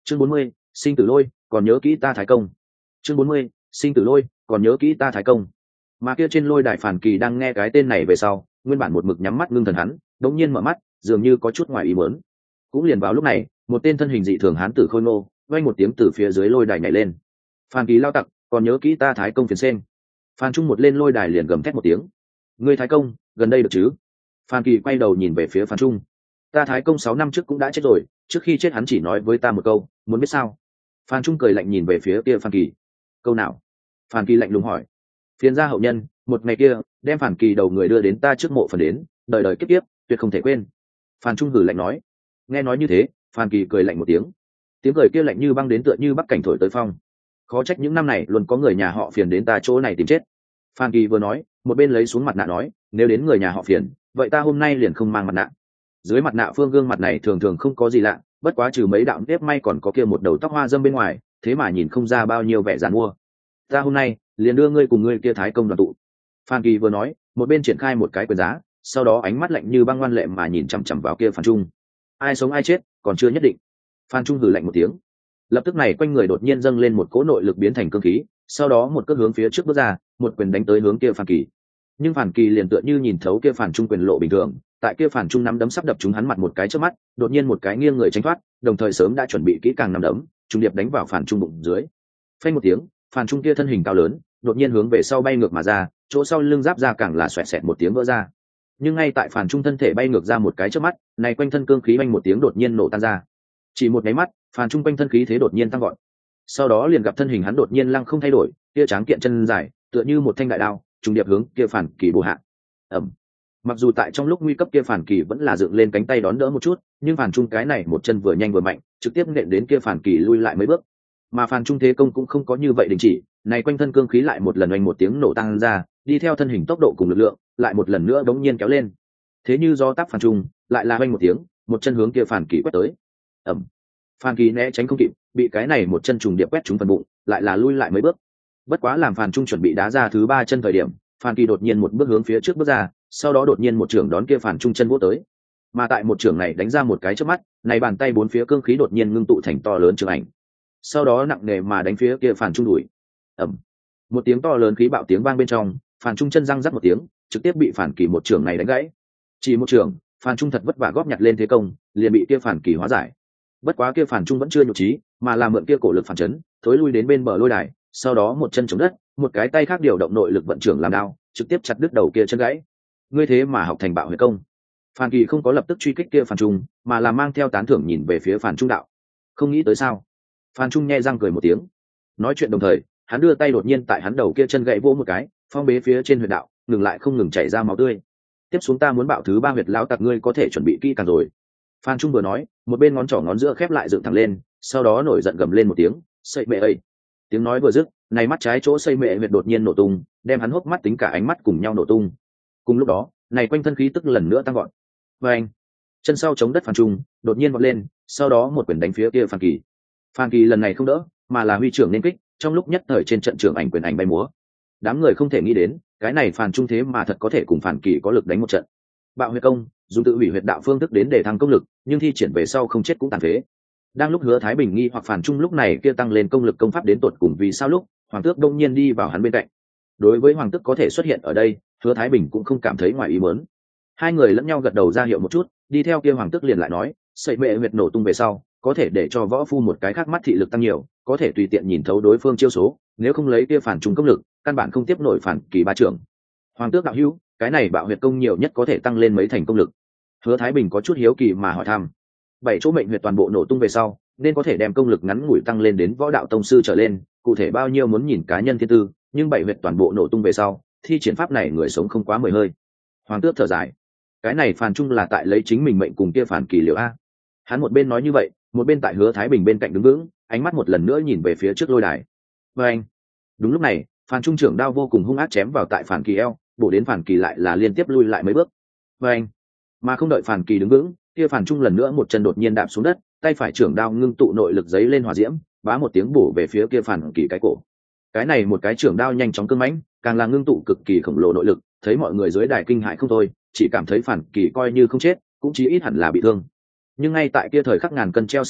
chương 40, sinh tử lôi, còn nhớ kỹ ta thái công. chương 40, sinh tử lôi, còn nhớ kỹ ta thái công. Mà kia trên lôi đài Phản Kỳ đang nghe cái tên này về sau, nguyên bản một mực nhắm mắt ngưng thần hắn, đống nhiên mở mắt, dường như có chút ngoài ý muốn. Cũng liền vào lúc này, một tên thân hình dị thường hán tử khôi ngô, vang một tiếng từ phía dưới lôi đài nhảy lên. Phản Kỳ lao tặc, còn nhớ kỹ ta thái công phiền sen. Phan Trung một lên lôi đài liền gầm thét một tiếng. Ngươi thái công, gần đây được chứ? Phan Kỳ quay đầu nhìn về phía Phan Trung. Ta thái công 6 năm trước cũng đã chết rồi, trước khi chết hắn chỉ nói với ta một câu, muốn biết sao? Phan Trung cười lạnh nhìn về phía kia Phan Kỳ. Câu nào? Phan Kỳ lạnh lùng hỏi. Phiền gia hậu nhân, một ngày kia, đem Phan Kỳ đầu người đưa đến ta trước mộ phần đến, đời đời kiếp kiếp, tuyệt không thể quên. Phan Trung hử lạnh nói. Nghe nói như thế, Phan Kỳ cười lạnh một tiếng. Tiếng cười kia lạnh như băng đến tựa như bắc cảnh thổi tới phong. Khó trách những năm này luôn có người nhà họ Phiền đến ta chỗ này tìm chết. Phan Kỳ vừa nói, một bên lấy xuống mặt nạ nói, nếu đến người nhà họ Phiền, vậy ta hôm nay liền không mang mặt nạ. Dưới mặt nạ phương gương mặt này thường thường không có gì lạ, bất quá trừ mấy đạo nếp may còn có kia một đầu tóc hoa dâm bên ngoài, thế mà nhìn không ra bao nhiêu vẻ giàn mua. Ta hôm nay liền đưa ngươi cùng ngươi kia thái công đoàn tụ. Phan Kỳ vừa nói, một bên triển khai một cái quyền giá, sau đó ánh mắt lạnh như băng ngoan lệ mà nhìn chằm chằm vào kia Phan Trung. Ai sống ai chết, còn chưa nhất định. Phan Trung hừ lạnh một tiếng. Lập tức này quanh người đột nhiên dâng lên một cỗ nội lực biến thành cương khí, sau đó một cước hướng phía trước bước ra, một quyền đánh tới hướng kia Phan Kỳ. Nhưng Phan Kỳ liền tựa như nhìn thấu kia Phan Trung quyền lộ bình thường, tại kia Phan Trung nắm đấm sắp đập trúng hắn mặt một cái trước mắt, đột nhiên một cái nghiêng người tránh thoát, đồng thời sớm đã chuẩn bị kỹ càng nắm đấm, trùng điệp đánh vào Phan Trung bụng dưới. Phanh một tiếng, Phan Trung kia thân hình cao lớn, đột nhiên hướng về sau bay ngược mà ra, chỗ sau lưng giáp ra càng là xoẹt xẹt một tiếng vỡ ra. Nhưng ngay tại Phan Trung thân thể bay ngược ra một cái trước mắt, này quanh thân cương khí oanh một tiếng đột nhiên nổ tan ra. Chỉ một cái mắt, Phan Trung quanh thân khí thế đột nhiên tăng vọt. Sau đó liền gặp thân hình hắn đột nhiên lăng không thay đổi, kia tráng kiện chân dài, tựa như một thanh đại đao, trùng điệp hướng kia Phan Kỳ bổ hạ. Ầm. Mặc dù tại trong lúc nguy cấp kia Phan Kỳ vẫn là dựng lên cánh tay đón đỡ một chút, nhưng Phan Trung cái này một chân vừa nhanh vừa mạnh, trực tiếp nện đến kia Phan Kỳ lui lại mấy bước. Mà Phan Trung thế công cũng không có như vậy đình chỉ, này quanh thân cương khí lại một lần oanh một tiếng nổ tăng ra, đi theo thân hình tốc độ cùng lực lượng, lại một lần nữa bỗng nhiên kéo lên. Thế như do tác Phan Trung, lại là oanh một tiếng, một chân hướng kia Phan Kỳ quét tới. Ầm. Phan Kỳ né tránh không kịp, bị cái này một chân trùng điệp quét trúng phần bụng, lại là lui lại mấy bước. Bất quá làm Phan Trung chuẩn bị đá ra thứ 3 chân thời điểm, Phan Kỳ đột nhiên một bước hướng phía trước bước ra, sau đó đột nhiên một chưởng đón kia Phan Trung chân vỗ tới. Mà tại một chưởng này đánh ra một cái chớp mắt, này bàn tay bốn phía cương khí đột nhiên ngưng tụ thành to lớn trường ảnh. Sau đó nặng nề mà đánh phía kia Phan Trung đùi. Ầm. Một tiếng to lớn khí bạo tiếng vang bên trong, Phan Trung chân răng rắc một tiếng, trực tiếp bị Phan Kỳ một chưởng này đánh gãy. Chỉ một chưởng, Phan Trung thật vất vả góp nhặt lên thế công, liền bị kia Phan Kỳ hóa giải. Bất quá kia Phan Trung vẫn chưa nhục trí, mà là mượn kia cổ lực phản chấn, thối lui đến bên bờ lôi đài, sau đó một chân chống đất, một cái tay khác điều động nội lực vận trưởng làm đao, trực tiếp chặt đứt đầu kia chân gãy. Ngươi thế mà học thành bạo huyết công. Phan Kỳ không có lập tức truy kích kia Phan Trung, mà là mang theo tán thưởng nhìn về phía Phan Trung đạo. Không nghĩ tới sao? Phan Trung nhe răng cười một tiếng. Nói chuyện đồng thời, hắn đưa tay đột nhiên tại hắn đầu kia chân gãy vỗ một cái, phong bế phía trên huyệt đạo, ngừng lại không ngừng chảy ra máu tươi. Tiếp xuống ta muốn bạo thứ 3 huyệt lão tặc ngươi có thể chuẩn bị kỹ càng rồi. Phan Trung vừa nói, một bên ngón trỏ ngón giữa khép lại dựng thẳng lên, sau đó nổi giận gầm lên một tiếng, "Sậy mẹ ơi!" Tiếng nói vừa dứt, này mắt trái chỗ xây mẹ huyệt đột nhiên nổ tung, đem hắn hốc mắt tính cả ánh mắt cùng nhau nổ tung. Cùng lúc đó, này quanh thân khí tức lần nữa tăng vọt. Và anh, chân sau chống đất Phan Trung, đột nhiên vọt lên, sau đó một quyền đánh phía kia Phan Kỳ. Phan Kỳ lần này không đỡ, mà là huy trưởng nên kích, trong lúc nhất thời trên trận trưởng ảnh quyền ảnh bay múa. Đám người không thể nghĩ đến, cái này Phan Trung thế mà thật có thể cùng Phan Kỳ có lực đánh một trận. Bạo huyết công, dùng tự hủy huyệt đạo phương thức đến để thăng công lực, nhưng thi triển về sau không chết cũng tàn phế. Đang lúc Hứa Thái Bình nghi hoặc Phan Trung lúc này kia tăng lên công lực công pháp đến tột cùng vì sao lúc Hoàng Tước đông nhiên đi vào hắn bên cạnh. Đối với Hoàng Tước có thể xuất hiện ở đây, Hứa Thái Bình cũng không cảm thấy ngoài ý muốn. Hai người lẫn nhau gật đầu ra hiệu một chút, đi theo kia Hoàng Tước liền lại nói, sợi mệ huyệt nổ tung về sau, có thể để cho võ phu một cái khác mắt thị lực tăng nhiều, có thể tùy tiện nhìn thấu đối phương chiêu số, nếu không lấy kia Phan Trung công lực, căn bản không tiếp nổi Phan Kỳ ba trưởng. Hoàng Tước đạo hữu, cái này bạo huyệt công nhiều nhất có thể tăng lên mấy thành công lực. Hứa Thái Bình có chút hiếu kỳ mà hỏi thăm. 7 chỗ mệnh huyệt toàn bộ nổ tung về sau, nên có thể đem công lực ngắn ngủi tăng lên đến võ đạo tông sư trở lên, cụ thể bao nhiêu muốn nhìn cá nhân thiên tư, nhưng 7 huyệt toàn bộ nổ tung về sau, thi triển pháp này người sống không quá 10 hơi. Hoàng Tước thở dài. Cái này Phan Trung là tại lấy chính mình mệnh cùng kia Phan Kỳ liều a. Hắn một bên nói như vậy, một bên tại Hứa Thái Bình bên cạnh đứng vững, ánh mắt một lần nữa nhìn về phía trước lôi đài. Và anh. Đúng lúc này, Phan Trung trưởng đao vô cùng hung ác chém vào tại Phan Kỳ eo, bổ đến Phan Kỳ lại là liên tiếp lui lại mấy bước. Và anh. Mà không đợi Phan Kỳ đứng vững, kia Phan Trung lần nữa một chân đột nhiên đạp xuống đất, tay phải trưởng đao ngưng tụ nội lực giấy lên hỏa diễm, bá một tiếng bổ về phía kia Phan Kỳ cái cổ. Cái này một cái trưởng đao nhanh chóng cương mãnh, càng là ngưng tụ cực kỳ khổng lồ nội lực, thấy mọi người dưới đài kinh hãi không thôi, chỉ cảm thấy Phan Kỳ coi như không chết, cũng chí ít hẳn là bị thương. Nhưng ngay tại kia thời khắc ngàn cân treo sợi tóc,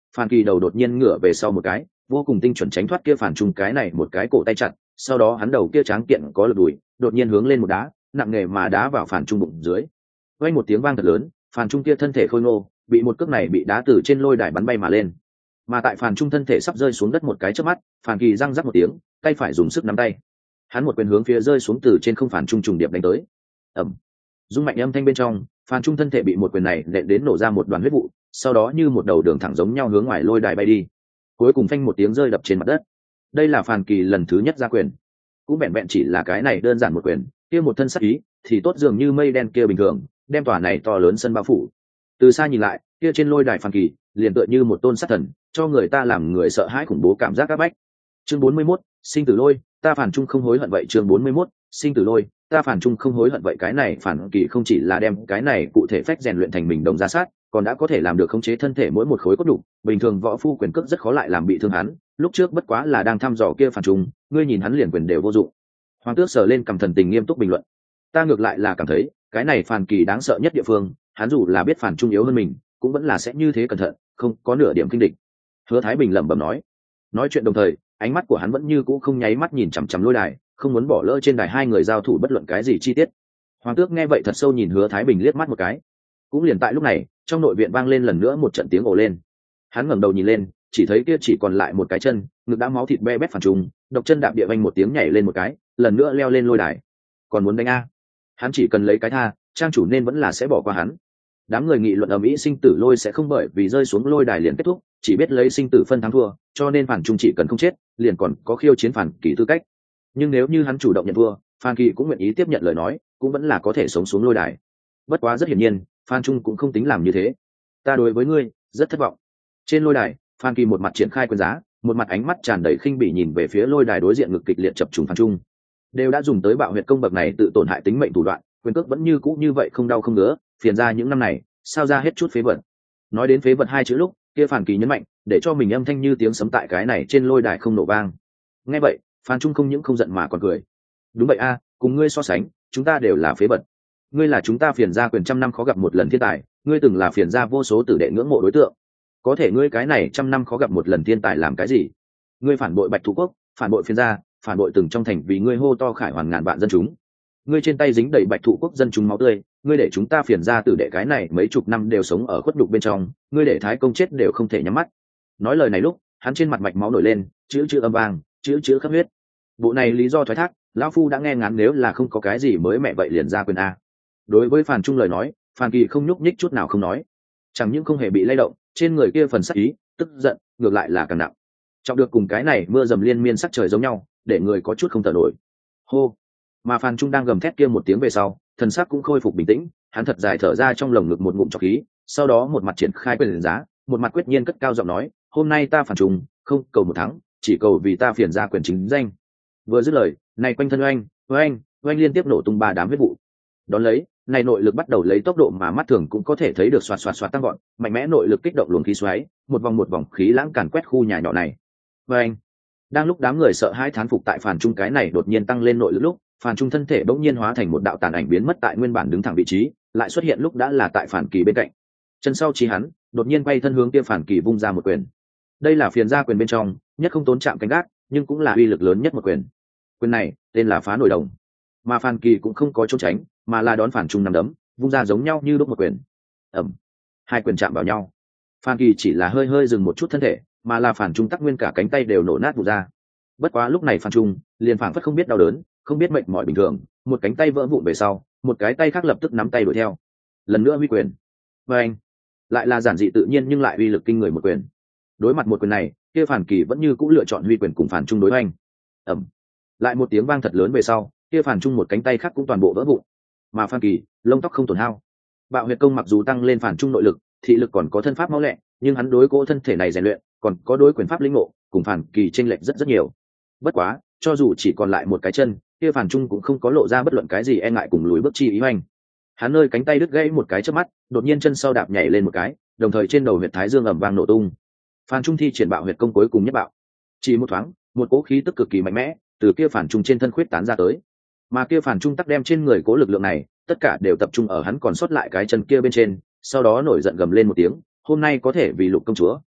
Phan Kỳ đầu đột nhiên ngửa về sau một cái, vô cùng tinh chuẩn tránh thoát kia Phản Trung cái này một cái cổ tay chặt, sau đó hắn đầu kia tráng kiện có lực đùi, đột nhiên hướng lên một đá, nặng nề mà đá vào Phản Trung bụng dưới. Vang một tiếng vang thật lớn, Phản Trung kia thân thể khôi ngô, bị một cước này bị đá từ trên lôi đài bắn bay mà lên. Mà tại Phản Trung thân thể sắp rơi xuống đất một cái chớp mắt, Phan Kỳ răng rắc một tiếng, tay phải dùng sức nắm tay. Hắn một quyền hướng phía rơi xuống từ trên không Phản Trung trùng điệp đánh tới. Ầm. Rung mạnh âm thanh bên trong, Phan Trung thân thể bị một quyền này nện đến nổ ra một đoàn huyết vụ, sau đó như một đầu đường thẳng giống nhau hướng ngoài lôi đài bay đi. Cuối cùng phanh một tiếng rơi đập trên mặt đất. Đây là Phan Kỳ lần thứ nhất ra quyền, cũng vẹn vẹn chỉ là cái này đơn giản một quyền, kia một thân sắc ý thì tốt dường như mây đen kia bình thường, đem tòa này to lớn sân bao phủ. Từ xa nhìn lại, kia trên lôi đài Phan Kỳ liền tựa như một tôn sát thần, cho người ta làm người sợ hãi khủng bố cảm giác áp bách. Chương 41, sinh tử lôi, ta Phản Trung không hối hận vậy. Chương 41, sinh tử lôi, ta Phản Trung không hối hận vậy. Cái này Phản Kỳ không chỉ là đem cái này cụ thể phách rèn luyện thành mình đồng ra sát, còn đã có thể làm được khống chế thân thể mỗi một khối cốt đủ. Bình thường võ phu quyền cước rất khó lại làm bị thương hắn, lúc trước bất quá là đang thăm dò kia Phản Trung, ngươi nhìn hắn liền quyền đều vô dụng. Hoàng tước sờ lên cầm thần tình nghiêm túc bình luận. Ta ngược lại là cảm thấy cái này Phản Kỳ đáng sợ nhất địa phương, hắn dù là biết Phản Trung yếu hơn mình, cũng vẫn là sẽ như thế cẩn thận, không có nửa điểm kinh địch. Hứa Thái Bình lẩm bẩm nói chuyện đồng thời, ánh mắt của hắn vẫn như cũ không nháy mắt nhìn chằm chằm lôi đài, không muốn bỏ lỡ trên đài hai người giao thủ bất luận cái gì chi tiết. Hoàng tước nghe vậy thật sâu nhìn Hứa Thái Bình liếc mắt một cái. Cũng liền tại lúc này, trong nội viện vang lên lần nữa một trận tiếng ồ lên. Hắn ngẩng đầu nhìn lên, chỉ thấy kia chỉ còn lại một cái chân, ngực đã máu thịt be bét Phản Trung, độc chân đạp địa vành một tiếng nhảy lên một cái, lần nữa leo lên lôi đài. Còn muốn đánh a? Hắn chỉ cần lấy cái tha, trang chủ nên vẫn là sẽ bỏ qua hắn. Đám người nghị luận ầm ĩ sinh tử lôi sẽ không bởi vì rơi xuống lôi đài liền kết thúc, chỉ biết lấy sinh tử phân thắng thua, cho nên Phản Trung chỉ cần không chết, liền còn có khiêu chiến Phản Kỳ tư cách. Nhưng nếu như hắn chủ động nhận thua, Phan Kỳ cũng nguyện ý tiếp nhận lời nói, cũng vẫn là có thể sống xuống lôi đài. Bất quá rất hiển nhiên, Phan Trung cũng không tính làm như thế. Ta đối với ngươi rất thất vọng. Trên lôi đài, Phan Kỳ một mặt triển khai quyền giá, một mặt ánh mắt tràn đầy khinh bỉ nhìn về phía lôi đài đối diện ngực kịch liệt chập trùng Phan Trung. Đều đã dùng tới bạo huyệt công bậc này tự tổn hại tính mệnh thủ đoạn, quyền cước vẫn như cũ như vậy không đau không ngứa, phiền ra những năm này, sao ra hết chút phế vật. Nói đến phế vật hai chữ lúc, kia Phan Kỳ nhấn mạnh, để cho mình âm thanh như tiếng sấm tại cái này trên lôi đài không nổ vang. Nghe vậy, Phan Trung không những không giận mà còn cười. Đúng vậy a, cùng ngươi so sánh, chúng ta đều là phế vật. Ngươi là chúng ta Phiền gia quyền trăm năm khó gặp một lần thiên tài, ngươi từng là Phiền gia vô số tử đệ ngưỡng mộ đối tượng. Có thể ngươi cái này trăm năm khó gặp một lần thiên tài làm cái gì? Ngươi phản bội Bạch Thủ Quốc, phản bội Phiền gia, phản bội từng trong thành vì ngươi hô to khải hoàn ngàn vạn dân chúng. Ngươi trên tay dính đầy Bạch Thủ Quốc dân chúng máu tươi, ngươi để chúng ta Phiền gia tử đệ cái này mấy chục năm đều sống ở khuất nhục bên trong, ngươi để Thái Công chết đều không thể nhắm mắt. Nói lời này lúc, hắn trên mặt mạch máu nổi lên, chữ âm vang, chữ khắp huyết. Bộ này lý do thoái thác, lão phu đã nghe ngán, nếu là không có cái gì mới mẹ vậy liền ra quyền a. Đối với Phàn Trung lời nói, Phan Kỳ không nhúc nhích chút nào không nói, chẳng những không hề bị lay động, trên người kia phần sắc ý, tức giận ngược lại là càng nặng. Trọng được cùng cái này mưa dầm liên miên sắc trời giống nhau, để người có chút không thở nổi. Hô. Mà Phan Trung đang gầm thét kia một tiếng về sau, thần sắc cũng khôi phục bình tĩnh, hắn thật dài thở ra trong lồng ngực một ngụm trọc khí, sau đó một mặt triển khai quyền giá, một mặt quyết nhiên cất cao giọng nói, hôm nay ta Phan Trung không cầu một thắng, chỉ cầu vì ta Phiền gia quyền chính danh. Vừa dứt lời, này quanh thân oanh liên tiếp nổ tung ba đám huyết vụ. Đón lấy, này nội lực bắt đầu lấy tốc độ mà mắt thường cũng có thể thấy được xoạt tăng gọn, mạnh mẽ nội lực kích động luồng khí xoáy, một vòng khí lãng càn quét khu nhà nhỏ này. Oanh. Đang lúc đám người sợ hãi thán phục tại Phàn Trung cái này đột nhiên tăng lên nội lực lúc, Phàn Trung thân thể bỗng nhiên hóa thành một đạo tàn ảnh biến mất tại nguyên bản đứng thẳng vị trí, lại xuất hiện lúc đã là tại Phản Kỳ bên cạnh. Chân sau chí hắn, đột nhiên quay thân hướng kia Phản Kỳ vung ra một quyền. Đây là Phiền gia quyền bên trong, nhất không tốn chạm cánh gác, nhưng cũng là uy lực lớn nhất một quyền. Quyền này tên là Phá Nổi Đồng. Mà Phản Kỳ cũng không có trốn tránh, mà là đón Phản Trung nắm đấm, vung ra giống nhau như đúc một quyền. Ầm. Hai quyền chạm vào nhau. Phản Kỳ chỉ là hơi dừng một chút thân thể, mà là Phản Trung tắc nguyên cả cánh tay đều nổ nát vụn ra. Bất quá lúc này Phản Trung liền phảng phất không biết đau đớn, không biết mệt mỏi bình thường, một cánh tay vỡ vụn về sau, một cái tay khác lập tức nắm tay đuổi theo. Lần nữa huy quyền. Và anh, lại là giản dị tự nhiên nhưng lại uy lực kinh người một quyền. Đối mặt một quyền này, kia Phản Kỳ vẫn như cũ lựa chọn huy quyền cùng Phản Trung đối hoành. Ầm. Lại một tiếng vang thật lớn về sau, kia Phản Trung một cánh tay khác cũng toàn bộ vỡ vụn. Mà Phản Kỳ, lông tóc không tổn hao. Bạo huyệt công mặc dù tăng lên Phản Trung nội lực, thị lực còn có thân pháp máu lẹ, nhưng hắn đối cỗ thân thể này rèn luyện, còn có đối quyền pháp linh ngộ, cùng Phản Kỳ chênh lệch rất nhiều. Bất quá, cho dù chỉ còn lại một cái chân, kia Phản Trung cũng không có lộ ra bất luận cái gì e ngại cùng lùi bước chi ý hoành. Hắn nơi cánh tay đứt gãy một cái chớp mắt, đột nhiên chân sau đạp nhảy lên một cái, đồng thời trên đầu huyệt thái dương ầm vang nổ tung. Phản Trung thi triển bạo huyệt công cuối cùng nhất bạo. Chỉ một thoáng, một cỗ khí tức cực kỳ mạnh mẽ từ kia Phản Trung trên thân khuyết tán ra tới. Mà kia Phản Trung tắc đem trên người cố lực lượng này, tất cả đều tập trung ở hắn còn sót lại cái chân kia bên trên, sau đó nổi giận gầm lên một tiếng, hôm nay có thể vì Lục công chúa,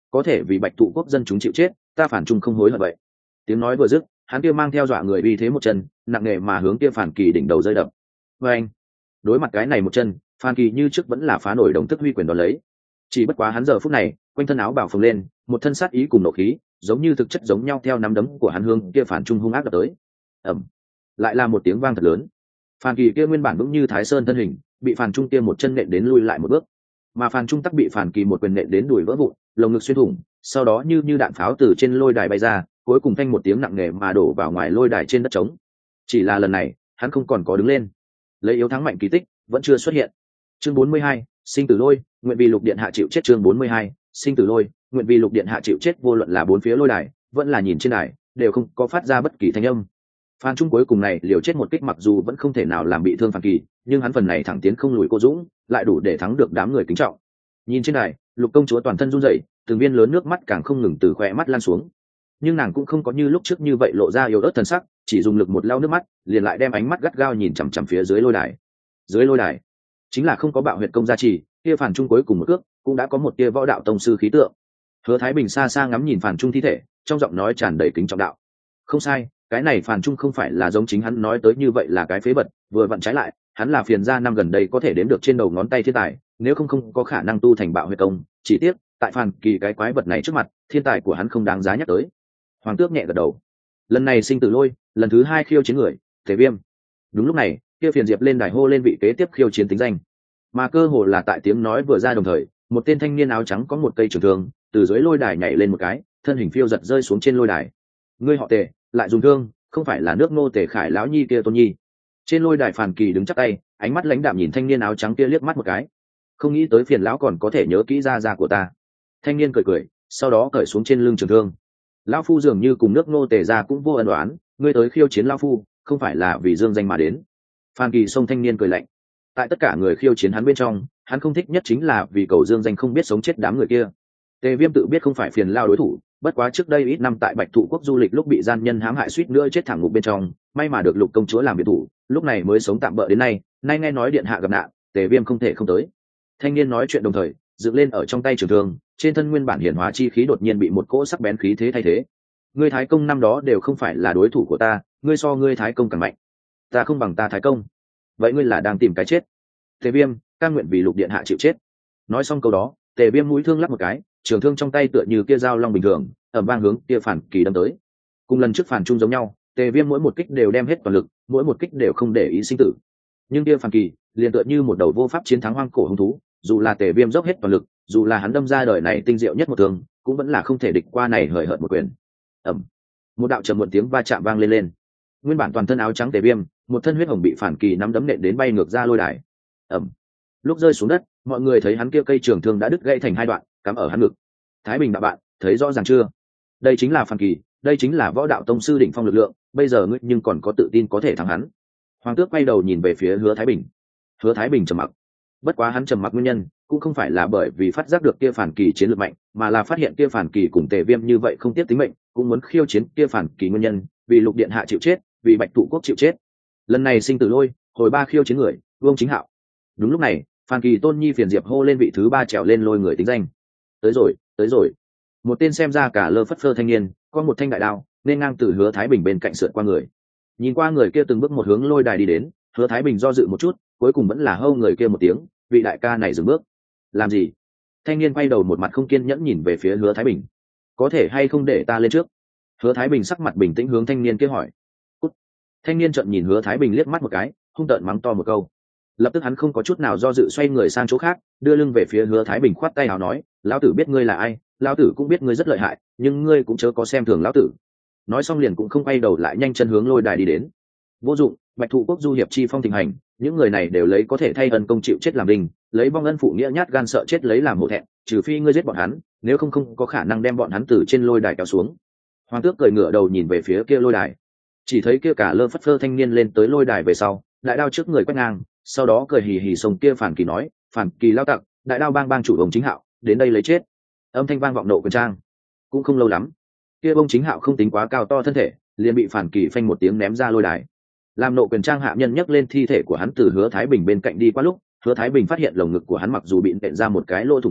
có thể vì Bạch Thụ quốc dân chúng chịu chết, ta Phản Trung không hối hận vậy. Tiếng nói vừa dứt, hắn kia mang theo dọa người uy thế một chân nặng nề mà hướng kia Phản Kỳ đỉnh đầu rơi đập. Và anh, đối mặt cái này một chân, Phản Kỳ như trước vẫn là phá nổi đồng tức huy quyền đón lấy. Chỉ bất quá hắn giờ phút này quanh thân áo bào phồng lên, một thân sát ý cùng nộ khí giống như thực chất giống nhau theo nắm đấm của hắn hướng kia Phản Trung hung ác đập tới. Ầm, lại là một tiếng vang thật lớn. Phản Kỳ kia nguyên bản vững như Thái Sơn thân hình bị Phản Trung kia một chân nện đến lui lại một bước, mà Phản Trung tắc bị Phản Kỳ một quyền nện đến đùi vỡ vụn, lồng ngực xuyên thủng, sau đó như đạn pháo từ trên lôi đài bay ra, cuối cùng thanh một tiếng nặng nề mà đổ vào ngoài lôi đài trên đất trống. Chỉ là lần này hắn không còn có đứng lên, lấy yếu thắng mạnh kỳ tích vẫn chưa xuất hiện. Chương 42, sinh tử lôi, nguyện vì Lục Điện hạ chịu chết. Chương 42, sinh tử lôi, nguyện vì Lục Điện hạ chịu chết. Vô luận là bốn phía lôi đài vẫn là nhìn trên đài đều không có phát ra bất kỳ thanh âm. Phan Trung cuối cùng này liều chết một kích mặc dù vẫn không thể nào làm bị thương Phản Kỳ, nhưng hắn phần này thẳng tiến không lùi cô dũng lại đủ để thắng được đám người kính trọng. Nhìn trên đài, Lục công chúa toàn thân run rẩy, từng viên lớn nước mắt càng không ngừng từ khóe mắt lan xuống, nhưng nàng cũng không có như lúc trước như vậy lộ ra yếu ớt thần sắc, chỉ dùng lực một lau nước mắt liền lại đem ánh mắt gắt gao nhìn chằm chằm phía dưới lôi đài. Dưới lôi đài chính là không có bạo huyệt công gia trì, kia Phản Trung cuối cùng một cước cũng đã có một tia võ đạo tông sư khí tượng. Hứa Thái Bình xa xa ngắm nhìn Phản Trung thi thể, trong giọng nói tràn đầy kính trọng đạo: không sai, cái này Phản Trung không phải là giống chính hắn nói tới như vậy là cái phế vật, vừa vặn trái lại, hắn là phiền gia năm gần đây có thể đếm được trên đầu ngón tay thiên tài, nếu không có khả năng tu thành bạo huyệt công, chỉ tiếc tại Phản Kỳ cái quái vật này trước mặt, thiên tài của hắn không đáng giá nhắc tới. Hoàng tước nhẹ gật đầu. Lần này sinh tử lôi, lần thứ 2 khiêu chiến người, Tề Viêm. Đúng lúc này, kia Phiền Diệp lên đài hô lên vị kế tiếp khiêu chiến tính danh. Mà cơ hồ là tại tiếng nói vừa ra đồng thời, một tên thanh niên áo trắng có một cây trường thương, từ dưới lôi đài nhảy lên một cái, thân hình phiêu giật rơi xuống trên lôi đài. Ngươi họ Tề, lại dùng thương, không phải là nước Ngô Tề Khải lão nhi kia Tôn Nhi. Trên lôi đài Phản Kỳ đứng chắp tay, ánh mắt lãnh đạm nhìn thanh niên áo trắng kia liếc mắt một cái. Không nghĩ tới Phiền lão còn có thể nhớ kỹ ra của ta. Thanh niên cười cười, sau đó cởi xuống trên lưng trường thương. Lão phu dường như cùng nước Ngô Tề gia cũng vô ân oán, ngươi tới khiêu chiến lão phu, không phải là vì dương danh mà đến. Phan Kỳ xông thanh niên cười lạnh. Tại tất cả người khiêu chiến hắn bên trong, hắn không thích nhất chính là vì cầu dương danh không biết sống chết đám người kia. Tề Viêm tự biết không phải Phiền lao đối thủ, bất quá trước đây ít năm tại Bạch Thụ quốc du lịch lúc bị gian nhân hãm hại suýt nữa chết thẳng ngục bên trong, may mà được Lục công chúa làm biệt thủ, lúc này mới sống tạm bợ đến nay, nay nghe nói điện hạ gặp nạn, Tề Viêm không thể không tới. Thanh niên nói chuyện đồng thời, dựng lên ở trong tay trường thương, trên thân nguyên bản hiển hóa chi khí đột nhiên bị một cỗ sắc bén khí thế thay thế. Ngươi Thái công năm đó đều không phải là đối thủ của ta, ngươi so ngươi Thái công càng mạnh. Ta không bằng ta Thái công. Vậy ngươi là đang tìm cái chết. Tề Viêm, cam nguyện vì Lục điện hạ chịu chết. Nói xong câu đó, Tề Viêm mũi thương lắp một cái, trường thương trong tay tựa như kia dao long bình thường, ầm vang hướng kia Phản Kỳ đâm tới. Cùng lần trước Phản Trung giống nhau, Tề Viêm mỗi một kích đều đem hết toàn lực, mỗi một kích đều không để ý sinh tử. Nhưng kia Phản Kỳ liền tựa như một đầu vô pháp chiến thắng hoang cổ hung thú, dù là Tề Viêm dốc hết toàn lực, dù là hắn đâm ra đời này tinh diệu nhất một thương, cũng vẫn là không thể địch qua này hời hợt một quyền. Ầm, một đạo trầm muộn tiếng va chạm vang lên. Nguyên bản toàn thân áo trắng Tề Viêm, một thân huyết hồng bị Phản Kỳ nắm đấm nện đến bay ngược ra lôi đài. Ầm, lúc rơi xuống đất, mọi người thấy hắn kia cây trường thương đã đứt gãy thành hai đoạn, cắm ở hắn ngực. Thái Bình đạo bạn, thấy rõ ràng chưa? Đây chính là Phản Kỳ, đây chính là võ đạo tông sư đỉnh phong lực lượng, bây giờ ngươi nhưng còn có tự tin có thể thắng hắn. Hoàng tước quay đầu nhìn về phía Hứa Thái Bình. Hứa Thái Bình trầm mặc. Bất quá hắn trầm mặc nguyên nhân cũng không phải là bởi vì phát giác được kia Phản Kỳ chiến lược mạnh, mà là phát hiện kia Phản Kỳ cùng Tề Viêm như vậy không tiếc tính mệnh, cũng muốn khiêu chiến kia Phản Kỳ nguyên nhân, vì Lục điện hạ chịu chết, vì Bạch Thụ quốc chịu chết. Lần này sinh tử lôi, hồi 3 khiêu chiến người, Vương Chính Hạo. Đúng lúc này, Phản Kỳ Tôn Nhi Phiền Diệp hô lên vị thứ 3 trèo lên lôi người tính danh. Tới rồi, tới rồi. Một tên xem ra cả lơ phất phơ thanh niên, có một thanh đại đao, nên ngang từ Hứa Thái Bình bên cạnh sượt qua người. Nhìn qua người kia từng bước một hướng lôi đài đi đến, Hứa Thái Bình do dự một chút, cuối cùng vẫn là hâu người kia một tiếng, vị đại ca này dừng bước. Làm gì? Thanh niên quay đầu một mặt không kiên nhẫn nhìn về phía Hứa Thái Bình. Có thể hay không để ta lên trước? Hứa Thái Bình sắc mặt bình tĩnh hướng thanh niên kia hỏi. Cút. Thanh niên trợn nhìn Hứa Thái Bình liếc mắt một cái, hung tợn mắng to một câu. Lập tức hắn không có chút nào do dự xoay người sang chỗ khác, đưa lưng về phía Hứa Thái Bình khoát tay áo nói, lão tử biết ngươi là ai, lão tử cũng biết ngươi rất lợi hại, nhưng ngươi cũng chớ có xem thường lão tử. Nói xong liền cũng không quay đầu lại nhanh chân hướng lôi đài đi đến. Vô dụng, Bạch Thụ quốc du hiệp chi phong thịnh hành, những người này đều lấy có thể thay ân công chịu chết làm đình, lấy vong ân phụ nghĩa nhát gan sợ chết lấy làm hổ thẹn, trừ phi ngươi giết bọn hắn, nếu không có khả năng đem bọn hắn từ trên lôi đài kéo xuống. Hoàng tước cười ngửa đầu nhìn về phía kia lôi đài, chỉ thấy kia cả lơ phất phơ thanh niên lên tới lôi đài về sau, đại đao trước người quét ngang, sau đó cười hì hì sông kia Phản Kỳ nói, Phản Kỳ lao tặc, đại đao bang chủ ông Chính Hạo đến đây lấy chết. Âm thanh vang vọng nộ quyền trang. Cũng không lâu lắm, kia ông Chính Hạo không tính quá cao to thân thể, liền bị Phản Kỳ phanh một tiếng ném ra lôi đài. Làm nộ quyền trang hạ nhân nhấc lên thi thể của hắn từ Hứa Thái Bình bên cạnh đi qua lúc, Hứa Thái Bình phát hiện lồng ngực của hắn mặc dù bị nện ra một cái lỗ thủng lớn,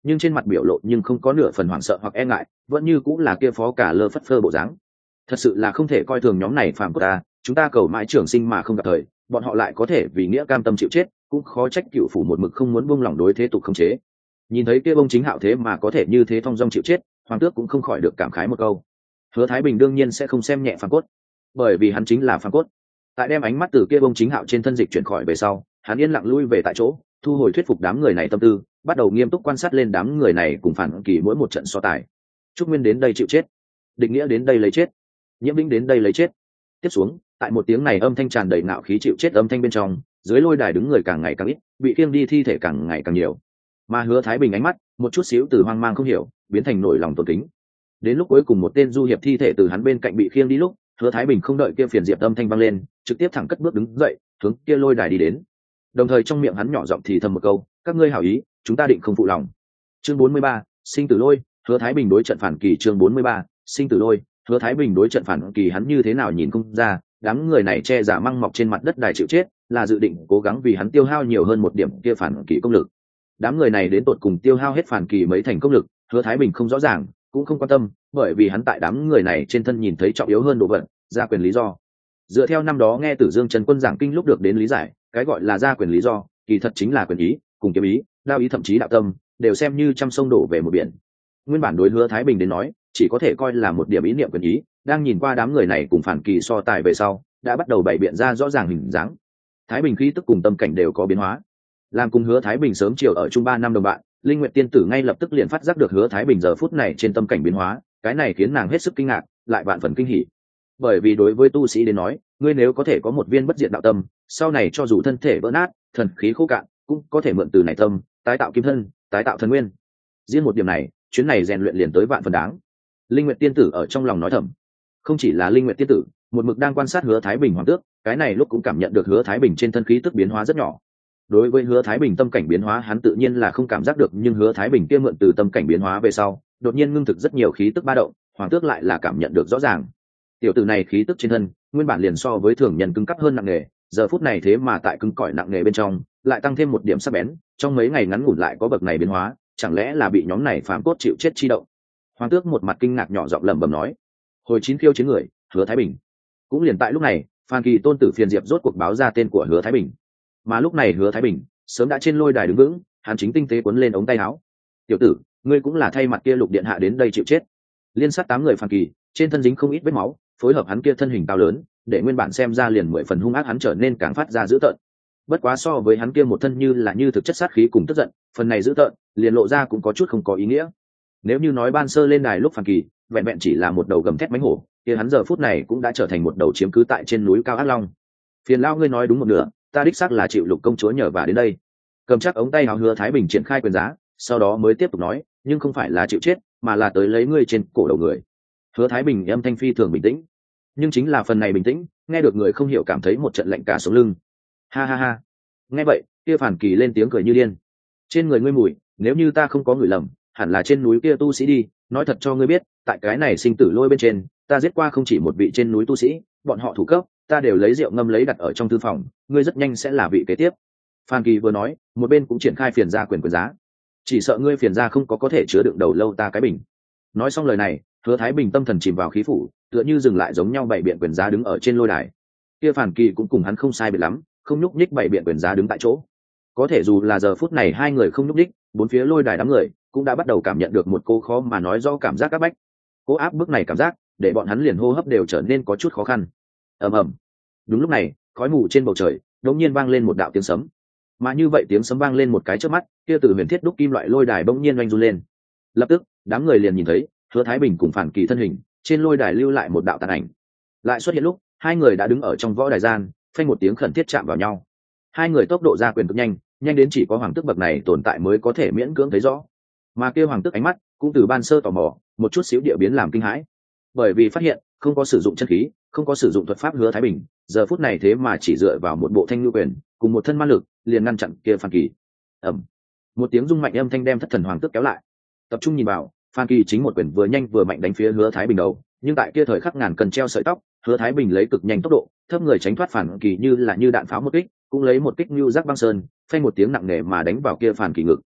nhưng trên mặt biểu lộ nhưng không có nửa phần hoảng sợ hoặc e ngại, vẫn như cũng là kia phó cả lơ phất phơ bộ dáng. Thật sự là không thể coi thường nhóm này phàm của ta, chúng ta cầu mãi trường sinh mà không gặp thời, bọn họ lại có thể vì nghĩa cam tâm chịu chết, cũng khó trách cựu phủ một mực không muốn buông lỏng đối thế tục khống chế. Nhìn thấy kia bông chính hạo thế mà có thể như thế thong dong chịu chết, hoàng tước cũng không khỏi được cảm khái một câu. Hứa Thái Bình đương nhiên sẽ không xem nhẹ phàm cốt, bởi vì hắn chính là phàm cốt. Tại đem ánh mắt từ kia bông chính hạo trên thân dịch chuyển khỏi về sau, hắn yên lặng lui về tại chỗ, thu hồi thuyết phục đám người này tâm tư, bắt đầu nghiêm túc quan sát lên đám người này cùng phản kỳ mỗi một trận so tài. Trúc Nguyên đến đây chịu chết, Định Nghĩa đến đây lấy chết, Nhiễm Vĩnh đến đây lấy chết. Tiếp xuống, tại một tiếng này âm thanh tràn đầy ngạo khí chịu chết âm thanh bên trong, dưới lôi đài đứng người càng ngày càng ít, bị khiêng đi thi thể càng ngày càng nhiều. Mà Hứa Thái Bình ánh mắt một chút xíu từ hoang mang không hiểu biến thành nổi lòng tôn kính. Đến lúc cuối cùng một tên du hiệp thi thể từ hắn bên cạnh bị khiêng đi lúc, Hứa Thái Bình không đợi kia phiền diệp âm thanh vang lên, trực tiếp thẳng cất bước đứng dậy, hướng kia lôi đài đi đến. Đồng thời trong miệng hắn nhỏ giọng thì thầm một câu, các ngươi hảo ý, chúng ta định không phụ lòng. Chương 43, sinh tử lôi, Hứa Thái Bình đối trận phản kỳ. Chương 43, sinh tử lôi, Hứa Thái Bình đối trận phản kỳ. Hắn như thế nào nhìn không ra, đám người này che giả măng mọc trên mặt đất đài chịu chết, là dự định cố gắng vì hắn tiêu hao nhiều hơn một điểm kia phản kỳ công lực. Đám người này đến tột cùng tiêu hao hết phản kỳ mấy thành công lực, Hứa Thái Bình không rõ ràng, cũng không quan tâm, bởi vì hắn tại đám người này trên thân nhìn thấy trọng yếu hơn đồ vật, gia quyền lý do. Dựa theo năm đó nghe Tử Dương Trần Quân giảng kinh lúc được đến lý giải, cái gọi là gia quyền lý do, kỳ thật chính là quyền ý, cùng kiếm ý, đao ý, thậm chí đạo tâm, đều xem như trăm sông đổ về một biển. Nguyên bản đối Hứa Thái Bình đến nói, chỉ có thể coi là một điểm ý niệm quyền ý, đang nhìn qua đám người này cùng phản kỳ so tài về sau, đã bắt đầu bày biện ra rõ ràng hình dáng. Thái Bình khí tức cùng tâm cảnh đều có biến hóa. Làm cùng Hứa Thái Bình sớm chiều ở chung 3 năm đồng bạn, Linh Nguyệt tiên tử ngay lập tức liền phát giác được Hứa Thái Bình giờ phút này trên tâm cảnh biến hóa, cái này khiến nàng hết sức kinh ngạc, lại vạn phần kinh hỉ. Bởi vì đối với tu sĩ đến nói, ngươi nếu có thể có một viên bất diệt đạo tâm, sau này cho dù thân thể vỡ nát, thần khí khô cạn, cũng có thể mượn từ này tâm, tái tạo kim thân, tái tạo thần nguyên. Riêng một điểm này, chuyến này rèn luyện liền tới vạn phần đáng. Linh Nguyệt tiên tử ở trong lòng nói thầm. Không chỉ là Linh Nguyệt tiên tử, một mực đang quan sát Hứa Thái Bình hoàng tước, cái này lúc cũng cảm nhận được Hứa Thái Bình trên thân khí tức biến hóa rất nhỏ. Đối với Hứa Thái Bình tâm cảnh biến hóa hắn tự nhiên là không cảm giác được, nhưng Hứa Thái Bình kia mượn từ tâm cảnh biến hóa về sau, đột nhiên ngưng thực rất nhiều khí tức ba động, hoàng tước lại là cảm nhận được rõ ràng. Tiểu tử này khí tức trên thân, nguyên bản liền so với thường nhân cứng cáp hơn nặng nề, giờ phút này thế mà tại cứng cỏi nặng nề bên trong, lại tăng thêm một điểm sắc bén, trong mấy ngày ngắn ngủn lại có bậc này biến hóa, chẳng lẽ là bị nhóm này phàm cốt chịu chết chi động. Hoàng tước một mặt kinh ngạc nhỏ giọng lẩm bẩm nói. Hồi 9 khiêu chiến người, Hứa Thái Bình. Cũng liền tại lúc này, Phan Kỳ tôn tử phiền diệp rốt cuộc báo ra tên của Hứa Thái Bình. Mà lúc này Hứa Thái Bình sớm đã trên lôi đài đứng vững, hắn chính tinh tế quấn lên ống tay áo. Tiểu tử, ngươi cũng là thay mặt kia Lục điện hạ đến đây chịu chết. Liên sát 8 người Phan Kỳ, trên thân dính không ít vết máu, phối hợp hắn kia thân hình cao lớn, để nguyên bản xem ra liền 10 phần hung ác hắn trở nên càng phát ra dữ tợn. Bất quá so với hắn kia một thân như là như thực chất sát khí cùng tức giận, phần này dữ tợn, liền lộ ra cũng có chút không có ý nghĩa. Nếu như nói ban sơ lên đài lúc Phan Kỳ, vẹn vẹn chỉ là một đầu gầm thét mãnh hổ, kia hắn giờ phút này cũng đã trở thành một đầu chiếm cứ tại trên núi cao ác long. Phiền lão ngươi nói đúng một nửa, ta đích xác là chịu Lục công chúa nhờ và đến đây. Cầm chắc ống tay áo Hứa Thái Bình triển khai quyền giá, sau đó mới tiếp tục nói, nhưng không phải là chịu chết, mà là tới lấy ngươi trên cổ đầu người. Hứa Thái Bình âm thanh phi thường bình tĩnh, nhưng chính là phần này bình tĩnh, nghe được người không hiểu cảm thấy một trận lạnh cả sống lưng. Ha ha ha. Nghe vậy, kia Phản Kỳ lên tiếng cười như điên. Trên người ngươi mùi, nếu như ta không có ngửi lầm, hẳn là trên núi kia tu sĩ đi, nói thật cho ngươi biết, tại cái này sinh tử lôi bên trên, ta giết qua không chỉ một vị trên núi tu sĩ, bọn họ thủ cấp, ta đều lấy rượu ngâm lấy đặt ở trong thư phòng, ngươi rất nhanh sẽ là vị kế tiếp. Phan Kỳ vừa nói, một bên cũng triển khai phiền gia quyền giá. Chỉ sợ ngươi phiền gia không có thể chứa đựng đầu lâu ta cái bình. Nói xong lời này, Hứa Thái Bình tâm thần chìm vào khí phủ, tựa như dừng lại giống nhau bảy biện quyền giá đứng ở trên lôi đài. Kia Phan Kỳ cũng cùng hắn không sai biệt lắm, không nhúc nhích bảy biện quyền giá đứng tại chỗ. Có thể dù là giờ phút này hai người không nhúc nhích, bốn phía lôi đài đám người cũng đã bắt đầu cảm nhận được một cô khó mà nói do cảm giác áp bách. Cố áp bức này cảm giác, để bọn hắn liền hô hấp đều trở nên có chút khó khăn. Ầm ầm. Đúng lúc này, khói mù trên bầu trời đột nhiên vang lên một đạo tiếng sấm. Mà như vậy tiếng sấm vang lên một cái chớp mắt, kia từ huyền thiết đúc kim loại lôi đài bỗng nhiên oanh run lên. Lập tức, đám người liền nhìn thấy Hứa Thái Bình cùng Phản Kỳ thân hình trên lôi đài lưu lại một đạo tàn ảnh. Lại xuất hiện lúc, hai người đã đứng ở trong võ đài gian, phanh một tiếng khẩn thiết chạm vào nhau. Hai người tốc độ ra quyền cực nhanh, nhanh đến chỉ có hoàng tước bậc này tồn tại mới có thể miễn cưỡng thấy rõ. Mà kia hoàng tước ánh mắt cũng từ ban sơ tò mò, một chút xíu địa biến làm kinh hãi, bởi vì phát hiện không có sử dụng chân khí, không có sử dụng thuật pháp, Hứa Thái Bình giờ phút này thế mà chỉ dựa vào một bộ thanh lưu quyền cùng một thân ma lực liền ngăn chặn kia Phan Kỳ. Ầm, một tiếng rung mạnh âm thanh đem thất thần hoàng tước kéo lại. Tập trung nhìn vào, Phan Kỳ chính một quyền vừa nhanh vừa mạnh đánh phía Hứa Thái Bình đầu, nhưng tại kia thời khắc ngàn cần treo sợi tóc, Hứa Thái Bình lấy cực nhanh tốc độ thấp người tránh thoát Phản Kỳ như là như đạn pháo một kích, cũng lấy một kích như rắc băng sơn, phanh một tiếng nặng nề mà đánh vào kia Phản Kỳ ngực.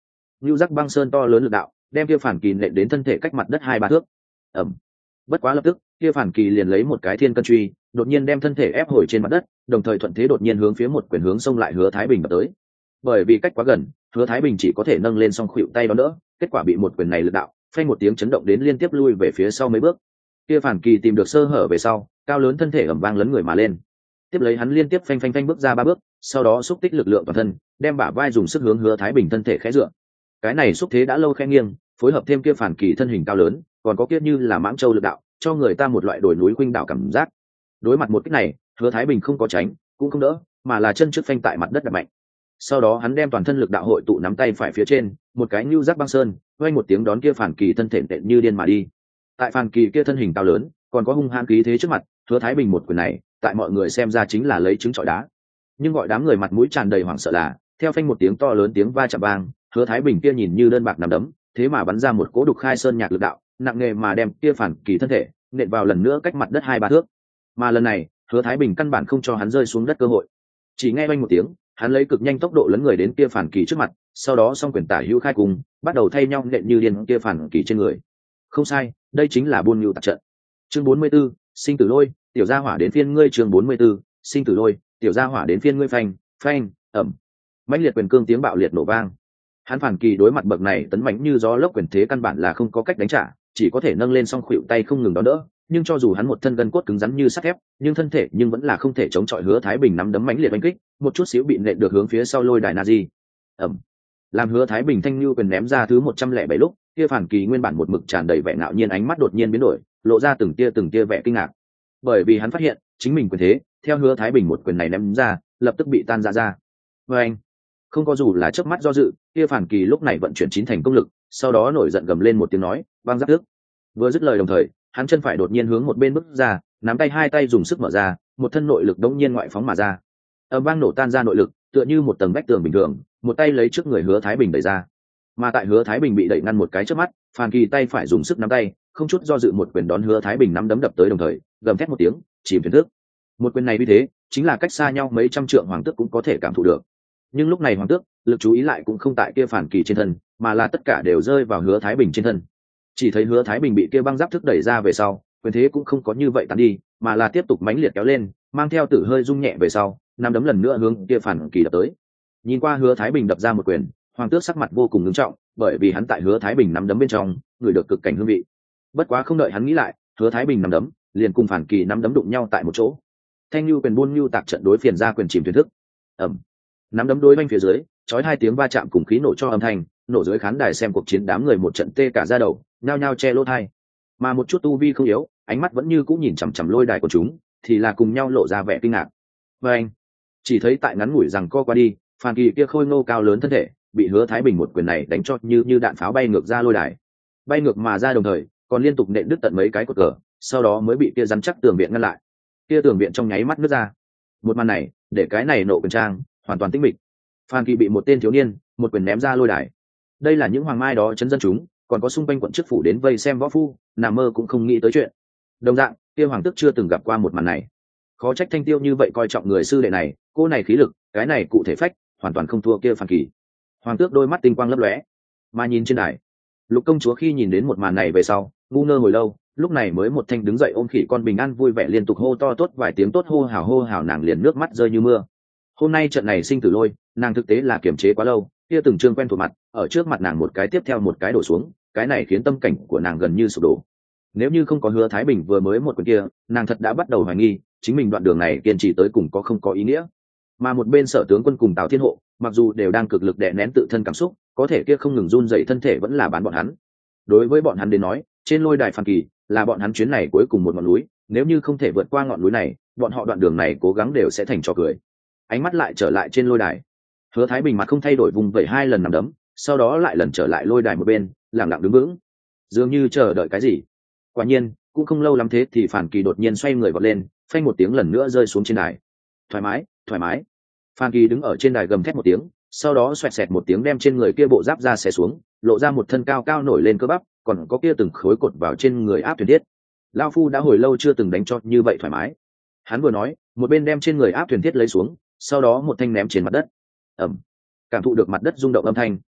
Nưu Giác Băng Sơn to lớn lực đạo, đem kia Phản Kỳ nện đến thân thể cách mặt đất 2-3 thước. Ầm. Bất quá lập tức, kia Phản Kỳ liền lấy một cái thiên cân truy, đột nhiên đem thân thể ép hồi trên mặt đất, đồng thời thuận thế đột nhiên hướng phía một quyền hướng xông lại Hứa Thái Bình đập tới. Bởi vì cách quá gần, Hứa Thái Bình chỉ có thể nâng lên song khuỷu tay đón đỡ, kết quả bị một quyền này lực đạo, phanh một tiếng chấn động đến liên tiếp lui về phía sau mấy bước. Kia Phản Kỳ tìm được sơ hở về sau, cao lớn thân thể ầm vang lấn người mà lên. Tiếp lấy hắn liên tiếp phanh bước ra 3 bước, sau đó xúc tích lực lượng toàn thân, đem bả vai dùng sức hướng Hứa Thái Bình thân thể khẽ dựa. Cái này xúc thế đã lâu khẽ nghiêng, phối hợp thêm kia Phản Kỳ thân hình cao lớn, còn có kia như là mãng châu lực đạo, cho người ta một loại đồi núi khuynh đảo cảm giác. Đối mặt một kích này, Hứa Thái Bình không có tránh, cũng không đỡ, mà là chân trước phanh tại mặt đất đập mạnh. Sau đó hắn đem toàn thân lực đạo hội tụ nắm tay phải phía trên, một cái Nưu Giác Băng Sơn, vang một tiếng đón kia Phản Kỳ thân thể tện như điên mà đi. Tại Phản Kỳ kia thân hình cao lớn, còn có hung hãn khí thế trước mặt, Hứa Thái Bình một quyền này, tại mọi người xem ra chính là lấy trứng trọi đá. Nhưng gọi đám người mặt mũi tràn đầy hoảng sợ là, theo phanh một tiếng to lớn tiếng va chạm vang, Hứa Thái Bình kia nhìn như đơn bạc nằm đấm, thế mà bắn ra một cỗ đục khai sơn nhạc lực đạo, nặng nề mà đem kia Phản Kỳ thân thể nện vào lần nữa cách mặt đất 2-3 thước. Mà lần này, Hứa Thái Bình căn bản không cho hắn rơi xuống đất cơ hội. Chỉ nghe vang một tiếng, hắn lấy cực nhanh tốc độ lấn người đến kia Phản Kỳ trước mặt, sau đó song quyền tả hữu khai cùng, bắt đầu thay nhau nện như điên kia Phản Kỳ trên người. Không sai, đây chính là buôn nhu tạc trận. Chương 44, sinh tử lôi, tiểu gia hỏa đến phiên ngươi. Chương 44, sinh tử lôi, tiểu gia hỏa đến phiên ngươi. Phanh, ầm. Mãnh liệt quyền cương tiếng bạo liệt nổ vang. Hắn Phản Kỳ đối mặt bậc này tấn mãnh như gió lốc quyền thế căn bản là không có cách đánh trả, chỉ có thể nâng lên song khuỷu tay không ngừng đón đỡ, nhưng cho dù hắn một thân gân cốt cứng rắn như sắt thép, nhưng thân thể nhưng vẫn là không thể chống chọi Hứa Thái Bình nắm đấm mãnh liệt đánh kích, một chút xíu bị nện được hướng phía sau lôi đài Nazi. Ầm. Làm Hứa Thái Bình thanh lưu quyền ném ra thứ 107 lúc, kia Phản Kỳ nguyên bản một mực tràn đầy vẻ ngạo nhiên ánh mắt đột nhiên biến đổi, lộ ra từng tia vẻ kinh ngạc. Bởi vì hắn phát hiện, chính mình quyền thế, theo Hứa Thái Bình một quyền này ném ra, lập tức bị tan ra. Và anh, không có dù là chớp mắt do dự, kia Phản Kỳ lúc này vận chuyển chín thành công lực, sau đó nổi giận gầm lên một tiếng nói, băng giáp tức. Vừa dứt lời đồng thời, hắn chân phải đột nhiên hướng một bên bước ra, nắm tay hai tay dùng sức mở ra, một thân nội lực đống nhiên ngoại phóng mà ra. Âm vang nổ tan ra nội lực, tựa như một tầng vách tường bình thường, một tay lấy trước người Hứa Thái Bình đẩy ra. Mà tại Hứa Thái Bình bị đẩy ngăn một cái trước mắt, Phản Kỳ tay phải dùng sức nắm tay, không chút do dự một quyền đón Hứa Thái Bình nắm đấm đập tới đồng thời, gầm thét một tiếng, chìm thuyền thức. Một quyền này như thế, chính là cách xa nhau mấy trăm trượng Hoàng Tước cũng có thể cảm thụ được. Nhưng lúc này Hoàng Tước, lực chú ý lại cũng không tại kia Phản Kỳ trên thân, mà là tất cả đều rơi vào Hứa Thái Bình trên thân. Chỉ thấy Hứa Thái Bình bị kia băng giáp thức đẩy ra về sau, quyền thế cũng không có như vậy tán đi, mà là tiếp tục mãnh liệt kéo lên, mang theo tử hơi rung nhẹ về sau, nắm đấm lần nữa hướng kia Phản Kỳ đập tới. Nhìn qua Hứa Thái Bình đập ra một quyền, Hoàng Tước sắc mặt vô cùng nghiêm trọng, bởi vì hắn tại Hứa Thái Bình nắm đấm bên trong, người được cực cảnh hương vị. Bất quá không đợi hắn nghĩ lại, Hứa Thái Bình nắm đấm, liền cùng Phản Kỳ nắm đấm đụng nhau tại một chỗ. Thanh lưu quyền buôn lưu tạc trận đối phiền ra quyền chìm thuyền thức. Ầm. Nắm đấm đối vanh phía dưới, chói hai tiếng va chạm cùng khí nổ cho âm thanh, nổ dưới khán đài xem cuộc chiến đám người một trận tê cả da đầu, nhao nhao che lỗ tai. Mà một chút tu vi không yếu, ánh mắt vẫn như cũ nhìn chằm chằm lôi đài của chúng, thì là cùng nhau lộ ra vẻ kinh ngạc. Và anh, chỉ thấy tại ngắn ngủi rằng co qua đi, Phản Kỳ kia khôi ngô cao lớn thân thể, bị Hứa Thái Bình một quyền này đánh cho như đạn pháo bay ngược ra lôi đài. Bay ngược mà ra đồng thời, còn liên tục nện đứt tận mấy cái cột cờ, sau đó mới bị kia rắn chắc tường viện ngăn lại. Kia tường viện trong nháy mắt nứt ra. Một màn này, để cái này nộ quyền trang, hoàn toàn tĩnh mịch. Phản Kỳ bị một tên thiếu niên, một quyền ném ra lôi đài. Đây là những hoàng mai đó chấn dân chúng, còn có xung quanh quận chức phủ đến vây xem võ phu, nằm mơ cũng không nghĩ tới chuyện. Đồng dạng, kia Hoàng Tước chưa từng gặp qua một màn này. Khó trách Thanh Tiêu như vậy coi trọng người sư đệ này, cô này khí lực, cái này cụ thể phách, hoàn toàn không thua kia Phản Kỳ. Hoàng Tước đôi mắt tinh quang lấp lóe, mà nhìn trên đài, Lục công chúa khi nhìn đến một màn này về sau, ngu ngơ hồi lâu, lúc này mới một thanh đứng dậy ôm khỉ con bình an vui vẻ liên tục hô to tốt vài tiếng tốt hô hào nàng liền nước mắt rơi như mưa. Hôm nay trận này sinh tử lôi, nàng thực tế là kiềm chế quá lâu, kia từng trương quen thuộc mặt, ở trước mặt nàng một cái tiếp theo một cái đổ xuống, cái này khiến tâm cảnh của nàng gần như sụp đổ. Nếu như không có Hứa Thái Bình vừa mới một quyền kia, nàng thật đã bắt đầu hoài nghi, chính mình đoạn đường này kiên trì tới cùng có không có ý nghĩa. Mà một bên Sở tướng quân cùng Tào Thiên Hộ, mặc dù đều đang cực lực đè nén tự thân cảm xúc, có thể kia không ngừng run dậy thân thể vẫn là bán bọn hắn. Đối với bọn hắn đến nói, trên lôi đài Phản Kỳ là bọn hắn chuyến này cuối cùng một ngọn núi, nếu như không thể vượt qua ngọn núi này, bọn họ đoạn đường này cố gắng đều sẽ thành trò cười. Ánh mắt lại trở lại trên lôi đài, Hứa Thái Bình mặt không thay đổi vùng vẩy hai lần nằm đấm, sau đó lại lần trở lại lôi đài một bên, lặng lặng đứng vững, dường như chờ đợi cái gì. Quả nhiên, cũng không lâu lắm thế thì Phản Kỳ đột nhiên xoay người vọt lên, phanh một tiếng lần nữa rơi xuống trên đài. Thoải mái. Phản Kỳ đứng ở trên đài gầm thét một tiếng, sau đó xoẹt xẹt một tiếng đem trên người kia bộ giáp ra xé xuống, lộ ra một thân cao cao nổi lên cơ bắp, còn có kia từng khối cột vào trên người áp thuyền thiết. Lão phu đã hồi lâu chưa từng đánh cho như vậy thoải mái. Hắn vừa nói, một bên đem trên người áp thuyền thiết lấy xuống, sau đó một thanh ném trên mặt đất. Ầm. Cảm thụ được mặt đất rung động âm thanh,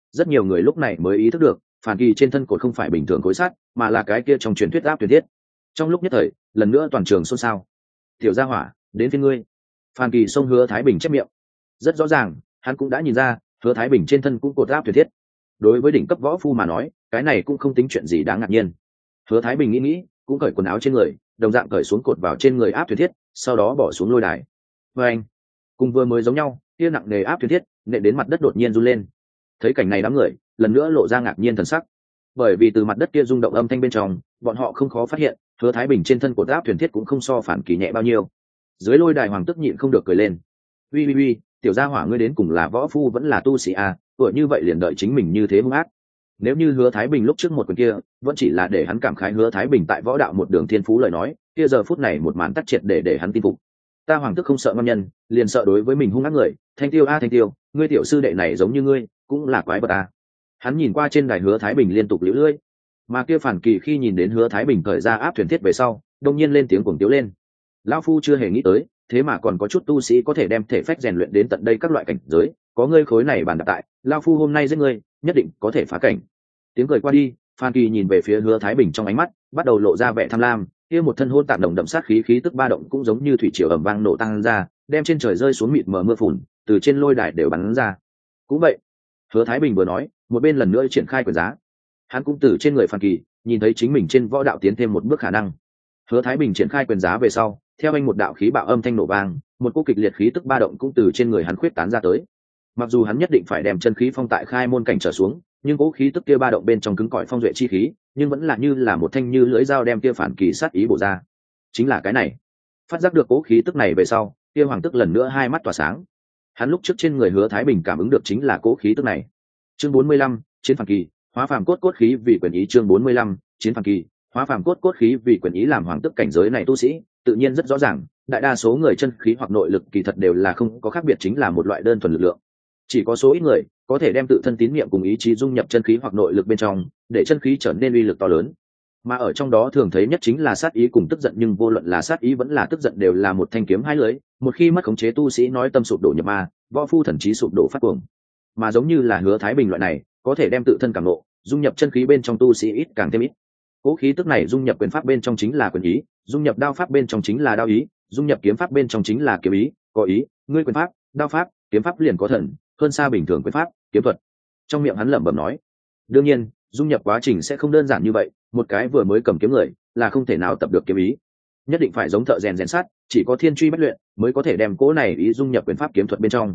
rất nhiều người lúc này mới ý thức được phản kỳ trên thân cột không phải bình thường khối sắt mà là cái kia trong truyền thuyết áp tuyệt thiết. Trong lúc nhất thời lần nữa toàn trường xôn xao. Tiểu gia hỏa, đến phía ngươi. Phản kỳ xông Hứa Thái Bình chép miệng. Rất rõ ràng hắn cũng đã nhìn ra Hứa Thái Bình trên thân cũng cột áp tuyệt thiết. Đối với đỉnh cấp võ phu mà nói cái này cũng không tính chuyện gì đáng ngạc nhiên. Hứa Thái Bình nghĩ cũng cởi quần áo trên người, đồng dạng cởi xuống cột vào trên người áp tuyệt thiết, sau đó bỏ xuống lôi đài. Và anh cùng vừa mới giống nhau, kia nặng nề áp tuyệt thiết nện đến mặt đất đột nhiên run lên. Thấy cảnh này đám người lần nữa lộ ra ngạc nhiên thần sắc, bởi vì từ mặt đất kia rung động âm thanh bên trong, bọn họ không khó phát hiện Hứa Thái Bình trên thân cột áp tuyệt thiết cũng không so phản kỳ nhẹ bao nhiêu. Dưới lôi đài hoàng tức nhịn không được cười lên. Uy, tiểu gia hỏa ngươi đến cùng là võ phu vẫn là tu sĩ à, tuổi như vậy liền đợi chính mình như thế hung ác. Nếu như Hứa Thái Bình lúc trước một quyền kia vẫn chỉ là để hắn cảm khái Hứa Thái Bình tại võ đạo một đường thiên phú lời nói, kia giờ phút này một màn tắc triệt để hắn tin phục. Ta hoàng tức không sợ ngon nhân, liền sợ đối với mình hung ác người. Thanh Tiêu Thanh Tiêu, ngươi tiểu sư đệ này giống như ngươi, cũng là quái vật à. Hắn nhìn qua trên đài Hứa Thái Bình liên tục liễu lưỡi, mà kia phản kỳ khi nhìn đến Hứa Thái Bình cởi ra áp thuyền thiết về sau, đông nhiên lên tiếng cuồng tiếu lên. Lão phu chưa hề nghĩ tới, thế mà còn có chút tu sĩ có thể đem thể phách rèn luyện đến tận đây các loại cảnh giới, có ngươi khối này bàn đạp tại, lão phu hôm nay giết ngươi, nhất định có thể phá cảnh. Tiếng cười qua đi, Phan Kỳ nhìn về phía Hứa Thái Bình trong ánh mắt bắt đầu lộ ra vẻ tham lam, kia một thân hôn tạp đồng đậm sát khí tức ba động cũng giống như thủy triều ầm vang nổ tăng ra, đem trên trời rơi xuống mịt mờ mưa phùn, từ trên lôi đài đều bắn ra. Cũng vậy, Hứa Thái Bình vừa nói, một bên lần nữa triển khai quyền giá. Hắn cũng từ trên người Phan Kỳ nhìn thấy chính mình trên võ đạo tiến thêm một bước khả năng. Hứa Thái Bình triển khai quyền giá về sau, theo anh một đạo khí bạo âm thanh nổ vang, một cỗ kịch liệt khí tức ba động cũng từ trên người hắn khuyết tán ra tới. Mặc dù hắn nhất định phải đem chân khí phong tại khai môn cảnh trở xuống, nhưng cỗ khí tức kia ba động bên trong cứng cỏi phong duệ chi khí, nhưng vẫn là như là một thanh như lưỡi dao đem kia phản kỳ sát ý bổ ra. Chính là cái này. Phát giác được cỗ khí tức này về sau, kia hoàng tức lần nữa hai mắt tỏa sáng. Hắn lúc trước trên người Hứa Thái Bình cảm ứng được chính là cỗ khí tức này. Chương 45, chiến phản kỳ, hóa phàm cốt khí vì quyền ý. Chương 45, chiến phản kỳ, hóa phàm cốt khí vì quyền ý. Làm hoàng tức cảnh giới này tu sĩ, tự nhiên rất rõ ràng, đại đa số người chân khí hoặc nội lực kỳ thật đều là không có khác biệt, chính là một loại đơn thuần lực lượng. Chỉ có số ít người có thể đem tự thân tín niệm cùng ý chí dung nhập chân khí hoặc nội lực bên trong, để chân khí trở nên uy lực to lớn. Mà ở trong đó thường thấy nhất chính là sát ý cùng tức giận, nhưng vô luận là sát ý vẫn là tức giận đều là một thanh kiếm hai lưỡi, một khi mất khống chế tu sĩ nói tâm sụp đổ nhập ma, võ phu thần trí sụp đổ phát cuồng. Mà giống như là Hứa Thái Bình loại này, có thể đem tự thân cảm nộ dung nhập chân khí bên trong tu sĩ ít càng thêm ít. Cố khí tức này dung nhập quyền pháp bên trong chính là quyền ý, dung nhập đao pháp bên trong chính là đao ý, dung nhập kiếm pháp bên trong chính là kiếm ý. Có ý, ngươi quyền pháp, đao pháp, kiếm pháp liền có thần, hơn xa bình thường quyền pháp, kiếm thuật. Trong miệng hắn lẩm bẩm nói. Đương nhiên, dung nhập quá trình sẽ không đơn giản như vậy, một cái vừa mới cầm kiếm người là không thể nào tập được kiếm ý. Nhất định phải giống thợ rèn sắt, chỉ có thiên truy bách luyện mới có thể đem cố này ý dung nhập quyền pháp kiếm thuật bên trong.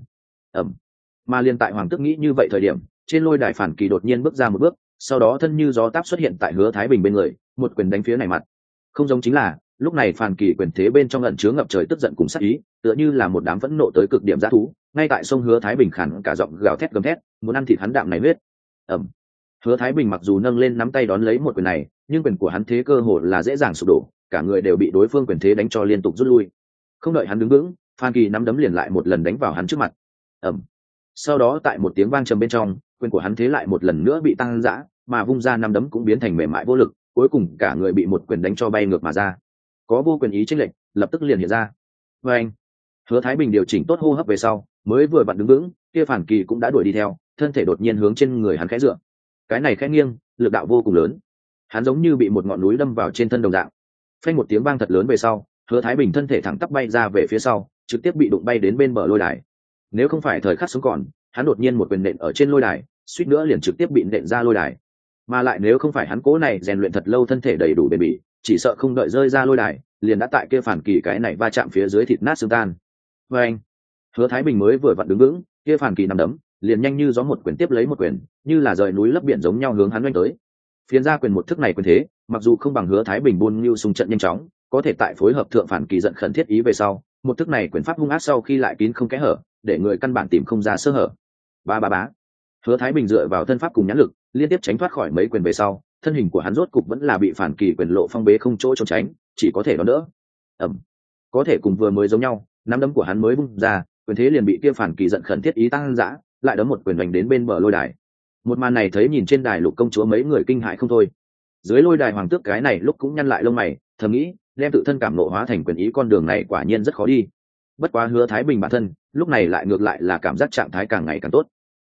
Mà liên tại hoàng tức nghĩ như vậy thời điểm, trên lôi đài phản kỳ đột nhiên bước ra một bước, sau đó thân như gió táp xuất hiện tại Hứa Thái Bình bên người, một quyền đánh phía này mặt. Không giống chính là, lúc này phản kỳ quyền thế bên trong ẩn chứa ngập trời tức giận cùng sát ý, tựa như là một đám phẫn nộ tới cực điểm dã thú, ngay tại sông Hứa Thái Bình khản cả giọng gào thét gầm thét, muốn ăn thịt hắn đạm này huyết. Hứa Thái Bình mặc dù nâng lên nắm tay đón lấy một quyền này, nhưng quyền của hắn thế cơ hồ là dễ dàng sụp đổ, cả người đều bị đối phương quyền thế đánh cho liên tục rút lui. Không đợi hắn đứng vững, Phan Kỳ nắm đấm liền lại một lần đánh vào hắn trước mặt. Sau đó tại một tiếng vang trầm bên trong, quyền của hắn thế lại một lần nữa bị tăng dã, mà vung ra nắm đấm cũng biến thành mềm mại vô lực, cuối cùng cả người bị một quyền đánh cho bay ngược mà ra. Có vô quyền ý chênh lệch, lập tức liền hiện ra. Hứa Thái Bình điều chỉnh tốt hô hấp về sau, mới vừa vặn đứng vững, kia Phản Kỳ cũng đã đuổi đi theo, thân thể đột nhiên hướng trên người hắn khẽ dựa. Cái này khẽ nghiêng, lực đạo vô cùng lớn. Hắn giống như bị một ngọn núi đâm vào trên thân đồng dạng. Phanh một tiếng vang thật lớn về sau, Hứa Thái Bình thân thể thẳng tắp bay ra về phía sau, trực tiếp bị đụng bay đến bên bờ lôi đài. Nếu không phải thời khắc sống còn, hắn đột nhiên một quyền nện ở trên lôi đài, suýt nữa liền trực tiếp bị nện ra lôi đài. Mà lại nếu không phải hắn cố này rèn luyện thật lâu thân thể đầy đủ bền bỉ, chỉ sợ không đợi rơi ra lôi đài, liền đã tại kia Phản Kỳ cái này va chạm phía dưới thịt nát xương tan. Hứa Thái Bình mới vừa vặn đứng vững, kia Phản Kỳ nằm đấm, liền nhanh như gió một quyền tiếp lấy một quyền, như là rời núi lấp biển giống nhau hướng hắn đánh tới. Phiến ra quyền một thức này quyền thế, mặc dù không bằng Hứa Thái Bình buôn lưu xung trận nhanh chóng, có thể tại phối hợp thượng Phản Kỳ giận khẩn thiết ý về sau, một thức này quyền pháp hung ác sau khi lại kín không kẽ hở, để người căn bản tìm không ra sơ hở. Bá. Hứa Thái Bình dựa vào thân pháp cùng nhãn lực, liên tiếp tránh thoát khỏi mấy quyền về sau, thân hình của hắn rốt cục vẫn là bị Phản Kỳ quyền lộ phong bế không chỗ trốn tránh, chỉ có thể đón đỡ. Có thể cùng vừa mới giống nhau, nắm đấm của hắn mới bung ra, quyền thế liền bị kia Phản Kỳ giận khẩn thiết ý tăng dã, lại đấm một quyền đánh đến bên bờ lôi đài. Một màn này thấy nhìn trên đài Lục công chúa mấy người kinh hãi không thôi. Dưới lôi đài hoàng tước cái này lúc cũng nhăn lại lông mày, thầm nghĩ, đem tự thân cảm nộ hóa thành quyền ý con đường này quả nhiên rất khó đi. Bất quá Hứa Thái Bình bản thân, lúc này lại ngược lại là cảm giác trạng thái càng ngày càng tốt.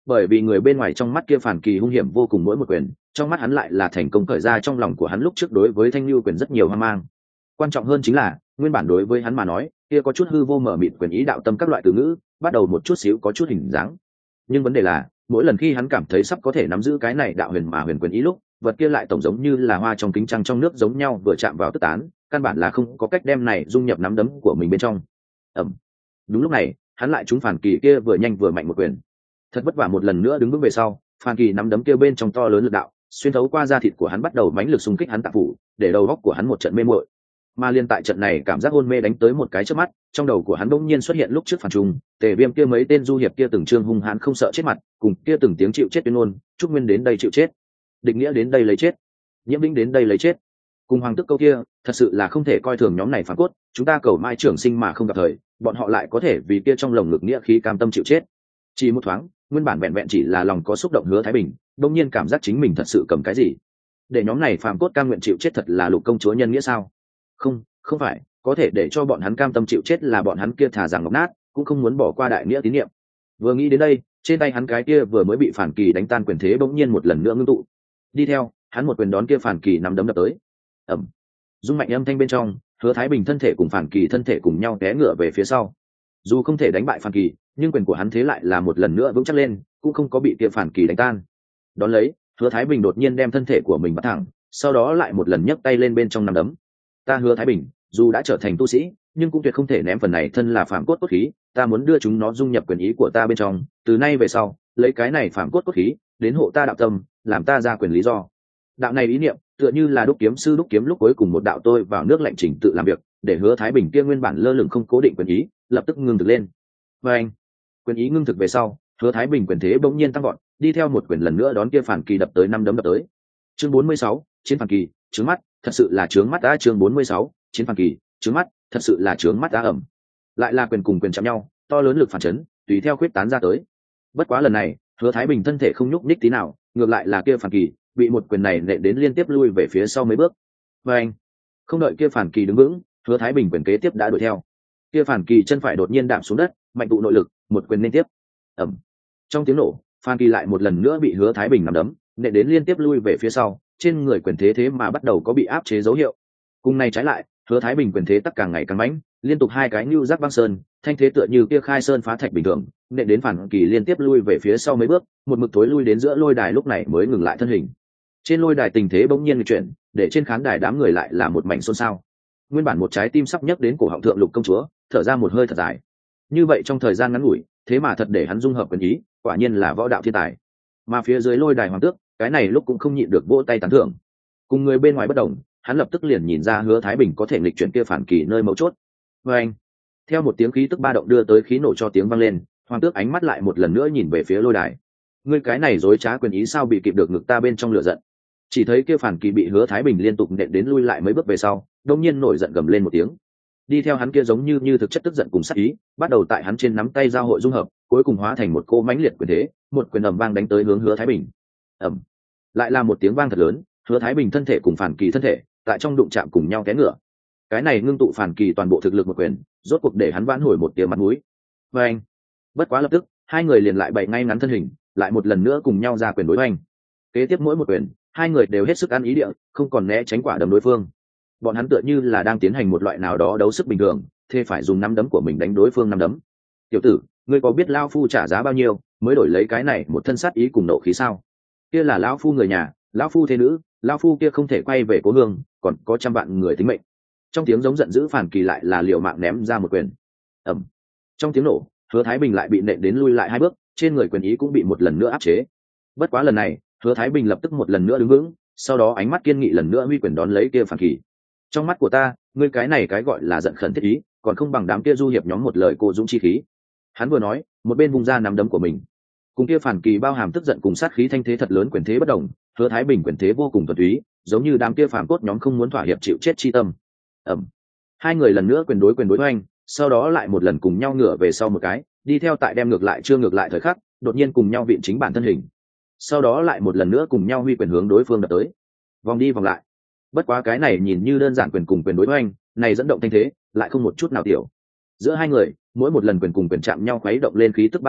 bởi vì người bên ngoài trong mắt kia phản kỳ hung hiểm vô cùng, mỗi một quyền trong mắt hắn lại là thành công khởi ra trong lòng của hắn lúc trước đối với thanh lưu quyền rất nhiều hoang mang. Quan trọng hơn chính là nguyên bản đối với hắn mà nói kia có chút hư vô mở mịt quyền ý đạo tâm các loại từ ngữ bắt đầu một chút xíu có chút hình dáng, nhưng vấn đề là mỗi lần khi hắn cảm thấy sắp có thể nắm giữ cái này đạo huyền mà huyền quyền ý lúc, vật kia lại tổng giống như là hoa trong kính trăng trong nước giống nhau, vừa chạm vào tức tán, căn bản là không có cách đem này dung nhập nắm đấm của mình bên trong. Ẩm. Đúng lúc này hắn lại trúng phản kỳ kia vừa nhanh vừa mạnh một quyền. Thật vất vả một lần nữa đứng vững về sau, phản kỳ nắm đấm kia bên trong to lớn lực đạo xuyên thấu qua da thịt của hắn, bắt đầu mãnh lực xung kích hắn tạng phủ, để đầu góc của hắn một trận mê muội. Mà liên tại trận này cảm giác hôn mê đánh tới một cái trước mắt, trong đầu của hắn bỗng nhiên xuất hiện lúc trước phản trùng Tề Viêm kia mấy tên du hiệp kia từng trương hung hãn không sợ chết mặt, cùng kia từng tiếng chịu chết tuyên ngôn, Trúc Nguyên đến đây chịu chết, Định Nghĩa đến đây lấy chết, Nhiễm Vĩnh đến đây lấy chết. Cùng Hoàng Tức câu kia, thật sự là không thể coi thường nhóm này phản cốt, chúng ta cầu mai trưởng sinh mà không gặp thời, bọn họ lại có thể vì kia trong lồng ngực nghĩa khí cam tâm chịu chết. Chỉ một thoáng, nguyên bản vẹn vẹn chỉ là lòng có xúc động Hứa Thái Bình, bỗng nhiên cảm giác chính mình thật sự cầm cái gì để nhóm này phàm cốt cam nguyện chịu chết, thật là Lục công chúa nhân nghĩa sao? Không phải, có thể để cho bọn hắn cam tâm chịu chết là bọn hắn kia thà rằng ngọc nát cũng không muốn bỏ qua đại nghĩa tín nhiệm. Vừa nghĩ đến đây, trên tay hắn cái kia vừa mới bị phản kỳ đánh tan quyền thế bỗng nhiên một lần nữa ngưng tụ. Đi theo hắn một quyền đón kia phản kỳ nắm đấm đập tới. Ẩm. Dung mạnh âm thanh bên trong, Hứa Thái Bình thân thể cùng phản kỳ thân thể cùng nhau té ngựa về phía sau. Dù không thể đánh bại phản kỳ, nhưng quyền của hắn thế lại là một lần nữa vững chắc lên, cũng không có bị kia phản kỳ đánh tan. Đón lấy, Hứa Thái Bình đột nhiên đem thân thể của mình bắt thẳng, sau đó lại một lần nhấc tay lên bên trong nắm đấm. Ta Hứa Thái Bình dù đã trở thành tu sĩ, nhưng cũng tuyệt không thể ném phần này thân là phàm cốt cốt khí, ta muốn đưa chúng nó dung nhập quyền ý của ta bên trong, từ nay về sau lấy cái này phàm cốt cốt khí đến hộ ta đạo tâm, làm ta ra quyền lý do. Đạo này ý niệm tựa như là đúc kiếm sư đúc kiếm lúc cuối cùng một đạo tôi vào nước lạnh chỉnh tự làm việc, để Hứa Thái Bình kia nguyên bản lơ lửng không cố định quyền ý lập tức ngưng thực lên. Và anh quyền ý ngưng thực về sau, Hứa Thái Bình quyền thế bỗng nhiên tăng vọt, đi theo một quyền lần nữa đón kia phản kỳ đập tới, năm đấm đập tới. Chương 46, chiến phản kỳ, trướng mắt, thật sự là trướng mắt. Đã chương 46, chiến phản kỳ, trướng mắt, thật sự là trướng mắt. Đã ẩm. Lại là quyền cùng quyền chạm nhau, to lớn lực phản chấn tùy theo khuyết tán ra tới. Bất quá lần này, Hứa Thái Bình thân thể không nhúc nhích tí nào, ngược lại là kia phản kỳ bị một quyền này nện đến liên tiếp lui về phía sau mấy bước. Và anh không đợi kia phản kỳ đứng vững, Hứa Thái Bình quyền kế tiếp đã đuổi theo. Kia phản kỳ chân phải đột nhiên đạp xuống đất, mạnh tụ nội lực, một quyền liên tiếp. Ẩm. Trong tiếng nổ, phản kỳ lại một lần nữa bị Hứa Thái Bình nắm đấm nện đến liên tiếp lui về phía sau, trên người quyền thế mà bắt đầu có bị áp chế dấu hiệu. Cùng này trái lại, Hứa Thái Bình quyền thế tắc càng ngày càng mãnh, liên tục hai cái nưu giác băng sơn, thanh thế tựa như kia khai sơn phá thạch bình thường, nện đến phản kỳ liên tiếp lui về phía sau mấy bước, một mực tối lui đến giữa lôi đài, lúc này mới ngừng lại thân hình. Trên lôi đài tình thế bỗng nhiên nghịch chuyển, để trên khán đài đám người lại là một mảnh xôn xao. Nguyên bản một trái tim sắp nhấc đến cổ họng thượng Lục công chúa thở ra một hơi thật dài. Như vậy trong thời gian ngắn ngủi, thế mà thật để hắn dung hợp quyền ý, quả nhiên là võ đạo thiên tài. Mà phía dưới lôi đài hoàng tước, cái này lúc cũng không nhịn được vỗ tay tán thưởng. Cùng người bên ngoài bất đồng, hắn lập tức liền nhìn ra Hứa Thái Bình có thể nghịch chuyển kia phản kỳ nơi mấu chốt. Và anh theo một tiếng khí tức ba động đưa tới khí nổ cho tiếng vang lên, hoàng tước ánh mắt lại một lần nữa nhìn về phía lôi đài. Ngươi cái này dối trá quyền ý sao bị kịp được ngực ta bên trong lửa giận? Chỉ thấy kia phản kỳ bị Hứa Thái Bình liên tục nện đến lui lại mấy bước về sau, đột nhiên nổi giận gầm lên một tiếng. Đi theo hắn kia giống như thực chất tức giận cùng sát ý, bắt đầu tại hắn trên nắm tay giao hội dung hợp, cuối cùng hóa thành một cô mãnh liệt quyền thế, một quyền ầm vang đánh tới hướng Hứa Thái Bình. Ầm. Lại là một tiếng vang thật lớn, Hứa Thái Bình thân thể cùng phản kỳ thân thể tại trong đụng chạm cùng nhau té ngửa. Cái này ngưng tụ phản kỳ toàn bộ thực lực một quyền, rốt cuộc để hắn vãn hồi một tia mặt mũi. Và anh bất quá lập tức, hai người liền lại bày ngay ngắn thân hình, lại một lần nữa cùng nhau ra quyền đối hoành. Kế tiếp mỗi một quyền, hai người đều hết sức ăn ý địa, không còn né tránh quả đấm đối phương. Bọn hắn tựa như là đang tiến hành một loại nào đó đấu sức bình thường, thế phải dùng nắm đấm của mình đánh đối phương nắm đấm. Tiểu tử, ngươi có biết lão phu trả giá bao nhiêu mới đổi lấy cái này một thân sát ý cùng nộ khí sao? Kia là lão phu người nhà, lão phu thế nữ, lão phu kia không thể quay về cố hương, còn có trăm vạn người tính mệnh. Trong tiếng giống giận dữ, phản kỳ lại là liều mạng ném ra một quyền. Ầm. Trong tiếng nổ, Hứa Thái Bình lại bị nện đến lui lại hai bước, trên người quyền ý cũng bị một lần nữa áp chế. Bất quá lần này, Hứa Thái Bình lập tức một lần nữa đứng vững, sau đó ánh mắt kiên nghị lần nữa huy quyền đón lấy kia phản kỳ. Trong mắt của ta, ngươi cái này cái gọi là giận khẩn thiết ý, còn không bằng đám kia du hiệp nhóm một lời cô dũng chi khí. Hắn vừa nói, một bên vung ra nắm đấm của mình. Cùng kia phản kỳ bao hàm tức giận cùng sát khí thanh thế thật lớn, quyền thế bất đồng, Hứa Thái Bình quyền thế vô cùng thuần túy, giống như đám kia phản cốt nhóm không muốn thỏa hiệp chịu chết chi tâm. Ầm. Hai người lần nữa quyền đối hoành, sau đó lại một lần cùng nhau ngửa về sau một cái, đi theo tại đem ngược lại chưa ngược lại thời khắc, đột nhiên cùng nhau vịn chính bản thân hình. Sau đó lại một lần nữa cùng nhau huy quyền hướng đối phương đập tới. Vòng đi vòng lại. Bất quá cái này nhìn như đơn giản quyền cùng quyền đối hoành, này dẫn động thanh thế, lại không một chút nào tiểu. Giữa hai người, mỗi một lần quyền cùng quyền chạm nhau khuấy động lên khí tức ba động,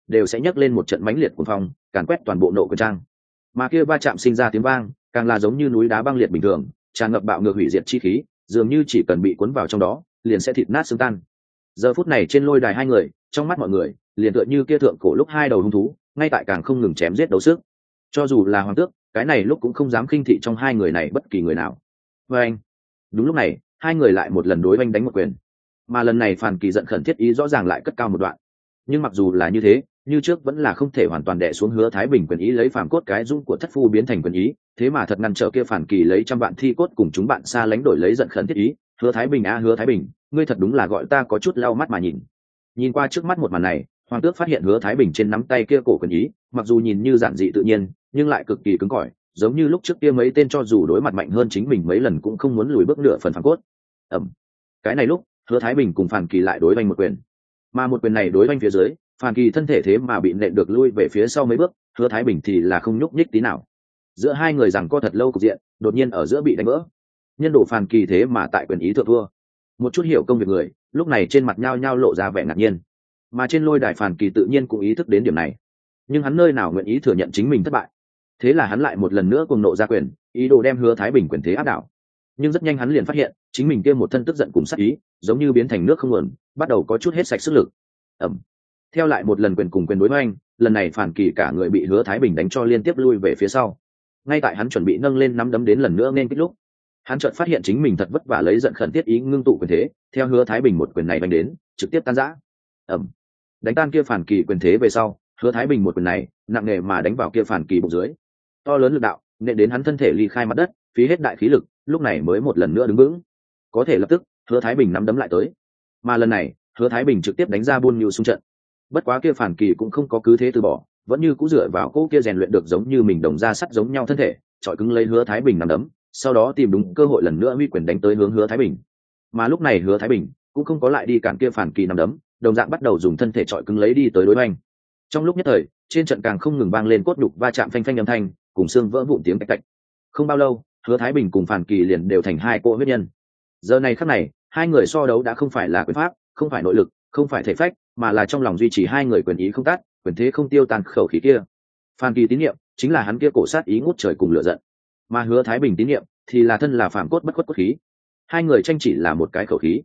đều sẽ nhấc lên một trận mãnh liệt cuồng phong càn quét toàn bộ nộ quyền trang. Mà kia va chạm sinh ra tiếng vang càng là giống như núi đá băng liệt bình thường, tràn ngập bạo ngược hủy diệt chi khí, dường như chỉ cần bị cuốn vào trong đó liền sẽ thịt nát xương tan. Giờ phút này trên lôi đài hai người, trong mắt mọi người liền tựa như kia thượng cổ lúc hai đầu hung thú ngay tại càng không ngừng chém giết đấu sức. Cho dù là hoàng tước cái này lúc cũng không dám khinh thị trong hai người này bất kỳ người nào. Và anh, đúng lúc này hai người lại một lần đối oanh đánh một quyền, mà lần này Phàn Kỳ giận khẩn thiết ý rõ ràng lại cất cao một đoạn. Nhưng mặc dù là như thế, như trước vẫn là không thể hoàn toàn đè xuống Hứa Thái Bình quyền ý lấy phàm cốt cái dung của thất phu biến thành quyền ý, thế mà thật ngăn trở kia Phàn Kỳ lấy trăm vạn thi cốt cùng chúng bạn xa lánh đổi lấy giận khẩn thiết ý. Hứa Thái Bình Hứa Thái Bình, ngươi thật đúng là gọi ta có chút lau mắt mà nhìn qua trước mắt một màn này, hoàng tước phát hiện Hứa Thái Bình trên nắm tay kia cổ quyền ý mặc dù nhìn như giản dị tự nhiên nhưng lại cực kỳ cứng cỏi, giống như lúc trước kia mấy tên cho dù đối mặt mạnh hơn chính mình mấy lần cũng không muốn lùi bước nửa phần phàm cốt. Cái này lúc Hứa Thái Bình cùng Phàn Kỳ lại đối oanh một quyền, mà một quyền này đối oanh phía dưới, Phàn Kỳ thân thể thế mà bị nện được lui về phía sau mấy bước, Hứa Thái Bình thì là không nhúc nhích tí nào. Giữa hai người rằng co thật lâu cục diện đột nhiên ở giữa bị đánh vỡ. Nhân đồ Phàn Kỳ thế mà tại quyền ý thượng thua. Một chút hiểu công việc người lúc này trên mặt nhao nhao lộ ra vẻ ngạc nhiên, mà trên lôi đài Phàn Kỳ tự nhiên cũng ý thức đến điểm này, nhưng hắn nơi nào nguyện ý thừa nhận chính mình thất bại. Thế là hắn lại một lần nữa cuồng nộ ra quyền, ý đồ đem Hứa Thái Bình quyền thế áp đảo. Nhưng rất nhanh hắn liền phát hiện chính mình kia một thân tức giận cùng sát ý giống như biến thành nước không nguồn, bắt đầu có chút hết sạch sức lực. Theo lại một lần quyền cùng quyền đối oanh, lần này Phàn Kỳ cả người bị Hứa Thái Bình đánh cho liên tiếp lui về phía sau. Ngay tại hắn chuẩn bị nâng lên nắm đấm đến lần nữa nên kích lúc, hắn chợt phát hiện chính mình thật vất vả lấy giận khẩn thiết ý ngưng tụ quyền thế, theo Hứa Thái Bình một quyền này đánh đến trực tiếp tan rã. Đánh tan kia Phàn Kỳ quyền thế về sau, Hứa Thái Bình một quyền này nặng nề mà đánh vào kia Phàn Kỳ bụng dưới, to lớn lực đạo nện đến hắn thân thể ly khai mặt đất, phí hết đại khí lực, lúc này mới một lần nữa đứng vững. Có thể lập tức Hứa Thái Bình nắm đấm lại tới, mà lần này Hứa Thái Bình trực tiếp đánh ra buôn nhưu xung trận. Bất quá kia Phàn Kỳ cũng không có cứ thế từ bỏ, vẫn như cũ dựa vào cỗ kia rèn luyện được giống như mình đồng ra sắt giống nhau thân thể, chọi cứng lấy Hứa Thái Bình nắm đấm, sau đó tìm đúng cơ hội lần nữa huy quyền đánh tới hướng Hứa Thái Bình. Mà lúc này Hứa Thái Bình cũng không có lại đi cản kia Phàn Kỳ nắm đấm, đồng dạng bắt đầu dùng thân thể chọi cứng lấy đi tới đối oanh. Trong lúc nhất thời, trên trận càng không ngừng vang lên cốt nhục va chạm phanh phanh âm thanh, cùng xương vỡ vụn tiếng tạch tạch. Không bao lâu, Hứa Thái Bình cùng Phàn Kỳ liền đều thành hai cỗ huyết nhân. Giờ này khắc này, hai người so đấu đã không phải là quyền pháp, không phải nội lực, không phải thể phách, mà là trong lòng duy trì hai người quyền ý không tát, quyền thế không tiêu tan khẩu khí kia. Phàn Kỳ tín nhiệm chính là hắn kia cổ sát ý ngút trời cùng lửa giận, mà Hứa Thái Bình tín nhiệm thì là thân là phàm cốt bất khuất cốt khí. Hai người tranh chỉ là một cái khẩu khí.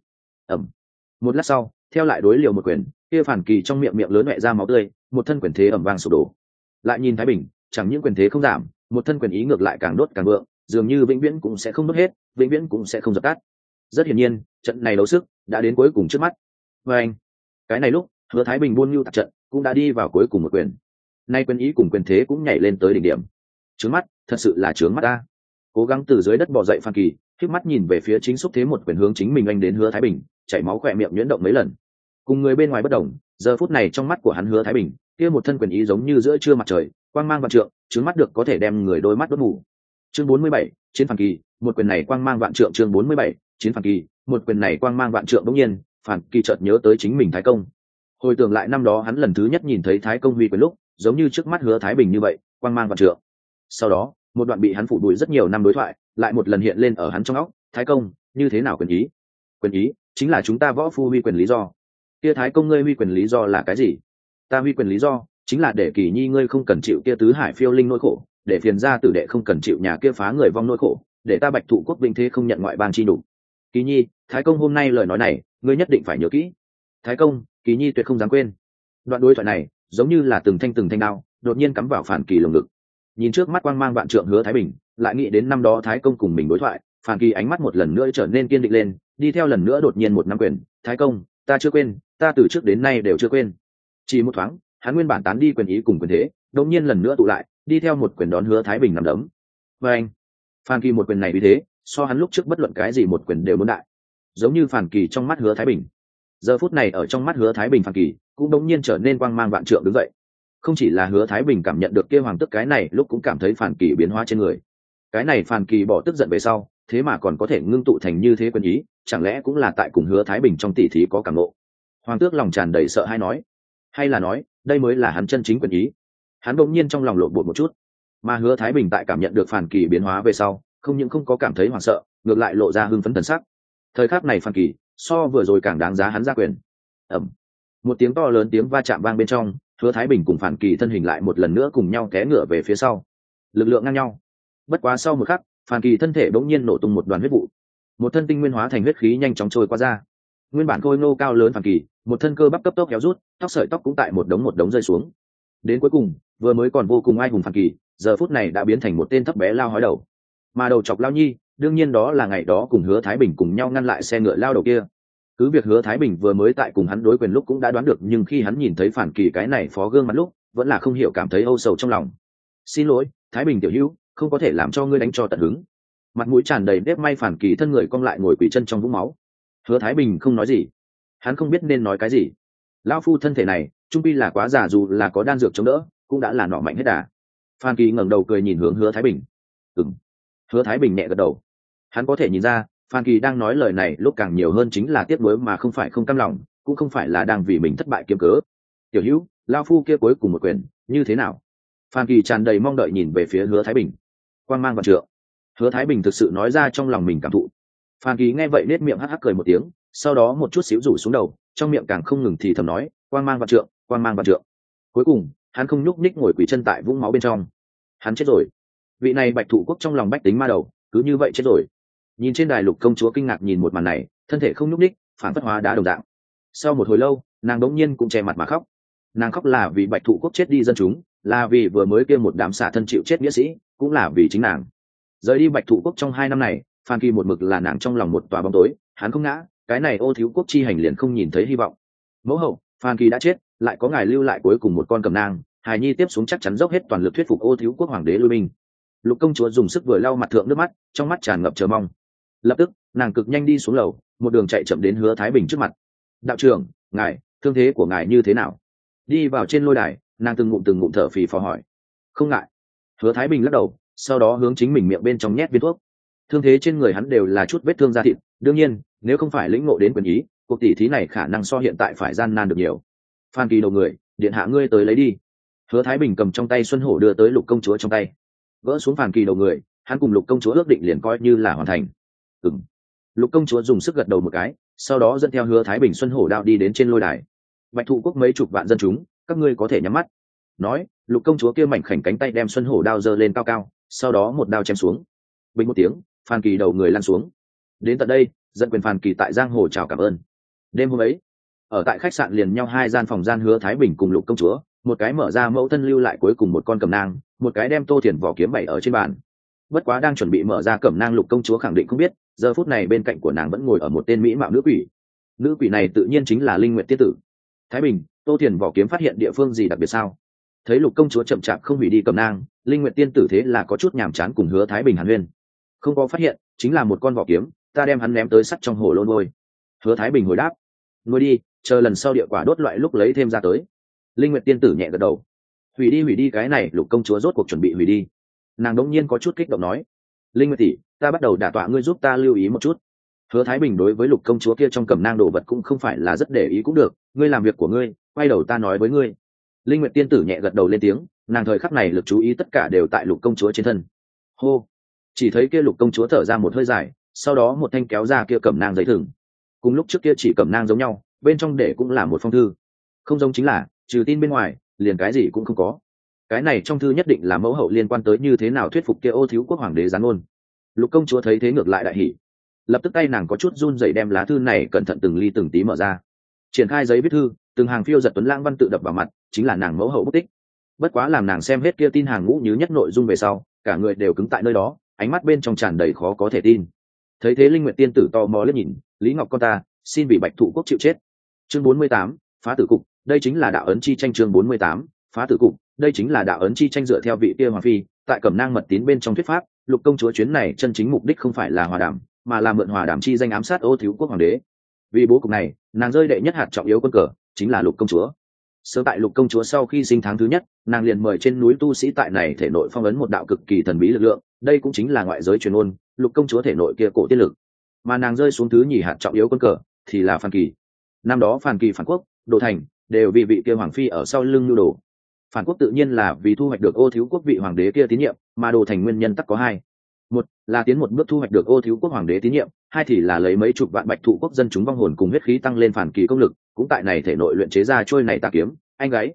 Một lát sau, theo lại đối liều một quyền, kia Phàn Kỳ trong miệng lớn mẹ ra máu tươi, một thân quyền thế ầm vang sụp đổ. Lại nhìn Thái Bình, chẳng những quyền thế không giảm, một thân quyền ý ngược lại càng đốt càng vượng, dường như vĩnh viễn cũng sẽ không đốt hết, vĩnh viễn cũng sẽ không dập tắt. Rất hiển nhiên, trận này đấu sức đã đến cuối cùng trước mắt. Và anh, cái này lúc Hứa Thái Bình buôn nhu tạc trận cũng đã đi vào cuối cùng một quyền. Nay quyền ý cùng quyền thế cũng nhảy lên tới đỉnh điểm. Trướng mắt, thật sự là trướng mắt ta. Cố gắng từ dưới đất bò dậy Phan Kỳ, khép mắt nhìn về phía chính xúc thế một quyền hướng chính mình anh đến Hứa Thái Bình, chảy máu khỏe miệng nhuyễn động mấy lần. Cùng người bên ngoài bất đồng, giờ phút này trong mắt của hắn Hứa Thái Bình, kia một thân quyền ý giống như giữa trưa mặt trời, quang mang vạn trượng, trướng mắt được có thể đem người đôi mắt đốt mù. Chương 47, chiến Phan Kỳ, một quyền này quang mang vạn trượng. Chương 47, chiến Phan Kỳ, một quyền này quang mang vạn trượng. Đống nhiên, Phan Kỳ chợt nhớ tới chính mình Thái Công. Hồi tưởng lại năm đó hắn lần thứ nhất nhìn thấy Thái Công huy quyền lúc, giống như trước mắt Hứa Thái Bình như vậy, quang mang vạn trượng. Sau đó, một đoạn bị hắn phủ đuổi rất nhiều năm đối thoại, lại một lần hiện lên ở hắn trong óc. Thái Công, như thế nào quyền ý? Quyền ý chính là chúng ta võ phu huy quyền lý do. Kia Thái Công ngươi huy quyền lý do là cái gì? Ta huy quyền lý do chính là để Kỳ Nhi ngươi không cần chịu kia tứ hải phiêu linh nỗi khổ, để phiền gia tử đệ không cần chịu nhà kia phá người vong nỗi khổ, để ta Bạch Thụ quốc vinh thế không nhận ngoại bang chi đủ. Kỳ Nhi, Thái Công hôm nay lời nói này, ngươi nhất định phải nhớ kỹ. Thái Công, Kỳ Nhi tuyệt không dám quên. Đoạn đối thoại này giống như là từng thanh đao đột nhiên cắm vào Phàn Kỳ lồng ngực. Nhìn trước mắt quang mang vạn trượng Hứa Thái Bình, lại nghĩ đến năm đó Thái Công cùng mình đối thoại, Phàn Kỳ ánh mắt một lần nữa trở nên kiên định lên, đi theo lần nữa đột nhiên một năm quyền. Thái Công, ta chưa quên, ta từ trước đến nay đều chưa quên. Chỉ một thoáng, hắn nguyên bản tán đi quyền ý cùng quyền thế, đột nhiên lần nữa tụ lại, đi theo một quyền đón Hứa Thái Bình nằm đấm. Và anh, Phàn Kỳ một quyền này vì thế, so hắn lúc trước bất luận cái gì một quyền đều muốn đại. Giống như Phàn Kỳ trong mắt Hứa Thái Bình, giờ phút này ở trong mắt Hứa Thái Bình Phàn Kỳ cũng đột nhiên trở nên quang mang vạn trượng đứng dậy. Không chỉ là Hứa Thái Bình cảm nhận được kia hoàng tức cái này, lúc cũng cảm thấy Phàn Kỳ biến hóa trên người. Cái này Phàn Kỳ bỏ tức giận về sau, thế mà còn có thể ngưng tụ thành như thế quyền ý, chẳng lẽ cũng là tại cùng Hứa Thái Bình trong tỷ thí có cảm ngộ? Hoàng tước lòng tràn đầy sợ hãi nói, hay là nói đây mới là hắn chân chính quyền ý? Hắn đột nhiên trong lòng lộn bột một chút, mà Hứa Thái Bình tại cảm nhận được Phàn Kỳ biến hóa về sau, không những không có cảm thấy hoảng sợ, ngược lại lộ ra hưng phấn thần sắc. Thời khắc này Phàn Kỳ so vừa rồi càng đáng giá hắn ra quyền. Một tiếng to lớn tiếng va chạm vang bên trong, Hứa Thái Bình cùng Phản Kỳ thân hình lại một lần nữa cùng nhau té ngựa về phía sau, lực lượng ngang nhau. Bất quá sau một khắc, Phản Kỳ thân thể bỗng nhiên nổ tung một đoàn huyết vụ, một thân tinh nguyên hóa thành huyết khí nhanh chóng trôi qua ra. Nguyên bản khôi ngô cao lớn Phản Kỳ, một thân cơ bắp cấp tốc kéo rút, tóc sợi tóc cũng tại một đống rơi xuống. Đến cuối cùng, vừa mới còn vô cùng ai hùng Phản Kỳ, giờ phút này đã biến thành một tên thấp bé lao hói đầu. Mà đầu chọc Lao Nhi, đương nhiên đó là ngày đó cùng Hứa Thái Bình cùng nhau ngăn lại xe ngựa lao đầu kia. Cứ việc Hứa Thái Bình vừa mới tại cùng hắn đối quyền lúc cũng đã đoán được, nhưng khi hắn nhìn thấy Phản Kỳ cái này phó gương mặt lúc, vẫn là không hiểu cảm thấy âu sầu trong lòng. Xin lỗi, Thái Bình tiểu hữu, không có thể làm cho ngươi đánh cho tận hứng. Mặt mũi tràn đầy nếp may Phản Kỳ thân người cong lại ngồi quỳ chân trong vũng máu. Hứa Thái Bình không nói gì, hắn không biết nên nói cái gì. Lão phu thân thể này trung pi là quá già, dù là có đan dược chống đỡ cũng đã là nọ mạnh hết đà. Phan Kỳ ngẩng đầu cười nhìn hướng Hứa Thái Bình. Hứa Thái Bình nhẹ gật đầu. Hắn có thể nhìn ra Phan Kỳ đang nói lời này lúc càng nhiều hơn chính là tiếc nuối mà không phải không cam lòng, cũng không phải là đang vì mình thất bại kiếm cớ. Tiểu hữu, lão phu kia cuối cùng một quyền như thế nào? Phan Kỳ tràn đầy mong đợi nhìn về phía Hứa Thái Bình. Quang mang vạn trượng. Hứa Thái Bình thực sự nói ra trong lòng mình cảm thụ. Phan Kỳ nghe vậy nết miệng hắc hắc cười một tiếng, sau đó một chút xíu rủ xuống đầu, trong miệng càng không ngừng thì thầm nói, quang mang vạn trượng, quang mang vạn trượng. Cuối cùng, hắn không nhúc nhích ngồi quỳ chân tại vũng máu bên trong. Hắn chết rồi. Vị này Bạch Thụ Quốc trong lòng bách tính ma đầu, cứ như vậy chết rồi. Nhìn trên đài Lục công chúa kinh ngạc nhìn một màn này, thân thể không nhúc nhích, phản phất hóa đá đồng dạng. Sau một hồi lâu, nàng đống nhiên cũng che mặt mà khóc. Nàng khóc là vì Bạch Thụ Quốc chết đi dân chúng, là vì vừa mới kia một đám xả thân chịu chết nghĩa sĩ, cũng là vì chính nàng. Rời đi Bạch Thụ Quốc trong 2 năm này, Phan Kỳ một mực là nàng trong lòng một tòa bóng tối, hắn không ngã, cái này Ô Thiếu Quốc chi hành liền không nhìn thấy hy vọng. Mẫu hậu, Phan Kỳ đã chết, lại có ngài lưu lại cuối cùng một con cầm nang, hài nhi tiếp xuống chắc chắn dốc hết toàn lực thuyết phục Ô Thiếu Quốc hoàng đế lui binh. Lục công chúa dùng sức vừa lau mặt thượng nước mắt, trong mắt tràn ngập chờ mong. Lập tức, nàng cực nhanh đi xuống lầu, một đường chạy chậm đến Hứa Thái Bình trước mặt. Đạo trưởng, ngài, thương thế của ngài như thế nào? Đi vào trên lôi đài, nàng từng ngụm thở phì phò hỏi. Không ngại. Hứa Thái Bình lắc đầu, sau đó hướng chính mình miệng bên trong nhét viên thuốc. Thương thế trên người hắn đều là chút vết thương da thịt, đương nhiên nếu không phải lĩnh ngộ đến quyền ý, cuộc tỷ thí này khả năng so hiện tại phải gian nan được nhiều. Phan Kỳ đầu người, điện hạ ngươi tới lấy đi. Hứa Thái Bình cầm trong tay xuân hổ đưa tới Lục công chúa trong tay. Gỡ xuống Phan Kỳ đầu người, hắn cùng Lục công chúa ước định liền coi như là hoàn thành. Lục công chúa dùng sức gật đầu một cái, sau đó dẫn theo Hứa Thái Bình xuân hổ đạo đi đến trên lôi đài. Bạch Thụ Quốc mấy chục vạn dân chúng, các ngươi có thể nhắm mắt. Nói, Lục công chúa kia mảnh khảnh cánh tay đem xuân hổ đao giơ lên cao cao, sau đó một đao chém xuống. Bình một tiếng, Phan Kỳ đầu người lăn xuống. Đến tận đây, dẫn quyền Phan Kỳ tại giang hồ chào cảm ơn. Đêm hôm ấy, ở tại khách sạn liền nhau 2 gian phòng gian Hứa Thái Bình cùng Lục công chúa, một cái mở ra mẫu thân lưu lại cuối cùng một con cẩm nang, một cái đem Tô Thiền vỏ kiếm bày ở trên bàn. Bất quá đang chuẩn bị mở ra cẩm nang, Lục công chúa khẳng định không biết, giờ phút này bên cạnh của nàng vẫn ngồi ở một tên mỹ mạo nữ quỷ. Nữ quỷ này tự nhiên chính là Linh Nguyệt tiên tử. Thái Bình, Tô Thiền vỏ kiếm phát hiện địa phương gì đặc biệt sao? Thấy Lục công chúa chậm chạp không hủy đi cẩm nang, Linh Nguyệt tiên tử thế là có chút nhàm chán cùng Hứa Thái Bình hàn huyên. Không có phát hiện, chính là một con vỏ kiếm, ta đem hắn ném tới sắt trong hồ lô nuôi. Hứa Thái Bình hồi đáp, nuôi đi, chờ lần sau địa quả đốt loại lúc lấy thêm ra tới. Linh Nguyệt tiên tử nhẹ gật đầu. Hủy đi cái này, Lục công chúa rốt cuộc chuẩn bị hủy đi. Nàng đống nhiên có chút kích động nói, Linh Nguyệt tỷ, ta bắt đầu đả tọa ngươi giúp ta lưu ý một chút. Hứa Thái Bình đối với Lục công chúa kia trong cẩm nang đồ vật cũng không phải là rất để ý cũng được, ngươi làm việc của ngươi, quay đầu ta nói với ngươi. Linh Nguyệt tiên tử nhẹ gật đầu lên tiếng, nàng thời khắc này lực chú ý tất cả đều tại Lục công chúa trên thân. Hô, chỉ thấy kia Lục công chúa thở ra một hơi dài, sau đó một thanh kéo ra kia cẩm nang giấy thừng. Cùng lúc trước kia chỉ cẩm nang giống nhau, bên trong để cũng là một phong thư. Không giống chính là, trừ tin bên ngoài, liền cái gì cũng không có. Cái này trong thư nhất định là mẫu hậu liên quan tới như thế nào thuyết phục kia Ô Thiếu Quốc hoàng đế giáng ngôn. Lục công chúa thấy thế ngược lại đại hỉ, lập tức tay nàng có chút run rẩy đem lá thư này cẩn thận từng ly từng tí mở ra, triển khai giấy viết thư, từng hàng phiêu giật tuấn lãng văn tự đập vào mặt, chính là nàng mẫu hậu bút tích. Bất quá làm nàng xem hết kia tin hàng ngũ nhứ nhất nội dung về sau, cả người đều cứng tại nơi đó, ánh mắt bên trong tràn đầy khó có thể tin. Thấy thế Linh Nguyệt tiên tử tò mò liếc nhìn, Lý Ngọc con ta, xin vì Bạch Thụ Quốc chịu chết. Chương 48, phá tử cục, đây chính là đạo ấn chi tranh. Chương 48, phá tử cục, đây chính là đạo ấn chi tranh. Dựa theo vị kia hoàng phi tại cẩm nang mật tín bên trong thuyết pháp, Lục công chúa chuyến này chân chính mục đích không phải là hòa đàm, mà là mượn hòa đàm chi danh ám sát Ô Thiếu Quốc hoàng đế. Vì bố cục này, nàng rơi đệ nhất hạt trọng yếu quân cờ chính là Lục công chúa. Sớm tại Lục công chúa sau khi sinh tháng thứ nhất, nàng liền mời trên núi tu sĩ tại này thể nội phong ấn một đạo cực kỳ thần bí lực lượng, đây cũng chính là ngoại giới truyền ngôn, Lục công chúa thể nội kia cổ tiên lực. Mà nàng rơi xuống thứ nhì hạt trọng yếu quân cờ thì là Phan Kỳ. Năm đó Phan Kỳ phản quốc, Đồ Thành đều vì vị kia hoàng phi ở sau lưng nhu đồ. Phản quốc tự nhiên là vì thu hoạch được Ô Thiếu Quốc vị hoàng đế kia tín nhiệm, mà Đồ Thành nguyên nhân tắc có hai: một là tiến một bước thu hoạch được Ô Thiếu Quốc hoàng đế tín nhiệm, hai thì là lấy mấy chục vạn Bạch Thụ Quốc dân chúng vong hồn cùng huyết khí tăng lên Phản Kỳ công lực, cũng tại này thể nội luyện chế ra trôi này tà kiếm anh gái.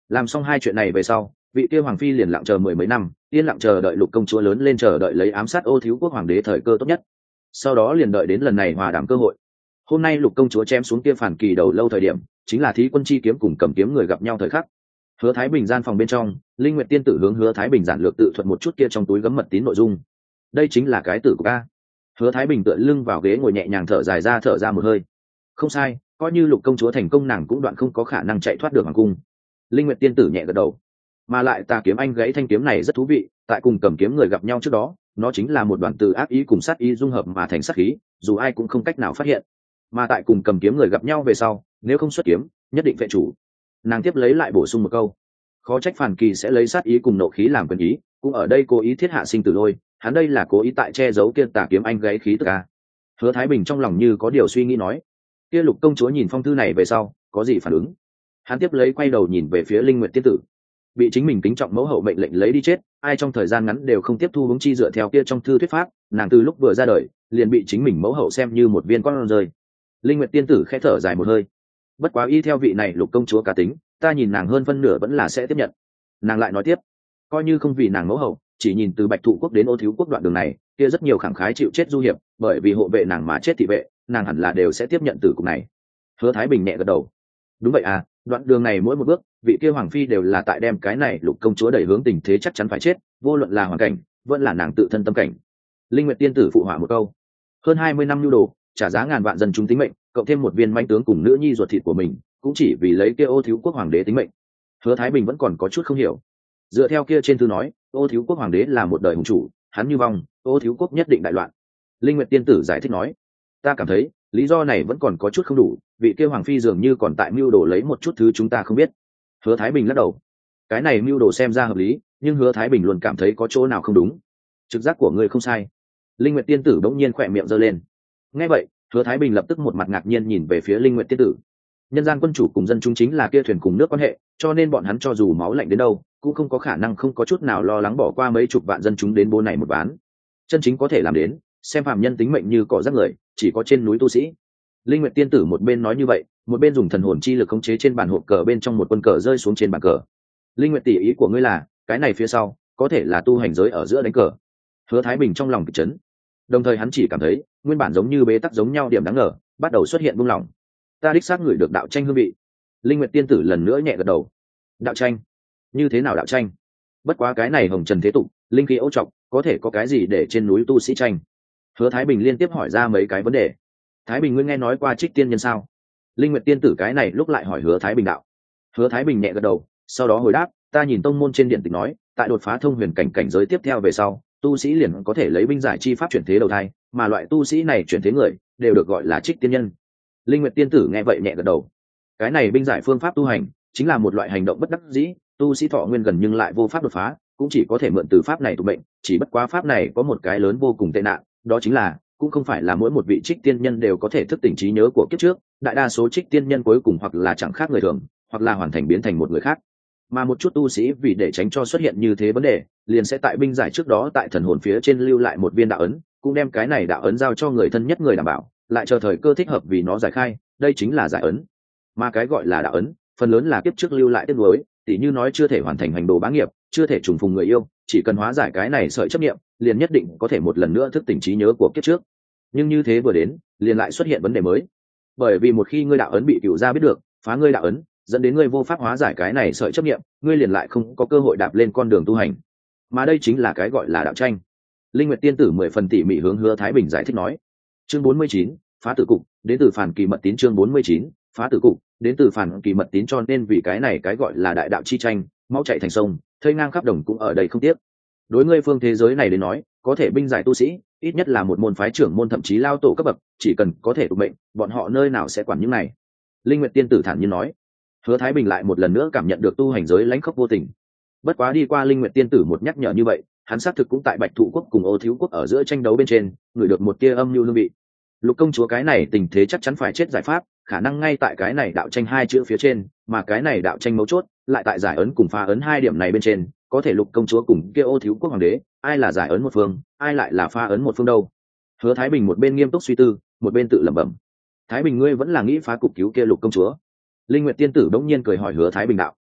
Làm xong hai chuyện này về sau, vị kia hoàng phi liền lặng chờ mười mấy năm, yên lặng chờ đợi lục công chúa lớn lên, chờ đợi lấy ám sát Ô Thiếu Quốc hoàng đế thời cơ tốt nhất. Sau đó liền đợi đến lần này hòa đàm cơ hội. Hôm nay lục công chúa chém xuống kia phản kỳ đầu lâu thời điểm, chính là thí quân chi kiếm cùng cầm kiếm người gặp nhau thời khắc. Hứa Thái Bình gian phòng bên trong, Linh Nguyệt tiên tử hướng Hứa Thái Bình giản lược tự thuật một chút kia trong túi gấm mật tín nội dung. Đây chính là cái tử của ca. Hứa Thái Bình tựa lưng vào ghế ngồi nhẹ nhàng thở ra một hơi. Không sai, coi như lục công chúa thành công, nàng cũng đoạn không có khả năng chạy thoát được hoàng cung. Linh Nguyệt tiên tử nhẹ gật đầu. Mà lại Tà kiếm anh gãy thanh kiếm này rất thú vị, tại cùng cầm kiếm người gặp nhau trước đó, nó chính là một đoạn từ ác ý cùng sát ý dung hợp mà thành sát khí, dù ai cũng không cách nào phát hiện. Mà tại cùng cầm kiếm người gặp nhau về sau, nếu không xuất kiếm, nhất định vệ chủ. Nàng tiếp lấy lại bổ sung một câu, khó trách Phản Kỳ sẽ lấy sát ý cùng nộ khí làm quyền ý, cũng ở đây cố ý thiết hạ sinh tử lôi, hắn đây là cố ý tại che giấu kia Tà kiếm anh gãy khí tức a. Hứa Thái Bình trong lòng như có điều suy nghĩ nói. Kia lục công chúa nhìn phong thư này về sau, có gì phản ứng? Hắn tiếp lấy quay đầu nhìn về phía Linh Nguyệt tiên tử. Bị chính mình kính trọng mẫu hậu mệnh lệnh lấy đi chết, ai trong thời gian ngắn đều không tiếp thu hướng chi dựa theo kia trong thư thuyết pháp, nàng từ lúc vừa ra đời liền bị chính mình mẫu hậu xem như một viên con rơi. Linh Nguyệt tiên tử khẽ thở dài một hơi. Bất quá y theo vị này lục công chúa cá tính, ta nhìn nàng hơn phân nửa vẫn là sẽ tiếp nhận. Nàng lại nói tiếp, coi như không vì nàng mẫu hậu, chỉ nhìn từ Bạch Thụ quốc đến Ô Thiếu quốc đoạn đường này, kia rất nhiều khẳng khái chịu chết du hiệp, bởi vì hộ vệ nàng mà chết thị vệ, nàng hẳn là đều sẽ tiếp nhận tử cục này. Hứa Thái Bình nhẹ gật đầu. Đúng vậy à, đoạn đường này mỗi một bước, vị kia hoàng phi đều là tại đem cái này lục công chúa đẩy hướng tình thế chắc chắn phải chết, vô luận là hoàn cảnh, vẫn là nàng tự thân tâm cảnh. Linh Nguyệt tiên tử phụ họa một câu. Hơn 20 năm nhu đồ, trả giá ngàn vạn dân chúng tính mệnh, cộng thêm một viên manh tướng cùng nữ nhi ruột thịt của mình, cũng chỉ vì lấy kia Ô Thiếu quốc hoàng đế tính mệnh. Hứa Thái Bình vẫn còn có chút không hiểu. Dựa theo kia trên thư nói, Ô Thiếu quốc hoàng đế là một đời hùng chủ, hắn như vong, Ô Thiếu quốc nhất định đại loạn. Linh Nguyệt tiên tử giải thích nói, ta cảm thấy lý do này vẫn còn có chút không đủ, vị kia hoàng phi dường như còn tại mưu đồ lấy một chút thứ chúng ta không biết. Hứa Thái Bình lắc đầu. Cái này mưu đồ xem ra hợp lý, nhưng Hứa Thái Bình luôn cảm thấy có chỗ nào không đúng. Trực giác của ngươi không sai. Linh Nguyệt tiên tử bỗng nhiên khỏe miệng giơ lên. Nghe vậy, Hứa Thái Bình lập tức một mặt ngạc nhiên nhìn về phía Linh Nguyệt tiên tử. Nhân gian quân chủ cùng dân chúng chính là kia thuyền cùng nước quan hệ, cho nên bọn hắn cho dù máu lạnh đến đâu, cũng không có khả năng không có chút nào lo lắng bỏ qua mấy chục vạn dân chúng đến bố này một ván. Chân chính có thể làm đến, xem phàm nhân tính mệnh như cỏ rác người, chỉ có trên núi tu sĩ. Linh Nguyệt tiên tử một bên nói như vậy, một bên dùng thần hồn chi lực khống chế trên bàn hộp cờ bên trong một quân cờ rơi xuống trên bàn cờ. Linh Nguyệt tỷ, ý của ngươi là, cái này phía sau có thể là tu hành giới ở giữa đánh cờ. Hứa Thái Bình trong lòng kịch chấn, đồng thời hắn chỉ cảm thấy nguyên bản giống như bế tắc giống nhau điểm đáng ngờ bắt đầu xuất hiện buông lỏng. Ta đích xác ngửi được đạo tranh hương vị. Linh Nguyệt tiên tử lần nữa nhẹ gật đầu. Đạo tranh? Như thế nào đạo tranh? Bất quá cái này hồng trần thế tục, linh khí ô trọng, có thể có cái gì để trên núi tu sĩ tranh? Hứa Thái Bình liên tiếp hỏi ra mấy cái vấn đề. Thái Bình, ngươi nghe nói qua Trích tiên nhân sao? Linh Nguyệt tiên tử cái này lúc lại hỏi Hứa Thái Bình đạo. Hứa Thái Bình nhẹ gật đầu, sau đó hồi đáp, ta nhìn tông môn trên điện tịch nói, tại đột phá thông huyền cảnh giới tiếp theo về sau, tu sĩ liền có thể lấy binh giải chi pháp chuyển thế đầu thai, mà loại tu sĩ này chuyển thế người đều được gọi là Trích tiên nhân. Linh Nguyệt tiên tử nghe vậy nhẹ gật đầu. Cái này binh giải phương pháp tu hành, chính là một loại hành động bất đắc dĩ, tu sĩ thọ nguyên gần nhưng lại vô pháp đột phá, cũng chỉ có thể mượn từ pháp này tụ mệnh, chỉ bất quá pháp này có một cái lớn vô cùng tệ nạn, đó chính là cũng không phải là mỗi một vị Trích tiên nhân đều có thể thức tỉnh trí nhớ của kiếp trước, đại đa số Trích tiên nhân cuối cùng hoặc là chẳng khác người thường, hoặc là hoàn thành biến thành một người khác. Mà một chút tu sĩ vì để tránh cho xuất hiện như thế vấn đề, liền sẽ tại binh giải trước đó tại thần hồn phía trên lưu lại một viên đạo ấn, cũng đem cái này đạo ấn giao cho người thân nhất người đảm bảo, lại chờ thời cơ thích hợp vì nó giải khai, đây chính là giải ấn. Mà cái gọi là đạo ấn, phần lớn là kiếp trước lưu lại tiếc nuối, tỉ như nói chưa thể hoàn thành hành đồ bá nghiệp, chưa thể trùng phùng người yêu, chỉ cần hóa giải cái này sợi chấp niệm, liền nhất định có thể một lần nữa thức tỉnh trí nhớ của kiếp trước. Nhưng như thế vừa đến, liền lại xuất hiện vấn đề mới. Bởi vì một khi ngươi đạo ấn bị cửu gia biết được, phá ngươi đạo ấn, dẫn đến ngươi vô pháp hóa giải cái này sợi chấp niệm, ngươi liền lại không có cơ hội đạp lên con đường tu hành. Mà đây chính là cái gọi là đạo tranh. Linh Nguyệt tiên tử 10 phần tỉ mỉ hướng Hứa Thái Bình giải thích nói. Chương 49, phá tử cục, đến từ Phản Kỳ mật tín. Chương 49, phá tử cục, đến từ Phản Kỳ mật tín. Cho nên vì cái này cái gọi là đại đạo chi tranh, máu chảy thành sông, thây ngang khắp đồng cũng ở đây không tiếc. Đối ngươi phương thế giới này đến nói, có thể binh giải tu sĩ, ít nhất là một môn phái trưởng môn thậm chí lao tổ cấp bậc, chỉ cần có thể tụ mệnh, bọn họ nơi nào sẽ quản những này. Linh Nguyệt tiên tử thản nhiên nói. Hứa Thái Bình lại một lần nữa cảm nhận được tu hành giới lãnh khốc vô tình. Bất quá đi qua Linh Nguyệt tiên tử một nhắc nhở như vậy, hắn xác thực cũng tại Bạch Thụ quốc cùng Ô Thiếu quốc ở giữa tranh đấu bên trên, ngửi được một tia âm mưu hương vị. Lục công chúa cái này tình thế chắc chắn phải chết giải pháp, khả năng ngay tại cái này đạo tranh hai chữ phía trên, mà cái này đạo tranh mấu chốt lại tại giải ấn cùng phá ấn hai điểm này bên trên, có thể Lục công chúa cùng kia Ô Thiếu quốc hoàng đế, ai là giải ấn một phương, ai lại là phá ấn một phương đâu? Hứa Thái Bình một bên nghiêm túc suy tư, một bên tự lẩm bẩm. Thái Bình, ngươi vẫn là nghĩ phá cục cứu kia Lục công chúa? Linh Nguyệt tiên tử bỗng nhiên cười hỏi Hứa Thái Bình đạo.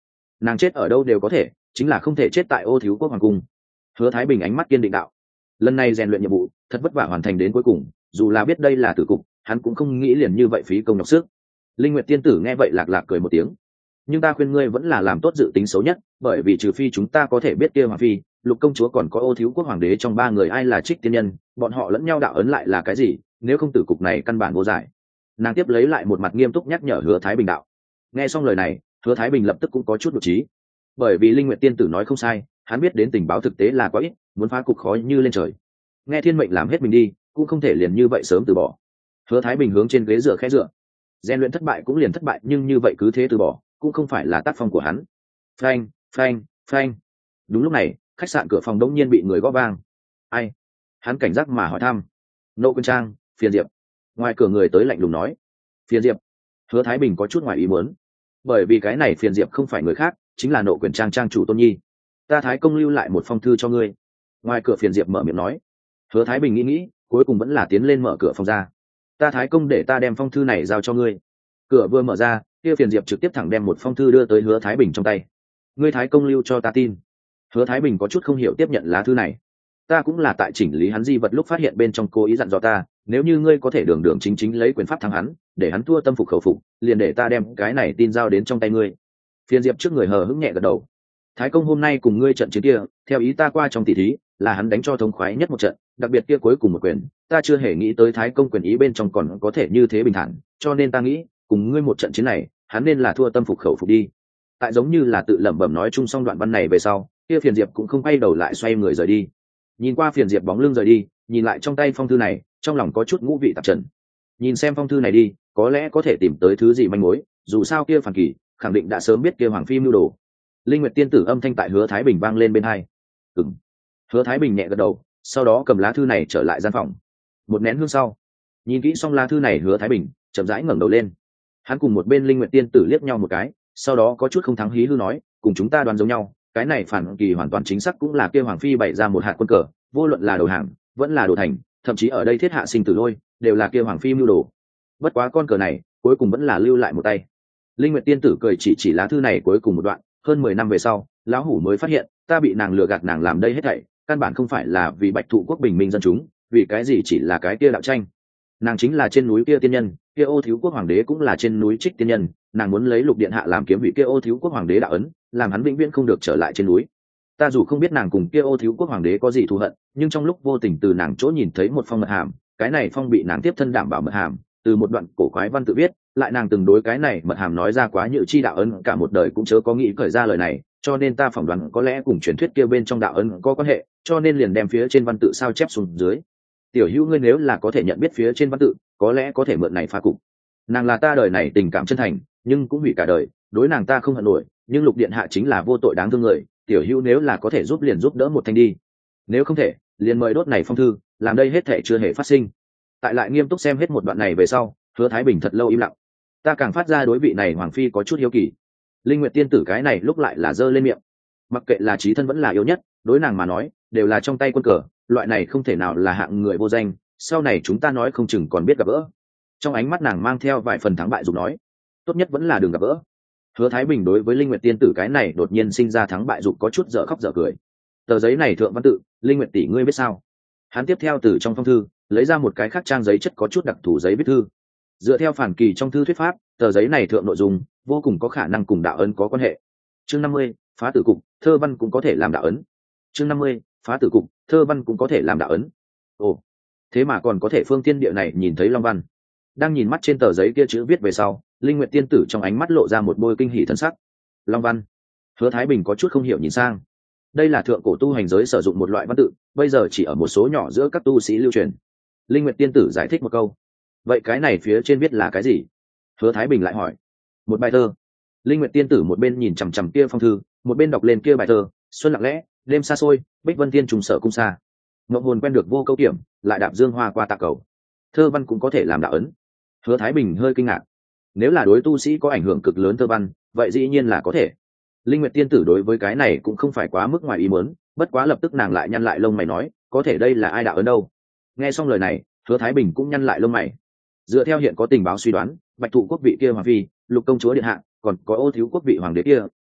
nàng chết ở đâu đều có thể, chính là không thể chết tại Ô Thiếu Quốc hoàng cung. Hứa Thái Bình ánh mắt kiên định đạo, lần này rèn luyện nhiệm vụ thật vất vả hoàn thành đến cuối cùng, dù là biết đây là tử cục, hắn cũng không nghĩ liền như vậy phí công nhọc sức. Linh Nguyệt tiên tử nghe vậy lạc lạc cười một tiếng, nhưng ta khuyên ngươi vẫn là làm tốt dự tính xấu nhất, bởi vì trừ phi chúng ta có thể biết kia hoàng phi, Lục công chúa còn có Ô Thiếu Quốc hoàng đế trong ba người ai là Trích tiên nhân, bọn họ lẫn nhau đạo ấn lại là cái gì, nếu không tử cục này căn bản vô giải. Nàng tiếp lấy lại một mặt nghiêm túc nhắc nhở Hứa Thái Bình đạo. Nghe xong lời này, Hứa Thái Bình lập tức cũng có chút đột trí, bởi vì Linh Nguyệt tiên tử nói không sai, hắn biết đến tình báo thực tế là quá ít, muốn phá cục khó như lên trời. Nghe thiên mệnh làm hết mình đi, cũng không thể liền như vậy sớm từ bỏ. Hứa Thái Bình hướng trên ghế dựa khẽ dựa, rèn luyện thất bại cũng liền thất bại, nhưng như vậy cứ thế từ bỏ cũng không phải là tác phong của hắn. Phanh phanh phanh. Đúng lúc này, khách sạn cửa phòng đống nhiên bị người gõ vang. Ai? Hắn cảnh giác mà hỏi thăm. Nộ Quân Trang, Phiền Diệp. Ngoài cửa người tới lạnh lùng nói. Phiền Diệp. Hứa Thái Bình có chút ngoài ý muốn, bởi vì cái này Phiền Diệp không phải người khác, chính là Nộ Quyền Trang trang chủ Tôn Nhi. Ta Thái công lưu lại một phong thư cho ngươi. Ngoài cửa Phiền Diệp mở miệng nói. Hứa Thái Bình nghĩ, cuối cùng vẫn là tiến lên mở cửa phòng ra. Ta Thái công để ta đem phong thư này giao cho ngươi. Cửa vừa mở ra, kia Phiền Diệp trực tiếp thẳng đem một phong thư đưa tới Hứa Thái Bình trong tay. Ngươi Thái công lưu cho ta tin. Hứa Thái Bình có chút không hiểu tiếp nhận lá thư này. Ta cũng là tại chỉnh lý hắn di vật lúc phát hiện bên trong, cố ý dặn dò ta, nếu như ngươi có thể đường đường chính chính lấy quyền pháp thắng hắn, để hắn thua tâm phục khẩu phục, liền để ta đem cái này tin giao đến trong tay ngươi. Phiền Diệp trước người hờ hững nhẹ gật đầu. Thái công hôm nay cùng ngươi trận chiến kia, theo ý ta qua trong tỷ thí, là hắn đánh cho thống khoái nhất một trận, đặc biệt kia cuối cùng một quyền, ta chưa hề nghĩ tới Thái công quyền ý bên trong còn có thể như thế bình thản, cho nên ta nghĩ, cùng ngươi một trận chiến này, hắn nên là thua tâm phục khẩu phục đi. Tại giống như là tự lẩm bẩm nói chung xong đoạn văn này về sau, kia Phiền Diệp cũng không quay đầu lại xoay người rời đi. Nhìn qua Phiền Diệp bóng lưng rời đi, nhìn lại trong tay phong thư này, trong lòng có chút ngũ vị tạp trần. Nhìn xem phong thư này đi, có lẽ có thể tìm tới thứ gì manh mối, dù sao kia Phản Kỳ khẳng định đã sớm biết kia hoàng phi mưu đồ. Linh Nguyệt tiên tử âm thanh tại Hứa Thái Bình vang lên bên tai. Ừm. Hứa Thái Bình nhẹ gật đầu, sau đó cầm lá thư này trở lại gian phòng. Một nén hương sau, nhìn kỹ xong lá thư này, Hứa Thái Bình chậm rãi ngẩng đầu lên. Hắn cùng một bên Linh Nguyệt tiên tử liếc nhau một cái, sau đó có chút không thắng hí hư nói, cùng chúng ta đoán giống nhau, cái này Phản Kỳ hoàn toàn chính xác cũng là kia hoàng phi bày ra một hạt quân cờ, vô luận là đầu hàng vẫn là đồ thành, thậm chí ở đây thiết hạ sinh tử lôi, đều là kia hoàng phi mưu đồ. Bất quá con cờ này cuối cùng vẫn là lưu lại một tay. Linh Nguyệt tiên tử cười chỉ lá thư này cuối cùng một đoạn, hơn 10 năm về sau, lão hủ mới phát hiện, ta bị nàng lừa gạt, nàng làm đây hết thảy, căn bản không phải là vì Bạch Thụ quốc bình minh dân chúng, vì cái gì chỉ là cái kia đạo tranh. Nàng chính là trên núi kia tiên nhân, kia Ô Thiếu quốc hoàng đế cũng là trên núi Trích tiên nhân, nàng muốn lấy Lục điện hạ làm kiếm hủy kia Ô Thiếu quốc hoàng đế đạo ấn, làm hắn vĩnh viễn không được trở lại trên núi. Ta dù không biết nàng cùng kia Ô Thiếu quốc hoàng đế có gì thù hận, nhưng trong lúc vô tình từ nàng chỗ nhìn thấy một phong mật hàm, cái này phong bị nàng tiếp thân đảm bảo mật hàm, từ một đoạn cổ quái văn tự viết, lại nàng từng đối cái này mật hàm nói ra quá nhự chi đạo ấn, cả một đời cũng chớ có nghĩ khởi ra lời này, cho nên ta phỏng đoán có lẽ cùng truyền thuyết kia bên trong đạo ấn có quan hệ, cho nên liền đem phía trên văn tự sao chép xuống dưới. Tiểu Hữu ngươi nếu là có thể nhận biết phía trên văn tự, có lẽ có thể mượn này phá cục. Nàng là ta đời này tình cảm chân thành, nhưng cũng hủy cả đời, đối nàng ta không hận nổi, nhưng Lục điện hạ chính là vô tội đáng thương người, Tiểu Hữu nếu là có thể giúp liền giúp đỡ một thanh đi, nếu không thể liền mời đốt này phong thư, làm đây hết thể chưa hề phát sinh. Tại lại nghiêm túc xem hết một đoạn này về sau, Hứa Thái Bình thật lâu im lặng. Ta càng phát ra đối vị này hoàng phi có chút hiếu kỳ. Linh Nguyệt tiên tử cái này lúc lại là giơ lên miệng, mặc kệ là chí thân vẫn là yếu nhất, đối nàng mà nói đều là trong tay quân cờ, loại này không thể nào là hạng người vô danh, sau này chúng ta nói không chừng còn biết gặp gỡ. Trong ánh mắt nàng mang theo vài phần thắng bại dục nói, tốt nhất vẫn là đừng gặp gỡ. Hứa Thái Bình đối với Linh Nguyệt tiên tử cái này đột nhiên sinh ra thắng bại dục có chút dở khóc dở cười. Tờ giấy này thượng văn tự, Linh Nguyệt tỷ ngươi biết sao? Hắn tiếp theo từ trong phong thư lấy ra một cái khác trang giấy chất có chút đặc thù giấy viết thư. Dựa theo Phản Kỳ trong thư thuyết pháp, tờ giấy này thượng nội dung vô cùng có khả năng cùng đạo ấn có quan hệ. Chương 50, phá tử cục, thơ văn cũng có thể làm đạo ấn. Chương 50, phá tử cục, thơ văn cũng có thể làm đạo ấn. Ồ, thế mà còn có thể phương tiên địa này nhìn thấy long văn. Đang nhìn mắt trên tờ giấy kia chữ viết về sau, Linh Nguyệt tiên tử trong ánh mắt lộ ra một bôi kinh hỉ thân sắc. Long văn. Hứa Thái Bình có chút không hiểu nhìn sang. Đây là thượng cổ tu hành giới sử dụng một loại văn tự, bây giờ chỉ ở một số nhỏ giữa các tu sĩ lưu truyền. Linh Nguyệt tiên tử giải thích một câu. Vậy cái này phía trên viết là cái gì? Hứa Thái Bình lại hỏi. Một bài thơ. Linh Nguyệt tiên tử một bên nhìn chằm chằm kia phong thư, một bên đọc lên kia bài thơ. Xuân lặng lẽ, đêm xa xôi, bích vân tiên trùng sở cung xa. Ngộng hồn quen được vô câu kiểm, lại đạp dương hoa qua tạ cầu. Thơ văn cũng có thể làm đạo ấn. Hứa Thái Bình hơi kinh ngạc. Nếu là đối tu sĩ có ảnh hưởng cực lớn thơ văn, vậy dĩ nhiên là có thể. Linh Nguyệt tiên tử đối với cái này cũng không phải quá mức ngoài ý muốn, bất quá lập tức nàng lại nhăn lại lông mày nói, có thể đây là ai đạo ấn đâu? Nghe xong lời này, Hứa Thái Bình cũng nhăn lại lông mày. Dựa theo hiện có tình báo suy đoán, Bạch Thụ quốc vị kia hoàng phi, Lục công chúa điện hạ, còn có Ô Thiếu quốc vị hoàng đế kia,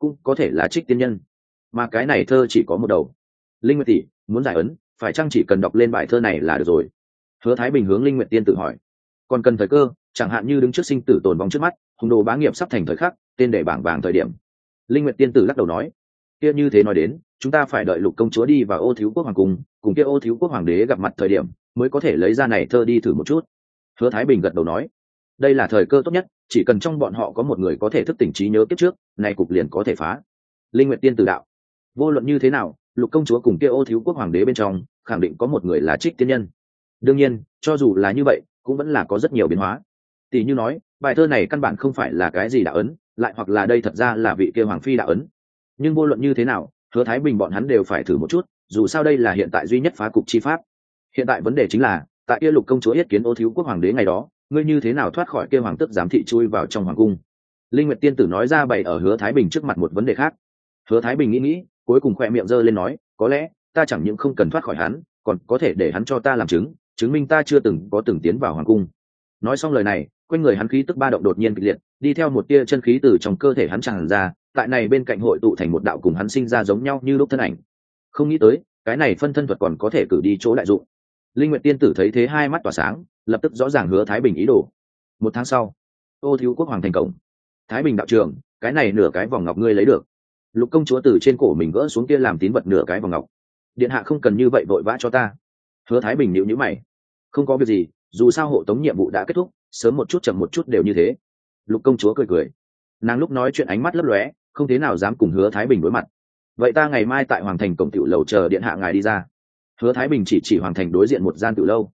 cũng có thể là trích tiên nhân, mà cái này thơ chỉ có một đầu. Linh Nguyệt tỷ muốn giải ấn, phải chăng chỉ cần đọc lên bài thơ này là được rồi? Hứa Thái Bình hướng Linh Nguyệt tiên tử hỏi. Còn cần thời cơ, chẳng hạn như đứng trước sinh tử tồn vong trước mắt, hùng đồ bá nghiệp sắp thành thời khắc, tên để bảng vàng thời điểm. Linh Nguyệt tiên tử lắc đầu nói, kia như thế nói đến, chúng ta phải đợi Lục công chúa đi vào Ô Thiếu quốc hoàng cung, cùng kia Ô Thiếu quốc hoàng đế gặp mặt thời điểm, mới có thể lấy ra này thơ đi thử một chút. Hứa Thái Bình gật đầu nói, đây là thời cơ tốt nhất, chỉ cần trong bọn họ có một người có thể thức tỉnh trí nhớ kiếp trước, này cục liền có thể phá. Linh Nguyệt tiên tử đạo, vô luận như thế nào, Lục công chúa cùng kia Ô Thiếu quốc hoàng đế bên trong, khẳng định có một người là trích tiên nhân. Đương nhiên, cho dù là như vậy, cũng vẫn là có rất nhiều biến hóa. Tỷ như nói, bài thơ này căn bản không phải là cái gì đạo ấn, lại hoặc là đây thật ra là vị kia hoàng phi đạo ấn. Nhưng vô luận như thế nào, Hứa Thái Bình bọn hắn đều phải thử một chút, dù sao đây là hiện tại duy nhất phá cục chi pháp. Hiện tại vấn đề chính là, tại kia Lục công chúa yết kiến Ô Thiếu quốc hoàng đế ngày đó, ngươi như thế nào thoát khỏi kia hoàng tước giám thị chui vào trong hoàng cung? Linh Nguyệt tiên tử nói ra bày ở Hứa Thái Bình trước mặt một vấn đề khác. Hứa Thái Bình nghĩ, cuối cùng khỏe miệng giơ lên nói, có lẽ ta chẳng những không cần thoát khỏi hắn, còn có thể để hắn cho ta làm chứng minh ta chưa từng tiến vào hoàng cung. Nói xong lời này, quanh người hắn khí tức ba động đột nhiên kịch liệt, đi theo một tia chân khí từ trong cơ thể hắn tràn ra, tại này bên cạnh hội tụ thành một đạo cùng hắn sinh ra giống nhau như lúc thân ảnh. Không nghĩ tới, cái này phân thân thuật còn có thể cử đi chỗ đại dụng. Linh Nguyệt tiên tử thấy thế hai mắt tỏa sáng, lập tức rõ ràng Hứa Thái Bình ý đồ. Một tháng sau, Ô Thiếu quốc hoàng thành cổng. Thái Bình đạo trưởng, cái này nửa cái vòng ngọc ngươi lấy được. Lục công chúa từ trên cổ mình gỡ xuống kia làm tín vật nửa cái vòng ngọc. Điện hạ không cần như vậy vội vã cho ta. Hứa Thái Bình nhíu nhíu mày. Không có việc gì, dù sao hộ tống nhiệm vụ đã kết thúc, sớm một chút chậm một chút đều như thế. Lục công chúa cười cười, nàng lúc nói chuyện ánh mắt lấp lóe, không thế nào dám cùng Hứa Thái Bình đối mặt. Vậy ta ngày mai tại hoàng thành cổng tiểu lầu chờ điện hạ ngài đi ra. Hứa Thái Bình chỉ hoàng thành đối diện một gian tiểu lâu.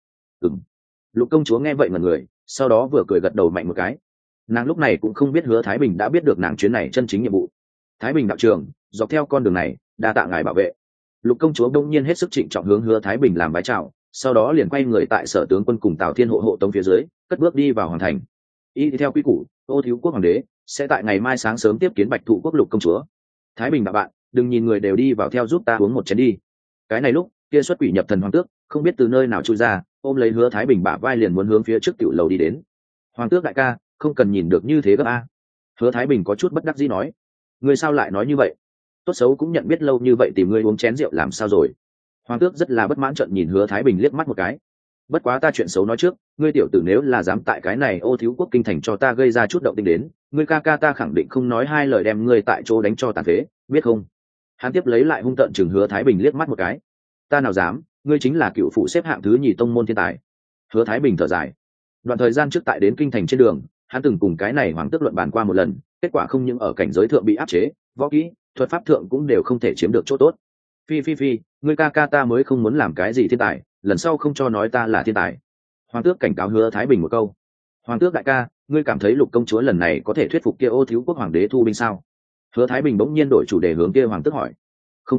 Lục công chúa nghe vậy ngẩn người, sau đó vừa cười gật đầu mạnh một cái. Nàng lúc này cũng không biết Hứa Thái Bình đã biết được nàng chuyến này chân chính nhiệm vụ. Thái Bình đạo trưởng, dọc theo con đường này, đa tạ ngài bảo vệ. Lục công chúa đông nhiên hết sức trịnh trọng hướng Hứa Thái Bình làm bái chào, sau đó liền quay người tại sở tướng quân cùng Tào Thiên hộ tống phía dưới, cất bước đi vào hoàng thành. Y theo quy củ, Ô Thiếu quốc hoàng đế sẽ tại ngày mai sáng sớm tiếp kiến Bạch Thụ quốc Lục công chúa. Thái Bình đạo bạn, đừng nhìn người đều đi vào theo giúp ta uống một chén đi. Cái này lúc, kia xuất quỷ nhập thần hoàng tước, không biết từ nơi nào chui ra, ôm lấy Hứa Thái Bình bả vai liền muốn hướng phía trước tiểu lầu đi đến. Hoàng tước đại ca, không cần nhìn được như thế gấp a. Hứa Thái Bình có chút bất đắc dĩ nói, ngươi sao lại nói như vậy? Tốt xấu cũng nhận biết lâu như vậy tìm ngươi uống chén rượu làm sao rồi? Hoàng tước rất là bất mãn trợn nhìn Hứa Thái Bình liếc mắt một cái. Bất quá ta chuyện xấu nói trước, ngươi tiểu tử nếu là dám tại cái này Ô Thiếu quốc kinh thành cho ta gây ra chút động tĩnh đến, ngươi ca ca ta khẳng định không nói hai lời đem ngươi tại chỗ đánh cho tàn phế, biết không? Hắn tiếp lấy lại hung tợn chừng Hứa Thái Bình liếc mắt một cái. Ta nào dám, ngươi chính là cựu phụ xếp hạng thứ nhì tông môn thiên tài. Hứa Thái Bình thở dài. Đoạn thời gian trước tại đến kinh thành trên đường, hắn từng cùng cái này hoàng tước luận bàn qua một lần, kết quả không những ở cảnh giới thượng bị áp chế, võ kỹ, thuật pháp thượng cũng đều không thể chiếm được chỗ tốt. Phi, ngươi ca ca ta mới không muốn làm cái gì thiên tài, lần sau không cho nói ta là thiên tài. Hoàng tước cảnh cáo Hứa Thái Bình một câu. Hoàng tước đại ca, ngươi cảm thấy Lục công chúa lần này có thể thuyết phục kia Ô Thiếu quốc hoàng đế thu binh sao? Hứa Thái Bình bỗng nhiên đổi chủ đề hướng kia hoàng tước hỏi. Không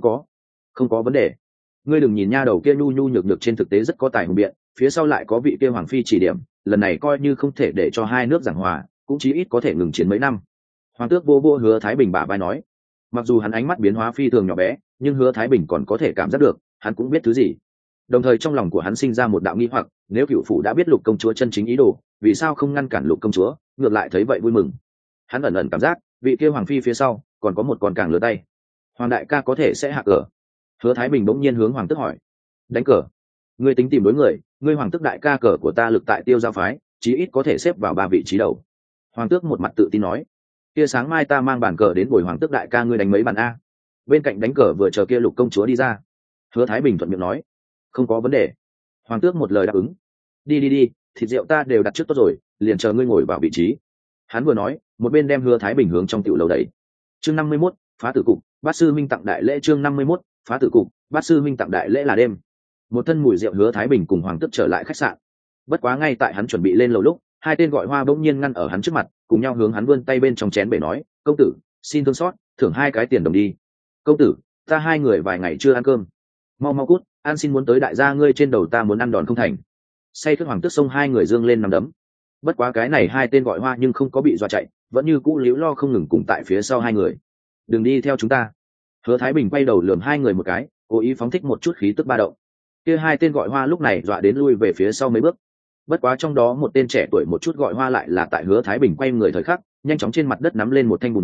có vấn đề. Ngươi đừng nhìn nha đầu kia nhu nhu nhược nhược, trên thực tế rất có tài hùng biện, phía sau lại có vị kia hoàng phi chỉ điểm, lần này coi như không thể để cho hai nước giảng hòa, cũng chí ít có thể ngừng chiến mấy năm. Hoàng tước vô Hứa Thái Bình bả vai nói. Mặc dù hắn ánh mắt biến hóa phi thường nhỏ bé, nhưng Hứa Thái Bình còn có thể cảm giác được, hắn cũng biết thứ gì. Đồng thời trong lòng của hắn sinh ra một đạo nghi hoặc, nếu cựu phủ đã biết Lục công chúa chân chính ý đồ, vì sao không ngăn cản Lục công chúa, ngược lại thấy vậy vui mừng. Hắn ẩn ẩn cảm giác, vị kia hoàng phi phía sau còn có một con càng lứa tay. Hoàng đại ca có thể sẽ hạ cờ. Hứa Thái Bình bỗng nhiên hướng hoàng tước hỏi. Đánh cờ? Ngươi tính tìm đối người, ngươi hoàng tước đại ca cờ của ta lực tại Tiêu Giao phái, chí ít có thể xếp vào 3 vị trí đầu. Hoàng tước một mặt tự tin nói. Kia sáng mai ta mang bàn cờ đến buổi hoàng tước đại ca ngươi đánh mấy bàn a. Bên cạnh đánh cờ vừa chờ kia Lục công chúa đi ra. Hứa Thái Bình thuận miệng nói. Không có vấn đề. Hoàng tước một lời đáp ứng. Đi, thịt rượu ta đều đặt trước tốt rồi, liền chờ ngươi ngồi vào vị trí. Hắn vừa nói, một bên đem Hứa Thái Bình hướng trong tiểu lầu đẩy. Chương 51, phá tử cục, bát sư minh tặng đại lễ. Chương 51, phá tử cục, bát sư minh tặng đại lễ là đêm. Một thân mùi rượu Hứa Thái Bình cùng hoàng tước trở lại khách sạn. Bất quá ngay tại hắn chuẩn bị lên lầu lúc, hai tên gọi hoa bỗng nhiên ngăn ở hắn trước mặt, cùng nhau hướng hắn vươn tay bên trong chén bể nói, công tử, xin thương xót, thưởng 2 cái tiền đồng đi. Công tử, ta hai người vài ngày chưa ăn cơm, mau cút, ăn xin muốn tới đại gia ngươi trên đầu ta muốn ăn đòn không thành. Say khướt hoàng tước xông hai người dương lên nằm đấm. Bất quá cái này hai tên gọi hoa nhưng không có bị dọa chạy, vẫn như cũ líu lo không ngừng cùng tại phía sau hai người. Đừng đi theo chúng ta. Hứa Thái Bình quay đầu lườm hai người một cái, cố ý phóng thích một chút khí tức ba động. Kia hai tên gọi hoa lúc này dọa đến lui về phía sau mấy bước. Bất quá trong đó một tên trẻ tuổi một chút gọi hoa lại là tại Hứa Thái Bình quay người thời khắc, nhanh chóng trên mặt đất nắm lên một thanh bùn não,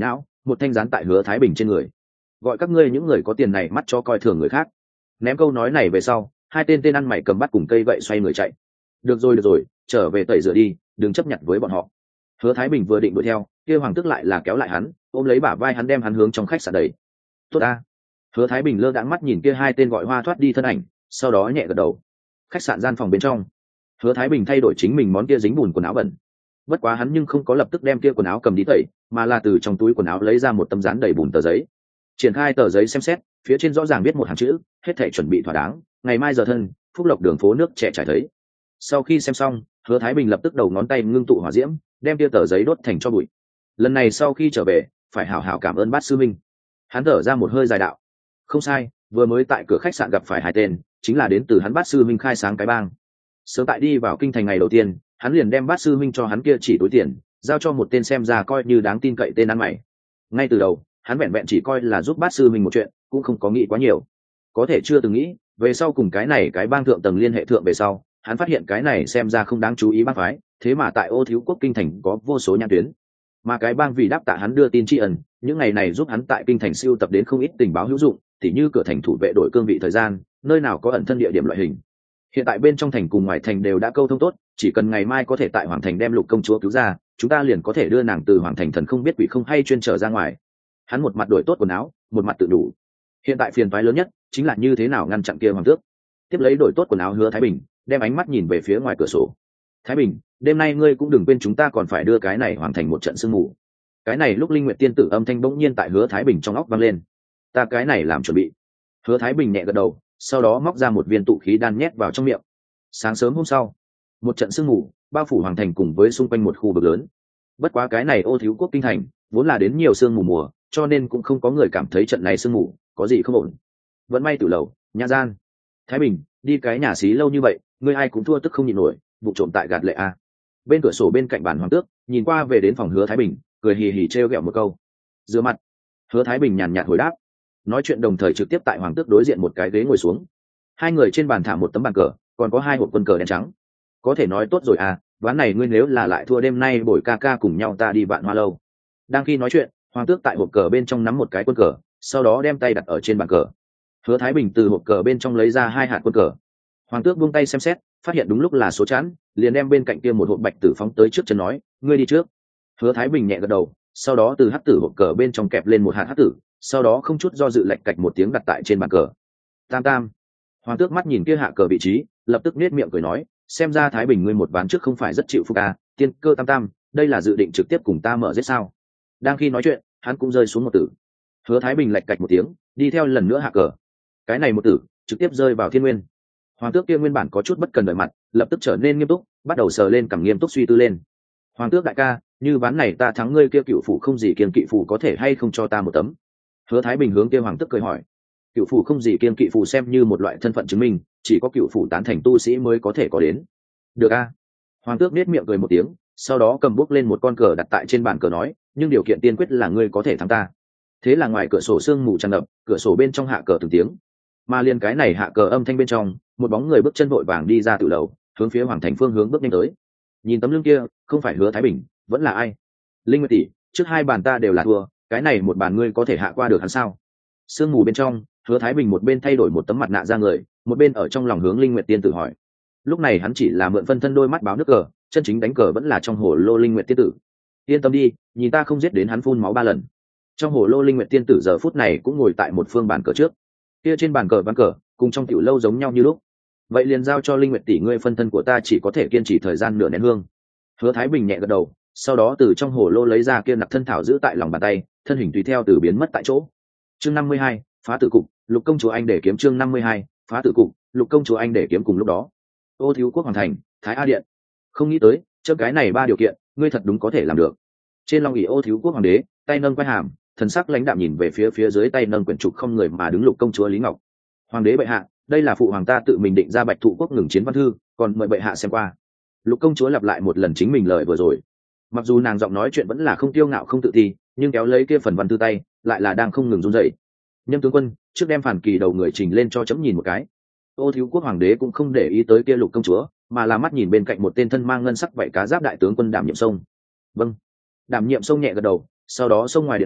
một thanh dán tại Hứa Thái Bình trên người. Gọi các ngươi những người có tiền này mắt cho coi thường người khác. Ném câu nói này về sau, hai tên ăn mày cầm bắt cùng cây gậy xoay người chạy. Được rồi, trở về tẩy rửa đi, đừng chấp nhận với bọn họ. Hứa Thái Bình vừa định đuổi theo, kia Hoàng Tước lại là kéo lại hắn, ôm lấy bả vai hắn đem hắn hướng trong khách sạn đẩy. Tốt ta. Hứa Thái Bình lơ đãng mắt nhìn kia hai tên gọi hoa thoát đi thân ảnh, sau đó nhẹ gật đầu. Khách sạn gian phòng bên trong, Hứa Thái Bình thay đổi chính mình món kia dính bùn quần áo bẩn. Bất quá hắn nhưng không có lập tức đem kia quần áo cầm đi tẩy, mà là từ trong túi quần áo lấy ra một tấm dán đầy bùn tờ giấy. Triển khai tờ giấy xem xét, phía trên rõ ràng viết một hàng chữ, hết thảy chuẩn bị thỏa đáng, ngày mai giờ thân, Phúc Lộc đường phố nước trẻ trải thấy. Sau khi xem xong, Hứa Thái Bình lập tức đầu ngón tay ngưng tụ hỏa diễm, đem kia tờ giấy đốt thành tro bụi. Lần này sau khi trở về, phải hảo hảo cảm ơn Bát sư minh. Hắn thở ra một hơi dài đạo. Không sai, vừa mới tại cửa khách sạn gặp phải hai tên, chính là đến từ hắn Bát sư minh khai sáng cái bang. Sớm tại đi vào kinh thành ngày đầu tiên, hắn liền đem Bát sư minh cho hắn kia chỉ túi tiền, giao cho một tên xem ra coi như đáng tin cậy tên ăn mày. Ngay từ đầu, hắn vẹn vẹn chỉ coi là giúp Bát sư minh một chuyện, cũng không có nghĩ quá nhiều. Có thể chưa từng nghĩ, về sau cùng cái này cái bang thượng tầng liên hệ thượng về sau, hắn phát hiện cái này xem ra không đáng chú ý bang phái, thế mà tại Ô Thiếu Quốc kinh thành có vô số nhãn tuyến. Mà cái bang vì đáp tạ hắn đưa tin tri ân, những ngày này giúp hắn tại kinh thành siêu tập đến không ít tình báo hữu dụng, tỉ như cửa thành thủ vệ đổi cương vị thời gian, nơi nào có ẩn thân địa điểm loại hình. Hiện tại bên trong thành cùng ngoài thành đều đã câu thông tốt, chỉ cần ngày mai có thể tại hoàng thành đem Lục công chúa cứu ra, chúng ta liền có thể đưa nàng từ hoàng thành thần không biết quỷ không hay chuyên trở ra ngoài. Hắn một mặt đổi tốt quần áo, một mặt tự đủ. Hiện tại phiền toái lớn nhất chính là như thế nào ngăn chặn kia Hoàng Tước. Tiếp lấy đổi tốt quần áo Hứa Thái Bình, đem ánh mắt nhìn về phía ngoài cửa sổ. Thái Bình, đêm nay ngươi cũng đừng quên chúng ta còn phải đưa cái này hoàn thành một trận sương mù. Cái này lúc Linh Nguyệt tiên tử âm thanh bỗng nhiên tại Hứa Thái Bình trong óc vang lên. Ta cái này làm chuẩn bị. Hứa Thái Bình nhẹ gật đầu, sau đó móc ra một viên tụ khí đan nhét vào trong miệng. Sáng sớm hôm sau, một trận sương mù bao phủ hoàng thành cùng với xung quanh một khu vực lớn. Bất quá cái này Ô Thiếu Quốc kinh thành vốn là đến nhiều sương mù mùa, cho nên cũng không có người cảm thấy trận này sương mù có gì không ổn. Vẫn may Tử Lầu, Nhã Gian. Thái Bình, đi cái nhà xí lâu như vậy, ngươi ai cũng thua tức không nhịn nổi, vụ trộm tại gạt lệ a. Bên cửa sổ bên cạnh bàn Hoàng Tước, nhìn qua về đến phòng Hứa Thái Bình, cười hì hì trêu ghẹo một câu. Rửa mặt. Hứa Thái Bình nhàn nhạt hồi đáp. Nói chuyện đồng thời trực tiếp tại Hoàng Tước đối diện một cái ghế ngồi xuống. Hai người trên bàn thả một tấm bàn cờ, còn có hai hộp quân cờ đen trắng. Có thể nói tốt rồi à, ván này ngươi nếu là lại thua đêm nay bồi ca ca cùng nhau ta đi Vạn Hoa lâu. Đang khi nói chuyện, Hoàng Tước tại hộp cờ bên trong nắm một cái quân cờ, sau đó đem tay đặt ở trên bàn cờ. Hứa Thái Bình từ hộp cờ bên trong lấy ra hai hạt quân cờ. Hoàng Tước buông tay xem xét, phát hiện đúng lúc là số chẵn, liền đem bên cạnh kia một hộp bạch tử phóng tới trước chân nói, ngươi đi trước. Hứa Thái Bình nhẹ gật đầu, sau đó từ hắc tử hộp cờ bên trong kẹp lên một hạt hắc tử, sau đó không chút do dự lạch cạch một tiếng đặt tại trên bàn cờ. Tam tam. Hoàng Tước mắt nhìn kia hạ cờ vị trí, lập tức nết miệng cười nói, xem ra Thái Bình ngươi một ván trước không phải rất chịu phục à, tiên cơ tam tam, đây là dự định trực tiếp cùng ta mở giết sao? Đang khi nói chuyện, hắn cũng rơi xuống một tử. Hứa Thái Bình lạch cạch một tiếng, đi theo lần nữa hạ cờ. Cái này một tử, trực tiếp rơi vào Thiên Nguyên. Hoàng Tước kia nguyên bản có chút bất cần đời mặt, lập tức trở nên nghiêm túc, bắt đầu sờ lên cằm nghiêm túc suy tư lên. Hoàng Tước đại ca, như ván này ta thắng ngươi kia cựu phủ không gì kiên kỵ phủ có thể hay không cho ta một tấm? Hứa Thái Bình hướng kia Hoàng Tước cười hỏi. Cựu phủ không gì kiên kỵ phủ xem như một loại thân phận chứng minh, chỉ có cựu phủ tán thành tu sĩ mới có thể có đến. Được a. Hoàng Tước nết miệng cười một tiếng, sau đó cầm bút lên một con cờ đặt tại trên bàn cờ nói, nhưng điều kiện tiên quyết là ngươi có thể thắng ta. Thế là ngoài cửa sổ sương mù tràn ngập, cửa sổ bên trong hạ cờ từng tiếng, mà liên cái này hạ cờ âm thanh bên trong, một bóng người bước chân vội vàng đi ra từ lầu, hướng phía hoàng thành phương hướng bước nhanh tới. Nhìn tấm lưng kia, không phải Hứa Thái Bình, vẫn là ai? Linh Nguyệt tỷ, trước hai bàn ta đều là thua, cái này một bàn ngươi có thể hạ qua được hắn sao? Sương mù bên trong, Hứa Thái Bình một bên thay đổi một tấm mặt nạ ra người, một bên ở trong lòng hướng Linh Nguyệt tiên tử hỏi. Lúc này hắn chỉ là mượn phân thân đôi mắt báo nước cờ, chân chính đánh cờ vẫn là trong hồ lô Linh Nguyệt tiên tử. Yên tâm đi, nhìn ta không giết đến hắn phun máu 3 lần. Trong hồ lô Linh Nguyệt tiên tử giờ phút này cũng ngồi tại một phương bàn cờ trước. Kia trên bàn cờ ván cờ, cùng trong tiểu lâu giống nhau như lúc. Vậy liền giao cho Linh Nguyệt tỷ ngươi, phân thân của ta chỉ có thể kiên trì thời gian nửa nén hương. Hứa Thái Bình nhẹ gật đầu, sau đó từ trong hồ lô lấy ra kia nặc thân thảo giữ tại lòng bàn tay, thân hình tùy theo từ biến mất tại chỗ. Chương 52, phá tử cục, Lục công chúa anh để kiếm. Chương 52, phá tử cục, Lục công chúa anh để kiếm. Cùng lúc đó, Ô Thiếu Quốc hoàng thành, Thái A điện. Không nghĩ tới, trước cái này 3 điều kiện, ngươi thật đúng có thể làm được. Trên long ỷ Ô Thiếu Quốc hoàng đế, tay nâng quai hàm, thần sắc lãnh đạm nhìn về phía dưới tay nâng quyển trục không người mà đứng Lục công chúa Lý Ngọc. Hoàng đế bệ hạ, đây là phụ hoàng ta tự mình định ra Bạch Thụ Quốc ngừng chiến văn thư, còn mời bệ hạ xem qua. Lục công chúa lặp lại một lần chính mình lời vừa rồi. Mặc dù nàng giọng nói chuyện vẫn là không tiêu ngạo không tự ti, nhưng kéo lấy kia phần văn thư tay, lại là đang không ngừng run rẩy. Nhâm tướng quân, trước đem phản kỳ đầu người trình lên cho chấm nhìn một cái. Ô Thiếu Quốc hoàng đế cũng không để ý tới kia Lục công chúa, mà là mắt nhìn bên cạnh một tên thân mang ngân sắc vảy cá giáp đại tướng quân Đảm Nhiệm Sông. Vâng. Đảm Nhiệm Sông nhẹ gật đầu, sau đó xông ngoài điện hô,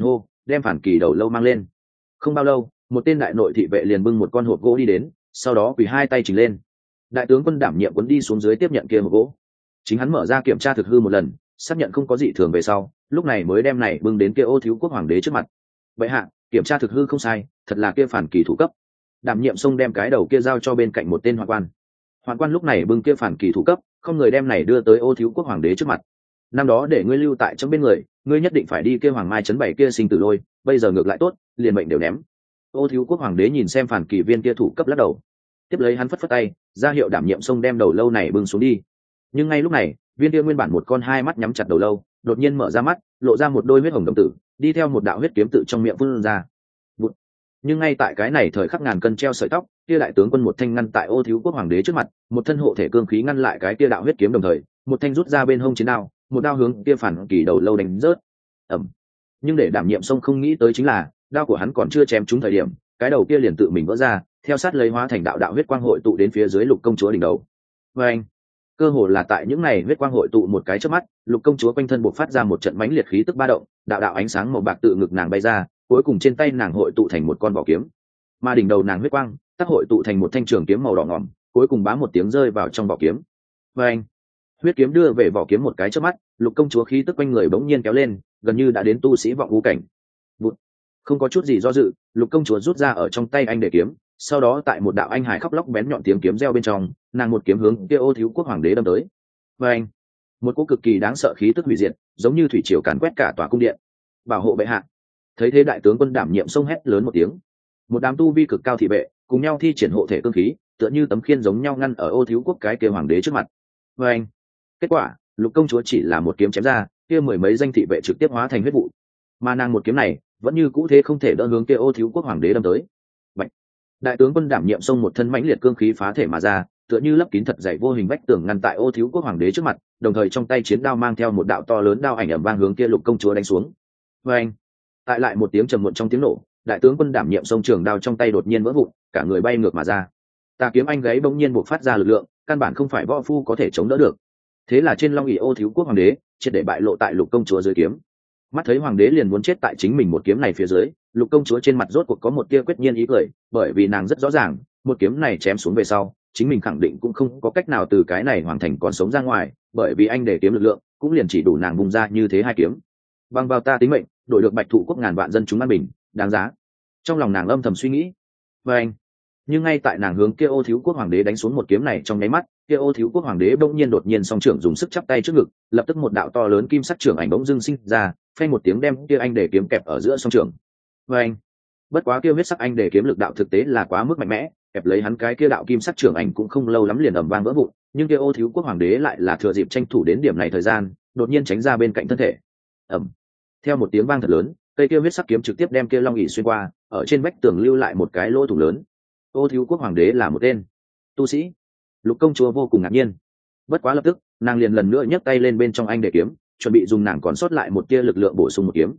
đem phản kỳ đầu lâu mang lên. Không bao lâu, một tên đại nội thị vệ liền bưng một con hộp gỗ đi đến, sau đó quỳ hai tay chỉnh lên. Đại tướng quân đảm nhiệm quấn đi xuống dưới tiếp nhận kia hộp gỗ. Chính hắn mở ra kiểm tra thực hư một lần, xác nhận không có gì thường về sau, lúc này mới đem này bưng đến kia Ô Thiếu Quốc hoàng đế trước mặt. Bệ hạ, kiểm tra thực hư không sai, thật là kia phản kỳ thủ cấp. Đảm nhiệm xông đem cái đầu kia giao cho bên cạnh một tên hoạn quan. Hoạn quan lúc này bưng kia phản kỳ thủ cấp, không người đem này đưa tới Ô Thiếu Quốc hoàng đế trước mặt. Năm đó để ngươi lưu tại trong bên người, ngươi nhất định phải đi kia hoàng mai trấn bảy kia sinh tử lôi, bây giờ ngược lại tốt, liền mệnh đều ném. Ô Thiếu Quốc hoàng đế nhìn xem phản kỳ viên kia thủ cấp lắc đầu, tiếp lấy hắn phất phất tay, ra hiệu đảm nhiệm xông đem đầu lâu này bưng xuống đi. Nhưng ngay lúc này, viên kia nguyên bản một con hai mắt nhắm chặt đầu lâu, đột nhiên mở ra mắt, lộ ra một đôi huyết hồng đồng tử, đi theo một đạo huyết kiếm tự trong miệng phun ra. Nhưng ngay tại cái này thời khắc ngàn cân treo sợi tóc, kia đại tướng quân một thanh ngăn tại Ô Thiếu Quốc hoàng đế trước mặt, một thân hộ thể cương khí ngăn lại cái kia đạo huyết kiếm, đồng thời một thanh rút ra bên hông chiến đao, một đao hướng kia phản kỳ đầu lâu đánh rớt. Ầm. Nhưng để đảm nhiệm xông không nghĩ tới chính là, đao của hắn còn chưa chém trúng thời điểm, cái đầu kia liền tự mình vỡ ra, theo sát lấy hóa thành đạo đạo huyết quang hội tụ đến phía dưới Lục công chúa đỉnh đầu. Anh, cơ hồ là tại những này huyết quang hội tụ một cái chớp mắt, Lục công chúa quanh thân bộc phát ra một trận mãnh liệt khí tức ba động, đạo đạo ánh sáng màu bạc tự ngực nàng bay ra, cuối cùng trên tay nàng hội tụ thành một con vỏ kiếm, mà đỉnh đầu nàng huyết quang tác hội tụ thành một thanh trường kiếm màu đỏ ngòm, cuối cùng bá một tiếng rơi vào trong vỏ kiếm. Anh, huyết kiếm đưa về vỏ kiếm một cái chớp mắt, Lục công chúa khí tức quanh người bỗng nhiên kéo lên, gần như đã đến tu sĩ vọng u cảnh. Không có chút gì do dự, Lục công chúa rút ra ở trong tay anh để kiếm, sau đó tại một đạo anh hải khóc lóc bén nhọn tiếng kiếm reo bên trong, nàng một kiếm hướng kia Ô Thiếu Quốc hoàng đế đâm tới. Và anh, một cỗ cực kỳ đáng sợ khí tức hủy diệt, giống như thủy triều càn quét cả tòa cung điện. Bảo hộ bệ hạ. Thấy thế đại tướng quân đảm nhiệm xông hét lớn một tiếng. Một đám tu vi cực cao thị vệ cùng nhau thi triển hộ thể cương khí, tựa như tấm khiên giống nhau ngăn ở Ô Thiếu Quốc cái kia hoàng đế trước mặt. Và anh, kết quả, Lục công chúa chỉ là một kiếm chém ra, kia mười mấy danh thị vệ trực tiếp hóa thành huyết vụ. Mà nàng một kiếm này vẫn như cũ thế không thể đỡ hướng kia Ô Thiếu Quốc hoàng đế đâm tới. Bạch. Đại tướng quân đảm nhiệm xông một thân mãnh liệt cương khí phá thể mà ra, tựa như lấp kín thật dày vô hình vách tường ngăn tại Ô Thiếu Quốc hoàng đế trước mặt, đồng thời trong tay chiến đao mang theo một đạo to lớn đao ảnh ầm vang hướng kia Lục công chúa đánh xuống. Và anh, tại lại một tiếng trầm muộn trong tiếng nổ, đại tướng quân đảm nhiệm xông trường đao trong tay đột nhiên vỡ vụn, cả người bay ngược mà ra. Tà kiếm anh gáy bỗng nhiên bộc phát ra lực lượng, căn bản không phải võ phu có thể chống đỡ được. Thế là trên long ỷ Ô Thiếu Quốc hoàng đế triệt để bại lộ tại Lục công chúa dưới kiếm. Mắt thấy hoàng đế liền muốn chết tại chính mình một kiếm này phía dưới, Lục công chúa trên mặt rốt cuộc có một tia quyết nhiên ý cười, bởi vì nàng rất rõ ràng, một kiếm này chém xuống về sau, chính mình khẳng định cũng không có cách nào từ cái này hoàn thành còn sống ra ngoài, bởi vì anh để kiếm lực lượng cũng liền chỉ đủ nàng bung ra như thế hai kiếm. Bằng vào ta tính mệnh, đổi được Bạch Thụ Quốc ngàn vạn dân chúng an bình, đáng giá. Trong lòng nàng âm thầm suy nghĩ. Và anh, nhưng ngay tại nàng hướng kia Ô Thiếu Quốc hoàng đế đánh xuống một kiếm này trong nháy mắt, kia Ô Thiếu Quốc hoàng đế bỗng nhiên đột nhiên song trưởng dùng sức chắp tay trước ngực, lập tức một đạo to lớn kim sắc trưởng ảnh bỗng dưng sinh ra, phanh một tiếng đem kia anh để kiếm kẹp ở giữa song trưởng. Và anh, bất quá kia huyết sắc anh để kiếm lực đạo thực tế là quá mức mạnh mẽ, kẹp lấy hắn cái kia đạo kim sắc trưởng ảnh cũng không lâu lắm liền ầm vang vỡ vụn, nhưng kia Ô Thiếu Quốc hoàng đế lại là thừa dịp tranh thủ đến điểm này thời gian, đột nhiên tránh ra bên cạnh thân thể. Ầm. Theo một tiếng vang thật lớn, cây kia huyết sắc kiếm trực tiếp đem kia long ỷ xuyên qua, ở trên vách tường lưu lại một cái lỗ thủng lớn. Ô Thiếu Quốc hoàng đế là một tên tu sĩ. Lục công chúa vô cùng ngạc nhiên, bất quá lập tức nàng liền lần nữa nhấc tay lên bên trong anh để kiếm, chuẩn bị dùng nàng còn sót lại một tia lực lượng bổ sung một kiếm.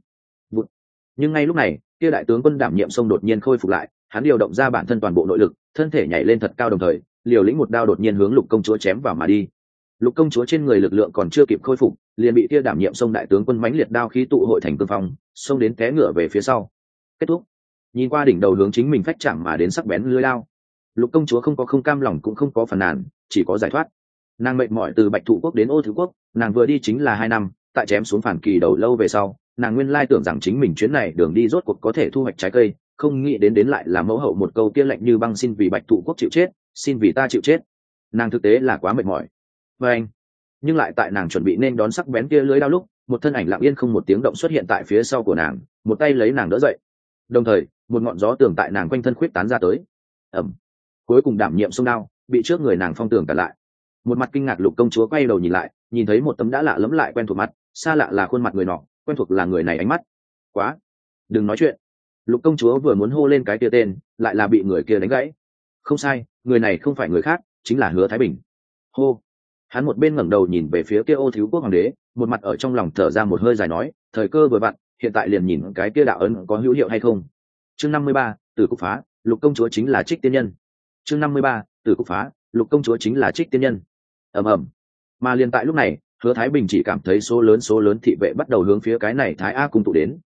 Nhưng ngay lúc này, kia đại tướng quân đảm nhiệm xông đột nhiên khôi phục lại, hắn điều động ra bản thân toàn bộ nội lực, thân thể nhảy lên thật cao, đồng thời liều lĩnh một đao đột nhiên hướng Lục công chúa chém vào mà đi. Lục công chúa trên người lực lượng còn chưa kịp khôi phục, liền bị kia đảm nhiệm xông đại tướng quân mãnh liệt đao khí tụ hội thành cương phong, xông đến té ngửa về phía sau. Kết thúc. Nhìn qua đỉnh đầu hướng chính mình phách chạm mà đến sắc bén lưỡi đao, Lục công chúa không có không cam lòng cũng không có phàn nàn, chỉ có giải thoát. Nàng mệt mỏi từ Bạch Thụ Quốc đến Ô Thiếu Quốc, nàng vừa đi chính là 2 năm, tại chém xuống phản kỳ đầu lâu về sau, nàng nguyên lai tưởng rằng chính mình chuyến này đường đi rốt cuộc có thể thu hoạch trái cây, không nghĩ đến lại là mẫu hậu một câu kia lạnh như băng, xin vì Bạch Thụ Quốc chịu chết, xin vì ta chịu chết. Nàng thực tế là quá mệt mỏi. Và anh, nhưng lại tại nàng chuẩn bị nên đón sắc bén kia lưỡi đao lúc, một thân ảnh lặng yên không một tiếng động xuất hiện tại phía sau của nàng, một tay lấy nàng đỡ dậy. Đồng thời, một ngọn gió tường tại nàng quanh thân khuyết tán ra tới. Ẩm. Cuối cùng đảm nhiệm xông đao bị trước người nàng phong tường cả lại. Một mặt kinh ngạc Lục công chúa quay đầu nhìn lại, nhìn thấy một tấm đã lạ lẫm lại quen thuộc mặt, xa lạ là khuôn mặt người nọ, quen thuộc là người này ánh mắt. Quá, đừng nói chuyện. Lục công chúa vừa muốn hô lên cái kia tên, lại là bị người kia đánh gãy. Không sai, người này không phải người khác, chính là Hứa Thái Bình. Hô. Hắn một bên ngẩng đầu nhìn về phía kia Ô Thiếu Quốc hoàng đế, một mặt ở trong lòng thở ra một hơi dài nói, thời cơ vừa vặn, hiện tại liền nhìn cái kia đạo ấn có hữu hiệu hay không. Chương 53, Tử Cục Phá, Lục công chúa chính là Trích Tiên Nhân. Chương 53, Tử Cục Phá, Lục công chúa chính là Trích Tiên Nhân. Ầm ầm. Mà liền tại lúc này, Hứa Thái Bình chỉ cảm thấy số lớn thị vệ bắt đầu hướng phía cái này Thái A cung tụ đến,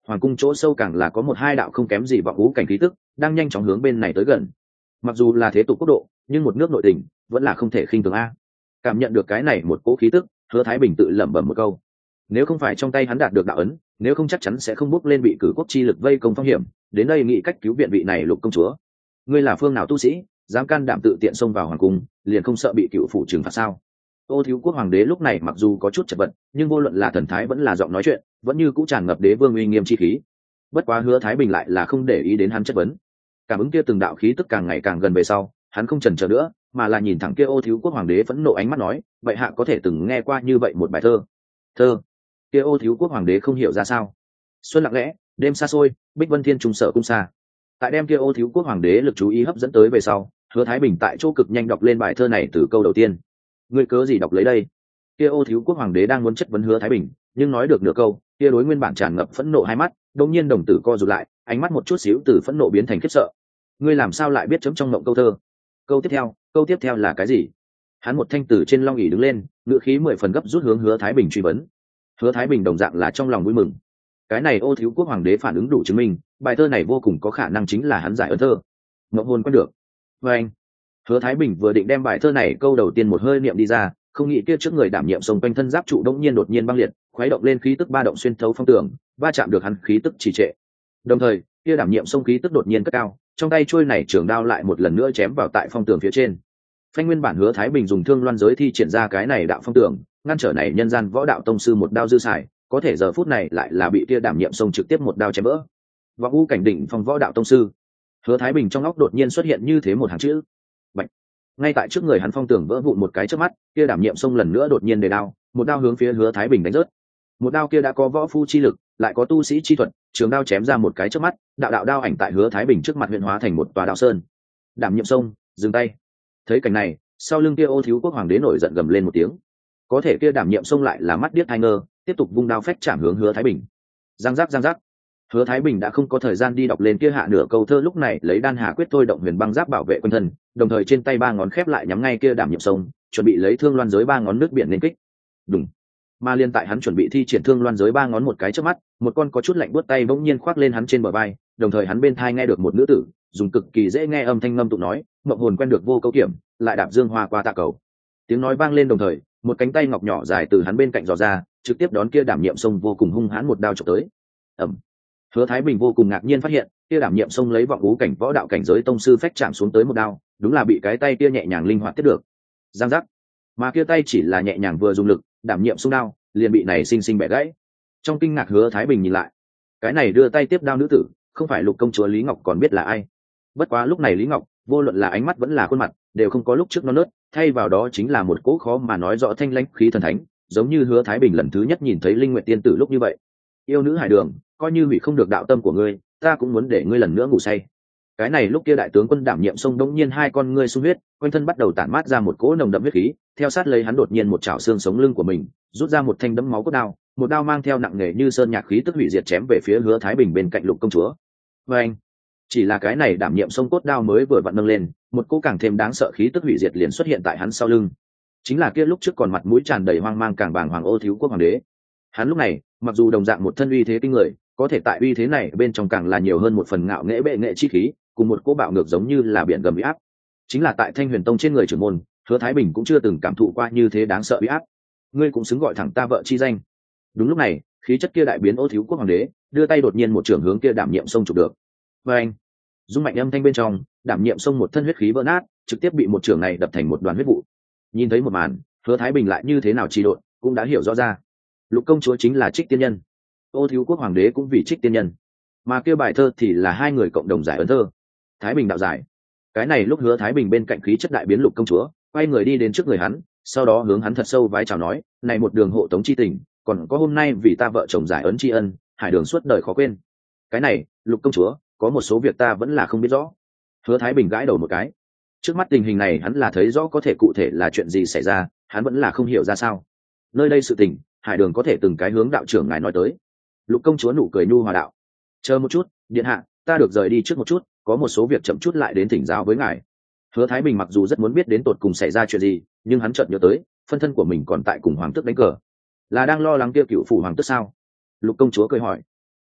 hoàng cung chỗ sâu càng là có một hai đạo không kém gì vọng ngũ cảnh khí tức đang nhanh chóng hướng bên này tới gần. Mặc dù là thế tục quốc độ, nhưng một nước nội tình vẫn là không thể khinh thường a. Cảm nhận được cái này một cỗ khí tức, Hứa Thái Bình tự lẩm bẩm một câu: nếu không phải trong tay hắn đạt được đạo ấn, nếu không chắc chắn sẽ không bước lên bị cử quốc chi lực vây công phong hiểm, đến đây nghĩ cách cứu viện vị này Lục công chúa. Ngươi là phương nào tu sĩ, dám can đảm tự tiện xông vào hoàng cung, liền không sợ bị cựu phủ trừng phạt sao? Ô Thiếu Quốc hoàng đế lúc này mặc dù có chút chật vật, nhưng vô luận là thần thái vẫn là giọng nói chuyện, vẫn như cũ tràn ngập đế vương uy nghiêm chi khí. Bất quá Hứa Thái Bình lại là không để ý đến hắn chất vấn. Cảm ứng kia từng đạo khí tức càng ngày càng gần về sau, hắn không chần chờ nữa, mà là nhìn thẳng kia Ô Thiếu Quốc hoàng đế phẫn nộ ánh mắt nói: vậy hạ có thể từng nghe qua như vậy một bài thơ? Thơ? Kia Ô Thiếu Quốc hoàng đế không hiểu ra sao. Xuân lặng lẽ, đêm xa xôi, bích vân thiên trùng sở cung xa. Tại đem kia Ô Thiếu Quốc hoàng đế lực chú ý hấp dẫn tới về sau, Hứa Thái Bình tại chỗ cực nhanh đọc lên bài thơ này từ câu đầu tiên. Ngươi cớ gì đọc lấy đây? Kia Ô Thiếu Quốc hoàng đế đang muốn chất vấn Hứa Thái Bình, nhưng nói được nửa câu, kia đối nguyên bản tràn ngập phẫn nộ hai mắt đột nhiên đồng tử co rụt lại, ánh mắt một chút xíu từ phẫn nộ biến thành khiếp sợ. Ngươi làm sao lại biết chấm trong mộng câu thơ? Câu tiếp theo là cái gì? Hắn một thanh từ trên long ỷ đứng lên, ngữ khí 10 phần gấp rút hướng Hứa Thái Bình truy vấn. Hứa Thái Bình đồng dạng là trong lòng vui mừng. Cái này Ô Thiếu Quốc hoàng đế phản ứng đủ chứng minh, bài thơ này vô cùng có khả năng chính là hắn giải ấn thơ. Ngọc hồn quen được. Và anh, Hứa Thái Bình vừa định đem bài thơ này câu đầu tiên một hơi niệm đi ra, không nghĩ kia trước người đảm nhiệm xông quanh thân giáp trụ đột nhiên băng liệt, khuấy động lên khí tức ba động xuyên thấu phong tường, va chạm được hắn khí tức trì trệ. Đồng thời, kia đảm nhiệm xông khí tức đột nhiên cất cao, trong tay chuôi này trường đao lại một lần nữa chém vào tại phong tường phía trên. Phanh nguyên bản Hứa Thái Bình dùng thương loan giới thi triển ra cái này đạo phong tường, ngăn trở này nhân gian võ đạo tông sư một đao dư xài, có thể giờ phút này lại là bị kia đảm nhiệm xông trực tiếp một đao chém vỡ. Võ u cảnh đỉnh phong võ đạo tông sư. Hứa Thái Bình trong óc đột nhiên xuất hiện như thế một hàng chữ. Bạch. Ngay tại trước người hắn phong tường vỡ vụn một cái trước mắt, kia đảm nhiệm xông lần nữa đột nhiên đề đao, một đao hướng phía Hứa Thái Bình đánh rớt. Một đao kia đã có võ phu chi lực, lại có tu sĩ chi thuật, trường đao chém ra một cái trước mắt, đạo đao ảnh tại Hứa Thái Bình trước mặt huyện hóa thành một tòa đạo sơn. Đảm nhiệm xông, dừng tay. Thấy cảnh này, sau lưng kia Ô Thiếu Quốc hoàng đế nổi giận gầm lên một tiếng. Có thể kia đảm nhiệm xông lại là mắt điếc hai ngơ, tiếp tục vung đao phách chạm hướng Hứa Thái Bình. Giang giác. Hứa Thái Bình đã không có thời gian đi đọc lên kia hạ nửa câu thơ, lúc này lấy đan hà quyết thôi động huyền băng giáp bảo vệ quân thân, đồng thời trên tay ba ngón khép lại nhắm ngay kia đảm nhiệm sông, chuẩn bị lấy thương loan giới ba ngón nước biển lên kích. Đùng. Mà liên tại hắn chuẩn bị thi triển thương loan giới ba ngón một cái trước mắt, một con có chút lạnh buốt tay bỗng nhiên khoác lên hắn trên bờ vai, đồng thời hắn bên thai nghe được một nữ tử dùng cực kỳ dễ nghe âm thanh ngâm tụng nói: mộng hồn quen được vô câu kiểm, lại đạp dương hoa qua tạ cầu. Tiếng nói vang lên đồng thời, một cánh tay ngọc nhỏ dài từ hắn bên cạnh dò ra, trực tiếp đón kia đảm nhiệm sông vô cùng hung hãn một đao chụp tới. Ầm. Hứa Thái Bình vô cùng ngạc nhiên phát hiện, kia đảm nhiệm xông lấy vọng ngũ cảnh võ đạo cảnh giới tông sư phách chạm xuống tới một đao, đúng là bị cái tay kia nhẹ nhàng linh hoạt tiếp được. Giang giác. Mà kia tay chỉ là nhẹ nhàng vừa dùng lực, đảm nhiệm xung đao, liền bị này sinh bẻ gãy. Trong kinh ngạc Hứa Thái Bình nhìn lại, cái này đưa tay tiếp đao nữ tử, không phải Lục công chúa Lý Ngọc còn biết là ai. Bất quá lúc này Lý Ngọc, vô luận là ánh mắt vẫn là khuôn mặt, đều không có lúc trước non nớt, thay vào đó chính là một cỗ khó mà nói rõ thanh lãnh khí thần thánh, giống như Hứa Thái Bình lần thứ nhất nhìn thấy Linh Nguyệt tiên tử lúc như vậy. Yêu nữ hải đường, coi như hủy không được đạo tâm của ngươi, ta cũng muốn để ngươi lần nữa ngủ say. Cái này lúc kia đại tướng quân đảm nhiệm xông đống nhiên hai con ngươi sung huyết, quanh thân bắt đầu tản mát ra một cỗ nồng đậm huyết khí, theo sát lấy hắn đột nhiên một chảo xương sống lưng của mình, rút ra một thanh đấm máu cốt đao, một đao mang theo nặng nề như sơn nhạc khí tức hủy diệt chém về phía Hứa Thái Bình bên cạnh Lục công chúa. Và anh, chỉ là cái này đảm nhiệm xông cốt đao mới vừa vặn nâng lên, một cỗ càng thêm đáng sợ khí tức hủy diệt liền xuất hiện tại hắn sau lưng. Chính là kia lúc trước còn mặt mũi tràn đầy hoang mang càng bàng hoàng Ô Thiếu Quốc hoàng đế. Hắn lúc này, mặc dù đồng dạng một thân uy thế kinh người, có thể tại uy thế này bên trong càng là nhiều hơn một phần ngạo nghễ bệ nghệ chi khí, cùng một cỗ bạo ngược giống như là biển gầm uy áp. Chính là tại Thanh Huyền Tông trên người trưởng môn, Hứa Thái Bình cũng chưa từng cảm thụ qua như thế đáng sợ uy áp. Ngươi cũng xứng gọi thẳng ta vợ chi danh. Đúng lúc này, khí chất kia đại biến Ô Thiếu Quốc hoàng đế, đưa tay đột nhiên một trường hướng kia đảm nhiệm xông chụp được. Và anh, dung mạnh âm thanh bên trong, đảm nhiệm xông một thân huyết khí vỡ nát, trực tiếp bị một trường này đập thành một đoàn huyết vụ. Nhìn thấy một màn, Hứa Thái Bình lại như thế nào trì độn, cũng đã hiểu rõ ra. Lục công chúa chính là Trích tiên nhân, Ô Thiếu Quốc hoàng đế cũng vì Trích tiên nhân, mà kêu bài thơ thì là hai người cộng đồng giải ấn thơ. Thái Bình đạo giải. Cái này lúc Hứa Thái Bình bên cạnh khí chất đại biến Lục công chúa, quay người đi đến trước người hắn, sau đó hướng hắn thật sâu vái chào nói: này một đường hộ tống chi tình, còn có hôm nay vì ta vợ chồng giải ấn tri ân, hải đường suốt đời khó quên. Cái này, Lục công chúa, có một số việc ta vẫn là không biết rõ. Hứa Thái Bình gãi đầu một cái. Trước mắt tình hình này hắn là thấy rõ có thể cụ thể là chuyện gì xảy ra, hắn vẫn là không hiểu ra sao. Nơi đây sự tình, hải đường có thể từng cái hướng đạo trưởng ngài nói tới. Lục công chúa nụ cười nhu hòa đạo: chờ một chút, điện hạ, ta được rời đi trước một chút, có một số việc chậm chút lại đến thỉnh giáo với ngài. Hứa Thái Bình mặc dù rất muốn biết đến tột cùng xảy ra chuyện gì, nhưng hắn chợt nhớ tới phân thân của mình còn tại cùng hoàng tước đánh cờ, là đang lo lắng kia cựu phủ hoàng tước sao? Lục công chúa cười hỏi: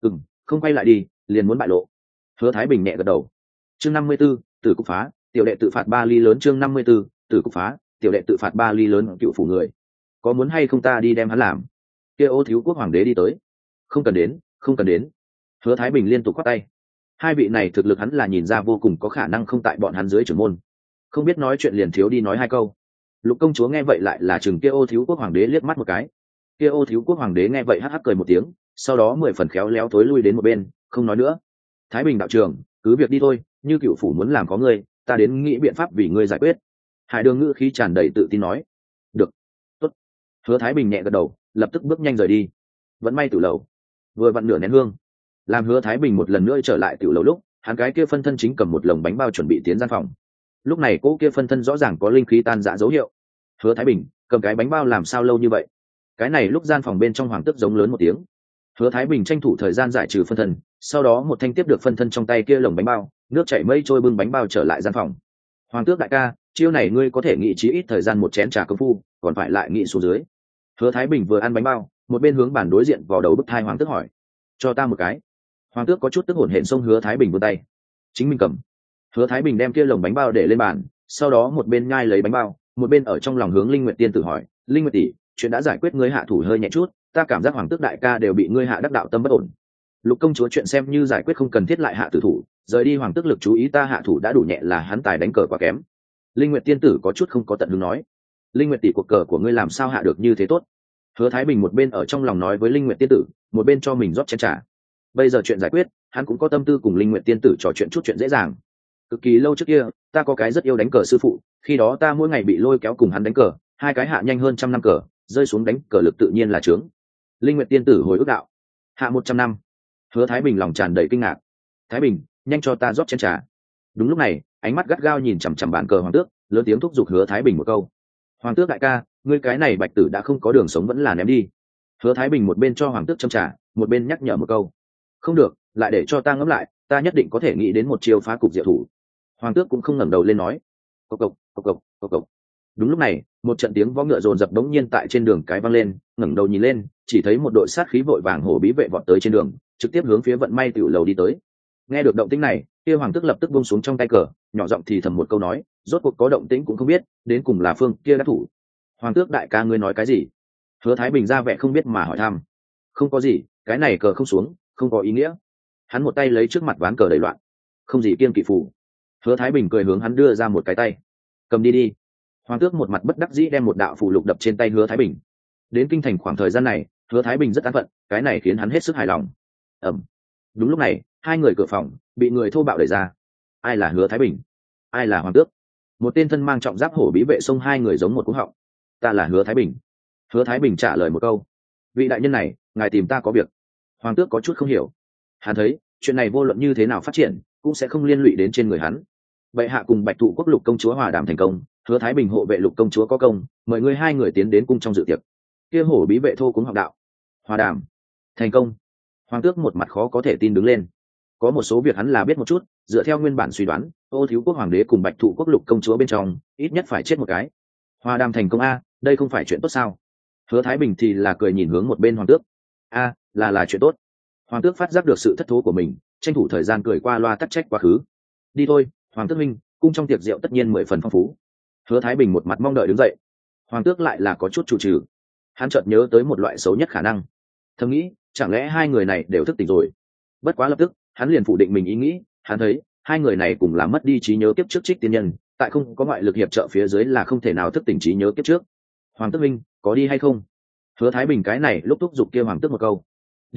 không quay lại đi liền muốn bại lộ. Hứa Thái Bình nhẹ gật đầu. Chương 54, tử cục phá, tiểu đệ tự phạt 3 ly lớn. Chương 54, tử cục phá, tiểu đệ tự phạt 3 ly lớn. Cựu phủ người, có muốn hay không ta đi đem hắn làm? Kia Ô Thiếu Quốc hoàng đế đi tới. Không cần đến, không cần đến. Hứa Thái Bình liên tục quát tay. Hai vị này thực lực hắn là nhìn ra vô cùng có khả năng không tại bọn hắn dưới trưởng môn, không biết nói chuyện liền thiếu đi nói hai câu. Lục công chúa nghe vậy lại là chừng kia Ô Thiếu Quốc hoàng đế liếc mắt một cái. Kia Ô Thiếu Quốc hoàng đế nghe vậy hắc hắc cười một tiếng, sau đó 10 phần khéo léo thối lui đến một bên, không nói nữa. Thái Bình đạo trưởng, cứ việc đi thôi, như cựu phủ muốn làm có ngươi, ta đến nghĩ biện pháp vì ngươi giải quyết. Hải Đường ngữ khí tràn đầy tự tin nói. Được, tốt. Hứa Thái Bình nhẹ gật đầu, lập tức bước nhanh rời đi. Vẫn may tiểu lầu vừa vặn nửa nén hương, làm Hứa Thái Bình một lần nữa trở lại tiểu lầu lúc, hắn cái kia phân thân chính cầm một lồng bánh bao chuẩn bị tiến gian phòng. Lúc này cô kia phân thân rõ ràng có linh khí tan rã dấu hiệu. Hứa Thái Bình cầm cái bánh bao làm sao lâu như vậy? Cái này lúc gian phòng bên trong hoàng tức giống lớn một tiếng. Hứa Thái Bình tranh thủ thời gian giải trừ phân thân, sau đó một thanh tiếp được phân thân trong tay kia lồng bánh bao, nước chảy mây trôi bưng bánh bao trở lại gian phòng. Hoàng tước đại ca, chiêu này ngươi có thể nghĩ chí ít thời gian một chén trà công phu, còn phải lại nghĩ xuống dưới. Hứa Thái Bình vừa ăn bánh bao, một bên hướng bàn đối diện vào đầu bức thai hoàng tước hỏi. Cho ta một cái. Hoàng tước có chút tức hổn hển xông Hứa Thái Bình vươn tay. Chính mình cầm. Hứa Thái Bình đem kia lồng bánh bao để lên bàn, sau đó một bên nhai lấy bánh bao, một bên ở trong lòng hướng Linh Nguyệt tiên tử hỏi, Linh Nguyệt tỷ, chuyện đã giải quyết, ngươi hạ thủ hơi nhẹ chút, ta cảm giác hoàng tước đại ca đều bị ngươi hạ đắc đạo tâm bất ổn. Lục công chúa chuyện xem như giải quyết, không cần thiết lại hạ tử thủ, rời đi hoàng tước lực chú ý, ta hạ thủ đã đủ nhẹ là hắn tài đánh cờ quá kém. Linh Nguyệt tiên tử có chút không có tận hứng nói. Linh Nguyệt tỷ, cuộc cờ của ngươi làm sao hạ được như thế tốt? Hứa Thái Bình một bên ở trong lòng nói với Linh Nguyệt tiên tử, một bên cho mình rót chén trà. Bây giờ chuyện giải quyết, hắn cũng có tâm tư cùng Linh Nguyệt tiên tử trò chuyện chút chuyện dễ dàng. Cực kỳ lâu trước kia, ta có cái rất yêu đánh cờ sư phụ, khi đó ta mỗi ngày bị lôi kéo cùng hắn đánh cờ, hai cái hạ nhanh hơn 100 năm cờ, rơi xuống đánh cờ lực tự nhiên là trướng. Linh Nguyệt tiên tử hồi ức đạo. Hạ 100 năm. Hứa Thái Bình lòng tràn đầy kinh ngạc. Thái Bình, nhanh cho ta rót chén trà. Đúng lúc này, ánh mắt gắt gao nhìn chằm chằm bàn cờ hoàng tước, lớn tiếng thúc giục Hứa Thái Bình một câu. Hoàng tước đại ca, ngươi cái này bạch tử đã không có đường sống vẫn là ném đi. Hứa Thái Bình một bên cho hoàng tước châm trà, một bên nhắc nhở một câu. Không được, lại để cho ta ngẫm lại, ta nhất định có thể nghĩ đến một chiêu phá cục diệu thủ. Hoàng tước cũng không ngẩng đầu lên nói. Cộc cộc, cộc cộc, cộc cộc. Đúng lúc này, một trận tiếng vó ngựa rồn rập đống nhiên tại trên đường cái vang lên, ngẩng đầu nhìn lên, chỉ thấy một đội sát khí vội vàng hổ bí vệ vọt tới trên đường, trực tiếp hướng phía vận may tiểu lầu đi tới. Nghe được động tĩnh này, kia hoàng tước lập tức buông xuống trong tay cờ, nhỏ giọng thì thầm một câu nói, rốt cuộc có động tĩnh cũng không biết, đến cùng là phương kia đã thủ. Hoàng tước đại ca ngươi nói cái gì? Hứa Thái Bình ra vẻ không biết mà hỏi thăm. Không có gì, cái này cờ không xuống, không có ý nghĩa. Hắn một tay lấy trước mặt ván cờ đầy loạn. Không gì kiêng kỵ phù. Hứa Thái Bình cười hướng hắn đưa ra một cái tay. Cầm đi đi. Hoàng tước một mặt bất đắc dĩ đem một đạo phù lục đập trên tay Hứa Thái Bình. Đến kinh thành khoảng thời gian này, Hứa Thái Bình rất an phận, cái này khiến hắn hết sức hài lòng. Ẩm. Đúng lúc này, hai người cửa phòng bị người thô bạo đẩy ra. Ai là Hứa Thái Bình? Ai là hoàng tước? Một tên thân mang trọng giáp hổ bí vệ xông hai người giống một cú họng. Ta là Hứa Thái Bình. Hứa Thái Bình trả lời một câu. Vị đại nhân này, ngài tìm ta có việc. Hoàng tước có chút không hiểu. Hắn thấy chuyện này vô luận như thế nào phát triển cũng sẽ không liên lụy đến trên người hắn. Bệ hạ cùng Bạch Thụ Quốc lục công chúa hòa đàm thành công, Hứa Thái Bình hộ vệ lục công chúa có công, mời ngươi hai người tiến đến cung trong dự tiệc. Kia hổ bí vệ thô cũng học đạo. Hòa đàm thành công. Hoàng tước một mặt khó có thể tin đứng lên. Có một số việc hắn là biết một chút, dựa theo nguyên bản suy đoán, Ô Thiếu Quốc hoàng đế cùng Bạch Thụ Quốc lục công chúa bên trong ít nhất phải chết một cái. Hòa đàm thành công a, đây không phải chuyện tốt sao? Hứa Thái Bình thì là cười nhìn hướng một bên hoàng tước. A, là chuyện tốt. Hoàng tước phát giác được sự thất thố của mình, tranh thủ thời gian cười qua loa tắc trách quá khứ. Đi thôi, hoàng tước minh, cung trong tiệc rượu tất nhiên 10 phần phong phú. Hứa Thái Bình một mặt mong đợi đứng dậy. Hoàng tước lại là có chút chủ trừ. Hắn chợt nhớ tới một loại xấu nhất khả năng, thầm nghĩ chẳng lẽ hai người này đều thức tỉnh rồi. Bất quá lập tức hắn liền phủ định mình ý nghĩ, hắn thấy hai người này cùng là mất đi trí nhớ kiếp trước trích tiên nhân, tại không có ngoại lực hiệp trợ phía dưới là không thể nào thức tỉnh trí nhớ kiếp trước. Hoàng tước minh, có đi hay không? Hứa Thái Bình cái này lúc thúc giục kia hoàng tước một câu.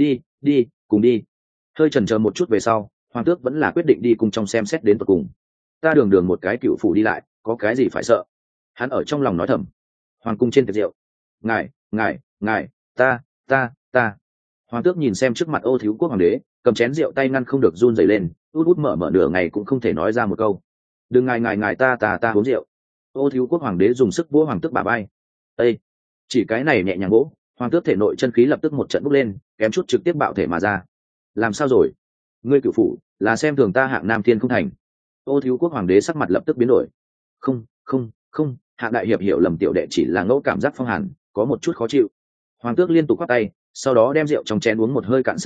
Đi, cùng đi. Hơi chần chờ một chút về sau, hoàng tước vẫn là quyết định đi cùng trong xem xét đến tận cùng. Ta đường một cái cựu phủ đi lại, có cái gì phải sợ? Hắn ở trong lòng nói thầm. Hoàng cung trên tiệc rượu. Ngài, ta. Hoàng tước nhìn xem trước mặt Ô Thiếu Quốc hoàng đế, cầm chén rượu tay ngăn không được run rẩy lên, út mở nửa ngày cũng không thể nói ra một câu. Đừng ngài ta uống rượu. Ô Thiếu Quốc hoàng đế dùng sức vỗ hoàng tước bả vai. Ê! Chỉ cái này nhẹ nhàng vỗ, hoàng tước thể nội chân khí lập tức một trận bốc lên, kém chút trực tiếp bạo thể mà ra. Làm sao rồi? Ngươi cửu phủ là xem thường ta hạng nam thiên không thành? Ô Thiếu Quốc hoàng đế sắc mặt lập tức biến đổi. Không, hạng đại hiệp hiểu lầm, tiểu đệ chỉ là ngẫu cảm giác phong hàn, có một chút khó chịu. Hoàng tước liên tục quát tay, sau đó đem rượu trong chén uống một hơi cạn sạch nói,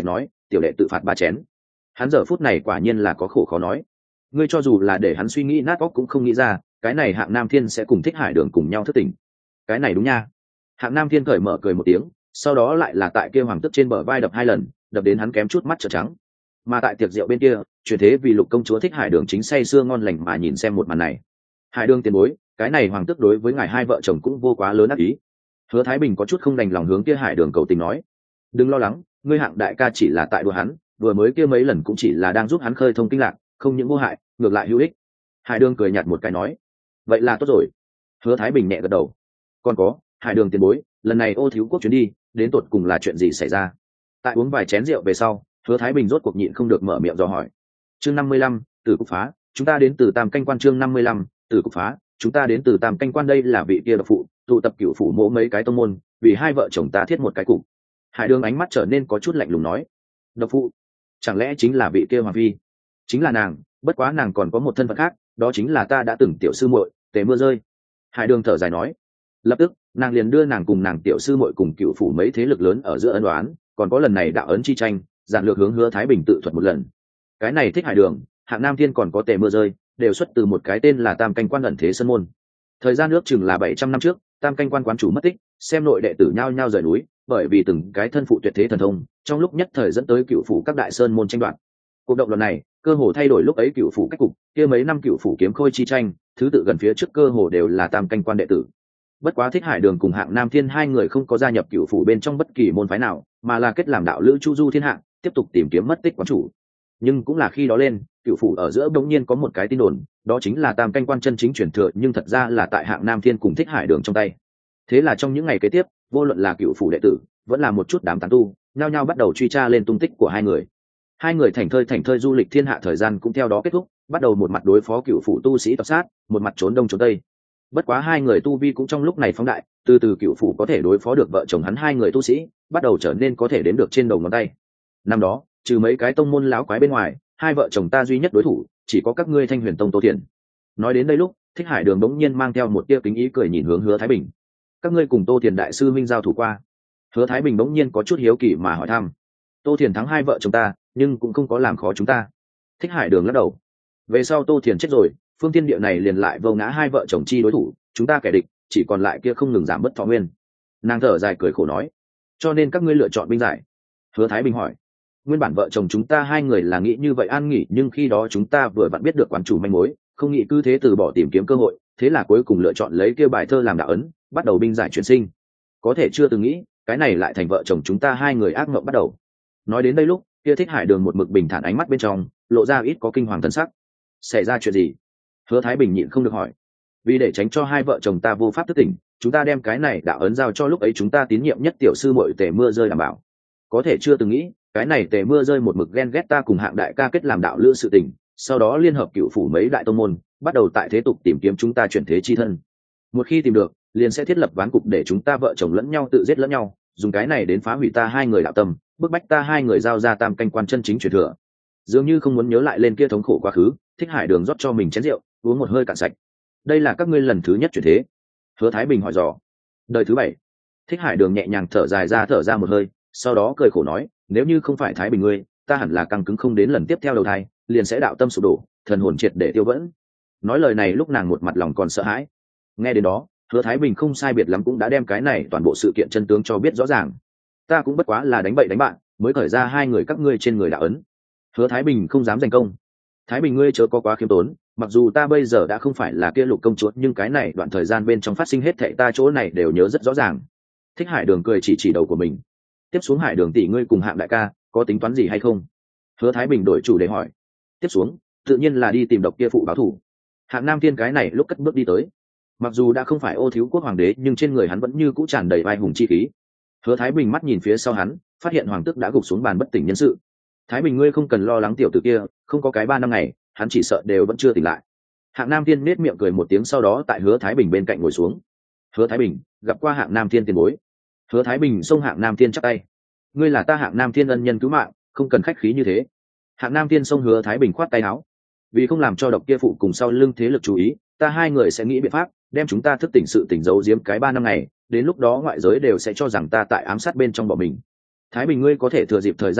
tiểu đệ tự phạt 3 chén. Hắn giờ phút này quả nhiên là có khổ khó nói. Ngươi cho dù là để hắn suy nghĩ nát óc cũng không nghĩ ra cái này Hạng Nam Thiên sẽ cùng Thích Hải Đường cùng nhau thức tỉnh. Cái này đúng nha. Hạng Nam Thiên cởi mở cười một tiếng, sau đó lại là tại kia hoàng tức trên bờ vai đập 2 lần, đập đến hắn kém chút mắt trợn trắng. Mà tại tiệc rượu bên kia, chuyển thế vì Lục công chúa Thích Hải Đường chính say sưa ngon lành mà nhìn xem một màn này. Hải Đường tiền bối, cái này hoàng tức đối với ngài hai vợ chồng cũng vô quá lớn ác ý. Hứa Thái Bình có chút không đành lòng hướng kia Hải Đường cầu tình nói, đừng lo lắng, ngươi Hạng đại ca chỉ là tại đùa hắn, vừa mới kia mấy lần cũng chỉ là đang giúp hắn khơi thông kinh lạc, không những vô hại, ngược lại hữu ích. Hải Đường cười nhạt một cái nói, vậy là tốt rồi. Hứa Thái Bình nhẹ gật đầu. Còn có, Hải Đường tiền bối, lần này Ô Thiếu quốc chuyến đi, đến tột cùng là chuyện gì xảy ra? Tại uống vài chén rượu về sau, Hứa Thái Bình rốt cuộc nhịn không được mở miệng dò hỏi. Chương 55, Tử Cục Phá, chúng ta đến từ Tam Canh Quan. Chương 55, Tử Cục Phá, chúng ta đến từ Tam Canh Quan. Đây là vị kia độc phụ, tụ tập cửu phủ mỗ mấy cái tông môn, vì hai vợ chồng ta thiết một cái cục. Hải Đường ánh mắt trở nên có chút lạnh lùng nói, độc phụ, chẳng lẽ chính là vị kia hoàng phi? Chính là nàng, bất quá nàng còn có một thân phận khác, đó chính là ta đã từng tiểu sư muội, Tề Mưa Rơi. Hải Đường thở dài nói. Lập tức nàng liền đưa nàng cùng nàng tiểu sư muội cùng cựu phủ mấy thế lực lớn ở giữa ân đoán, còn có lần này đạo ấn chi tranh, giản lược hướng Hứa Thái Bình tự thuật một lần. Cái này Thích Hải Đường, Hạng Nam Thiên còn có Tề Mưa Rơi, đều xuất từ một cái tên là Tam Canh Quan ẩn thế sơn môn. Thời gian ước chừng là 700 năm trước, Tam Canh Quan quán chủ mất tích, xem nội đệ tử nhao nhao rời núi, bởi vì từng cái thân phụ tuyệt thế thần thông, trong lúc nhất thời dẫn tới cựu phủ các đại sơn môn tranh đoạt. Cuộc động loạn này, cơ hồ thay đổi lúc ấy cựu phủ cách cục, kia mấy năm cựu phủ kiếm khôi chi tranh, thứ tự gần phía trước cơ hồ đều là Tam Canh Quan đệ tử. Bất quá Thích Hải Đường cùng Hạng Nam Thiên hai người không có gia nhập cựu phủ bên trong bất kỳ môn phái nào, mà là kết làm đạo lữ chu du thiên hạ, tiếp tục tìm kiếm mất tích quán chủ. Nhưng cũng là khi đó lên, cựu phủ ở giữa đống nhiên có một cái tin đồn, đó chính là Tam Canh Quan chân chính truyền thừa, nhưng thật ra là tại Hạng Nam Thiên cùng Thích Hải Đường trong tay. Thế là trong những ngày kế tiếp, vô luận là cựu phủ đệ tử, vẫn là một chút đám tán tu, nhao nhao bắt đầu truy tra lên tung tích của hai người. Hai người thảnh thơi du lịch thiên hạ thời gian cũng theo đó kết thúc, bắt đầu một mặt đối phó cựu phủ tu sĩ tập sát, một mặt trốn đông trốn tây. Bất quá hai người tu vi cũng trong lúc này phóng đại, từ từ cựu phủ có thể đối phó được vợ chồng hắn hai người tu sĩ, bắt đầu trở nên có thể đếm được trên đầu ngón tay. Năm đó, trừ mấy cái tông môn láo quái bên ngoài, hai vợ chồng ta duy nhất đối thủ chỉ có các ngươi Thanh Huyền Tông Tô Thiền. Nói đến đây lúc, Thích Hải Đường bỗng nhiên mang theo một tia kính ý cười nhìn hướng Hứa Thái Bình. Các ngươi cùng Tô Thiền đại sư minh giao thủ qua? Hứa Thái Bình bỗng nhiên có chút hiếu kỳ mà hỏi thăm. Tô Thiền thắng hai vợ chồng ta, nhưng cũng không có làm khó chúng ta. Thích Hải Đường lắc đầu. Về sau Tô Thiền chết rồi, phương thiên địa này liền lại vô ngã hai vợ chồng chi đối thủ, chúng ta kẻ địch chỉ còn lại kia không ngừng giảm bớt thọ nguyên. Nàng thở dài cười khổ nói. Cho nên các ngươi lựa chọn binh giải? Hứa Thái Bình hỏi. Nguyên bản vợ chồng chúng ta hai người là nghĩ như vậy an nghỉ, nhưng khi đó chúng ta vừa vặn biết được quán chủ manh mối, không nghĩ cứ thế từ bỏ tìm kiếm cơ hội, thế là cuối cùng lựa chọn lấy kia bài thơ làm đạo ấn, bắt đầu binh giải chuyển sinh. Có thể chưa từng nghĩ, cái này lại thành vợ chồng chúng ta hai người ác mộng bắt đầu. Nói đến đây lúc, kia Thích Hải Đường một mực bình thản ánh mắt bên trong lộ ra ít có kinh hoàng thần sắc. Xảy ra chuyện gì? Hứa Thái Bình nhịn không được hỏi. Vì để tránh cho hai vợ chồng ta vô pháp thức tỉnh, chúng ta đem cái này đạo ấn giao cho lúc ấy chúng ta tín nhiệm nhất tiểu sư muội Tề Mưa Rơi đảm bảo. Có thể chưa từng nghĩ, cái này Tề Mưa Rơi một mực ghen ghét ta cùng Hạng đại ca kết làm đạo lữ sự tình, sau đó liên hợp cựu phủ mấy đại tông môn, bắt đầu tại thế tục tìm kiếm chúng ta chuyển thế chi thân. Một khi tìm được, liền sẽ thiết lập ván cục để chúng ta vợ chồng lẫn nhau tự giết lẫn nhau, dùng cái này đến phá hủy ta hai người đạo tâm, bức bách ta hai người giao ra Tam Canh Quan chân chính truyền thừa. Dường như không muốn nhớ lại lên kia thống khổ quá khứ, Thích Hải Đường rót cho mình chén rượu, uống một hơi cạn sạch. Đây là các ngươi lần thứ nhất chuyển thế? Hứa Thái Bình hỏi dò. Đời thứ 7. Thích Hải Đường nhẹ nhàng thở ra một hơi, sau đó cười khổ nói, nếu như không phải Thái Bình ngươi, ta hẳn là căng cứng không đến lần tiếp theo đầu thai, liền sẽ đạo tâm sụp đổ, thần hồn triệt để tiêu vẫn. Nói lời này lúc nàng một mặt lòng còn sợ hãi. Nghe đến đó, Hứa Thái Bình không sai biệt lắm cũng đã đem cái này toàn bộ sự kiện chân tướng cho biết rõ ràng. Ta cũng bất quá là đánh bậy đánh bạn, mới khởi ra hai người các ngươi trên người đạo ấn. Hứa Thái Bình không dám giành công. Thái Bình ngươi chớ có quá khiêm tốn, mặc dù ta bây giờ đã không phải là kia Lục công chúa, nhưng cái này đoạn thời gian bên trong phát sinh hết thảy ta chỗ này đều nhớ rất rõ ràng. Thích Hải Đường cười chỉ đầu của mình. Tiếp xuống Hải Đường tỷ ngươi cùng Hạng đại ca có tính toán gì hay không? Hứa Thái Bình đổi chủ để hỏi. Tiếp xuống tự nhiên là đi tìm độc kia phụ báo thù. Hạng Nam Thiên cái này lúc cất bước đi tới, mặc dù đã không phải Ô Thiếu quốc hoàng đế, nhưng trên người hắn vẫn như cũ tràn đầy vai hùng chi khí. Hứa Thái Bình mắt nhìn phía sau hắn, phát hiện hoàng tước đã gục xuống bàn bất tỉnh nhân sự. Thái Bình ngươi không cần lo lắng tiểu tử kia, không có cái 3 năm ngày, hắn chỉ sợ đều vẫn chưa tỉnh lại. Hạng Nam Thiên nết miệng cười một tiếng, sau đó tại Hứa Thái Bình bên cạnh ngồi xuống. Hứa Thái Bình gặp qua Hạng Nam Thiên tiền bối. Hứa Thái Bình xông Hạng Nam Thiên chắp tay. Ngươi là ta Hạng Nam Thiên ân nhân cứu mạng, không cần khách khí như thế. Hạng Nam Thiên xông Hứa Thái Bình khoát tay áo. Vì không làm cho độc kia phụ cùng sau lưng thế lực chú ý, ta hai người sẽ nghĩ biện pháp đem chúng ta thức tỉnh sự tỉnh giấu giếm cái 3 năm ngày, đến lúc đó ngoại giới đều sẽ cho rằng ta tại ám sát bên trong bọn mình. Thái Bình ngươi có thể thừa dịp thời gian này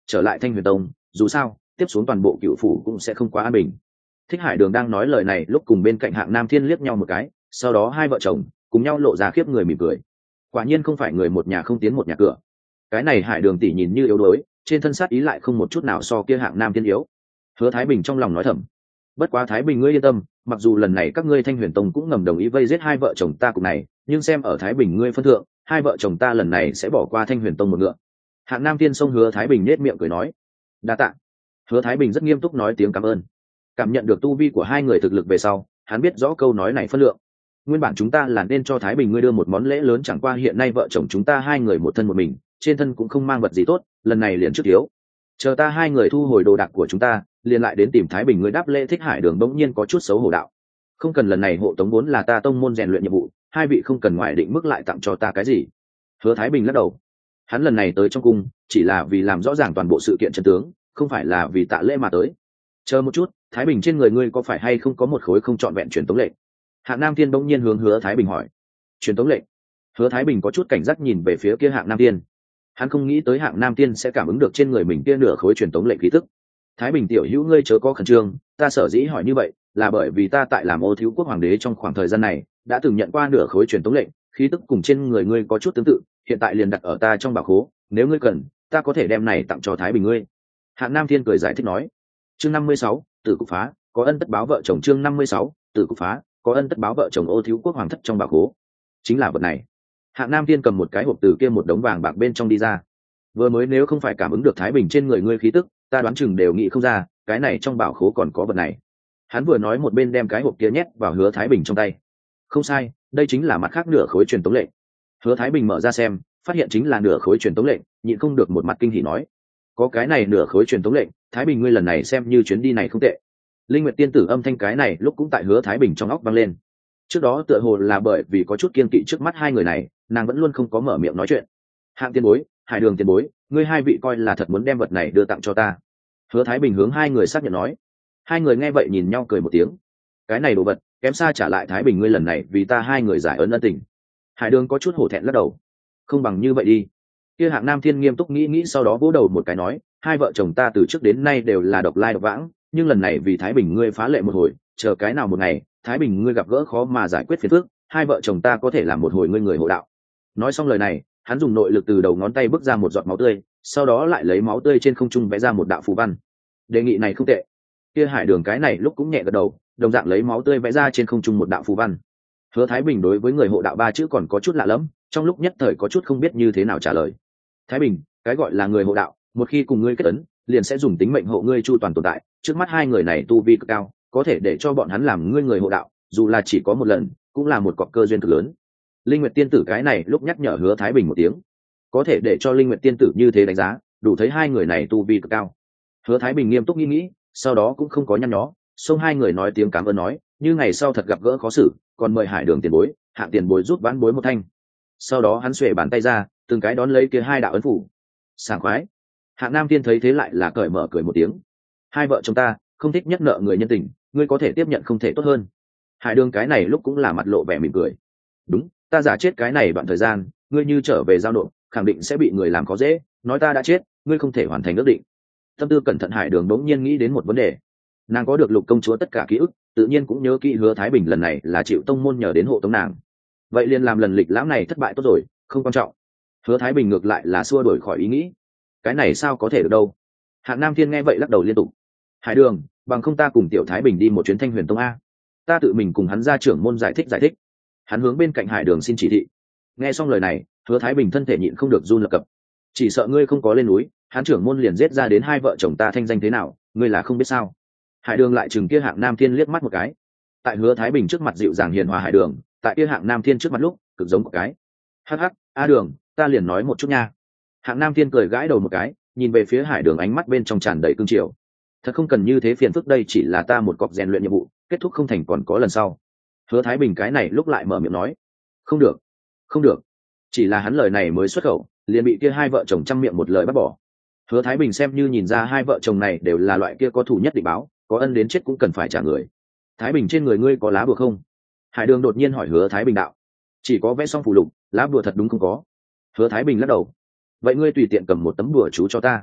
trở lại Thanh Huyền Tông, dù sao tiếp xuống toàn bộ cựu phủ cũng sẽ không quá an bình. Thích Hải Đường đang nói lời này lúc cùng bên cạnh Hạng Nam Thiên liếc nhau một cái, sau đó hai vợ chồng cùng nhau lộ ra khiếp người mỉm cười. Quả nhiên không phải người một nhà không tiến một nhà cửa. Cái này Hải Đường tỷ nhìn như yếu đuối, trên thân sát ý lại không một chút nào so kia Hạng Nam Thiên yếu. Hứa Thái Bình trong lòng nói thầm, bất quá Thái Bình ngươi yên tâm, mặc dù lần này các ngươi Thanh Huyền Tông cũng ngầm đồng ý vây giết hai vợ chồng ta cùng này, nhưng xem ở Thái Bình ngươi phân thượng, hai vợ chồng ta lần này sẽ bỏ qua Thanh Huyền Tông một ngựa. Hạng Nam Thiên xông Hứa Thái Bình nết miệng cười nói, đa tạ. Hứa Thái Bình rất nghiêm túc nói tiếng cảm ơn. Cảm nhận được tu vi của hai người thực lực về sau, hắn biết rõ câu nói này phân lượng. Nguyên bản chúng ta là nên cho Thái Bình ngươi đưa một món lễ lớn, chẳng qua hiện nay vợ chồng chúng ta hai người một thân một mình, trên thân cũng không mang vật gì tốt, lần này liền trước thiếu. Chờ ta hai người thu hồi đồ đạc của chúng ta, liền lại đến tìm Thái Bình ngươi đáp lễ. Thích Hải Đường bỗng nhiên có chút xấu hổ đạo, không cần, lần này hộ tống vốn là ta tông môn rèn luyện nhiệm vụ, hai vị không cần ngoại định mức lại tặng cho ta cái gì. Hứa Thái Bình lắc đầu, hắn lần này tới trong cung chỉ là vì làm rõ ràng toàn bộ sự kiện chân tướng, không phải là vì tạ lễ mà tới. Chờ một chút, Thái Bình trên người ngươi có phải hay không có một khối không trọn vẹn truyền tống lệnh? Hạng Nam Thiên bỗng nhiên hướng Hứa Thái Bình hỏi. Truyền tống lệnh? Hứa Thái Bình có chút cảnh giác nhìn về phía kia Hạng Nam Thiên. Hắn không nghĩ tới Hạng Nam Thiên sẽ cảm ứng được trên người mình kia nửa khối truyền tống lệnh khí tức. Thái Bình tiểu hữu ngươi chớ có khẩn trương, ta sở dĩ hỏi như vậy là bởi vì ta tại làm Ô Thiếu Quốc hoàng đế trong khoảng thời gian này đã từng nhận qua nửa khối truyền tống lệnh, khí tức cùng trên người ngươi có chút tương tự, hiện tại liền đặt ở ta trong bảo khố, nếu ngươi cần, ta có thể đem này tặng cho Thái Bình ngươi. Hạng Nam Thiên cười giải thích nói. Chương 56, Tử Cục Phá, có ân tất báo vợ chồng. Chương 56, Tử Cục Phá, có ân tất báo vợ chồng. Ô Thiếu Quốc hoàng thất trong bảo khố chính là vật này. Hạng Nam Thiên cầm một cái hộp từ kia một đống vàng bạc bên trong đi ra. Vừa mới nếu không phải cảm ứng được Thái Bình trên người ngươi khí tức, ta đoán chừng đều nghĩ không ra cái này trong bảo khố còn có vật này. Hắn vừa nói một bên đem cái hộp kia nhét vào Hứa Thái Bình trong tay. Không sai, đây chính là mặt khác nửa khối truyền tống lệnh. Hứa Thái Bình mở ra xem, phát hiện chính là nửa khối truyền tống lệnh, nhịn không được một mặt kinh hỉ nói, có cái này nửa khối truyền tống lệnh, Thái Bình ngươi lần này xem như chuyến đi này không tệ. Linh Nguyệt tiên tử âm thanh cái này lúc cũng tại Hứa Thái Bình trong óc vang lên. Trước đó tựa hồ là bởi vì có chút kiên kỵ trước mắt hai người này, nàng vẫn luôn không có mở miệng nói chuyện. Hạng tiên bối, Hải Đường tiên bối, ngươi hai vị coi là thật muốn đem vật này đưa tặng cho ta? Hứa Thái Bình hướng hai người xác nhận nói. Hai người nghe vậy nhìn nhau cười một tiếng. Cái này đồ vật kém xa trả lại Thái Bình ngươi lần này vì ta hai người giải ơn ân tình. Hải Đường có chút hổ thẹn lắc đầu. Không bằng như vậy đi. Kia Hạng Nam Thiên nghiêm túc nghĩ sau đó vỗ đầu một cái nói, hai vợ chồng ta từ trước đến nay đều là độc lai độc vãng, nhưng lần này vì Thái Bình ngươi phá lệ một hồi, chờ cái nào một ngày Thái Bình ngươi gặp gỡ khó mà giải quyết phiền phức, hai vợ chồng ta có thể làm một hồi ngươi người hộ đạo. Nói xong lời này, hắn dùng nội lực từ đầu ngón tay bước ra một giọt máu tươi, sau đó lại lấy máu tươi trên không trung vẽ ra một đạo phù văn. Đề nghị này không tệ. Kia Hải Đường cái này lúc cũng nhẹ gật đầu, đồng dạng lấy máu tươi vẽ ra trên không trung một đạo phù văn. Hứa Thái Bình đối với người hộ đạo ba chữ còn có chút lạ lẫm, trong lúc nhất thời có chút không biết như thế nào trả lời. Thái Bình, cái gọi là người hộ đạo, một khi cùng ngươi kết ấn, liền sẽ dùng tính mệnh hộ ngươi chu toàn tồn tại. Trước mắt hai người này tu vi cực cao, có thể để cho bọn hắn làm ngươi người hộ đạo, dù là chỉ có một lần, cũng là một cọc cơ duyên cực lớn. Linh Nguyệt tiên tử cái này lúc nhắc nhở Hứa Thái Bình một tiếng, có thể để cho Linh Nguyệt tiên tử như thế đánh giá, đủ thấy hai người này tu vi cực cao. Hứa Thái Bình nghiêm túc nghĩ, sau đó cũng không có nhăn nhó, xông hai người nói tiếng cảm ơn nói, như ngày sau thật gặp gỡ khó xử, còn mời Hải Đường tiền bối, Hạng tiền bối giúp vãn bối một thanh. Sau đó hắn xuề bàn tay ra, từng cái đón lấy kia hai đạo ấn phủ. Sảng khoái. Hạng Nam Thiên thấy thế lại là cởi mở cười một tiếng. Hai vợ chồng ta không thích nhắc nợ người nhân tình, ngươi có thể tiếp nhận không thể tốt hơn. Hải Đường cái này lúc cũng là mặt lộ vẻ mỉm cười. Đúng, ta giả chết cái này đoạn thời gian, ngươi như trở về giao nộp, khẳng định sẽ bị người làm khó dễ, nói ta đã chết, ngươi không thể hoàn thành ước định. Tâm tư cẩn thận Hải Đường đống nhiên nghĩ đến một vấn đề. Nàng có được Lục công chúa tất cả ký ức, tự nhiên cũng nhớ kỹ Hứa Thái Bình lần này là chịu tông môn nhờ đến hộ tống nàng. Vậy liền làm lần lịch lãm này thất bại tốt rồi, không quan trọng. Hứa Thái Bình ngược lại là xua đuổi khỏi ý nghĩ. Cái này sao có thể được đâu. Hạng Nam Thiên nghe vậy lắc đầu liên tục. Hải Đường, bằng không ta cùng Tiểu Thái Bình đi một chuyến Thanh Huyền Tông a. Ta tự mình cùng hắn ra trưởng môn giải thích. Hắn hướng bên cạnh Hải Đường xin chỉ thị. Nghe xong lời này, Hứa Thái Bình thân thể nhịn không được run lập cập. Chỉ sợ ngươi không có lên núi, hắn trưởng môn liền giết ra đến hai vợ chồng ta thanh danh thế nào, ngươi là không biết sao. Hải Đường lại chừng kia Hạng Nam Thiên liếc mắt một cái. Tại Hứa Thái Bình trước mặt dịu dàng hiền hòa Hải Đường, tại kia Hạng Nam Thiên trước mặt lúc cực giống một cái. Hắc hắc, a Đường, ta liền nói một chút nha. Hạng Nam Thiên cười gãi đầu một cái, nhìn về phía Hải Đường ánh mắt bên trong tràn đầy cương triều. Thật không cần như thế phiền phức, đây chỉ là ta một cọc rèn luyện nhiệm vụ, kết thúc không thành còn có lần sau. Hứa Thái Bình cái này lúc lại mở miệng nói, không được. Chỉ là hắn lời này mới xuất khẩu, liền bị kia hai vợ chồng trăm miệng một lời bắt bỏ. Hứa Thái Bình xem như nhìn ra hai vợ chồng này đều là loại kia có thù nhất định báo, có ân đến chết cũng cần phải trả người. Thái Bình trên người ngươi có lá bùa không? Hải Đường đột nhiên hỏi Hứa Thái Bình đạo. Chỉ có vẽ xong phù lục, lá bùa thật đúng không có. Hứa Thái Bình lắc đầu. Vậy ngươi tùy tiện cầm một tấm bùa chú cho ta.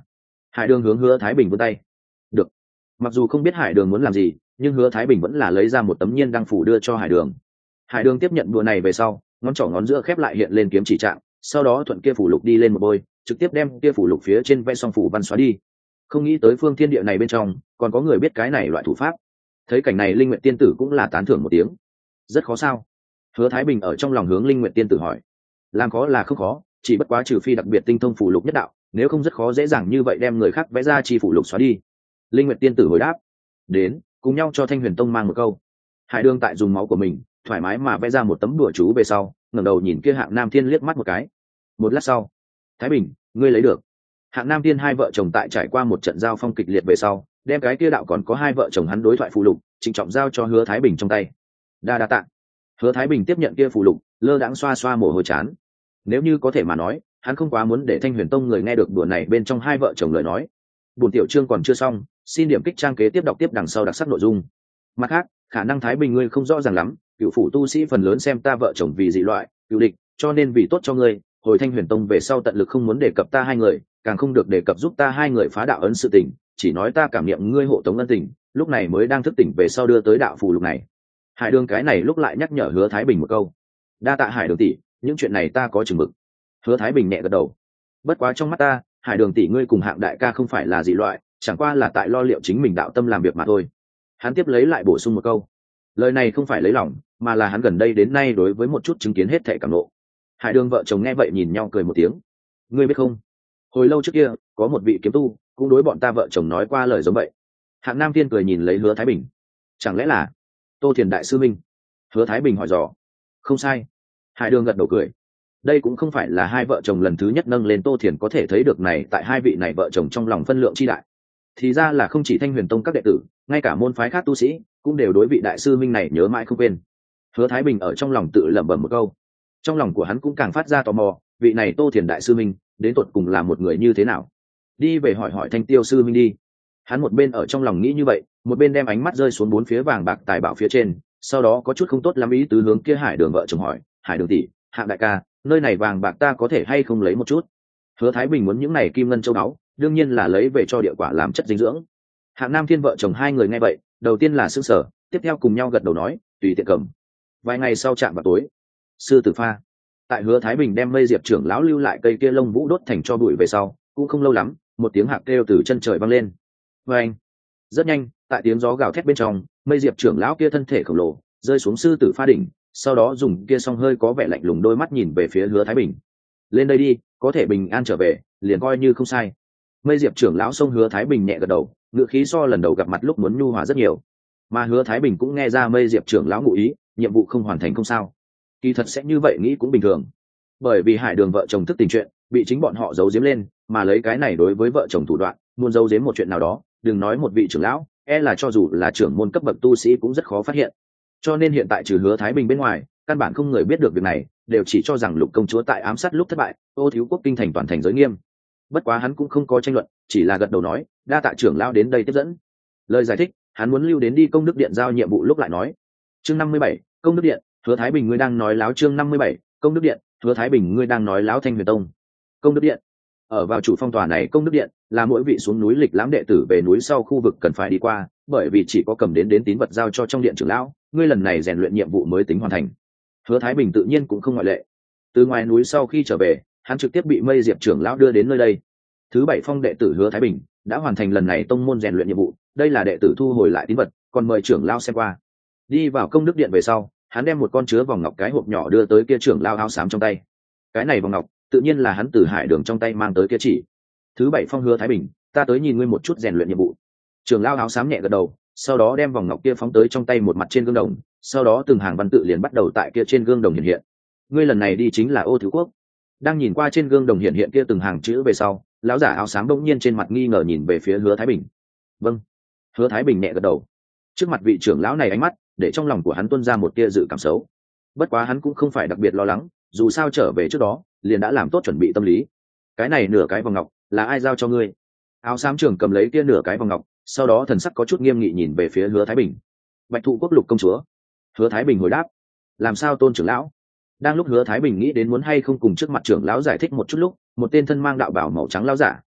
Hải Đường hướng Hứa Thái Bình vươn tay. Được. Mặc dù không biết Hải Đường muốn làm gì, nhưng Hứa Thái Bình vẫn là lấy ra một tấm nhiên đăng phủ đưa cho Hải Đường. Hải Đường tiếp nhận bùa này về sau, ngón trỏ ngón giữa khép lại hiện lên kiếm chỉ trạng, sau đó thuận kia phủ lục đi lên một bôi, trực tiếp đem kia phủ lục phía trên vẽ xong phủ văn xóa đi. Không nghĩ tới phương thiên địa này bên trong còn có người biết cái này loại thủ pháp. Thấy cảnh này, Linh Nguyệt tiên tử cũng là tán thưởng một tiếng. Rất khó sao? Hứa Thái Bình ở trong lòng hướng Linh Nguyệt tiên tử hỏi. Làm khó là không khó, chỉ bất quá trừ phi đặc biệt tinh thông phủ lục nhất đạo, nếu không rất khó dễ dàng như vậy đem người khác vẽ ra chi phủ lục xóa đi. Linh Nguyệt tiên tử hồi đáp. Đến, cùng nhau cho Thanh Huyền Tông mang một câu. Hải Đường tại dùng máu của mình thoải mái mà vẽ ra một tấm đùa chú về sau, ngẩng đầu nhìn kia Hạng Nam Thiên liếc mắt một cái. Một lát sau, Thái Bình, ngươi lấy được. Hạng Nam Thiên hai vợ chồng tại trải qua một trận giao phong kịch liệt về sau, đem cái kia đạo còn có hai vợ chồng hắn đối thoại phù lục trịnh trọng giao cho Hứa Thái Bình trong tay. Đa tạ. Hứa Thái Bình tiếp nhận kia phù lục, lơ đãng xoa xoa mồ hôi chán. Nếu như có thể mà nói, hắn không quá muốn để Thanh Huyền Tông người nghe được đùa này bên trong hai vợ chồng lời nói. Buổi tiểu chương còn chưa xong, xin điểm kích trang kế tiếp đọc tiếp đằng sau đặc sắc nội dung. Mặt khác, khả năng Thái Bình ngươi không rõ ràng lắm, cựu phủ tu sĩ phần lớn xem ta vợ chồng vì dị loại, cựu địch, cho nên vì tốt cho ngươi, hồi Thanh Huyền Tông về sau tận lực không muốn đề cập ta hai người, càng không được đề cập giúp ta hai người phá đạo ấn sự tình, chỉ nói ta cảm niệm ngươi hộ tống ân tình, lúc này mới đang thức tỉnh về sau đưa tới đạo phù lục này. Hải Đường cái này lúc lại nhắc nhở Hứa Thái Bình một câu. Đa tạ Hải Đường tỷ, những chuyện này ta có chừng mực. Hứa Thái Bình nhẹ gật đầu. Bất quá trong mắt ta, Hải Đường tỷ ngươi cùng Hạng đại ca không phải là dị loại, chẳng qua là tại lo liệu chính mình đạo tâm làm việc mà thôi. Hắn tiếp lấy lại bổ sung một câu. Lời này không phải lấy lòng, mà là hắn gần đây đến nay đối với một chút chứng kiến hết thảy cảm nộ. Hải Đường vợ chồng nghe vậy nhìn nhau cười một tiếng. Ngươi biết không, hồi lâu trước kia có một vị kiếm tu cũng đối bọn ta vợ chồng nói qua lời giống vậy. Hạng Nam Thiên cười nhìn lấy Hứa Thái Bình. Chẳng lẽ là Tô Thiền đại sư minh? Hứa Thái Bình hỏi dò. Không sai. Hải Đường gật đầu cười. Đây cũng không phải là hai vợ chồng lần thứ nhất nâng lên Tô Thiền, có thể thấy được này tại hai vị này vợ chồng trong lòng phân lượng chi đại. Thì ra là không chỉ Thanh Huyền Tông các đệ tử, ngay cả môn phái khác tu sĩ cũng đều đối vị đại sư minh này nhớ mãi không quên. Hứa Thái Bình ở trong lòng tự lẩm bẩm một câu. Trong lòng của hắn cũng càng phát ra tò mò, vị này Tô Thiền đại sư minh đến tột cùng là một người như thế nào. Đi về hỏi hỏi Thanh Tiêu sư minh đi. Hắn một bên ở trong lòng nghĩ như vậy, một bên đem ánh mắt rơi xuống bốn phía vàng bạc tài bảo phía trên, sau đó có chút không tốt lắm ý tứ hướng kia Hải Đường vợ chồng hỏi. Hải Đường tỷ, Hạng đại ca, nơi này vàng bạc ta có thể hay không lấy một chút? Hứa Thái Bình muốn những này kim ngân châu báu, đương nhiên là lấy về cho địa quả làm chất dinh dưỡng. Hạng Nam Thiên vợ chồng hai người nghe vậy, đầu tiên là sững sờ, tiếp theo cùng nhau gật đầu nói, tùy tiện cầm. Vài ngày sau chạm vào tối, sư tử pha tại Hứa Thái Bình đem Mây Diệp trưởng lão lưu lại cây kia lông vũ đốt thành cho bụi về sau, cũng không lâu lắm, một tiếng hạc kêu từ chân trời vang lên. Anh, rất nhanh, tại tiếng gió gào thét bên trong, Mây Diệp trưởng lão kia thân thể khổng lồ rơi xuống sư tử pha đỉnh, sau đó dùng kia song hơi có vẻ lạnh lùng đôi mắt nhìn về phía Hứa Thái Bình. Lên đây đi, có thể bình an trở về, liền coi như không sai. Mây Diệp trưởng lão xông Hứa Thái Bình nhẹ gật đầu, ngựa khí so lần đầu gặp mặt lúc muốn nhu hòa rất nhiều. Mà Hứa Thái Bình cũng nghe ra Mây Diệp trưởng lão ngụ ý, nhiệm vụ không hoàn thành không sao. Kỳ thật sẽ như vậy nghĩ cũng bình thường, bởi vì Hải Đường vợ chồng thức tình chuyện bị chính bọn họ giấu giếm lên, mà lấy cái này đối với vợ chồng thủ đoạn muốn giấu giếm một chuyện nào đó, đừng nói một vị trưởng lão, là cho dù là trưởng môn cấp bậc tu sĩ cũng rất khó phát hiện. Cho nên hiện tại trừ Hứa Thái Bình bên ngoài, căn bản không người biết được việc này, đều chỉ cho rằng Lục công chúa tại ám sát lúc thất bại, Ô Thiếu Quốc kinh thành toàn thành giới nghiêm. Bất quá hắn cũng không có tranh luận, chỉ là gật đầu nói, đa tạ trưởng lão đến đây tiếp dẫn. Lời giải thích, hắn muốn lưu đến đi công đức điện giao nhiệm vụ lúc lại nói. Chương 57, công đức điện. Hứa Thái Bình ngươi đang nói láo. Chương 57, công đức điện. Hứa Thái Bình ngươi đang nói láo. Thanh Huyền Tông công đức điện. Ở vào chủ phong tòa này công đức điện là mỗi vị xuống núi lịch lãm đệ tử về núi sau khu vực cần phải đi qua, bởi vì chỉ có cầm đến tín vật giao cho trong điện trưởng lão, ngươi lần này rèn luyện nhiệm vụ mới tính hoàn thành. Hứa Thái Bình tự nhiên cũng không ngoại lệ. Từ ngoài núi sau khi trở về, hắn trực tiếp bị Mây Diệp trưởng lão đưa đến nơi đây. Thứ bảy phong đệ tử Hứa Thái Bình đã hoàn thành lần này tông môn rèn luyện nhiệm vụ, đây là đệ tử thu hồi lại tín vật, còn mời trưởng lão xem qua. Đi vào công đức điện về sau, hắn đem một con chứa vòng ngọc cái hộp nhỏ đưa tới kia trưởng lão áo xám trong tay. Cái này vòng ngọc tự nhiên là hắn từ Hải Đường trong tay mang tới kia chỉ. Thứ bảy phong Hứa Thái Bình, ta tới nhìn ngươi một chút rèn luyện nhiệm vụ. Trưởng lão áo xám nhẹ gật đầu, sau đó đem vòng ngọc kia phóng tới trong tay một mặt trên gương đồng, sau đó từng hàng văn tự liền bắt đầu tại kia trên gương đồng hiện hiện. Ngươi lần này đi chính là Ô Thiếu Quốc. Đang nhìn qua trên gương đồng hiện hiện kia từng hàng chữ về sau, lão giả áo xám bỗng nhiên trên mặt nghi ngờ nhìn về phía Hứa Thái Bình. Vâng. Hứa Thái Bình nhẹ gật đầu. Trước mặt vị trưởng lão này ánh mắt để trong lòng của hắn tuôn ra một tia dự cảm xấu. Bất quá hắn cũng không phải đặc biệt lo lắng, dù sao trở về trước đó liền đã làm tốt chuẩn bị tâm lý. Cái này nửa cái vòng ngọc là ai giao cho ngươi? Áo xám trưởng cầm lấy kia nửa cái vòng ngọc, sau đó thần sắc có chút nghiêm nghị nhìn về phía Hứa Thái Bình. Bạch Thụ Quốc Lục công chúa. Hứa Thái Bình hồi đáp. Làm sao Tôn trưởng lão? Đang lúc Hứa Thái Bình nghĩ đến muốn hay không cùng trước mặt trưởng lão giải thích một chút lúc, một tên thân mang đạo bào màu trắng lão giả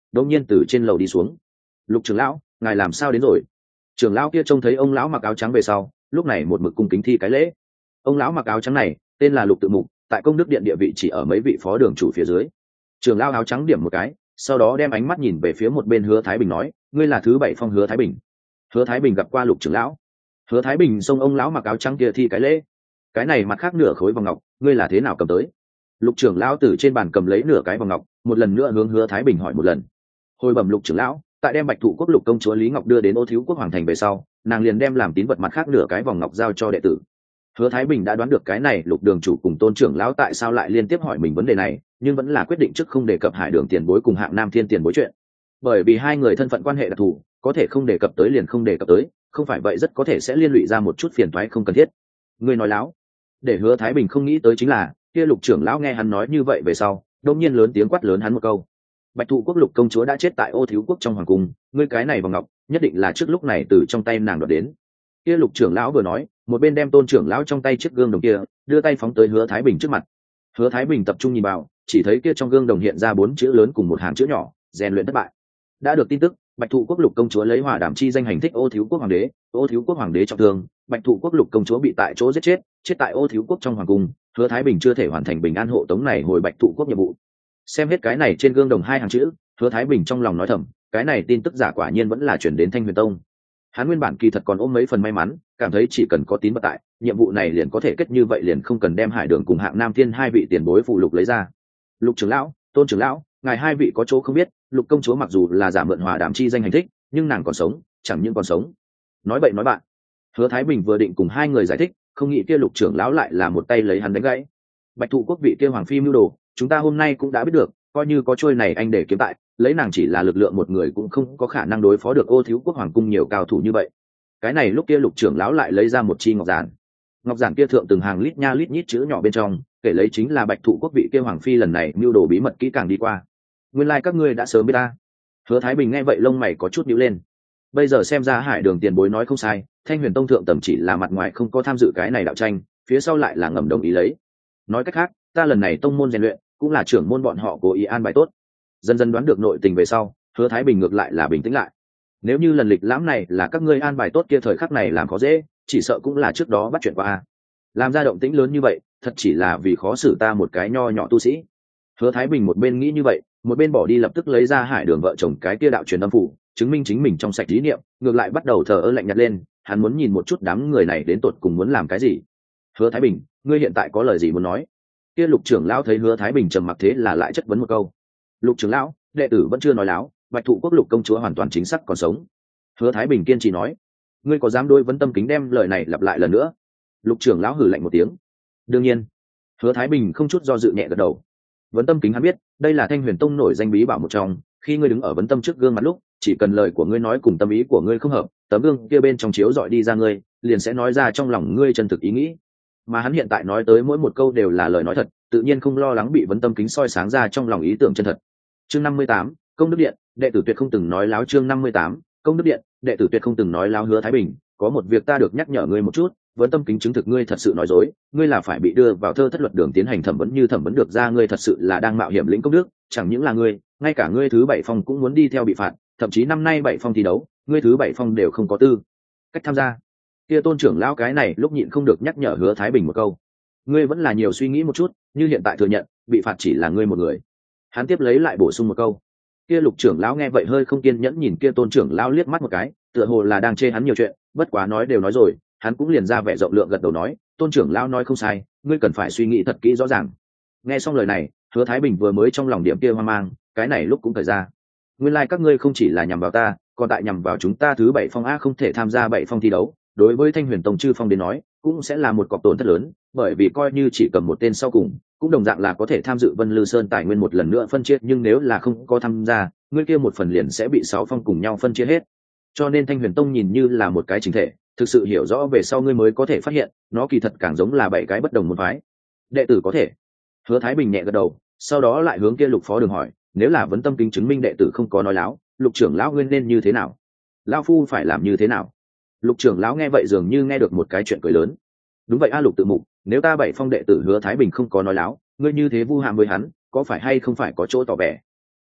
đột nhiên từ trên lầu đi xuống. Lục trưởng lão, ngài làm sao đến rồi? Trưởng lão kia trông thấy ông lão mặc áo trắng về sau, lúc này một mực cung kính thi cái lễ. Ông lão mặc áo trắng này tên là Lục Tự Mục, tại công đức điện địa vị chỉ ở mấy vị phó đường chủ phía dưới. Trưởng lão áo trắng điểm một cái, sau đó đem ánh mắt nhìn về phía một bên Hứa Thái Bình nói, ngươi là thứ 7 phong Hứa Thái Bình. Hứa Thái Bình gặp qua Lục trưởng lão. Hứa Thái Bình xông ông lão mặc áo trắng kia thi cái lễ. Cái này mặt khác nửa khối vòng ngọc, ngươi là thế nào cầm tới? Lục trưởng lão từ trên bàn cầm lấy nửa cái vòng ngọc, một lần nữa hướng Hứa Thái Bình hỏi một lần. Hồi bẩm Lục trưởng lão, tại đem Bạch Thụ Quốc Lục công chúa Lý Ngọc đưa đến Ô Thiếu Quốc hoàng thành về sau, nàng liền đem làm tín vật mặt khác nửa cái vòng ngọc giao cho đệ tử. Hứa Thái Bình đã đoán được cái này Lục đường chủ cùng Tôn trưởng lão tại sao lại liên tiếp hỏi mình vấn đề này, nhưng vẫn là quyết định trước không đề cập Hải Đường tiền bối cùng Hạng Nam Thiên tiền bối chuyện. Bởi vì hai người thân phận quan hệ đặc thù, có thể không đề cập tới liền không đề cập tới, không phải vậy rất có thể sẽ liên lụy ra một chút phiền toái không cần thiết. Ngươi nói láo. Để Hứa Thái Bình không nghĩ tới chính là, kia Lục trưởng lão nghe hắn nói như vậy về sau, đột nhiên lớn tiếng quát lớn hắn một câu. Bạch Thụ Quốc Lục công chúa đã chết tại Ô Thiếu Quốc trong hoàng cung, ngươi cái này vòng ngọc, nhất định là trước lúc này từ trong tay nàng đoạt đến. Kia Lục trưởng lão vừa nói, một bên đem Tôn trưởng lão trong tay chiếc gương đồng kia, đưa tay phóng tới Hứa Thái Bình trước mặt. Hứa Thái Bình tập trung nhìn vào, chỉ thấy kia trong gương đồng hiện ra 4 chữ lớn cùng một hàng chữ nhỏ, rèn luyện thất bại. Đã được tin tức, Bạch Thụ Quốc Lục công chúa lấy hỏa đảm chi danh hành thích Ô Thiếu Quốc hoàng đế, Ô Thiếu Quốc hoàng đế trọng thương, Bạch Thụ Quốc Lục công chúa bị tại chỗ giết chết, chết tại Ô Thiếu Quốc trong hoàng cung. Hứa Thái Bình chưa thể hoàn thành bình an hộ tống này hồi Bạch Thụ Quốc nhiệm vụ. Xem hết cái này trên gương đồng 2 hàng chữ, Hứa Thái Bình trong lòng nói thầm, cái này tin tức giả quả nhiên vẫn là chuyển đến Thanh Huyền Tông. Hắn nguyên bản kỳ thật còn ôm mấy phần may mắn, cảm thấy chỉ cần có tín vật tại, nhiệm vụ này liền có thể kết, như vậy liền không cần đem Hải Đường cùng Hạng Nam Thiên hai vị tiền bối phụ lục lấy ra. Lục trưởng lão, Tôn trưởng lão, ngài hai vị có chỗ không biết, Lục công chúa mặc dù là giả mượn hòa đảm chi danh hành thích, nhưng nàng còn sống, chẳng những còn sống. Nói bậy nói bạn. Hứa Thái Bình vừa định cùng hai người giải thích, không nghĩ kia Lục trưởng lão lại là một tay lấy hắn đánh gãy. Bạch Thụ Quốc vị kia hoàng phi mưu đồ, chúng ta hôm nay cũng đã biết được, coi như có trôi này anh để kiếm tại, lấy nàng chỉ là lực lượng một người cũng không có khả năng đối phó được Ô Thiếu Quốc hoàng cung nhiều cao thủ như vậy. Cái này lúc kia Lục trưởng lão lại lấy ra một chi ngọc giản. Ngọc giản kia thượng từng hàng lít nha lít nhít chữ nhỏ bên trong, kể lấy chính là Bạch Thụ Quốc vị kia hoàng phi lần này mưu đồ bí mật kỹ càng đi qua. Nguyên lai các ngươi đã sớm biết ta. Hứa Thái Bình nghe vậy lông mày có chút nhíu lên. Bây giờ xem ra Hải Đường tiền bối nói không sai, Thanh Huyền Tông thượng tầm chỉ là mặt ngoài không có tham dự cái này đạo tranh, phía sau lại là ngầm đồng ý lấy. Nói cách khác, ta lần này tông môn rèn luyện, cũng là trưởng môn bọn họ cố ý an bài tốt. Dần dần đoán được nội tình về sau, Hứa Thái Bình ngược lại là bình tĩnh lại. Nếu như lần lịch lãm này là các ngươi an bài tốt kia, thời khắc này làm khó dễ, chỉ sợ cũng là trước đó bắt chuyện qua. Làm ra động tĩnh lớn như vậy, thật chỉ là vì khó xử ta một cái nho nhỏ tu sĩ. Hứa Thái Bình một bên nghĩ như vậy, một bên bỏ đi lập tức lấy ra Hải Đường vợ chồng cái kia đạo truyền âm phủ, chứng minh chính mình trong sạch lý niệm, ngược lại bắt đầu thờ ơ lạnh nhạt lên. Hắn muốn nhìn một chút đám người này đến tột cùng muốn làm cái gì. Hứa Thái Bình, ngươi hiện tại có lời gì muốn nói? Kia Lục trưởng lão thấy Hứa Thái Bình trầm mặc thế là lại chất vấn một câu. Lục trưởng lão, đệ tử vẫn chưa nói láo, Bạch Thụ Quốc Lục công chúa hoàn toàn chính xác còn sống. Hứa Thái Bình kiên trì nói. Ngươi có dám đối vấn Tâm Kính đem lời này lặp lại lần nữa? Lục trưởng lão hừ lạnh một tiếng. Đương nhiên. Hứa Thái Bình không chút do dự nhẹ gật đầu. Vấn Tâm Kính hắn biết, đây là Thanh Huyền Tông nổi danh bí bảo một trong, khi ngươi đứng ở vấn tâm trước gương mặt lúc, chỉ cần lời của ngươi nói cùng tâm ý của ngươi không hợp, tấm gương kia bên trong chiếu dọi đi ra ngươi, liền sẽ nói ra trong lòng ngươi chân thực ý nghĩ. Mà hắn hiện tại nói tới mỗi một câu đều là lời nói thật, tự nhiên không lo lắng bị Vấn Tâm Kính soi sáng ra trong lòng ý tưởng chân thật. Chương 58, Công Đức Điện, đệ tử tuyệt không từng nói láo. Chương 58, Công Đức Điện, đệ tử tuyệt không từng nói láo. Hứa Thái Bình, có một việc ta được nhắc nhở ngươi một chút, Vấn Tâm Kính chứng thực ngươi thật sự nói dối, ngươi là phải bị đưa vào Thơ Thất Luật Đường tiến hành thẩm vấn, như thẩm vấn được ra ngươi thật sự là đang mạo hiểm lĩnh công đức, chẳng những là ngươi, ngay cả ngươi thứ 7 phong cũng muốn đi theo bị phạt, thậm chí năm nay 7 phong thi đấu, ngươi thứ 7 phong đều không có tư cách tham gia. Kia Tôn trưởng lão cái này lúc nhịn không được nhắc nhở Hứa Thái Bình một câu. Ngươi vẫn là nhiều suy nghĩ một chút, như hiện tại thừa nhận, bị phạt chỉ là ngươi một người. Hắn tiếp lấy lại bổ sung một câu. Kia Lục trưởng lão nghe vậy hơi không kiên nhẫn nhìn kia Tôn trưởng lão liếc mắt một cái, tựa hồ là đang chê hắn nhiều chuyện, bất quá nói đều nói rồi, hắn cũng liền ra vẻ rộng lượng gật đầu nói, Tôn trưởng lão nói không sai, ngươi cần phải suy nghĩ thật kỹ rõ ràng. Nghe xong lời này, Hứa Thái Bình vừa mới trong lòng điểm kia hoang mang, cái này lúc cũng thời ra. Nguyên lai các ngươi không chỉ là nhằm vào ta, còn tại nhằm vào chúng ta thứ 7 phong a không thể tham gia 7 phong thi đấu, đối với Thanh Huyền Tông chư phong đến nói, cũng sẽ là một cọc tổn thất lớn, bởi vì coi như chỉ cầm một tên sau cùng, cũng đồng dạng là có thể tham dự Vân Lư Sơn tài nguyên một lần nữa phân chia, nhưng nếu là không có tham gia, ngươi kia một phần liền sẽ bị 6 phong cùng nhau phân chia hết. Cho nên Thanh Huyền Tông nhìn như là một cái chính thể, thực sự hiểu rõ về sau ngươi mới có thể phát hiện, nó kỳ thật càng giống là 7 cái bất đồng môn phái. Đệ tử có thể. Hứa Thái Bình nhẹ gật đầu, sau đó lại hướng kia Lục phó đường hỏi, nếu là Vấn Tâm Kính chứng minh đệ tử không có nói láo, Lục trưởng lão nguyên nên như thế nào? Lão phu phải làm như thế nào? Lục trưởng lão nghe vậy dường như nghe được một cái chuyện cười lớn. Đúng vậy a Lục tự mục, nếu ta 7 phong đệ tử Hứa Thái Bình không có nói láo, ngươi như thế vu hãm với hắn, có phải hay không phải có chỗ tỏ vẻ?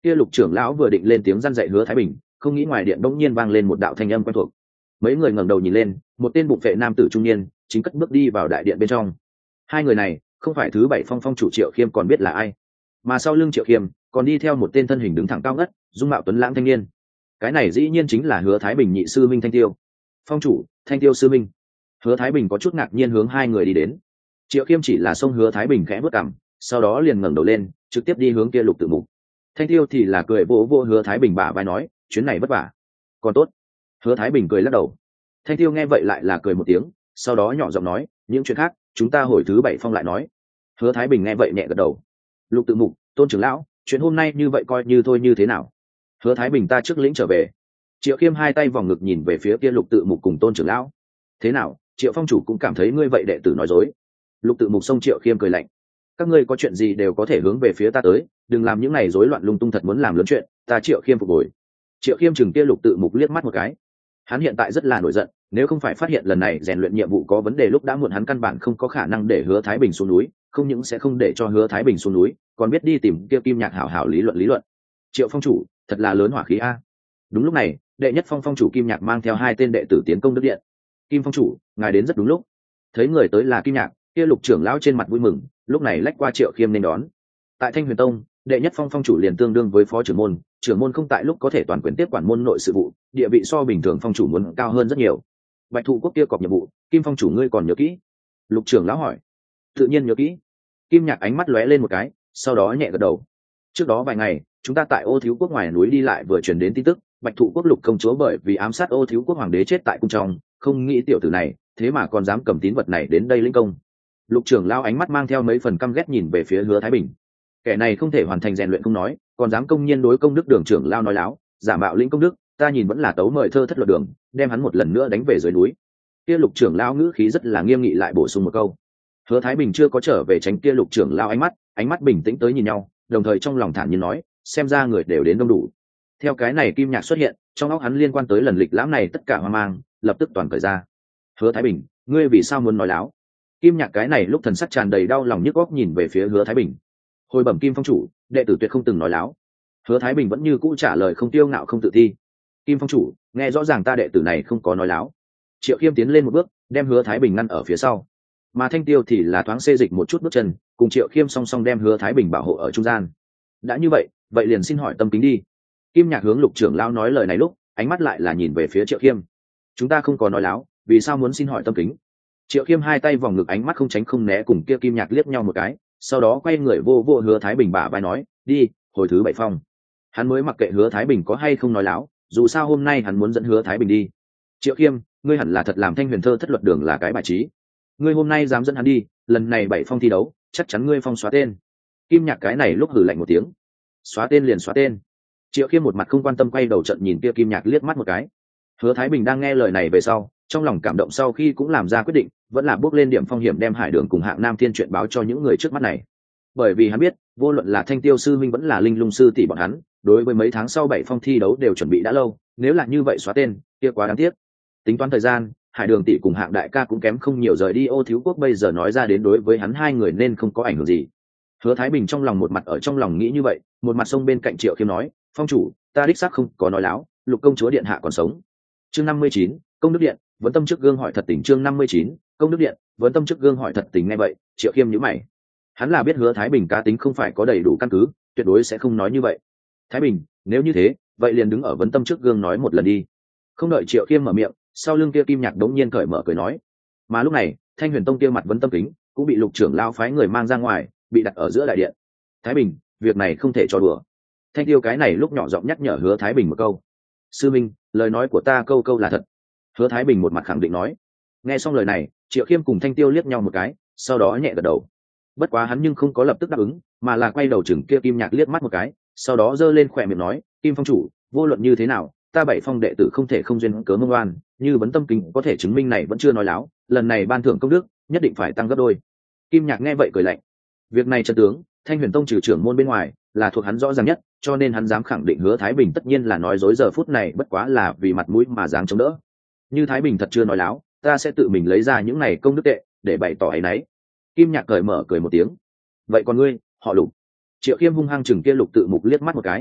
Kia Lục trưởng lão vừa định lên tiếng răn dạy Hứa Thái Bình, không nghĩ ngoài điện bỗng nhiên vang lên một đạo thanh âm quen thuộc. Mấy người ngẩng đầu nhìn lên, một tên bụng vệ nam tử trung niên chính cất bước đi vào đại điện bên trong. Hai người này không phải thứ bảy phong phong chủ Triệu Khiêm còn biết là ai, mà sau lưng Triệu Khiêm còn đi theo một tên thân hình đứng thẳng cao ngất, dung mạo tuấn lãng thanh niên. Cái này dĩ nhiên chính là Hứa Thái Bình nhị sư minh Thanh Tiêu. Phong chủ, Thanh Tiêu sư minh. Hứa Thái Bình có chút ngạc nhiên hướng hai người đi đến. Triệu Khiêm chỉ là xông Hứa Thái Bình khẽ bước cằm, sau đó liền ngẩng đầu lên, trực tiếp đi hướng kia Lục Tự Mục. Thanh Tiêu thì là cười vỗ vỗ Hứa Thái Bình bả vai nói, chuyến này vất vả. Còn tốt. Hứa Thái Bình cười lắc đầu. Thanh Tiêu nghe vậy lại là cười một tiếng, sau đó nhỏ giọng nói, những chuyện khác chúng ta hồi thứ bảy phong lại nói. Hứa Thái Bình nghe vậy nhẹ gật đầu. Lục Tự Mục, Tôn trưởng lão, chuyện hôm nay như vậy coi như thôi như thế nào? Hứa Thái Bình ta trước lĩnh trở về. Triệu Khiêm hai tay vòng ngực nhìn về phía kia Lục Tự Mục cùng Tôn trưởng lão. Thế nào, Triệu phong chủ cũng cảm thấy ngươi vậy đệ tử nói dối. Lục Tự Mục xông Triệu Khiêm cười lạnh. Các ngươi có chuyện gì đều có thể hướng về phía ta tới, đừng làm những này rối loạn lung tung, thật muốn làm lớn chuyện ta Triệu Khiêm phục hồi. Triệu Khiêm chừng kia Lục Tự Mục liếc mắt một cái. Hắn hiện tại rất là nổi giận, nếu không phải phát hiện lần này rèn luyện nhiệm vụ có vấn đề lúc đã muộn, hắn căn bản không có khả năng để Hứa Thái Bình xuống núi, không những sẽ không để cho Hứa Thái Bình xuống núi, còn biết đi tìm kia Kim Nhạc hảo hảo lý luận. Triệu phong chủ thật là lớn hỏa khí a. Đúng lúc này, đệ nhất phong phong chủ Kim Nhạc mang theo hai tên đệ tử tiến công đức điện. Kim phong chủ, ngài đến rất đúng lúc. Thấy người tới là Kim Nhạc, kia Lục trưởng lão trên mặt vui mừng, lúc này lách qua Triệu Khiêm nên đón. Tại Thanh Huyền Tông, đệ nhất phong phong chủ liền tương đương với phó trưởng môn không tại lúc có thể toàn quyền tiếp quản môn nội sự vụ, địa vị so bình thường phong chủ muốn cao hơn rất nhiều. Bạch Thụ Quốc kia cọp nhiệm vụ, Kim phong chủ ngươi còn nhớ kỹ? Lục trưởng lão hỏi. Tự nhiên nhớ kỹ. Kim Nhạc ánh mắt lóe lên một cái, sau đó nhẹ gật đầu. Trước đó vài ngày, chúng ta tại Ô Thiếu Quốc ngoài núi đi lại vừa truyền đến tin tức, Bạch Thụ Quốc Lục công chúa bởi vì ám sát Ô Thiếu Quốc hoàng đế chết tại cung trong, không nghĩ tiểu tử này thế mà còn dám cầm tín vật này đến đây lĩnh công. Lục trưởng lão ánh mắt mang theo mấy phần căm ghét nhìn về phía Hứa Thái Bình. Kẻ này không thể hoàn thành rèn luyện không nói, còn dám công nhiên đối công đức đường trưởng lão nói láo, giả mạo lĩnh công đức, ta nhìn vẫn là tấu mời thơ thất luật đường, đem hắn một lần nữa đánh về dưới núi. Kia Lục trưởng lão ngữ khí rất là nghiêm nghị lại bổ sung một câu. Hứa Thái Bình chưa có trở về tránh kia Lục trưởng lão ánh mắt bình tĩnh tới nhìn nhau, đồng thời trong lòng thản nhiên nói, xem ra người đều đến đông đủ. Theo cái này Kim Nhạc xuất hiện, trong óc hắn liên quan tới lần lịch lãm này tất cả hoang mang lập tức toàn cởi ra. Hứa Thái Bình, ngươi vì sao muốn nói láo? Kim Nhạc cái này lúc thần sắc tràn đầy đau lòng nhức óc nhìn về phía Hứa Thái Bình. Hồi bẩm Kim phong chủ, đệ tử tuyệt không từng nói láo. Hứa Thái Bình vẫn như cũ trả lời không tiêu ngạo không tự thi. Kim phong chủ, nghe rõ ràng ta đệ tử này không có nói láo. Triệu Khiêm tiến lên một bước, đem Hứa Thái Bình ngăn ở phía sau, mà Thanh Tiêu thì là thoáng xê dịch một chút bước chân, cùng Triệu Khiêm song song đem Hứa Thái Bình bảo hộ ở trung gian. Đã như vậy, vậy liền xin hỏi tâm kính đi. Kim Nhạc hướng Lục trưởng lão nói lời này lúc, ánh mắt lại là nhìn về phía Triệu Khiêm. Chúng ta không có nói láo, vì sao muốn xin hỏi tâm kính? Triệu Khiêm hai tay vòng ngực, ánh mắt không tránh không né cùng kia Kim Nhạc liếc nhau một cái, sau đó quay người vô vô Hứa Thái Bình bả vai nói, đi, hồi thứ bảy phong. Hắn mới mặc kệ Hứa Thái Bình có hay không nói láo, dù sao hôm nay hắn muốn dẫn Hứa Thái Bình đi. Triệu Khiêm, ngươi hẳn là thật làm Thanh Huyền Thơ thất luật đường là cái bài trí. Ngươi hôm nay dám dẫn hắn đi, lần này bảy phong thi đấu, chắc chắn ngươi phong xóa tên. Kim Nhạc cái này lúc hừ lạnh một tiếng. Xóa tên liền xóa tên. Triệu Khiêm một mặt không quan tâm quay đầu trận nhìn kia Kim Nhạc liếc mắt một cái. Hứa Thái Bình đang nghe lời này về sau, trong lòng cảm động, sau khi cũng làm ra quyết định, vẫn là bước lên điểm phong hiểm đem Hải Đường cùng Hạng Nam Thiên chuyện báo cho những người trước mắt này. Bởi vì hắn biết, vô luận là Thanh Tiêu sư huynh vẫn là Linh Lung sư tỷ bọn hắn, đối với mấy tháng sau bảy phong thi đấu đều chuẩn bị đã lâu, nếu là như vậy xóa tên, kia quá đáng tiếc. Tính toán thời gian, Hải Đường tỷ cùng Hạng đại ca cũng kém không nhiều rời đi Ô Thiếu Quốc, bây giờ nói ra đến đối với hắn hai người nên không có ảnh hưởng gì. Hứa Thái Bình trong lòng một mặt ở trong lòng nghĩ như vậy, một mặt xông bên cạnh Triệu Khiêm nói, phong chủ, ta đích xác không có nói láo, Lục công chúa điện hạ còn sống. Chương 59, công đức điện, vẫn tâm trước gương hỏi thật tình. Chương 59, công đức điện, vẫn tâm trước gương hỏi thật tình. Nghe vậy, Triệu Khiêm nhíu mày. Hắn là biết Hứa Thái Bình cá tính không phải có đầy đủ căn cứ, tuyệt đối sẽ không nói như vậy. Thái Bình, nếu như thế, vậy liền đứng ở vấn tâm trước gương nói một lần đi. Không đợi Triệu Khiêm mở miệng, sau lưng kia Kim Nhạc đống nhiên cởi mở cười nói. Mà lúc này, Thanh Huyền Tông kia mặt vấn tâm kính cũng bị Lục trưởng lão phái người mang ra ngoài, bị đặt ở giữa đại điện. Thái Bình, việc này không thể cho đùa. Thanh Tiêu cái này lúc nhỏ giọng nhắc nhở Hứa Thái Bình một câu. Sư minh, lời nói của ta câu câu là thật. Hứa Thái Bình một mặt khẳng định nói. Nghe xong lời này, Triệu Khiêm cùng Thanh Tiêu liếc nhau một cái, sau đó nhẹ gật đầu. Bất quá hắn nhưng không có lập tức đáp ứng, mà là quay đầu chừng kia Kim Nhạc liếc mắt một cái, sau đó giơ lên khỏe miệng nói, Kim phong chủ, vô luận như thế nào, ta bảy phong đệ tử không thể không duyên cớ mông oan, như vấn tâm kính có thể chứng minh này vẫn chưa nói láo, lần này ban thưởng công đức nhất định phải tăng gấp đôi. Kim Nhạc nghe vậy cười lạnh. Việc này chân tướng, Thanh Huyền Tông trừ trưởng môn bên ngoài, là thuộc hắn rõ ràng nhất, cho nên hắn dám khẳng định Hứa Thái Bình tất nhiên là nói dối, giờ phút này bất quá là vì mặt mũi mà dáng chống đỡ. Như Thái Bình thật chưa nói láo, ta sẽ tự mình lấy ra những này công đức tệ để bày tỏ áy náy. Kim Nhạc cởi mở cười một tiếng. Vậy còn ngươi, họ Lục? Triệu Khiêm hung hăng chừng kia Lục Tự Mục liếc mắt một cái.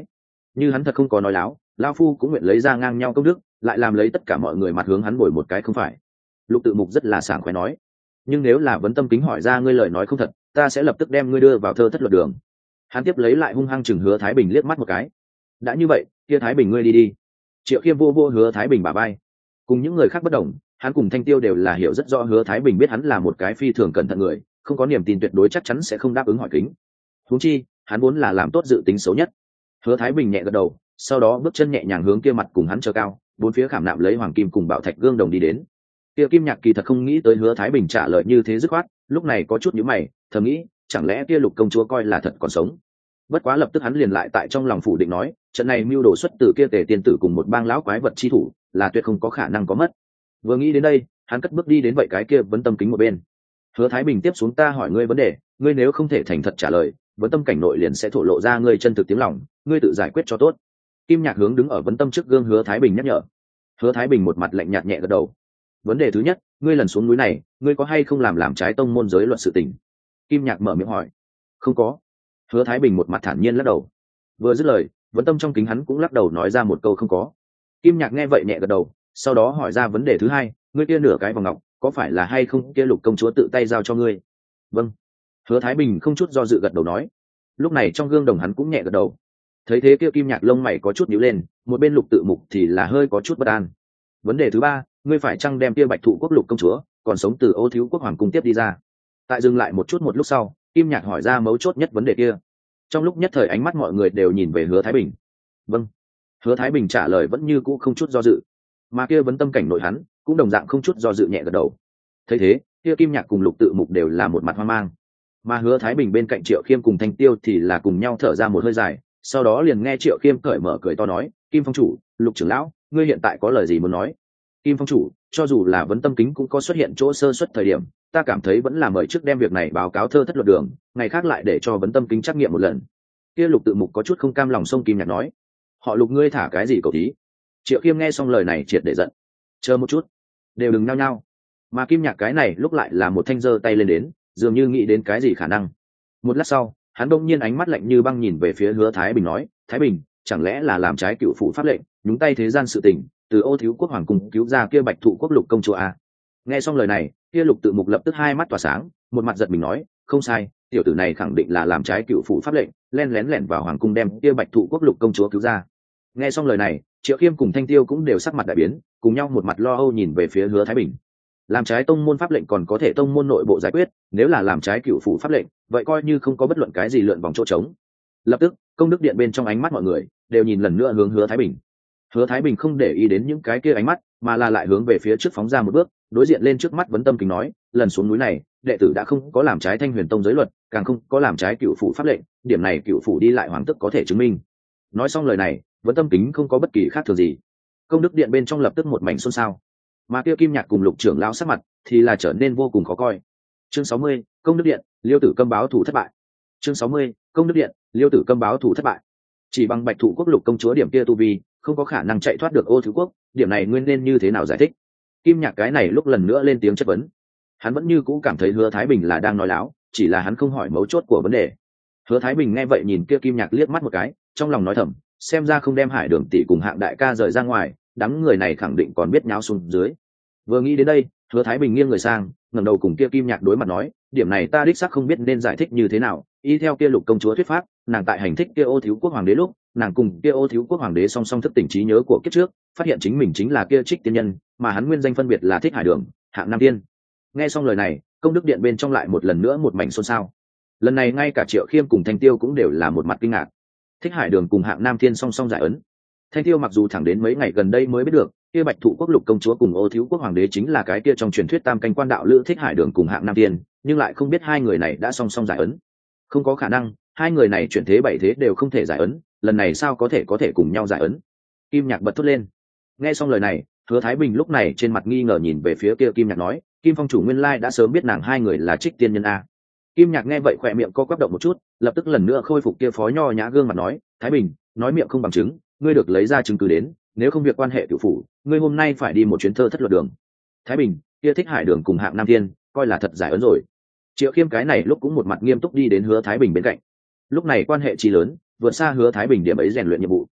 như hắn thật không có nói láo, lao phu cũng nguyện lấy ra ngang nhau công đức, lại làm lấy tất cả mọi người mặt hướng hắn bồi một cái không phải. Lục Tự Mục rất là sảng khoái nói, nhưng nếu là Vấn Tâm Kính hỏi ra ngươi lời nói không thật, ta sẽ lập tức đem ngươi đưa vào thơ thất luật đường. Hắn tiếp lấy lại hung hăng chừng Hứa Thái Bình liếc mắt một cái. Đã như vậy, kia Thái Bình ngươi đi đi. Triệu Khiêm vô Hứa Thái Bình bả vai. Cùng những người khác bất đồng, hắn cùng Thanh Tiêu đều là hiểu rất rõ Hứa Thái Bình biết hắn là một cái phi thường cẩn thận người, không có niềm tin tuyệt đối chắc chắn sẽ không đáp ứng hỏi kính. Huống chi, hắn muốn là làm tốt dự tính xấu nhất. Hứa Thái Bình nhẹ gật đầu, sau đó bước chân nhẹ nhàng hướng kia mặt cùng hắn chờ cao, bốn phía khảm nạm lấy hoàng kim cùng bảo thạch gương đồng đi đến. Kia Kim Nhạc kỳ thật không nghĩ tới Hứa Thái Bình trả lời như thế dứt khoát, lúc này có chút nhíu mày, thầm nghĩ, chẳng lẽ kia Lục công chúa coi là thật còn sống. Bất quá lập tức hắn liền lại tại trong lòng phủ định nói, trận này mưu đồ xuất từ kia Tề tiên tử cùng một bang lão quái vật chi thủ, là tuyệt không có khả năng có mất. Vừa nghĩ đến đây, hắn cất bước đi đến vậy cái kia Vấn Tâm Kính một bên. Hứa Thái Bình tiếp xuống, ta hỏi ngươi vấn đề, ngươi nếu không thể thành thật trả lời, Vấn Tâm cảnh nội liền sẽ thổ lộ ra ngươi chân thực tiếng lòng, ngươi tự giải quyết cho tốt. Kim Nhạc hướng đứng ở Vấn Tâm trước gương Hứa Thái Bình nhắc nhở. Hứa Thái Bình một mặt lạnh nhạt nhẹ gật đầu. Vấn đề thứ nhất, ngươi lần xuống núi này, ngươi có hay không làm trái tông môn giới luật sự tình? Kim Nhạc mở miệng hỏi. Không có. Hứa Thái Bình một mặt thản nhiên lắc đầu. Vừa dứt lời, Vấn Tâm trong kính hắn cũng lắc đầu nói ra một câu không có. Kim Nhạc nghe vậy nhẹ gật đầu, sau đó hỏi ra vấn đề thứ hai, ngươi kia nửa cái vòng ngọc, có phải là hay không kia Lục công chúa tự tay giao cho ngươi? Vâng. Hứa Thái Bình không chút do dự gật đầu nói. Lúc này trong gương đồng hắn cũng nhẹ gật đầu. Thấy thế kia Kim Nhạc lông mày có chút nhíu lên, một bên Lục Tự Mục thì là hơi có chút bất an. Vấn đề thứ ba, ngươi phải chăng đem kia Bạch Thụ quốc Lục công chúa còn sống từ Ô Thiếu quốc hoàng cung tiếp đi ra? Tại dừng lại một lúc sau, Kim Nhạc hỏi ra mấu chốt nhất vấn đề kia. Trong lúc nhất thời ánh mắt mọi người đều nhìn về Hứa Thái Bình. Vâng. Hứa Thái Bình trả lời vẫn như cũ không chút do dự, mà kia Vấn Tâm cảnh nội hắn cũng đồng dạng không chút do dự nhẹ gật đầu. Thấy thế, kia Kim Nhạc cùng Lục Tự Mục đều là một mặt hoang mang, mà Hứa Thái Bình bên cạnh Triệu Khiêm cùng Thanh Tiêu thì là cùng nhau thở ra một hơi dài, sau đó liền nghe Triệu Khiêm cởi mở cười to nói, Kim phong chủ, Lục trưởng lão, ngươi hiện tại có lời gì muốn nói? Kim phong chủ, cho dù là Vấn Tâm kính cũng có xuất hiện chỗ sơ suất thời điểm, ta cảm thấy vẫn là mời trước đem việc này báo cáo thơ thất luật đường, ngày khác lại để cho Vấn Tâm kính trắc nghiệm một lần. Kia Lục Tự Mục có chút không cam lòng xông Kim Nhạc nói, họ Lục ngươi thả cái gì cầu thí? Triệu Khiêm nghe xong lời này triệt để giận. Chờ một chút, đều đừng nhao nhao. Mà Kim Nhạc cái này lúc lại là một thanh giơ tay lên đến, dường như nghĩ đến cái gì khả năng. Một lát sau, hắn đông nhiên ánh mắt lạnh như băng nhìn về phía Hứa Thái Bình nói, Thái Bình, chẳng lẽ là làm trái cựu phủ pháp lệnh, nhúng tay thế gian sự tình, từ Ô Thiếu quốc hoàng cung cứu ra kia Bạch Thụ quốc Lục công chúa à? Nghe xong lời này, kia Lục Tự Mục lập tức hai mắt tỏa sáng, một mặt giật mình nói, không sai, tiểu tử này khẳng định là làm trái cựu phủ pháp lệnh, lén lén vào hoàng cung đem kia Bạch Thụ quốc Lục công chúa cứu ra. Nghe xong lời này, Triệu Khiêm cùng Thanh Tiêu cũng đều sắc mặt đại biến, cùng nhau một mặt lo âu nhìn về phía Hứa Thái Bình. Làm trái tông môn pháp lệnh còn có thể tông môn nội bộ giải quyết, nếu là làm trái cựu phủ pháp lệnh, vậy coi như không có bất luận cái gì lượn vòng chỗ trống. Lập tức, công đức điện bên trong ánh mắt mọi người đều nhìn lần nữa hướng Hứa Thái Bình. Hứa Thái Bình không để ý đến những cái kia ánh mắt, mà là lại hướng về phía trước phóng ra một bước, đối diện lên trước mắt Vấn Tâm kính nói, lần xuống núi này, đệ tử đã không có làm trái Thanh Huyền tông giới luật, càng không có làm trái cựu phủ pháp lệnh, điểm này cựu phủ đi lại hoàng tức có thể chứng minh. Nói xong lời này, Vấn Tâm kính không có bất kỳ khác thường gì. Công đức điện bên trong lập tức một mảnh xôn xao, mà kia Kim Nhạc cùng Lục trưởng lão sắc mặt thì là trở nên vô cùng khó coi. Chương 60, công đức điện, Liêu tử Câm báo thủ thất bại. Chương 60, công đức điện, Liêu tử Câm báo thủ thất bại. Chỉ bằng Bạch Thụ quốc Lục công chúa điểm kia tu vi, không có khả năng chạy thoát được Ô Thiếu quốc, điểm này nguyên nên như thế nào giải thích? Kim Nhạc cái này lúc lần nữa lên tiếng chất vấn. Hắn vẫn như cũ cảm thấy Hứa Thái Bình là đang nói láo, chỉ là hắn không hỏi mấu chốt của vấn đề. Hứa Thái Bình nghe vậy nhìn kia Kim Nhạc liếc mắt một cái, trong lòng nói thầm, xem ra không đem Hải Đường tỷ cùng Hạng đại ca rời ra ngoài, đám người này khẳng định còn biết nháo xuống dưới. Vừa nghĩ đến đây, Hứa Thái Bình nghiêng người sang, ngẩng đầu cùng kia Kim Nhạc đối mặt nói, điểm này ta đích xác không biết nên giải thích như thế nào. Y theo kia Lục công chúa thuyết pháp, nàng tại hành thích kia Ô Thiếu quốc hoàng đế lúc, nàng cùng kia Ô Thiếu quốc hoàng đế song song thức tỉnh trí nhớ của kiếp trước, phát hiện chính mình chính là kia Trích tiên nhân, mà hắn nguyên danh phân biệt là Thích Hải Đường, Hạng Nam Tiên. Nghe xong lời này, công đức điện bên trong lại một lần nữa một mảnh xôn xao. Lần này ngay cả Triệu Khiêm cùng Thanh Tiêu cũng đều là một mặt kinh ngạc. Thích Hải Đường cùng Hạng Nam Thiên song song giải ấn. Thanh Tiêu mặc dù thẳng đến mấy ngày gần đây mới biết được, kia Bạch Thụ quốc Lục công chúa cùng Ô Thiếu quốc hoàng đế chính là cái kia trong truyền thuyết tam canh quan đạo lữ Thích Hải Đường cùng Hạng Nam Thiên, nhưng lại không biết hai người này đã song song giải ấn. Không có khả năng, hai người này chuyển thế bảy thế đều không thể giải ấn, lần này sao có thể cùng nhau giải ấn? Kim Nhạc bật thốt lên. Nghe xong lời này, Hứa Thái Bình lúc này trên mặt nghi ngờ nhìn về phía kia Kim Nhạc nói, Kim phong chủ nguyên lai đã sớm biết nàng hai người là Trích tiên nhân a. Kim Nhạc nghe vậy khỏe miệng co quắp động một chút, lập tức lần nữa khôi phục kia phó nho nhã gương mặt nói, Thái Bình, nói miệng không bằng chứng, ngươi được lấy ra chứng cứ đến, nếu không việc quan hệ cửu phủ, ngươi hôm nay phải đi một chuyến thơ thất luật đường. Thái Bình, kia Thích Hải Đường cùng Hạng Nam Thiên, coi là thật giải ấn rồi. Triệu Khiêm cái này lúc cũng một mặt nghiêm túc đi đến Hứa Thái Bình bên cạnh. Lúc này quan hệ chi lớn, vượt xa Hứa Thái Bình điểm ấy rèn luyện nhiệm vụ.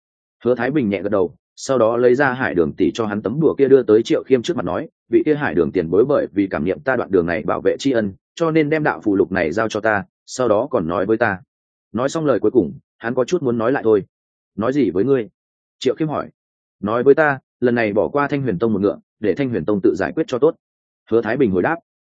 Hứa Thái Bình nhẹ gật đầu, sau đó lấy ra Hải Đường tỷ cho hắn tấm đùa kia đưa tới Triệu Khiêm trước mặt nói, vị kia Hải Đường tiền bối bởi vì cảm niệm ta đoạn đường này bảo vệ tri ân, cho nên đem đạo phù lục này giao cho ta, sau đó còn nói với ta. Nói xong lời cuối cùng, hắn có chút muốn nói lại thôi. Nói gì với ngươi? Triệu Khiêm hỏi. Nói với ta, lần này bỏ qua Thanh Huyền Tông một ngựa, để Thanh Huyền Tông tự giải quyết cho tốt. Hứa Thái Bình hồi đáp.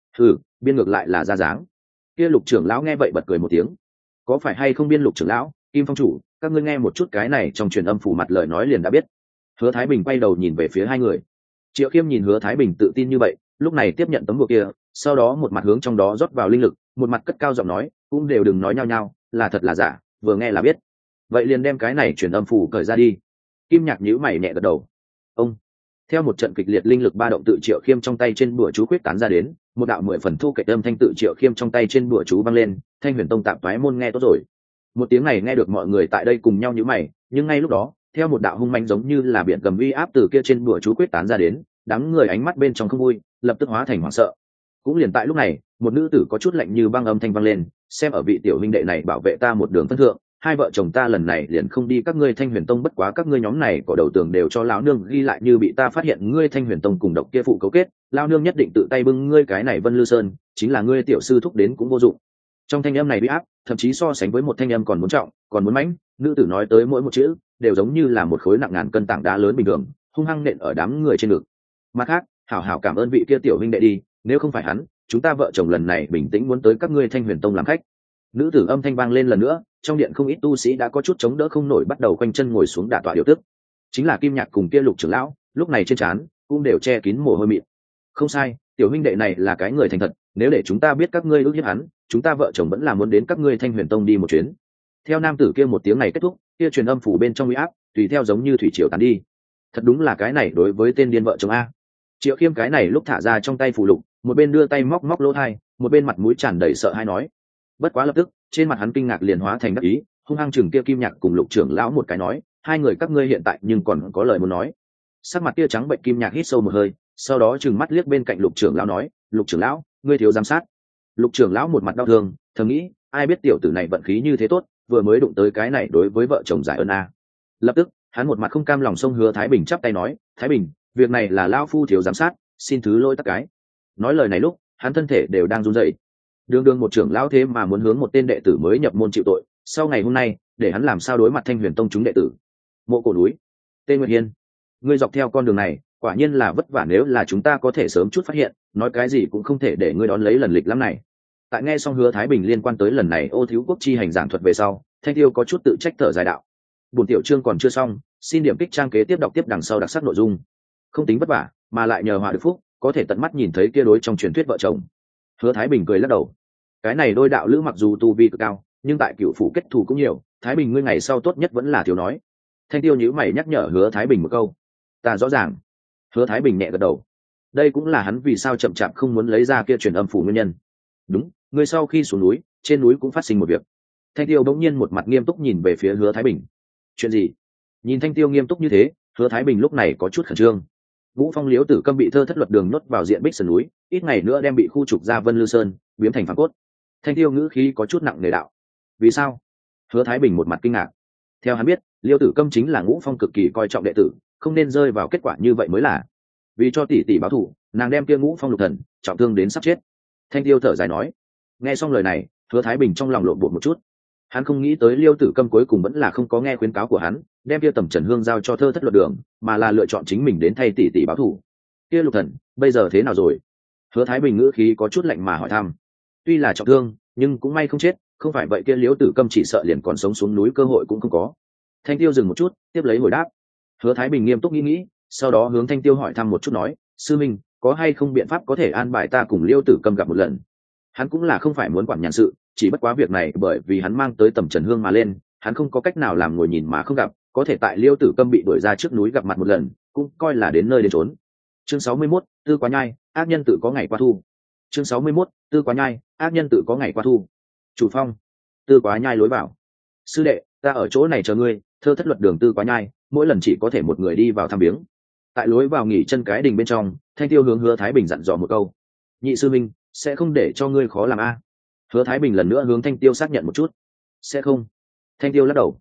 Biên ngược lại là ra dáng. Kia Lục trưởng lão nghe vậy bật cười một tiếng. Có phải hay không biên Lục trưởng lão, Kim Phong chủ, các ngươi nghe một chút cái này trong truyền âm phủ mặt lời nói liền đã biết. Hứa Thái Bình quay đầu nhìn về phía hai người. Triệu Khiêm nhìn Hứa Thái Bình tự tin như vậy, lúc này tiếp nhận tấm bùa kia, sau đó một mặt hướng trong đó rót vào linh lực, một mặt cất cao giọng nói, cũng đều đừng nói nhau nhau, là thật là giả, vừa nghe là biết. Vậy liền đem cái này truyền âm phủ cởi ra đi. Kim Nhạc nhíu mày nhẹ gật đầu. Ông. Theo một trận kịch liệt linh lực ba động tự Triệu Khiêm trong tay trên bùa chú quyết tán ra đến, một đạo 10 phần thu kịch âm thanh tự Triệu Khiêm trong tay trên bùa chú vang lên, Thanh Huyền Tông tạm toái môn nghe tốt rồi. Một tiếng này nghe được mọi người tại đây cùng nhau nhíu mày, nhưng ngay lúc đó, theo một đạo hung manh giống như là biển gầm uy áp từ kia trên bùa chú quyết tán ra đến, đám người ánh mắt bên trong không vui, lập tức hóa thành hoảng sợ. Cũng liền tại lúc này, một nữ tử có chút lạnh như băng âm thanh vang lên, xem ở vị tiểu huynh đệ này bảo vệ ta một đường phân thượng, hai vợ chồng ta lần này liền không đi các ngươi Thanh Huyền Tông, bất quá các ngươi nhóm này có đầu tường đều cho lão nương ghi lại, như bị ta phát hiện ngươi Thanh Huyền Tông cùng độc kia phụ cấu kết, lão nương nhất định tự tay bưng ngươi cái này Vân Lư Sơn, chính là ngươi tiểu sư thúc đến cũng vô dụng. Trong thanh âm này uy áp, thậm chí so sánh với một thanh âm còn muốn trọng, còn muốn mãnh, nữ tử nói tới mỗi một chữ đều giống như là một khối nặng ngàn cân tảng đá lớn bình thường, hung hăng nện ở đám người trên ngực. Mặt khác, hảo hảo cảm ơn vị kia tiểu huynh đệ đi, nếu không phải hắn, chúng ta vợ chồng lần này bình tĩnh muốn tới các ngươi Thanh Huyền Tông làm khách. Nữ tử âm thanh vang lên lần nữa, trong điện không ít tu sĩ đã có chút chống đỡ không nổi, bắt đầu quanh chân ngồi xuống đả tọa điều tức. Chính là Kim Nhạc cùng kia Lục trưởng lão, lúc này trên trán cũng đều che kín mồ hôi mịn. Không sai, tiểu huynh đệ này là cái người thành thật, nếu để chúng ta biết các ngươi ước hiếp hắn, chúng ta vợ chồng vẫn là muốn đến các ngươi Thanh Huyền Tông đi một chuyến. Theo nam tử kia một tiếng này kết thúc, kia truyền âm phủ bên trong uy áp tùy theo giống như thủy triều tán đi. Thật đúng là cái này đối với tên điên vợ chồng a. Triệu Khiêm cái này lúc thả ra trong tay phù lục, một bên đưa tay móc móc lỗ tai, một bên mặt mũi tràn đầy sợ hãi nói. Bất quá lập tức, trên mặt hắn kinh ngạc liền hóa thành đắc ý, hung hăng chừng kia Kim Nhạc cùng Lục trưởng lão một cái nói, hai người các ngươi hiện tại nhưng còn có lời muốn nói. Sắc mặt kia trắng bệnh Kim Nhạc hít sâu một hơi, sau đó trừng mắt liếc bên cạnh Lục trưởng lão nói, Lục trưởng lão, ngươi thiếu giám sát. Lục trưởng lão một mặt đau thương, thầm nghĩ, ai biết tiểu tử này vận khí như thế tốt, vừa mới đụng tới cái này đối với vợ chồng giải ơn a. Lập tức, hắn một mặt không cam lòng xông Hứa Thái Bình chắp tay nói, Thái Bình, việc này là lão phu thiếu giám sát, xin thứ lỗi tất cái. Nói lời này lúc, hắn thân thể đều đang run rẩy. Đường một trưởng lão thế mà muốn hướng một tên đệ tử mới nhập môn chịu tội, sau ngày hôm nay, để hắn làm sao đối mặt Thanh Huyền Tông chúng đệ tử. Mộ Cổ núi, Tên Nguyệt Hiên, ngươi dọc theo con đường này, quả nhiên là vất vả, nếu là chúng ta có thể sớm chút phát hiện, nói cái gì cũng không thể để ngươi đón lấy lần lịch lắm này. Tại nghe xong Hứa Thái Bình liên quan tới lần này Ô Thiếu Quốc chi hành giảng thuật về sau, Thanh Tiêu có chút tự trách thở dài đạo. Buổi tiểu chương còn chưa xong, xin điểm kích trang kế tiếp đọc tiếp đằng sau đặc sắc nội dung. Không tính vất vả, mà lại nhờ họa được phúc, có thể tận mắt nhìn thấy kia đối trong truyền thuyết vợ chồng. Hứa Thái Bình cười lắc đầu. Cái này đôi đạo lữ mặc dù tu vi cực cao, nhưng tại cựu phủ kết thù cũng nhiều, Thái Bình ngươi ngày sau tốt nhất vẫn là thiếu nói. Thanh Tiêu nhíu mày nhắc nhở Hứa Thái Bình một câu. Ta rõ ràng. Hứa Thái Bình nhẹ gật đầu. Đây cũng là hắn vì sao chậm chạp không muốn lấy ra kia truyền âm phủ nguyên nhân. Đúng, ngươi sau khi xuống núi, trên núi cũng phát sinh một việc. Thanh Tiêu bỗng nhiên một mặt nghiêm túc nhìn về phía Hứa Thái Bình. Chuyện gì? Nhìn Thanh Tiêu nghiêm túc như thế, Hứa Thái Bình lúc này có chút khẩn trương. Vũ Phong Liễu Tử Câm bị Thơ Thất Luật Đường nhốt vào diện Bích Sơn núi, ít ngày nữa đem bị khu trục ra Vân Lư Sơn, biến thành phản cốt. Thanh Tiêu ngữ khí có chút nặng nề đạo. Vì sao? Hứa Thái Bình một mặt kinh ngạc. Theo hắn biết, Liễu Tử Câm chính là Ngũ Phong cực kỳ coi trọng đệ tử, không nên rơi vào kết quả như vậy mới là. Vì cho tỷ tỷ báo thù, nàng đem kia Ngũ Phong lục thần trọng thương đến sắp chết. Thanh Tiêu thở dài nói. Nghe xong lời này, Hứa Thái Bình trong lòng lộn bột một chút. Hắn không nghĩ tới Liêu Tử Câm cuối cùng vẫn là không có nghe khuyến cáo của hắn, đem kia Tầm Trần Hương giao cho Thơ Thất Luật Đường, mà là lựa chọn chính mình đến thay tỷ tỷ báo thù. Kia lục thần, bây giờ thế nào rồi? Hứa Thái Bình ngữ khí có chút lạnh mà hỏi thăm. Tuy là trọng thương, nhưng cũng may không chết, không phải vậy kia Liêu Tử Câm chỉ sợ liền còn sống xuống núi cơ hội cũng không có. Thanh Tiêu dừng một chút, tiếp lấy hồi đáp. Hứa Thái Bình nghiêm túc nghĩ, sau đó hướng Thanh Tiêu hỏi thăm một chút nói, sư minh, có hay không biện pháp có thể an bài ta cùng Liêu Tử Câm gặp một lần? Hắn cũng là không phải muốn quản nhàn sự, chỉ bất quá việc này bởi vì hắn mang tới Tầm Trần Hương mà lên, hắn không có cách nào làm ngồi nhìn mà không gặp, có thể tại Liêu Tử Câm bị đuổi ra trước núi gặp mặt một lần, cũng coi là đến nơi đến chốn. Chương 61, Tư Quá Nhai, ác nhân tự có ngày qua thu. Chương 61, Tư Quá Nhai, ác nhân tự có ngày qua thu. Chủ phong, Tư Quá Nhai lối vào. Sư đệ, ta ở chỗ này chờ ngươi, Thơ Thất Luật Đường Tư Quá Nhai, mỗi lần chỉ có thể một người đi vào thăm viếng. Tại lối vào nghỉ chân cái đình bên trong, Thanh Tiêu hướng Hứa Thái Bình dặn dò một câu. Nhị sư minh, sẽ không để cho ngươi khó làm a. Hứa Thái Bình lần nữa hướng Thanh Tiêu xác nhận một chút. Sẽ không. Thanh Tiêu lắc đầu.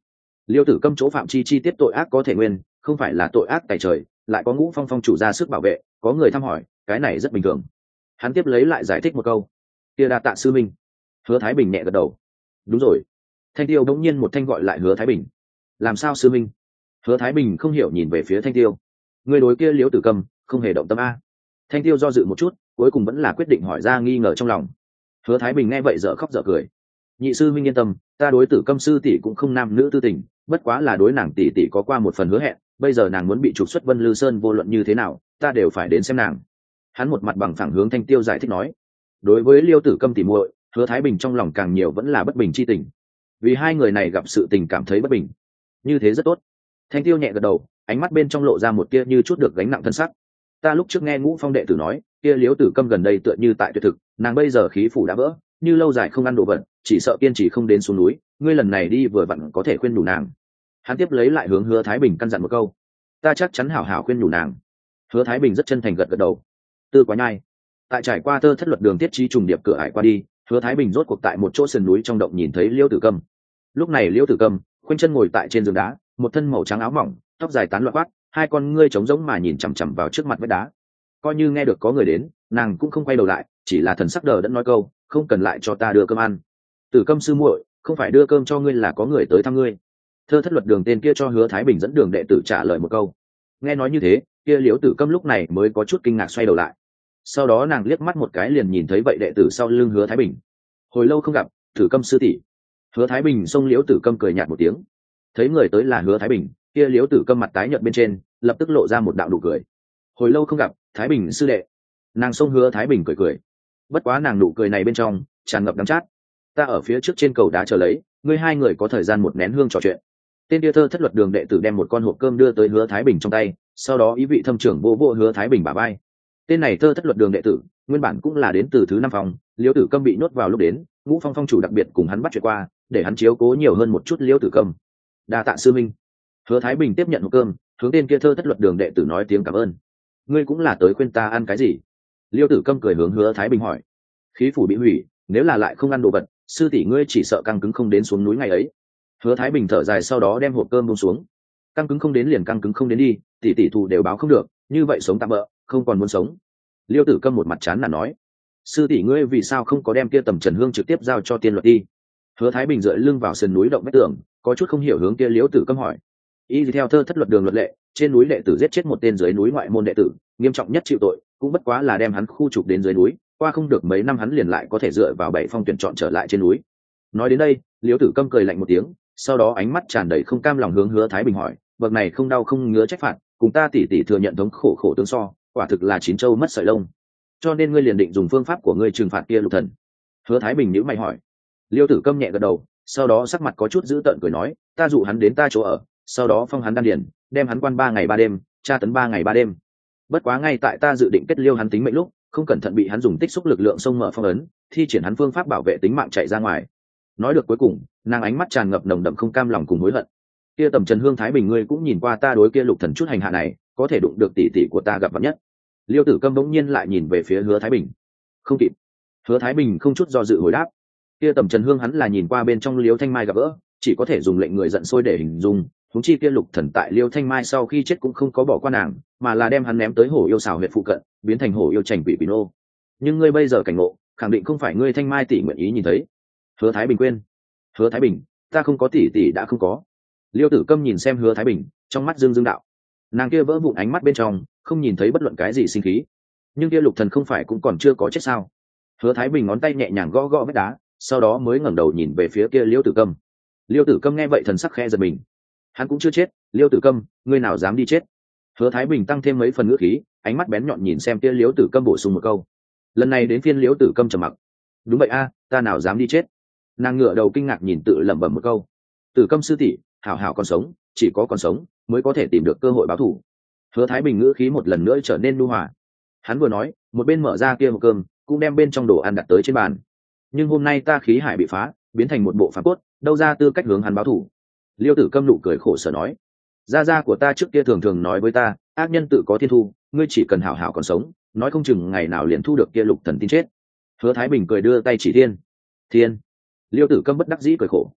Liêu Tử Câm chỗ phạm chi tiết tội ác có thể nguyên, không phải là tội ác tại trời, lại có Ngũ Phong phong chủ ra sức bảo vệ, có người thăm hỏi, cái này rất bình thường. Hắn tiếp lấy lại giải thích một câu. Kia đa tạ sư minh. Hứa Thái Bình nhẹ gật đầu. Đúng rồi. Thanh Tiêu bỗng nhiên một thanh gọi lại Hứa Thái Bình. Làm sao sư minh? Hứa Thái Bình không hiểu nhìn về phía Thanh Tiêu. Người đối kia Liêu Tử Câm không hề động tâm a. Thanh Tiêu do dự một chút, cuối cùng vẫn là quyết định hỏi ra nghi ngờ trong lòng. Hứa Thái Bình nghe vậy dở khóc dở cười. Nhị sư minh yên tâm, ta đối Tử Câm sư tỷ cũng không nam nữ tư tình, bất quá là đối nàng tỷ tỷ có qua một phần hứa hẹn, bây giờ nàng muốn bị trục xuất Vân Lư Sơn vô luận như thế nào, ta đều phải đến xem nàng. Hắn một mặt bằng phẳng hướng Thanh Tiêu giải thích nói. Đối với Liêu Tử Câm tỷ muội, Hứa Thái Bình trong lòng càng nhiều vẫn là bất bình chi tình, vì hai người này gặp sự tình cảm thấy bất bình. Như thế rất tốt. Thanh Tiêu nhẹ gật đầu, ánh mắt bên trong lộ ra một tia như chút được gánh nặng thân sắc. Ta lúc trước nghe Ngũ Phong đệ tử nói, kia Liêu Tử Câm gần đây tựa như tại tuyệt thực, nàng bây giờ khí phủ đã vỡ, như lâu dài không ăn đồ vật, chỉ sợ kiên trì không đến xuống núi, ngươi lần này đi vừa vặn có thể khuyên đủ nàng. Hắn tiếp lấy lại hướng Hứa Thái Bình căn dặn một câu. Ta chắc chắn hảo hảo khuyên đủ nàng. Hứa Thái Bình rất chân thành gật gật đầu. Tư Quá Nhai. Tại trải qua Thơ Thất Luật đường tiết trí trùng điệp cửa ải qua đi, Hứa Thái Bình rốt cuộc tại một chỗ sườn núi trong động nhìn thấy Liêu Tử Câm. Lúc này Liêu Tử Câm khoanh chân ngồi tại trên giường đá, một thân màu trắng áo mỏng, tóc dài tán loạn quát, hai con ngươi trống rỗng mà nhìn chằm chằm vào trước mặt vách đá. Coi như nghe được có người đến, nàng cũng không quay đầu lại, chỉ là thần sắc đờ đẫn nói câu, không cần lại cho ta đưa cơm ăn. Tử Câm sư muội, không phải đưa cơm cho ngươi là có người tới thăm ngươi. Thơ Thất Luật đường tên kia cho Hứa Thái Bình dẫn đường đệ tử trả lời một câu. Nghe nói như thế, kia Liêu Tử Câm lúc này mới có chút kinh ngạc xoay đầu lại. Sau đó nàng liếc mắt một cái liền nhìn thấy vậy đệ tử sau lưng Hứa Thái Bình. Hồi lâu không gặp, Tử Câm sư tỷ. Hứa Thái Bình xông Liễu Tử Câm cười nhạt một tiếng. Thấy người tới là Hứa Thái Bình, kia Liễu Tử Câm mặt tái nhợt bên trên lập tức lộ ra một đạo nụ cười. Hồi lâu không gặp, Thái Bình sư đệ. Nàng xông Hứa Thái Bình cười cười. Bất quá nàng nụ cười này bên trong tràn ngập đắng chát. Ta ở phía trước trên cầu đá chờ lấy, ngươi hai người có thời gian một nén hương trò chuyện. Tên kia Thơ Thất Luật đường đệ tử đem một con hộp cơm đưa tới Hứa Thái Bình trong tay, sau đó ý vị thâm trưởng vô vô Hứa Thái Bình bả vai. Tên này Thơ Thất Luật đường đệ tử nguyên bản cũng là đến từ thứ 5 phòng, Liêu Tử Câm bị nhốt vào lúc đến, Ngũ Phong phong chủ đặc biệt cùng hắn bắt chuyện qua, để hắn chiếu cố nhiều hơn một chút Liêu Tử Câm. Đa tạ sư minh. Hứa Thái Bình tiếp nhận hộp cơm, hướng tên kia Thơ Thất Luật đường đệ tử nói tiếng cảm ơn. Ngươi cũng là tới khuyên ta ăn cái gì? Liêu Tử Câm cười hướng Hứa Thái Bình hỏi. Khí phủ bị hủy, nếu là lại không ăn đồ vật, sư tỷ ngươi chỉ sợ căng cứng không đến xuống núi ngày ấy. Hứa Thái Bình thở dài sau đó đem hộp cơm buông xuống. Căng cứng không đến liền căng cứng không đến đi, tỷ thù đều báo không được, như vậy sống tạm bỡ, không còn muốn sống. Liêu Tử Câm một mặt chán nản nói. Sư tỷ ngươi vì sao không có đem kia Tầm Trần Hương trực tiếp giao cho tiên luật đi? Hứa Thái Bình dựa lưng vào sườn núi động vách tường, có chút không hiểu hướng kia Liêu Tử Câm hỏi. Y theo Thơ Thất Luật đường luật lệ, trên núi đệ tử giết chết một tên dưới núi ngoại môn đệ tử, nghiêm trọng nhất chịu tội, cũng bất quá là đem hắn khu trục đến dưới núi, qua không được mấy năm hắn liền lại có thể dựa vào 7 phong tuyển chọn trở lại trên núi. Nói đến đây, Liêu Tử Câm cười lạnh một tiếng, sau đó ánh mắt tràn đầy không cam lòng hướng Hứa Thái Bình hỏi, bậc này không đau không ngứa trách phạt, cùng ta tỷ thừa nhận thống khổ khổ tương so, quả thực là chín châu mất sợi lông. Cho nên ngươi liền định dùng phương pháp của ngươi trừng phạt kia Lục Thần. Hứa Thái Bình nhíu mày hỏi. Liêu Tử Câm nhẹ gật đầu, sau đó sắc mặt có chút dữ tợn cười nói, ta dụ hắn đến ta chỗ ở, sau đó phong hắn đan điền, đem hắn quan 3 ngày 3 đêm, tra tấn 3 ngày 3 đêm. Bất quá ngay tại ta dự định kết liêu hắn tính mệnh lúc, không cẩn thận bị hắn dùng tích xúc lực lượng xông mở phong ấn, thi triển hắn phương pháp bảo vệ tính mạng chạy ra ngoài. Nói được cuối cùng, nàng ánh mắt tràn ngập nồng đậm không cam lòng cùng hối hận. Kia Tầm Trần Hương Thái Bình ngươi cũng nhìn qua ta đối kia Lục Thần chút hành hạ này, có thể đụng được tỷ tỷ của ta gặp mặt nhất. Liêu Tử Câm bỗng nhiên lại nhìn về phía Hứa Thái Bình. Không kịp. Hứa Thái Bình không chút do dự hồi đáp. Kia Tầm Trần Hương hắn là nhìn qua bên trong Liêu Thanh Mai gặp gỡ, chỉ có thể dùng lệnh người giận sôi để hình dung. Huống chi kia Lục Thần tại Liêu Thanh Mai sau khi chết cũng không có bỏ qua nàng, mà là đem hắn ném tới hổ yêu xào huyệt phụ cận, biến thành hổ yêu chảnh quỷ nô. Nhưng ngươi bây giờ cảnh ngộ, khẳng định không phải ngươi Thanh Mai tỷ nguyện ý nhìn thấy. Hứa Thái Bình quên. Hứa Thái Bình, ta không có tỷ đã không có. Liêu Tử Câm nhìn xem Hứa Thái Bình, trong mắt dương đạo. Nàng kia vỡ vụn ánh mắt bên trong, không nhìn thấy bất luận cái gì sinh khí. Nhưng kia Lục Thần không phải cũng còn chưa có chết sao? Hứa Thái Bình ngón tay nhẹ nhàng gõ gõ vách đá, sau đó mới ngẩng đầu nhìn về phía kia Liêu Tử Câm. Liêu Tử Câm nghe vậy thần sắc khẽ giật mình. Hắn cũng chưa chết, Liêu Tử Câm, ngươi nào dám đi chết? Hứa Thái Bình tăng thêm mấy phần ngữ khí, ánh mắt bén nhọn nhìn xem kia Liêu Tử Câm bổ sung một câu. Lần này đến phiên Liêu Tử Câm trầm mặc. Đúng vậy a, ta nào dám đi chết? Nàng ngửa đầu kinh ngạc nhìn tự lẩm bẩm một câu. Tử Câm sư tỷ, hảo hảo còn sống, chỉ có còn sống mới có thể tìm được cơ hội báo thù. Hứa Thái Bình ngữ khí một lần nữa trở nên nhu hòa. Hắn vừa nói, một bên mở ra kia hộp cơm, cũng đem bên trong đồ ăn đặt tới trên bàn. Nhưng hôm nay ta khí hải bị phá, biến thành một bộ phàm cốt, đâu ra tư cách hướng hắn báo thù. Liêu Tử Câm nụ cười khổ sở nói, gia của ta trước kia thường thường nói với ta, ác nhân tự có thiên thu, ngươi chỉ cần hảo hảo còn sống, nói không chừng ngày nào liền thu được kia Lục Thần tin chết. Hứa Thái Bình cười đưa tay chỉ thiên. Liêu Tử Câm bất đắc dĩ cười khổ.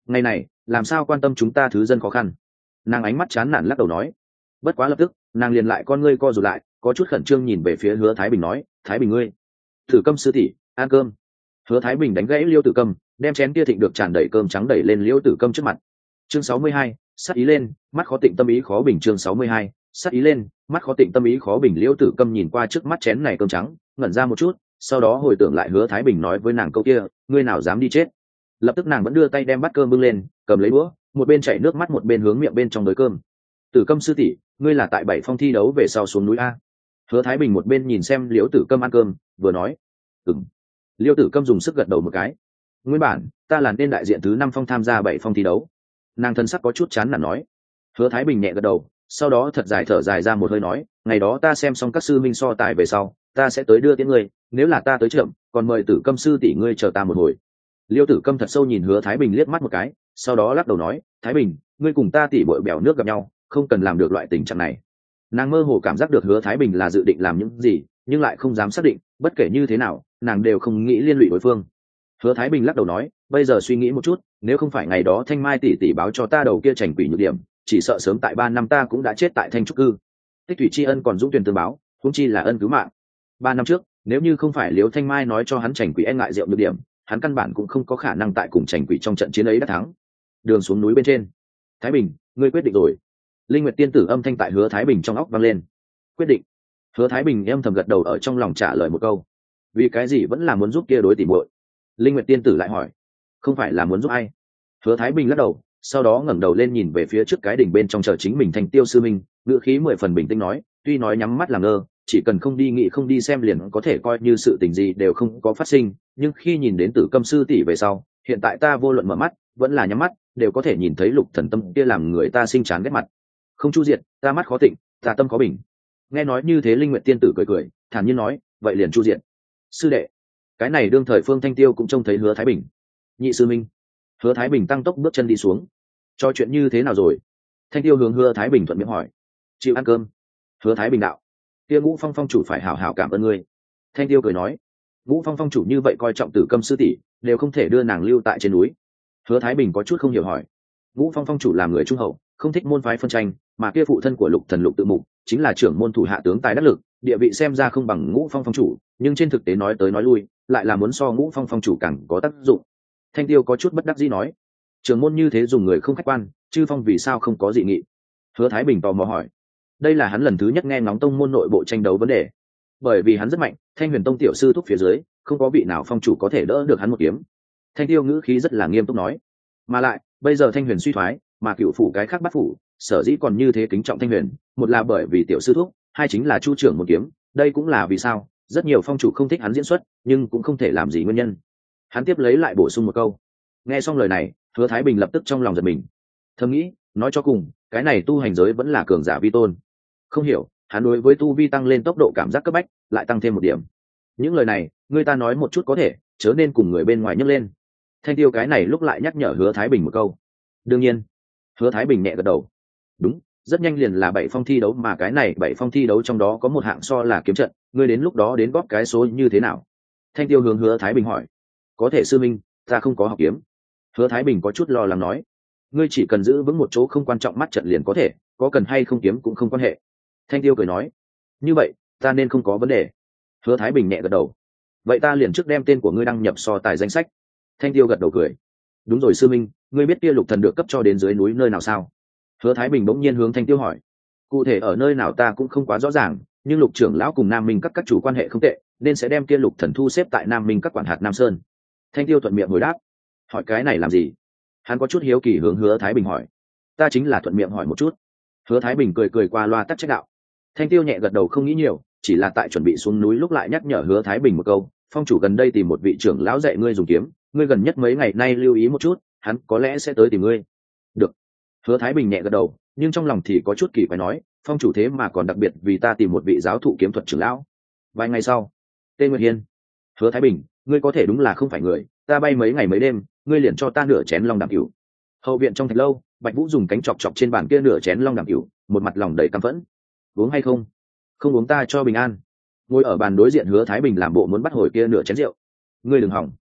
ngày này làm sao quan tâm chúng ta thứ dân khó khăn. Nàng ánh mắt chán nản lắc đầu nói. Bất quá lập tức nàng liền lại con ngươi co rụt lại, có chút khẩn trương nhìn về phía Hứa Thái Bình nói, Thái Bình ngươi, Tử Câm sư tỷ ăn cơm. Hứa Thái Bình đánh gãy Liêu Tử Câm, đem chén kia thịnh được tràn đầy cơm trắng đẩy lên Liêu Tử Câm trước mặt. Chương 62, sắc ý lên, mắt khó tịnh tâm ý khó bình. Chương 62, sắc ý lên, mắt khó tịnh tâm ý khó bình. Liêu Tử Câm nhìn qua trước mắt chén này cơm trắng, ngẩn ra một chút, sau đó hồi tưởng lại Hứa Thái Bình nói với nàng câu kia, ngươi nào dám đi chết. Lập tức nàng vẫn đưa tay đem bát cơm bưng lên, cầm lấy đũa, một bên chảy nước mắt một bên hướng miệng bên trong đới cơm. Tử Câm sư tỷ, ngươi là tại bảy phong thi đấu về sau xuống núi a? Hứa Thái Bình một bên nhìn xem Liễu Tử Câm ăn cơm, vừa nói, ừm. Liễu Tử Câm dùng sức gật đầu một cái. Nguyên bản ta là nên đại diện thứ 5 phong tham gia 7 phong thi đấu. Nàng thân sắc có chút chán nản nói. Hứa Thái Bình nhẹ gật đầu, sau đó thật dài thở dài ra một hơi nói, ngày đó ta xem xong các sư minh so tài về sau, ta sẽ tới đưa tiễn ngươi, nếu là ta tới chậm, còn mời Tử Câm sư tỷ ngươi chờ ta một hồi. Liễu Tử Câm thật sâu nhìn Hứa Thái Bình liếc mắt một cái, sau đó lắc đầu nói, Thái Bình, ngươi cùng ta tỉ bội bèo nước gặp nhau, không cần làm được loại tình trạng này. Nàng mơ hồ cảm giác được Hứa Thái Bình là dự định làm những gì, nhưng lại không dám xác định, bất kể như thế nào nàng đều không nghĩ liên lụy đối phương. Hứa Thái Bình lắc đầu nói, bây giờ suy nghĩ một chút, nếu không phải ngày đó Thanh Mai tỷ tỷ báo cho ta đầu kia chảnh quỷ nhược điểm, chỉ sợ sớm tại 3 năm ta cũng đã chết tại Thanh Trúc Cư. Tích thủy tri ân còn dũng tuyển tương báo, huống chi là ân cứu mạng. 3 năm trước, nếu như không phải Liễu Thanh Mai nói cho hắn chảnh quỷ e ngại rượu nhược điểm, hắn căn bản cũng không có khả năng tại cùng chảnh quỷ trong trận chiến ấy đã thắng. Đường xuống núi bên trên, Thái Bình, ngươi quyết định rồi. Linh Nguyệt tiên tử âm thanh tại Hứa Thái Bình trong óc vang lên. Quyết định. Hứa Thái Bình em thầm gật đầu ở trong lòng trả lời một câu. Vì cái gì vẫn là muốn giúp kia đối tỉ muội? Linh Nguyệt tiên tử lại hỏi. Không phải là muốn giúp ai? Hứa Thái Bình lắc đầu, sau đó ngẩng đầu lên nhìn về phía trước cái đỉnh bên trong chờ chính mình Thanh Tiêu sư minh, ngữ khí 10 phần bình tĩnh nói, tuy nói nhắm mắt làm ngơ, chỉ cần không đi nghĩ không đi xem liền có thể coi như sự tình gì đều không có phát sinh, nhưng khi nhìn đến Tử Câm sư tỷ về sau, hiện tại ta vô luận mở mắt, vẫn là nhắm mắt, đều có thể nhìn thấy Lục Thần Tâm kia làm người ta sinh chán ghét mặt. Không chu diệt, ta mắt khó tịnh, ta tâm khó bình. Nghe nói như thế Linh Nguyệt tiên tử cười cười, thản nhiên nói, vậy liền chu diệt. Sư đệ, cái này đương thời Phương Thanh Tiêu cũng trông thấy Hứa Thái Bình. Nhị sư minh. Hứa Thái Bình tăng tốc bước chân đi xuống. Cho chuyện như thế nào rồi? Thanh Tiêu hướng Hứa Thái Bình thuận miệng hỏi. Chịu ăn cơm. Hứa Thái Bình đạo. Kia Ngũ Phong phong chủ phải hảo hảo cảm ơn ngươi. Thanh Tiêu cười nói. Ngũ Phong phong chủ như vậy coi trọng Tử Câm sư tỷ, đều không thể đưa nàng lưu tại trên núi. Hứa Thái Bình có chút không hiểu hỏi. Ngũ Phong phong chủ làm người trung hậu, không thích môn phái phân tranh, mà kia phụ thân của Lục Thần Lục Tự Mục chính là trưởng môn thủ hạ tướng tài đắc lực, địa vị xem ra không bằng Ngũ Phong phong chủ, nhưng trên thực tế nói tới nói lui, lại là muốn so Ngũ Phong phong chủ càng có tác dụng. Thanh Tiêu có chút bất đắc dĩ nói, trưởng môn như thế dùng người không khách quan, chư phong vì sao không có dị nghị? Hứa Thái Bình tò mò hỏi. Đây là hắn lần thứ nhất nghe ngóng tông môn nội bộ tranh đấu vấn đề, bởi vì hắn rất mạnh, Thanh Huyền tông tiểu sư thúc phía dưới, không có vị nào phong chủ có thể đỡ được hắn một kiếm. Thanh Tiêu ngữ khí rất là nghiêm túc nói, mà lại bây giờ Thanh Huyền suy thoái, mà cựu phủ cái khác bắt phủ sở dĩ còn như thế kính trọng Thanh Huyền, một là bởi vì tiểu sư thúc, hai chính là chu trưởng một kiếm, đây cũng là vì sao rất nhiều phong chủ không thích hắn diễn xuất, nhưng cũng không thể làm gì nguyên nhân. Hắn tiếp lấy lại bổ sung một câu. Nghe xong lời này, Hứa Thái Bình lập tức trong lòng giật mình, thầm nghĩ, nói cho cùng cái này tu hành giới vẫn là cường giả vi tôn. Không hiểu, hắn đối với tu vi tăng lên tốc độ cảm giác cấp bách lại tăng thêm một điểm. Những lời này người ta nói một chút có thể, chớ nên cùng người bên ngoài nhấc lên. Thanh Tiêu cái này lúc lại nhắc nhở Hứa Thái Bình một câu. Đương nhiên. Hứa Thái Bình nhẹ gật đầu. Đúng, rất nhanh liền là 7 phong thi đấu, mà cái này 7 phong thi đấu trong đó có một hạng so là kiếm trận, ngươi đến lúc đó đến góp cái số như thế nào? Thanh Tiêu hướng Hứa Thái Bình hỏi. Có thể sư minh, ta không có học kiếm. Hứa Thái Bình có chút lo lắng nói. Ngươi chỉ cần giữ vững một chỗ không quan trọng mắt trận liền có thể, có cần hay không kiếm cũng không quan hệ. Thanh Tiêu cười nói. Như vậy, ta nên không có vấn đề. Hứa Thái Bình nhẹ gật đầu. Vậy ta liền trước đem tên của ngươi đăng nhập so tài danh sách. Thanh Tiêu gật đầu cười. Đúng rồi sư minh, ngươi biết kia Lục Thần được cấp cho đến dưới núi nơi nào sao? Hứa Thái Bình bỗng nhiên hướng Thanh Tiêu hỏi. Cụ thể ở nơi nào ta cũng không quá rõ ràng, nhưng Lục trưởng lão cùng Nam Minh các chủ quan hệ không tệ, nên sẽ đem kia Lục Thần thu xếp tại Nam Minh các quản hạt Nam Sơn. Thanh Tiêu thuận miệng hồi đáp. Hỏi cái này làm gì? Hắn có chút hiếu kỳ hướng Hứa Thái Bình hỏi. Ta chính là thuận miệng hỏi một chút. Hứa Thái Bình cười cười qua loa tắc trách đạo. Thanh Tiêu nhẹ gật đầu không nghĩ nhiều, chỉ là tại chuẩn bị xuống núi lúc lại nhắc nhở Hứa Thái Bình một câu, phong chủ gần đây tìm một vị trưởng lão dạy ngươi dùng kiếm, ngươi gần nhất mấy ngày nay lưu ý một chút, hắn có lẽ sẽ tới tìm ngươi. Được. Hứa Thái Bình nhẹ gật đầu, nhưng trong lòng thì có chút kỳ quái nói, phong chủ thế mà còn đặc biệt vì ta tìm một vị giáo thụ kiếm thuật trưởng lão. Vài ngày sau, Tê Nguyệt Hiên. Hứa Thái Bình, ngươi có thể đúng là không phải người, ta bay mấy ngày mấy đêm, ngươi liền cho ta nửa chén long đạm cửu. Hậu viện trong Thạch lâu, Bạch Vũ dùng cánh chọc chọc trên bàn kia nửa chén long đạm cửu, một mặt lòng đầy căm phẫn. Uống hay không? Không uống ta cho bình an. Ngồi ở bàn đối diện Hứa Thái Bình làm bộ muốn bắt hồi kia nửa chén rượu. Ngươi đừng hỏng.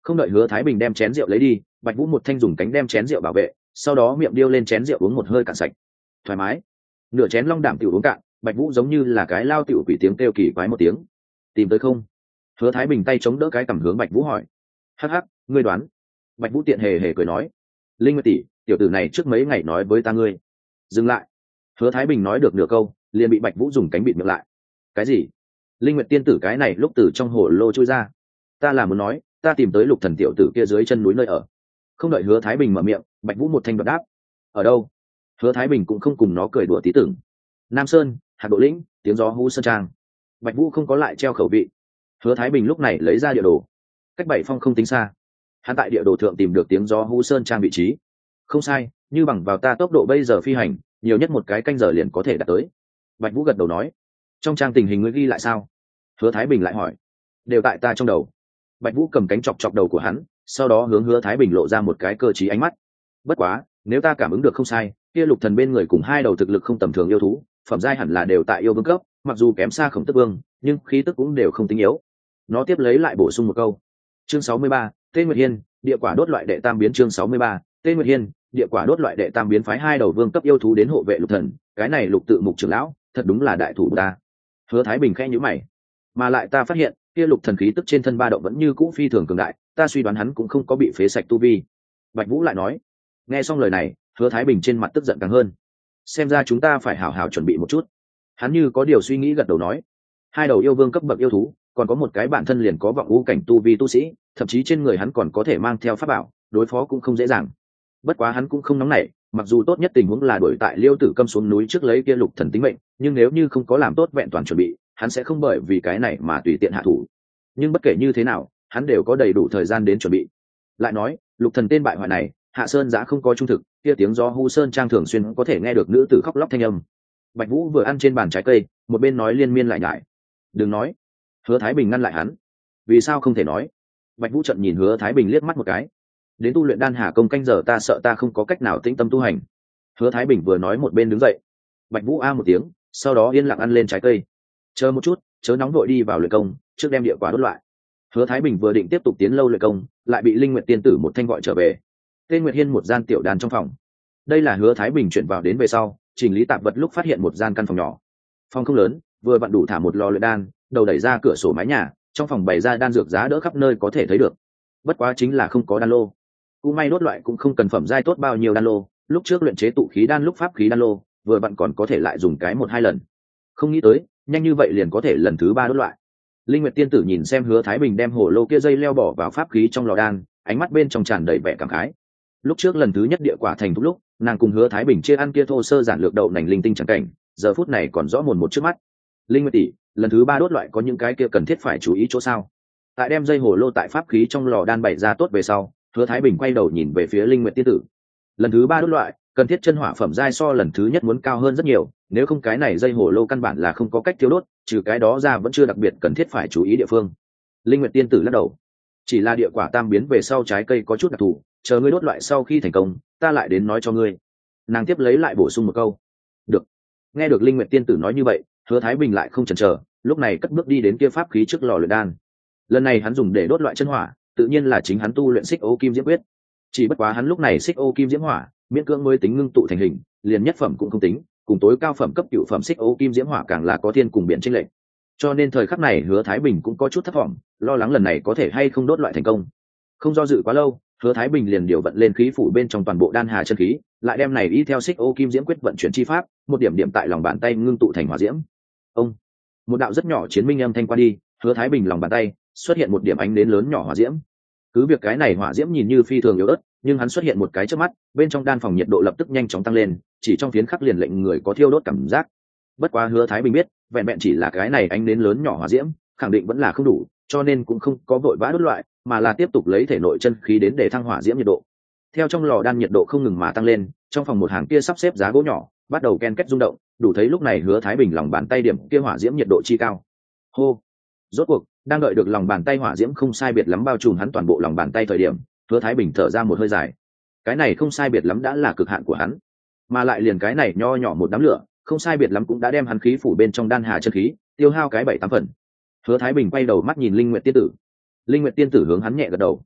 Không đợi Hứa Thái Bình đem chén rượu lấy đi, Bạch Vũ một thanh dùng cánh đem chén rượu bảo vệ, sau đó miệng điêu lên chén rượu uống một hơi cạn sạch. Thoải mái. Nửa chén long đảm tiểu uống cạn, Bạch Vũ giống như là cái lao tiểu quỷ tiếng kêu kỳ quái một tiếng. Tìm tới không? Hứa Thái Bình tay chống đỡ cái cằm hướng Bạch Vũ hỏi. Hắc hắc, ngươi đoán. Bạch Vũ tiện hề hề cười nói. Linh Nguyệt tỷ, tiểu tử này trước mấy ngày nói với ta ngươi. Dừng lại. Hứa Thái Bình nói được nửa câu, liền bị Bạch Vũ dùng cánh bịt miệng lại. Cái gì? Linh Nguyệt tiên tử cái này lúc từ trong hồ lô chui ra. Ta là muốn nói, ta tìm tới Lục Thần tiểu tử kia dưới chân núi nơi ở. Không đợi Hứa Thái Bình mở miệng, Bạch Vũ một thanh bật đáp. Ở đâu? Hứa Thái Bình cũng không cùng nó cười đùa tí tưởng. Nam Sơn, Hạt Độ Lĩnh, tiếng gió hú sơn trang. Bạch Vũ không có lại treo khẩu vị. Hứa Thái Bình lúc này lấy ra địa đồ, cách 7 phong không tính xa. Hắn tại địa đồ thượng tìm được tiếng gió hú sơn trang vị trí. Không sai, như bằng vào ta tốc độ bây giờ phi hành, nhiều nhất một cái canh giờ liền có thể đạt tới. Bạch Vũ gật đầu nói. Trong trang tình hình ngươi ghi lại sao? Hứa Thái Bình lại hỏi. Đều tại ta trong đầu. Bạch Vũ cầm cánh chọc chọc đầu của hắn, sau đó hướng Hứa Thái Bình lộ ra một cái cơ trí ánh mắt. Bất quá, nếu ta cảm ứng được không sai, kia Lục Thần bên người cùng hai đầu thực lực không tầm thường yêu thú, phẩm giai hẳn là đều tại yêu vương cấp, mặc dù kém xa Khổng Tước Vương, nhưng khí tức cũng đều không tính yếu. Nó tiếp lấy lại bổ sung một câu. Chương 63, Tên Nguyệt Hiên, địa quả đốt loại đệ tam biến. Chương 63, Tên Nguyệt Hiên, địa quả đốt loại đệ tam biến, phái hai đầu vương cấp yêu thú đến hộ vệ Lục Thần, cái này Lục tự mục trưởng lão, thật đúng là đại thủ ta. Hứa Thái Bình khẽ nhíu mày. Mà lại ta phát hiện, kia Lục Thần khí tức trên thân ba động vẫn như cũ phi thường cường đại, ta suy đoán hắn cũng không có bị phế sạch tu vi. Bạch Vũ lại nói. Nghe xong lời này, Hứa Thái Bình trên mặt tức giận càng hơn. Xem ra chúng ta phải hảo hảo chuẩn bị một chút. Hắn như có điều suy nghĩ gật đầu nói. Hai đầu yêu vương cấp bậc yêu thú, còn có một cái bản thân liền có vọng u cảnh tu vi tu sĩ, thậm chí trên người hắn còn có thể mang theo pháp bảo, đối phó cũng không dễ dàng. Bất quá hắn cũng không nóng nảy, mặc dù tốt nhất tình huống là đuổi tại Liêu Tử Câm xuống núi trước lấy kia Lục Thần tính mệnh, nhưng nếu như không có làm tốt vẹn toàn chuẩn bị, hắn sẽ không bởi vì cái này mà tùy tiện hạ thủ. Nhưng bất kể như thế nào, hắn đều có đầy đủ thời gian đến chuẩn bị. Lại nói, Lục Thần tên bại hoại này, Hạ Sơn Giá không có trung thực, kia tiếng gió hu sơn trang thường xuyên có thể nghe được nữ tử khóc lóc thanh âm. Bạch Vũ vừa ăn trên bàn trái cây, một bên nói liên miên lại nhải. Đừng nói. Hứa Thái Bình ngăn lại hắn. Vì sao không thể nói? Bạch Vũ trợn nhìn Hứa Thái Bình liếc mắt một cái. Đến tu luyện đan hà công canh giờ ta sợ ta không có cách nào tĩnh tâm tu hành. Hứa Thái Bình vừa nói một bên đứng dậy. Bạch Vũ a một tiếng, sau đó yên lặng ăn lên trái cây. Chờ một chút, chớ nóng vội đi vào luyện công, trước đem địa quả đốt loại. Hứa Thái Bình vừa định tiếp tục tiến lâu luyện công, lại bị Linh Nguyệt tiên tử một thanh gọi trở về. Tên Nguyệt Hiên một gian tiểu đàn trong phòng. Đây là Hứa Thái Bình chuyển vào đến về sau, chỉnh lý tạp vật lúc phát hiện một gian căn phòng nhỏ. Phòng không lớn, vừa vặn đủ thả một lò luyện đan, đầu đẩy ra cửa sổ mái nhà, trong phòng bày ra đan dược giá đỡ khắp nơi có thể thấy được. Bất quá chính là không có đan lô. Cũng may đốt loại cũng không cần phẩm giai tốt bao nhiêu đan lô, lúc trước luyện chế tụ khí đan lúc pháp khí đan lô, vừa vặn còn có thể lại dùng cái một hai lần. Không nghĩ tới, nhanh như vậy liền có thể lần thứ 3 đốt loại. Linh Nguyệt tiên tử nhìn xem Hứa Thái Bình đem hồ lô kia dây leo bỏ vào pháp khí trong lò đan, ánh mắt bên trong tràn đầy vẻ cảm khái. Lúc trước lần thứ nhất địa quả thành thúc lúc, nàng cùng Hứa Thái Bình chia ăn kia thô sơ giản lược đậu nành linh tinh chẳng cảnh, giờ phút này còn rõ mồn một trước mắt. Linh Nguyệt tỷ, lần thứ 3 đốt loại có những cái kia cần thiết phải chú ý chỗ sao? Tại đem dây hồ lô tại pháp khí trong lò đan bày ra tốt về sau, Hứa Thái Bình quay đầu nhìn về phía Linh Nguyệt tiên tử. Lần thứ 3 đốt loại, cần thiết chân hỏa phẩm giai so lần thứ nhất muốn cao hơn rất nhiều, nếu không cái này dây hồ lô căn bản là không có cách thiêu đốt, trừ cái đó ra vẫn chưa đặc biệt cần thiết phải chú ý địa phương. Linh Nguyệt tiên tử lắc đầu. Chỉ là địa quả tam biến về sau trái cây có chút đặc thù, chờ ngươi đốt loại sau khi thành công, ta lại đến nói cho ngươi. Nàng tiếp lấy lại bổ sung một câu. Được. Nghe được Linh Nguyệt tiên tử nói như vậy, Hứa Thái Bình lại không chần chờ, lúc này cất bước đi đến kia pháp khí trước lò luyện đan. Lần này hắn dùng để đốt loại chân hỏa, tự nhiên là chính hắn tu luyện Xích Ô Kim Diễm Quyết. Chỉ bất quá hắn lúc này Xích Ô Kim Diễm Hỏa, miễn cưỡng mới tính ngưng tụ thành hình, liền nhất phẩm cũng không tính, cùng tối cao phẩm cấp cửu phẩm Xích Ô Kim Diễm Hỏa càng là có thiên cùng biển chênh lệch. Cho nên thời khắc này Hứa Thái Bình cũng có chút thất vọng, lo lắng lần này có thể hay không đốt loại thành công. Không do dự quá lâu, Hứa Thái Bình liền điều vận lên khí phủ bên trong toàn bộ đan hà chân khí, lại đem này y theo Xích Ô Kim Diễm Quyết vận chuyển chi pháp, một điểm điểm tại lòng bàn tay ngưng tụ thành hỏa diễm. Ông, một đạo rất nhỏ chiến minh âm thanh qua đi, Hứa Thái Bình lòng bàn tay xuất hiện một điểm ánh nến lớn nhỏ hỏa diễm. Cứ việc cái này hỏa diễm nhìn như phi thường yếu ớt, nhưng hắn xuất hiện một cái chớp mắt, bên trong đan phòng nhiệt độ lập tức nhanh chóng tăng lên, chỉ trong phiến khắc liền lệnh người có thiêu đốt cảm giác. Bất quá Hứa Thái Bình biết, vẹn vẹn chỉ là cái này ánh nến lớn nhỏ hỏa diễm, khẳng định vẫn là không đủ, cho nên cũng không có vội vã đốt loại, mà là tiếp tục lấy thể nội chân khí đến để thăng hỏa diễm nhiệt độ. Theo trong lò đan nhiệt độ không ngừng mà tăng lên, trong phòng một hàng kia sắp xếp giá gỗ nhỏ bắt đầu ken két rung động, đủ thấy lúc này Hứa Thái Bình lòng bàn tay điểm kia hỏa diễm nhiệt độ chi cao. Hô, rốt cuộc đang đợi được lòng bàn tay hỏa diễm không sai biệt lắm bao trùm hắn toàn bộ lòng bàn tay thời điểm, Hứa Thái Bình thở ra một hơi dài. Cái này không sai biệt lắm đã là cực hạn của hắn, mà lại liền cái này nho nhỏ một đám lửa, không sai biệt lắm cũng đã đem hắn khí phủ bên trong đan hà chân khí tiêu hao cái 7-8 phần. Hứa Thái Bình quay đầu mắt nhìn Linh Nguyệt tiên tử. Linh Nguyệt tiên tử hướng hắn nhẹ gật đầu.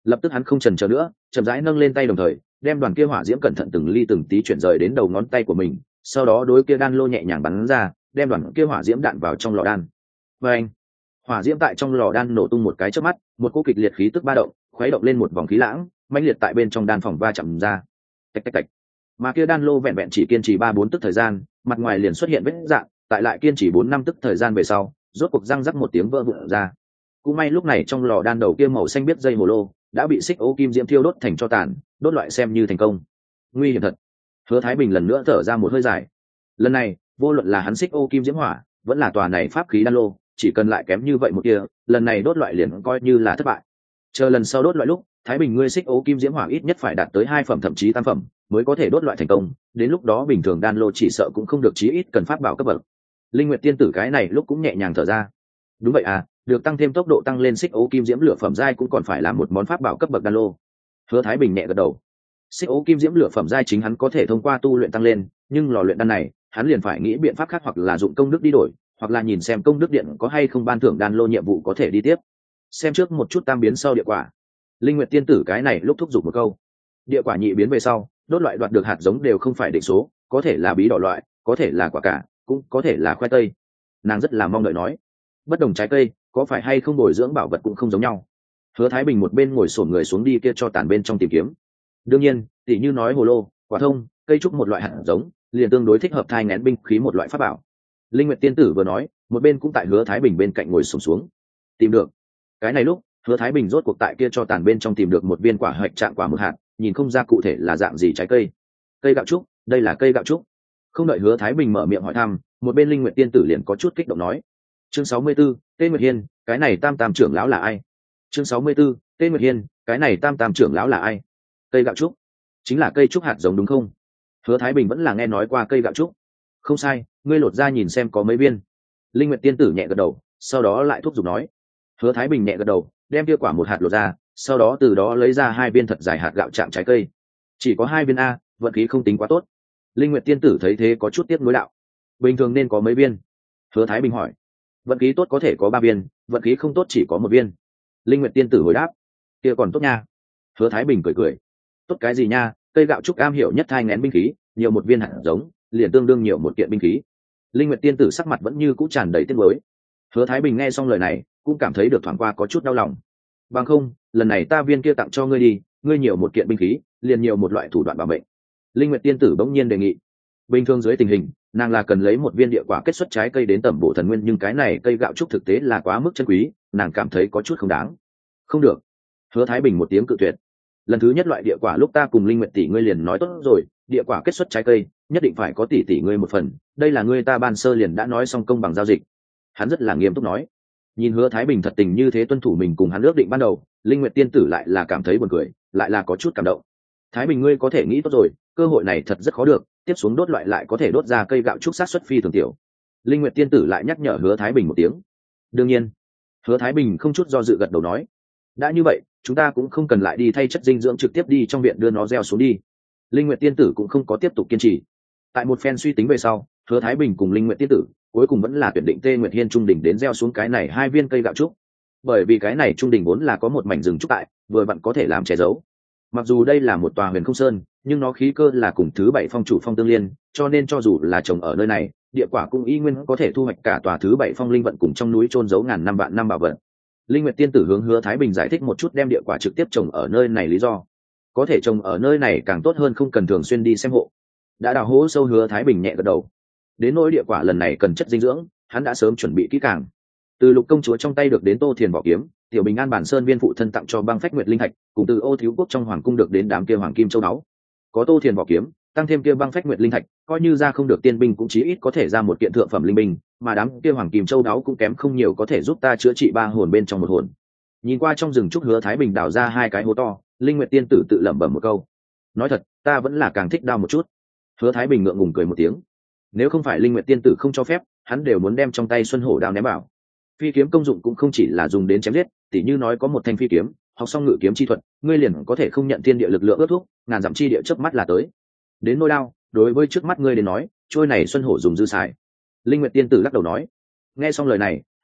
Lập tức hắn không chần chờ nữa, chậm rãi nâng lên tay, đồng thời đem đoàn kia hỏa diễm cẩn thận từng ly từng tí chuyển rời đến đầu ngón tay của mình, sau đó đối kia đan lô nhẹ nhàng bắn ra, đem đoàn kia hỏa diễm đạn vào trong lò đan. Và anh, hỏa diễm tại trong lò đan nổ tung một cái chớp mắt, một cỗ kịch liệt khí tức ba động, khuấy động lên một vòng khí lãng, mãnh liệt tại bên trong đan phòng va chạm ra. Tạch tạch tạch. Mà kia đan lô vẹn vẹn chỉ kiên trì 3-4 tức thời gian, mặt ngoài liền xuất hiện vết rạn, tại lại kiên trì 4-5 tức thời gian về sau, rốt cuộc răng rắc một tiếng vỡ vụn ra. Cũng may lúc này trong lò đan đầu kia màu xanh biết dây hồ lô đã bị xích ô kim diễm thiêu đốt thành tro tàn, đốt loại xem như thành công. Nguy hiểm thật. Hứa Thái Bình lần nữa thở ra một hơi dài. Lần này, vô luận là hắn xích ô kim diễm hỏa, vẫn là tòa này pháp khí đan lô, chỉ cần lại kém như vậy một kia, lần này đốt loại liền coi như là thất bại. Chờ lần sau đốt loại lúc, Thái Bình ngươi xích ô kim diễm hỏa ít nhất phải đạt tới 2 phẩm thậm chí 8 phẩm, mới có thể đốt loại thành công, đến lúc đó bình thường đan lô chỉ sợ cũng không được, chí ít cần pháp bảo cấp bậc. Linh Nguyệt tiên tử cái này lúc cũng nhẹ nhàng thở ra. Đúng vậy à, được tăng thêm tốc độ tăng lên xích ô kim diễm lửa phẩm giai cũng còn phải là một món pháp bảo cấp bậc đan lô. Hứa Thái Bình nhẹ gật đầu. Xích ô kim diễm lửa phẩm giai chính hắn có thể thông qua tu luyện tăng lên, nhưng lò luyện đan này, hắn liền phải nghĩ biện pháp khác, hoặc là dụng công đức đi đổi, hoặc là nhìn xem công đức điện có hay không ban thưởng đan lô nhiệm vụ có thể đi tiếp. Xem trước một chút tam biến sau địa quả. Linh Nguyệt tiên tử cái này lúc thúc giục một câu. Địa quả nhị biến về sau, đốt loại đoạt được hạt giống đều không phải định số, có thể là bí đỏ loại, có thể là quả cả, cũng có thể là khoai tây. Nàng rất là mong đợi nói, bất đồng trái cây có phải hay không bồi dưỡng bảo vật cũng không giống nhau. Hứa Thái Bình một bên ngồi xổm người xuống đi kia cho tàn bên trong tìm kiếm. Đương nhiên, tỷ như nói hồ lô, quả thông, cây trúc một loại hạt giống, liền tương đối thích hợp thai nghén binh khí một loại pháp bảo. Linh Nguyệt tiên tử vừa nói, một bên cũng tại Hứa Thái Bình bên cạnh ngồi xổm xuống. Tìm được. Cái này lúc, Hứa Thái Bình rốt cuộc tại kia cho tàn bên trong tìm được một viên quả hạch trạng quả mực hạt, nhìn không ra cụ thể là dạng gì trái cây. Cây gạo trúc, đây là cây gạo trúc. Không đợi Hứa Thái Bình mở miệng hỏi thăm, một bên Linh Nguyệt tiên tử liền có chút kích động nói. Chương 64, Tê Nguyệt Hiên, cái này tam tam trưởng lão là ai? Chương 64, Tê Nguyệt Hiên, cái này tam tam trưởng lão là ai? Cây gạo trúc, chính là cây trúc hạt giống đúng không? Hứa Thái Bình vẫn là nghe nói qua cây gạo trúc. Không sai, ngươi lột ra nhìn xem có mấy viên. Linh Nguyệt tiên tử nhẹ gật đầu, sau đó lại thúc giục nói. Hứa Thái Bình nhẹ gật đầu, đem kia quả một hạt lột ra, sau đó từ đó lấy ra 2 viên thật dài hạt gạo trạng trái cây. Chỉ có 2 viên a, vận khí không tính quá tốt. Linh Nguyệt tiên tử thấy thế có chút tiếc nuối đạo. Bình thường nên có mấy viên? Hứa Thái Bình hỏi. Vận khí tốt có thể có 3 viên, vận khí không tốt chỉ có 1 viên. Linh Nguyệt tiên tử hồi đáp. Kia còn tốt nha. Hứa Thái Bình cười cười. Tốt cái gì nha, cây gạo trúc am hiểu nhất thai nghén binh khí, nhiều một viên hạt giống, liền tương đương nhiều một kiện binh khí. Linh Nguyệt tiên tử sắc mặt vẫn như cũ tràn đầy tiếc nuối. Hứa Thái Bình nghe xong lời này, cũng cảm thấy được thoáng qua có chút đau lòng. Bằng không, lần này ta viên kia tặng cho ngươi đi, ngươi nhiều một kiện binh khí, liền nhiều một loại thủ đoạn bảo mệnh. Linh Nguyệt tiên tử bỗng nhiên đề nghị. Bình thường dưới tình hình, nàng là cần lấy một viên địa quả kết xuất trái cây đến tẩm bổ thần nguyên, nhưng cái này cây gạo trúc thực tế là quá mức chân quý, nàng cảm thấy có chút không đáng. Không được. Hứa Thái Bình một tiếng cự tuyệt. Lần thứ nhất loại địa quả lúc ta cùng Linh Nguyệt tỷ ngươi liền nói tốt rồi, địa quả kết xuất trái cây nhất định phải có tỷ tỷ ngươi một phần, đây là ngươi ta ban sơ liền đã nói xong công bằng giao dịch. Hắn rất là nghiêm túc nói. Nhìn Hứa Thái Bình thật tình như thế tuân thủ mình cùng hắn ước định ban đầu, Linh Nguyệt tiên tử lại là cảm thấy buồn cười, lại là có chút cảm động. Thái Bình ngươi có thể nghĩ tốt rồi, cơ hội này thật rất khó được, tiếp xuống đốt loại lại có thể đốt ra cây gạo trúc sát xuất phi thường tiểu. Linh Nguyệt tiên tử lại nhắc nhở Hứa Thái Bình một tiếng. Đương nhiên. Hứa Thái Bình không chút do dự gật đầu nói. Đã như vậy, chúng ta cũng không cần lại đi thay chất dinh dưỡng, trực tiếp đi trong viện đưa nó gieo xuống đi. Linh Nguyệt tiên tử cũng không có tiếp tục kiên trì. Tại một phen suy tính về sau, Hứa Thái Bình cùng Linh Nguyệt tiên tử cuối cùng vẫn là tuyển định Tê Nguyệt Hiên trung đỉnh đến gieo xuống cái này 2 viên cây gạo trúc. Bởi vì cái này trung đỉnh vốn là có một mảnh rừng trúc tại, vừa vặn có thể làm che giấu. Mặc dù đây là một tòa huyền không sơn, nhưng nó khí cơ là cùng thứ 7 phong chủ phong tương liên, cho nên cho dù là trồng ở nơi này, địa quả cũng y nguyên có thể thu hoạch cả tòa thứ 7 phong linh vận cùng trong núi chôn giấu ngàn năm vạn năm bảo vật. Linh Nguyệt tiên tử hướng Hứa Thái Bình giải thích một chút đem địa quả trực tiếp trồng ở nơi này lý do. Có thể trồng ở nơi này càng tốt hơn, không cần thường xuyên đi xem hộ. Đã đào hố sâu, Hứa Thái Bình nhẹ gật đầu. Đến nỗi địa quả lần này cần chất dinh dưỡng, hắn đã sớm chuẩn bị kỹ càng. Từ Lục công chúa trong tay được đến Tô Thiền vỏ kiếm, Tiểu Bình An bản sơn viên phụ thân tặng cho băng phách nguyệt linh thạch, cùng từ Ô Thiếu quốc trong hoàng cung được đến đám kia hoàng kim châu báu. Có Tô Thiền vỏ kiếm, tăng thêm kia băng phách nguyệt linh thạch, coi như ra không được tiên binh cũng chí ít có thể ra một kiện thượng phẩm linh binh, mà đám kia hoàng kim châu báu cũng kém không nhiều, có thể giúp ta chữa trị 3 hồn bên trong 1 hồn. Nhìn qua trong rừng trúc, Hứa Thái Bình đào ra 2 cái hố to, Linh Nguyệt tiên tử tự lẩm bẩm một câu. Nói thật, ta vẫn là càng thích đao một chút. Hứa Thái Bình ngượng ngùng cười một tiếng. Nếu không phải Linh Nguyệt tiên tử không cho phép, hắn đều muốn đem trong tay Xuân Hổ đao ném vào. Phi kiếm công dụng cũng không chỉ là dùng đến chém giết, tỉ như nói có một thanh phi kiếm, học xong ngự kiếm chi thuật, ngươi liền có thể không nhận thiên địa lực lượng ước thúc, ngàn dặm chi địa chớp mắt là tới. Đến nỗi đao, đối với trước mắt ngươi đến nói, trôi này Xuân Hổ dùng dư xài. Linh Nguyệt tiên tử lắc đầu nói. Nghe xong lời này,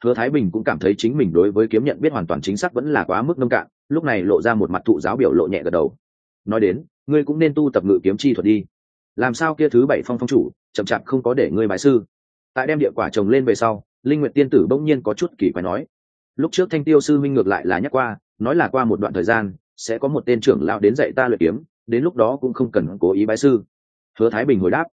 Hứa Thái Bình cũng cảm thấy chính mình đối với kiếm nhận biết hoàn toàn chính xác vẫn là quá mức nông cạn, lúc này lộ ra một mặt thụ giáo biểu lộ nhẹ gật đầu. Nói đến, ngươi cũng nên tu tập ngự kiếm chi thuật đi. Làm sao kia thứ 7 phong phong chủ chậm chạp không có để ngươi bái sư? Tại đem địa quả trồng lên về sau, Linh Nguyệt tiên tử bỗng nhiên có chút kỳ quái nói. Lúc trước Thanh Tiêu sư minh ngược lại là nhắc qua, nói là qua một đoạn thời gian sẽ có một tên trưởng lão đến dạy ta luyện kiếm, đến lúc đó cũng không cần cố ý bái sư. Hứa Thái Bình hồi đáp,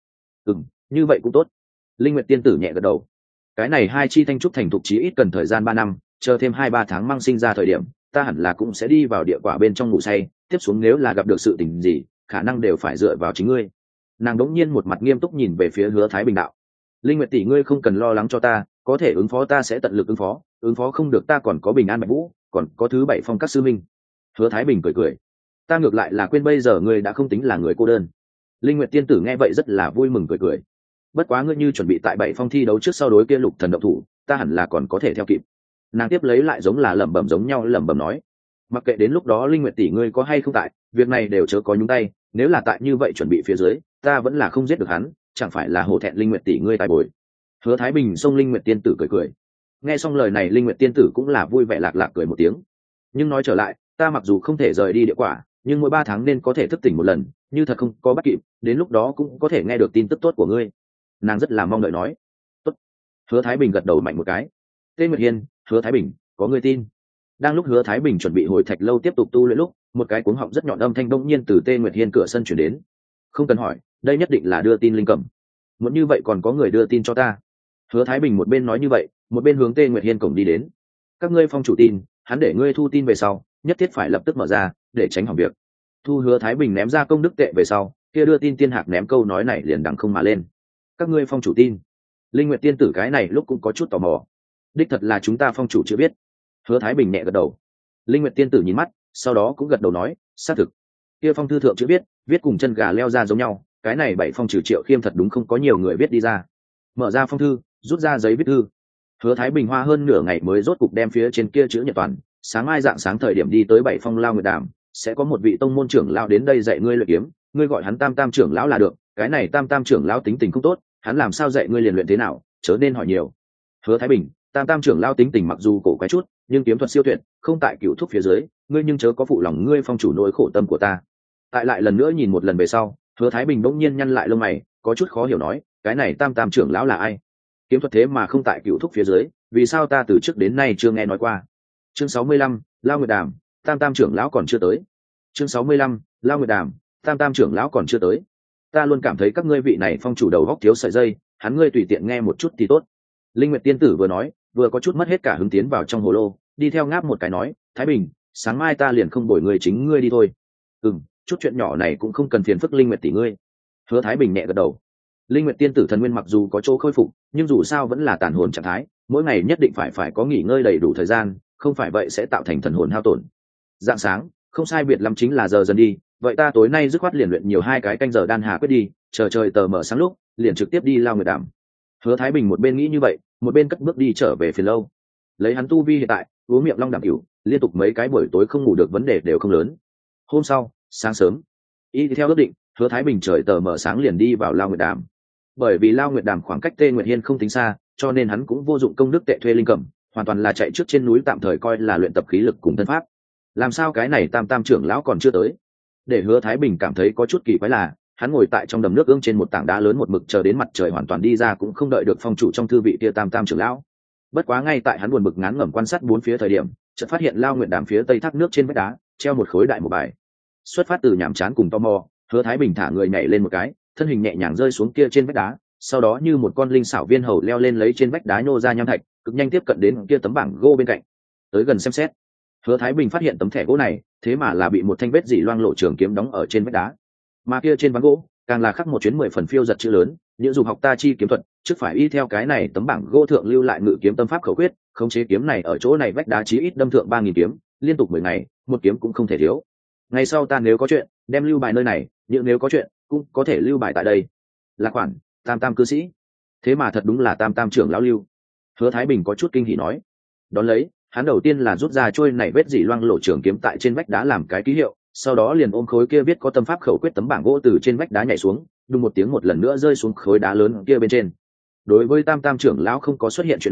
như vậy cũng tốt. Linh Nguyệt tiên tử nhẹ gật đầu. Cái này hai chi thanh trúc thành thục chí ít cần thời gian 3 năm, chờ thêm 2-3 tháng mang sinh ra thời điểm, ta hẳn là cũng sẽ đi vào địa quả bên trong ngủ say, tiếp xuống nếu là gặp được sự tình gì, khả năng đều phải dựa vào chính ngươi. Nàng đống nhiên một mặt nghiêm túc nhìn về phía Hứa Thái Bình đạo. Linh Nguyệt tỷ ngươi không cần lo lắng cho ta, có thể ứng phó ta sẽ tận lực ứng phó không được ta còn có Bình An Bạch Vũ, còn có thứ 7 phong các sư minh. Hứa Thái Bình cười cười. Ta ngược lại là quên bây giờ ngươi đã không tính là người cô đơn. Linh Nguyệt tiên tử nghe vậy rất là vui mừng cười cười. Bất quá ngươi như chuẩn bị tại 7 phong thi đấu trước sau đối kia Lục Thần động thủ, ta hẳn là còn có thể theo kịp. Nàng tiếp lấy lại giống là lẩm bẩm giống nhau lẩm bẩm nói, mặc kệ đến lúc đó Linh Nguyệt tỷ ngươi có hay không tại, việc này đều chớ có nhúng tay, nếu là tại như vậy chuẩn bị phía dưới, ta vẫn là không giết được hắn, chẳng phải là hổ thẹn Linh Nguyệt tỷ ngươi tài bồi. Hứa Thái Bình xông Linh Nguyệt tiên tử cười cười. Nghe xong lời này Linh Nguyệt tiên tử cũng là vui vẻ lạc lạc cười một tiếng. Nhưng nói trở lại, ta mặc dù không thể rời đi địa quả, nhưng mỗi 3 tháng nên có thể thức tỉnh một lần, như thật không có bắt kịp, đến lúc đó cũng có thể nghe được tin tức tốt của ngươi. Nàng rất là mong đợi nói. Tốt. Hứa Thái Bình gật đầu mạnh một cái. Tê Nguyệt Hiên, Hứa Thái Bình, có người tin. Đang lúc Hứa Thái Bình chuẩn bị hồi thạch lâu tiếp tục tu luyện lúc, một cái cuống họng rất nhọn âm thanh bỗng nhiên từ Tê Nguyệt Hiên cửa sân chuyển đến. Không cần hỏi, đây nhất định là đưa tin linh cầm. Muốn như vậy còn có người đưa tin cho ta. Hứa Thái Bình một bên nói như vậy, một bên hướng Tê Nguyệt Hiên cổng đi đến. Các ngươi phong chủ tin, hắn để ngươi thu tin về sau, nhất thiết phải lập tức mở ra, để tránh hỏng việc. Thu Hứa Thái Bình ném ra công đức tệ về sau, kia đưa tin tiên hạc ném câu nói này liền đằng không mà lên. Các ngươi phong chủ tin. Linh Nguyệt tiên tử cái này lúc cũng có chút tò mò. Đích thật là chúng ta phong chủ chưa biết. Hứa Thái Bình nhẹ gật đầu. Linh Nguyệt tiên tử nhìn mắt, sau đó cũng gật đầu nói, xác thực. Kia phong thư thượng chữ viết cùng chân gà leo ra giống nhau, cái này 7 phong trừ Triệu Khiêm thật đúng không có nhiều người viết đi ra. Mở ra phong thư, rút ra giấy viết thư. Hứa Thái Bình hoa hơn nửa ngày mới rốt cục đem phía trên kia chữ nhật toàn, sáng mai dạng sáng thời điểm đi tới 7 phong lao nguyệt đàm, sẽ có một vị tông môn trưởng lão đến đây dạy ngươi luyện kiếm, ngươi gọi hắn Tam Tam trưởng lão là được, cái này Tam Tam trưởng lão tính tình không tốt, hắn làm sao dạy ngươi liền luyện thế nào, chớ nên hỏi nhiều. Hứa Thái Bình, Tam Tam trưởng lão tính tình mặc dù cổ quái chút, nhưng kiếm thuật siêu tuyệt, không tại cửu thúc phía dưới, ngươi nhưng chớ có phụ lòng ngươi phong chủ nỗi khổ tâm của ta. Tại lại lần nữa nhìn một lần về sau, Hứa Thái Bình bỗng nhiên nhăn lại lông mày, có chút khó hiểu nói, cái này Tam Tam trưởng lão là ai? Kiếm thuật thế mà không tại cửu thúc phía dưới, vì sao ta từ trước đến nay chưa nghe nói qua? Chương 65, Lao Nguyệt Đàm, Tam Tam trưởng lão còn chưa tới. Chương 65, Lao Nguyệt Đàm, Tam Tam trưởng lão còn chưa tới. Ta luôn cảm thấy các ngươi vị này phong chủ đầu góc thiếu sợi dây, hắn ngươi tùy tiện nghe một chút thì tốt. Linh Nguyệt tiên tử vừa nói, vừa có chút mất hết cả hứng tiến vào trong hồ lô, đi theo ngáp một cái nói, Thái Bình, sáng mai ta liền không bồi người chính ngươi đi thôi. Chút chuyện nhỏ này cũng không cần phiền phức Linh Nguyệt tỷ ngươi. Hứa Thái Bình nhẹ gật đầu. Linh Nguyệt tiên tử thần nguyên mặc dù có chỗ khôi phục, nhưng dù sao vẫn là tàn hồn trạng thái, mỗi ngày nhất định phải có nghỉ ngơi đầy đủ thời gian, không phải vậy sẽ tạo thành thần hồn hao tổn. Dạng sáng, không sai biệt lắm chính là giờ dần đi, vậy ta tối nay dứt khoát liền luyện nhiều 2 cái canh giờ đan hà quyết đi, chờ trời tờ mở sáng lúc, liền trực tiếp đi Lao Nguyệt Đàm. Hứa Thái Bình một bên nghĩ như vậy, một bên cất bước đi trở về phiền lâu. Lấy hắn tu vi hiện tại, uống miệng long đạm cửu, liên tục mấy cái buổi tối không ngủ được vấn đề đều không lớn. Hôm sau, sáng sớm, y theo ước định, Hứa Thái Bình trời tờ mở sáng liền đi vào Lao Nguyệt Đàm. Bởi vì Lao Nguyệt Đàm khoảng cách Tê Nguyệt Hiên không tính xa, cho nên hắn cũng vô dụng công đức tệ thuê linh cẩm, hoàn toàn là chạy trước trên núi tạm thời coi là luyện tập khí lực cùng thân pháp. Làm sao cái này Tam Tam trưởng lão còn chưa tới? Để Hứa Thái Bình cảm thấy có chút kỳ quái là, hắn ngồi tại trong đầm nước ương trên một tảng đá lớn một mực chờ đến mặt trời hoàn toàn đi ra cũng không đợi được phong chủ trong thư vị kia Tam Tam trưởng lão. Bất quá ngay tại hắn buồn bực ngán ngẩm quan sát bốn phía thời điểm, chợt phát hiện Lao Nguyệt Đàm phía tây thác nước trên vách đá treo một khối đại một bài. Xuất phát từ nhàm chán cùng tò mò, Hứa Thái Bình thả người nhảy lên một cái, thân hình nhẹ nhàng rơi xuống kia trên vách đá, sau đó như một con linh xảo viên hầu leo lên lấy trên vách đá nhô ra nham thạch, cực nhanh tiếp cận đến kia tấm bảng gỗ bên cạnh. Tới gần xem xét, Hứa Thái Bình phát hiện tấm thẻ gỗ này thế mà là bị một thanh vết dỉ loang lộ trường kiếm đóng ở trên vách đá, mà kia trên ván gỗ càng là khắc một chuyến 10 phần phiêu giật chữ lớn, những dục học ta chi kiếm thuật, trước phải y theo cái này tấm bảng gỗ thượng lưu lại ngự kiếm tâm pháp khẩu quyết, khống chế kiếm này ở chỗ này vách đá chí ít đâm thượng 3000 kiếm, liên tục 10 ngày, một kiếm cũng không thể thiếu. Ngày sau ta nếu có chuyện, đem lưu bài nơi này, nhưng nếu có chuyện, cũng có thể lưu bài tại đây. Là khoản Tam Tam cư sĩ. Thế mà thật đúng là Tam Tam trưởng lão lưu. Hứa Thái Bình có chút kinh hỉ nói. Đón lấy, hắn đầu tiên là rút ra trôi này vết dỉ loang lộ trường kiếm tại trên vách đá làm cái ký hiệu, sau đó liền ôm khối kia viết có tâm pháp khẩu quyết tấm bảng gỗ từ trên vách đá nhảy xuống, đùng một tiếng một lần nữa rơi xuống khối đá lớn kia bên trên. Đối với Tam Tam trưởng lão không có xuất hiện chuyện này,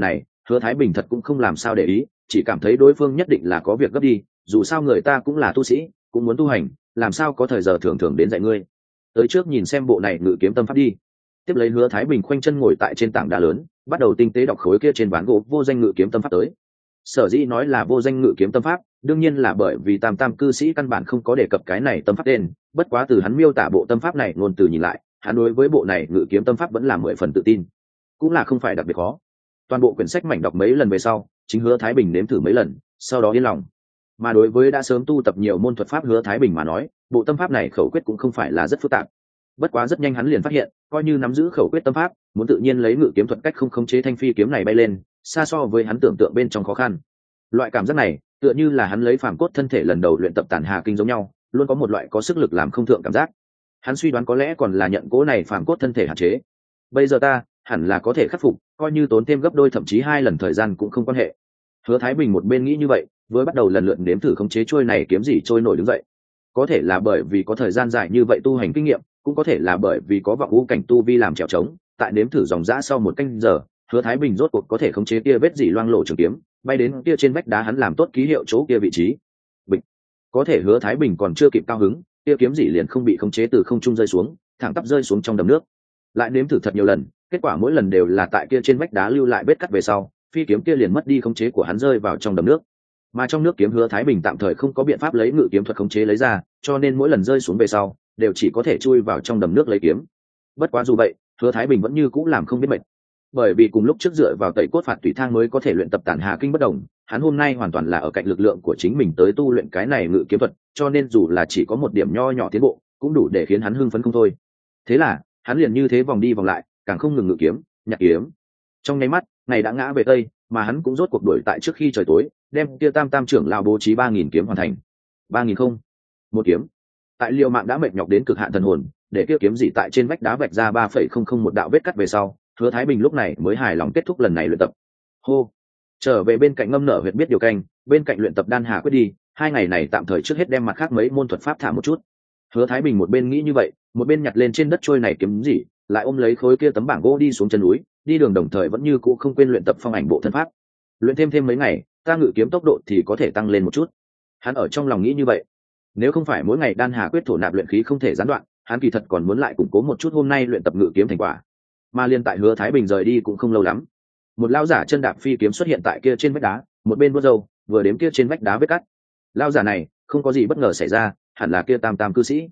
Hứa Thái Bình thật cũng không làm sao để ý, chỉ cảm thấy đối phương nhất định là có việc gấp đi, dù sao người ta cũng là tu sĩ, cũng muốn tu hành, làm sao có thời giờ thường thường đến dạy ngươi. Tới trước nhìn xem bộ này ngự kiếm tâm pháp đi. Tiếp lấy Hứa Thái Bình khoanh chân ngồi tại trên tảng đá lớn, bắt đầu tinh tế đọc khối kia trên ván gỗ vô danh ngự kiếm tâm pháp tới. Sở dĩ nói là vô danh ngự kiếm tâm pháp, đương nhiên là bởi vì tam tam cư sĩ căn bản không có đề cập cái này tâm pháp tên, bất quá từ hắn miêu tả bộ tâm pháp này ngôn từ nhìn lại, hắn đối với bộ này ngự kiếm tâm pháp vẫn là 10 phần tự tin, cũng là không phải đặc biệt khó. Toàn bộ quyển sách mảnh đọc mấy lần về sau, chính Hứa Thái Bình nếm thử mấy lần, sau đó yên lòng. Mà đối với đã sớm tu tập nhiều môn thuật pháp Hứa Thái Bình mà nói, bộ tâm pháp này khẩu quyết cũng không phải là rất phức tạp. Bất quá rất nhanh hắn liền phát hiện, coi như nắm giữ khẩu quyết tâm pháp, muốn tự nhiên lấy ngự kiếm thuật cách không khống chế thanh phi kiếm này bay lên, xa so với hắn tưởng tượng bên trong khó khăn. Loại cảm giác này, tựa như là hắn lấy phàm cốt thân thể lần đầu luyện tập Tản Hà kinh giống nhau, luôn có một loại có sức lực làm không thượng cảm giác. Hắn suy đoán có lẽ còn là nhận cố này phàm cốt thân thể hạn chế. Bây giờ ta hẳn là có thể khắc phục, coi như tốn thêm gấp đôi thậm chí 2 lần thời gian cũng không quan hệ. Hứa Thái Bình một bên nghĩ như vậy, với bắt đầu lần lượt nếm thử khống chế trôi này kiếm gì trôi nổi đứng dậy. Có thể là bởi vì có thời gian dài như vậy tu hành kinh nghiệm, cũng có thể là bởi vì có vọng ngũ cảnh tu vi làm trèo trống, tại nếm thử dòng dã sau 1 canh giờ, Hứa Thái Bình rốt cuộc có thể khống chế kia vết dỉ loang lổ trường kiếm, bay đến kia trên vách đá hắn làm tốt ký hiệu chỗ kia vị trí. Bịch. Có thể Hứa Thái Bình còn chưa kịp cao hứng, kia kiếm dỉ liền không bị khống chế từ không trung rơi xuống, thẳng tắp rơi xuống trong đầm nước. Lại nếm thử thật nhiều lần, kết quả mỗi lần đều là tại kia trên vách đá lưu lại vết cắt về sau, phi kiếm kia liền mất đi khống chế của hắn rơi vào trong đầm nước. Mà trong nước kiếm Hứa Thái Bình tạm thời không có biện pháp lấy ngự kiếm thuật khống chế lấy ra, cho nên mỗi lần rơi xuống về sau, đều chỉ có thể chui vào trong đầm nước lấy kiếm. Bất quá dù vậy, Hứa Thái Bình vẫn như cũ làm không biết mệt. Bởi vì cùng lúc trước dựa vào tẩy cốt phạt tùy thang mới có thể luyện tập Tản Hà kinh bất đồng, hắn hôm nay hoàn toàn là ở cạnh lực lượng của chính mình tới tu luyện cái này ngự kiếm thuật, cho nên dù là chỉ có một điểm nho nhỏ tiến bộ, cũng đủ để khiến hắn hưng phấn không thôi. Thế là, hắn liền như thế vòng đi vòng lại, càng không ngừng ngự kiếm, nhặt kiếm. Trong nháy mắt, ngày đã ngã về tây, mà hắn cũng rốt cuộc đuổi tại trước khi trời tối, đem kia tam tam trưởng lão bố trí 3000 kiếm hoàn thành. 3000 không, một kiếm. Tại Liêu Mạng đã mệt nhọc đến cực hạn thần hồn, để kia kiếm dị tại trên vách đá vạch ra 3,001 đạo vết cắt về sau, Hứa Thái Bình lúc này mới hài lòng kết thúc lần này luyện tập. Hô, trở về bên cạnh Ngâm Nở huyệt biết điều canh, bên cạnh luyện tập Đan Hà quyết đi, 2 ngày này tạm thời trước hết đem mặt khác mấy môn thuật pháp thả một chút. Hứa Thái Bình một bên nghĩ như vậy, một bên nhặt lên trên đất trôi này kiếm dị, lại ôm lấy khối kia tấm bảng gỗ đi xuống chân núi, đi đường đồng thời vẫn như cũ không quên luyện tập phong ảnh bộ thân pháp. Luyện thêm mấy ngày, ta ngự kiếm tốc độ thì có thể tăng lên một chút. Hắn ở trong lòng nghĩ như vậy. Nếu không phải mỗi ngày Đan Hà quyết thổ nạp luyện khí không thể gián đoạn, hắn kỳ thật còn muốn lại củng cố một chút hôm nay luyện tập ngự kiếm thành quả. Mà liên tại Hứa Thái Bình rời đi cũng không lâu lắm, một lão giả chân đạp phi kiếm xuất hiện tại kia trên vách đá, một bên vuốt râu, vừa đếm kia trên vách đá vết cắt. Lão giả này không có gì bất ngờ xảy ra, hẳn là kia tam tam cư sĩ.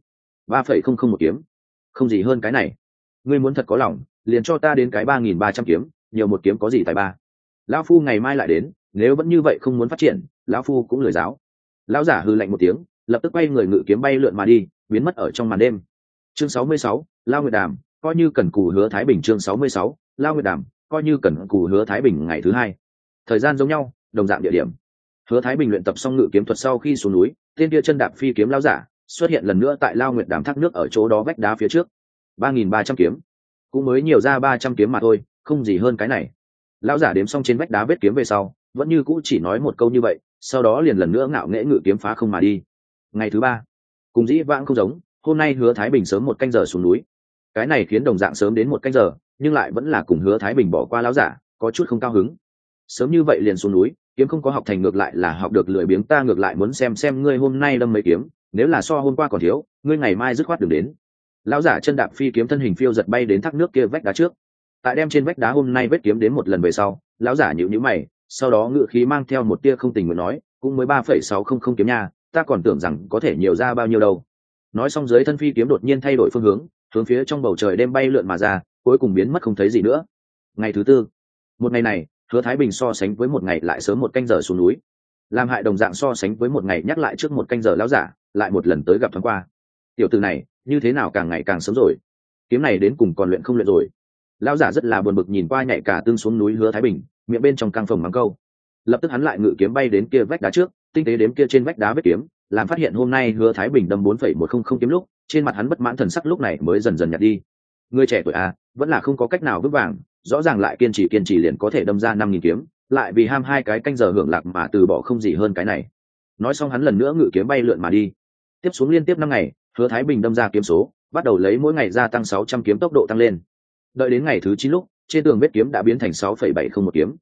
3,001 kiếm, không gì hơn cái này. Ngươi muốn thật có lòng, liền cho ta đến cái 3300 kiếm, nhiều một kiếm có gì tài ba. Lão phu ngày mai lại đến, nếu vẫn như vậy không muốn phát triển, lão phu cũng lười giáo. Lão giả hừ lạnh một tiếng, lập tức quay người ngự kiếm bay lượn mà đi, biến mất ở trong màn đêm. Chương 66, Lao Nguyệt Đàm, coi như cần cù Hứa Thái Bình. Chương 66, Lao Nguyệt Đàm, coi như cần cù Hứa Thái Bình. Ngày thứ 2, thời gian giống nhau, đồng dạng địa điểm. Hứa Thái Bình luyện tập xong ngự kiếm thuật sau khi xuống núi, tên kia chân đạp phi kiếm lão giả xuất hiện lần nữa tại Lao Nguyệt Đàm thác nước ở chỗ đó vách đá phía trước. 3300 kiếm, cũng mới nhiều ra 300 kiếm mà thôi, không gì hơn cái này. Lão giả đếm xong trên vách đá vết kiếm về sau, vẫn như cũ chỉ nói một câu như vậy, sau đó liền lần nữa ngạo nghễ ngự kiếm phá không mà đi. Ngày thứ 3, cùng dĩ vãng không giống, hôm nay Hứa Thái Bình sớm 1 canh giờ xuống núi. Cái này khiến đồng dạng sớm đến 1 canh giờ, nhưng lại vẫn là cùng Hứa Thái Bình bỏ qua lão giả, có chút không cao hứng. Sớm như vậy liền xuống núi, kiếm không có học thành ngược lại là học được lười biếng, ta ngược lại muốn xem ngươi hôm nay đâm mấy kiếm, nếu là so hôm qua còn thiếu, ngươi ngày mai dứt khoát đừng đến. Lão giả chân đạp phi kiếm thân hình phiêu giật bay đến thác nước kia vách đá trước. Tại đem trên vách đá hôm nay vết kiếm đến một lần về sau, lão giả nhíu mày, sau đó ngự khí mang theo một tia không tình nguyện nói, cũng mới 3,600 kiếm nha, ta còn tưởng rằng có thể nhiều ra bao nhiêu đâu. Nói xong dưới thân phi kiếm đột nhiên thay đổi phương hướng phía trong bầu trời đêm bay lượn mà ra, cuối cùng biến mất không thấy gì nữa. Ngày thứ 4, một ngày này Hứa Thái Bình so sánh với một ngày lại sớm 1 canh giờ xuống núi, làm hại đồng dạng so sánh với một ngày nhắc lại trước 1 canh giờ lão giả lại một lần tới gặp thoáng qua. Tiểu tử này như thế nào càng ngày càng sớm rồi, kiếm này đến cùng còn luyện không luyện rồi. Lão giả rất là buồn bực nhìn qua nhảy cả tương xuống núi Hứa Thái Bình, miệng bên trong căng phồng mắng câu. Lập tức hắn lại ngự kiếm bay đến kia vách đá trước, tinh tế đếm kia trên vách đá vết kiếm, làm phát hiện hôm nay Hứa Thái Bình đâm 4,100 kiếm lúc, trên mặt hắn bất mãn thần sắc lúc này mới dần dần nhạt đi. Người trẻ tuổi à, vẫn là không có cách nào vững vàng, rõ ràng lại kiên trì liền có thể đâm ra 5000 kiếm, lại vì ham 2 cái canh giờ hưởng lạc mà từ bỏ không gì hơn cái này. Nói xong hắn lần nữa ngự kiếm bay lượn mà đi. Tiếp xuống liên tiếp 5 ngày, Hứa Thái Bình đâm ra kiếm số, bắt đầu lấy mỗi ngày gia tăng 600 kiếm tốc độ tăng lên. Đợi đến ngày thứ 9 lúc, trên tường vết kiếm đã biến thành 6,701 kiếm.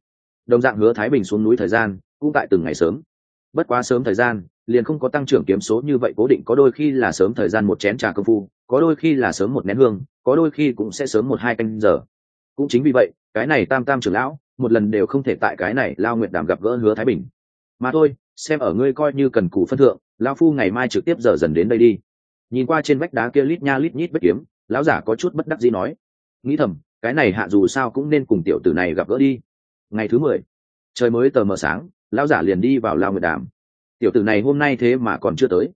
Đồng dạng Hứa Thái Bình xuống núi thời gian cũng tại từng ngày sớm. Bất quá sớm thời gian liền không có tăng trưởng kiếm số như vậy cố định, có đôi khi là sớm thời gian một chén trà công phu, có đôi khi là sớm một nén hương, có đôi khi cũng sẽ sớm 1-2 canh giờ. Cũng chính vì vậy, cái này tam tam trưởng lão một lần đều không thể tại cái này Lao Nguyệt Đàm gặp gỡ Hứa Thái Bình. Mà thôi, xem ở ngươi coi như cần cù phân thượng, lão phu ngày mai trực tiếp giờ dần đến đây đi. Nhìn qua trên vách đá kia lít nha lít nhít vết kiếm, lão giả có chút bất đắc dĩ nói, nghĩ thầm, cái này hạ dù sao cũng nên cùng tiểu tử này gặp gỡ đi. Ngày thứ 10, trời mới tờ mờ sáng, lão giả liền đi vào Lao Nguyệt Đàm. Tiểu tử này hôm nay thế mà còn chưa tới.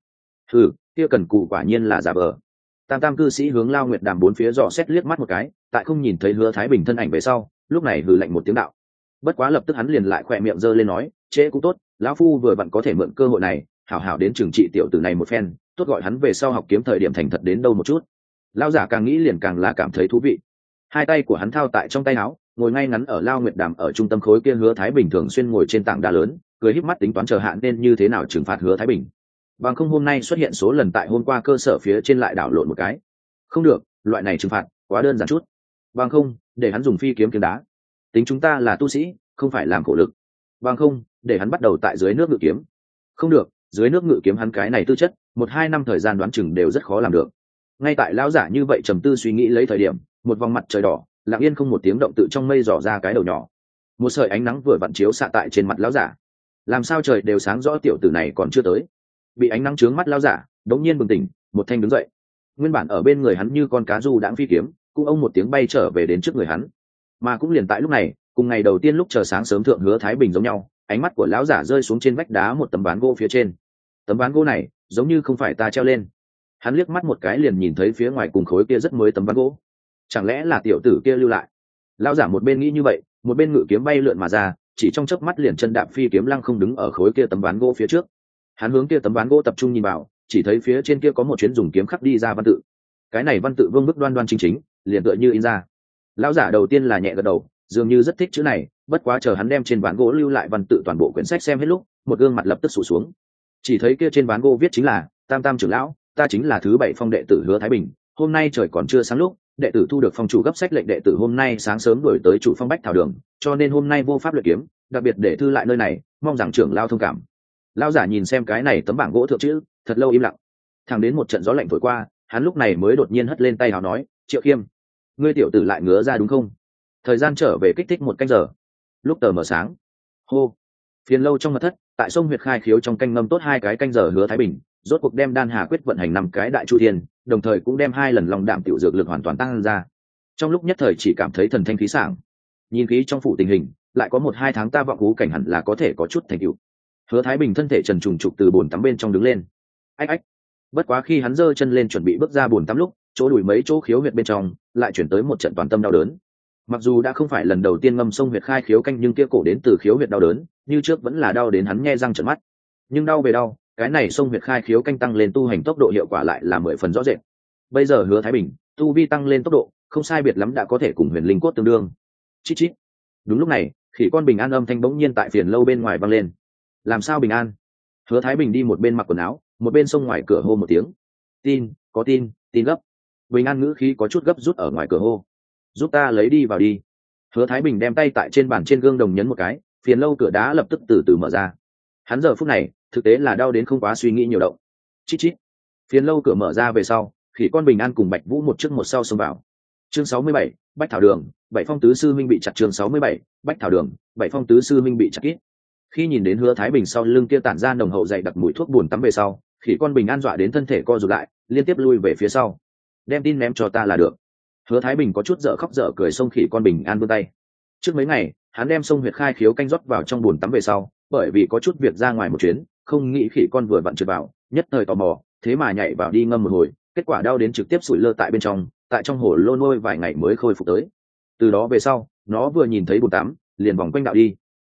Kia cần cù quả nhiên là giả vờ. Tam tam cư sĩ hướng Lao Nguyệt Đàm bốn phía dò xét liếc mắt một cái, tại không nhìn thấy Hứa Thái Bình thân ảnh về sau, lúc này hừ lạnh một tiếng đạo. Bất quá lập tức hắn liền lại khỏe miệng giơ lên nói, trễ cũng tốt, lão phu vừa vặn có thể mượn cơ hội này hảo hảo đến trừng trị tiểu tử này một phen, tốt gọi hắn về sau học kiếm thời điểm thành thật đến đâu một chút. Lão giả càng nghĩ liền càng là cảm thấy thú vị. Hai tay của hắn thao tại trong tay áo, ngồi ngay ngắn ở Lao Nguyệt Đàm ở trung tâm khối kia Hứa Thái Bình thường xuyên ngồi trên tảng đá lớn, cười híp mắt tính toán chờ hạn nên như thế nào trừng phạt Hứa Thái Bình. Bằng không hôm nay xuất hiện số lần tại hôm qua cơ sở phía trên lại đảo lộn một cái. Không được, loại này trừng phạt quá đơn giản chút. Bằng không, để hắn dùng phi kiếm kiếm đá. Tính chúng ta là tu sĩ, không phải làm khổ lực. Bằng không, để hắn bắt đầu tại dưới nước ngự kiếm. Không được, dưới nước ngự kiếm hắn cái này tư chất, 1-2 năm thời gian đoán chừng đều rất khó làm được. Ngay tại lão giả như vậy trầm tư suy nghĩ lấy thời điểm, một vòng mặt trời đỏ, lặng yên không một tiếng động tự trong mây dò ra cái đầu nhỏ. Một sợi ánh nắng vừa vặn chiếu xạ tại trên mặt lão giả. Làm sao trời đều sáng rõ tiểu tử này còn chưa tới. Bị ánh nắng chướng mắt lão giả, đống nhiên bừng tỉnh, một thanh đứng dậy. Nguyên bản ở bên người hắn như con cá du đãng phi kiếm, cũng ông một tiếng bay trở về đến trước người hắn. Mà cũng liền tại lúc này, cùng ngày đầu tiên lúc chờ sáng sớm thượng Hứa Thái Bình giống nhau, ánh mắt của lão giả rơi xuống trên vách đá một tấm ván gỗ phía trên. Tấm ván gỗ này giống như không phải ta treo lên. Hắn liếc mắt một cái liền nhìn thấy phía ngoài cùng khối kia rất mới tấm ván gỗ. Chẳng lẽ là tiểu tử kia lưu lại? Lão giả một bên nghĩ như vậy, một bên ngự kiếm bay lượn mà ra, chỉ trong chớp mắt liền chân đạp phi kiếm lăng không đứng ở khối kia tấm ván gỗ phía trước. Hắn hướng kia tấm ván gỗ tập trung nhìn vào, chỉ thấy phía trên kia có một chuyến dùng kiếm khắc đi ra văn tự. Cái này văn tự vương bức đoan đoan chính chính, liền tựa như in ra. Lão giả đầu tiên là nhẹ gật đầu, dường như rất thích chữ này, bất quá chờ hắn đem trên ván gỗ lưu lại văn tự toàn bộ quyển sách xem hết lúc, một gương mặt lập tức sụt xuống. Chỉ thấy kia trên ván gỗ viết chính là tam tam trưởng lão, ta chính là thứ 7 phong đệ tử Hứa Thái Bình, hôm nay trời còn chưa sáng lúc, đệ tử thu được phong chủ gấp sách lệnh đệ tử hôm nay sáng sớm đuổi tới chủ phong Bách Thảo Đường, cho nên hôm nay vô pháp luyện kiếm, đặc biệt để thư lại nơi này, mong rằng trưởng lão thông cảm. Lão giả nhìn xem cái này tấm bảng gỗ thượng chữ, thật lâu im lặng. Thẳng đến một trận gió lạnh thổi qua, hắn lúc này mới đột nhiên hất lên tay áo nói, Triệu Khiêm, ngươi tiểu tử lại ngứa ra đúng không? Thời gian trở về kích thích 1 canh giờ. Lúc tờ mờ sáng, hô, phiền lâu trong mật thất, tại sông huyệt khai khiếu trong canh ngâm tốt 2 cái canh giờ Hứa Thái Bình rốt cuộc đem đan hà quyết vận hành 5 cái đại chu thiên, đồng thời cũng đem 2 lần lòng đạm tiểu dược lực hoàn toàn tăng ra. Trong lúc nhất thời chỉ cảm thấy thần thanh khí sảng. Nhìn khí trong phủ tình hình, lại có 1-2 tháng ta vọng hú cảnh hẳn là có thể có chút thành tựu. Hứa Thái Bình thân thể trần trùng trục từ bồn tắm bên trong đứng lên. Ách ách. Bất quá khi hắn giơ chân lên chuẩn bị bước ra bồn tắm lúc, chỗ đùi mấy chỗ khiếu huyệt bên trong lại chuyển tới một trận toàn tâm đau đớn. Mặc dù đã không phải lần đầu tiên ngâm sông huyệt khai khiếu canh, nhưng kia cổ đến từ khiếu huyệt đau đớn, như trước vẫn là đau đến hắn nhe răng trợn mắt. Nhưng đau về đau, cái này sông huyệt khai khiếu canh tăng lên tu hành tốc độ hiệu quả lại là 10 phần rõ rệt. Bây giờ Hứa Thái Bình tu vi tăng lên tốc độ, không sai biệt lắm đã có thể cùng huyền linh cốt tương đương. Chít chít. Đúng lúc này, khỉ con bình an âm thanh bỗng nhiên tại phiền lâu bên ngoài vang lên. Làm sao bình an? Hứa Thái Bình đi một bên mặc quần áo, một bên xông ngoài cửa hô một tiếng. Tin, có tin, tin gấp. Bình an ngữ khí có chút gấp rút ở ngoài cửa hô. Giúp ta lấy đi vào đi. Hứa Thái Bình đem tay tại trên bàn trên gương đồng nhấn một cái, phiền lâu cửa đá lập tức từ từ mở ra. Hắn giờ phút này thực tế là đau đến không quá suy nghĩ nhiều động. Chít chít. Phiền lâu cửa mở ra về sau, khỉ con bình an cùng Bạch Vũ một trước một sau xông vào. Chương 67, Bách Thảo Đường, 7 phong tứ sư minh bị chặt. Chương 67, Bách Thảo Đường, 7 phong tứ sư minh bị chặt kít. Khi nhìn đến Hứa Thái Bình sau lưng kia tản ra nồng hậu dày đặc mùi thuốc buồn tắm về sau, khỉ con bình an dọa đến thân thể co rụt lại, liên tiếp lui về phía sau. Đem tin ném cho ta là được. Hứa Thái Bình có chút dở khóc dở cười xông khỉ con bình an vươn tay. Trước mấy ngày, hắn đem sông huyệt khai khiếu canh rót vào trong buồn tắm về sau, bởi vì có chút việc ra ngoài một chuyến, không nghĩ khỉ con vừa vặn trượt vào, nhất thời tò mò, thế mà nhảy vào đi ngâm một hồi, kết quả đau đến trực tiếp sủi lơ tại bên trong, tại trong hồ lô nôi vài ngày mới khôi phục tới. Từ đó về sau, nó vừa nhìn thấy bồn tắm, liền vòng quanh đạo đi.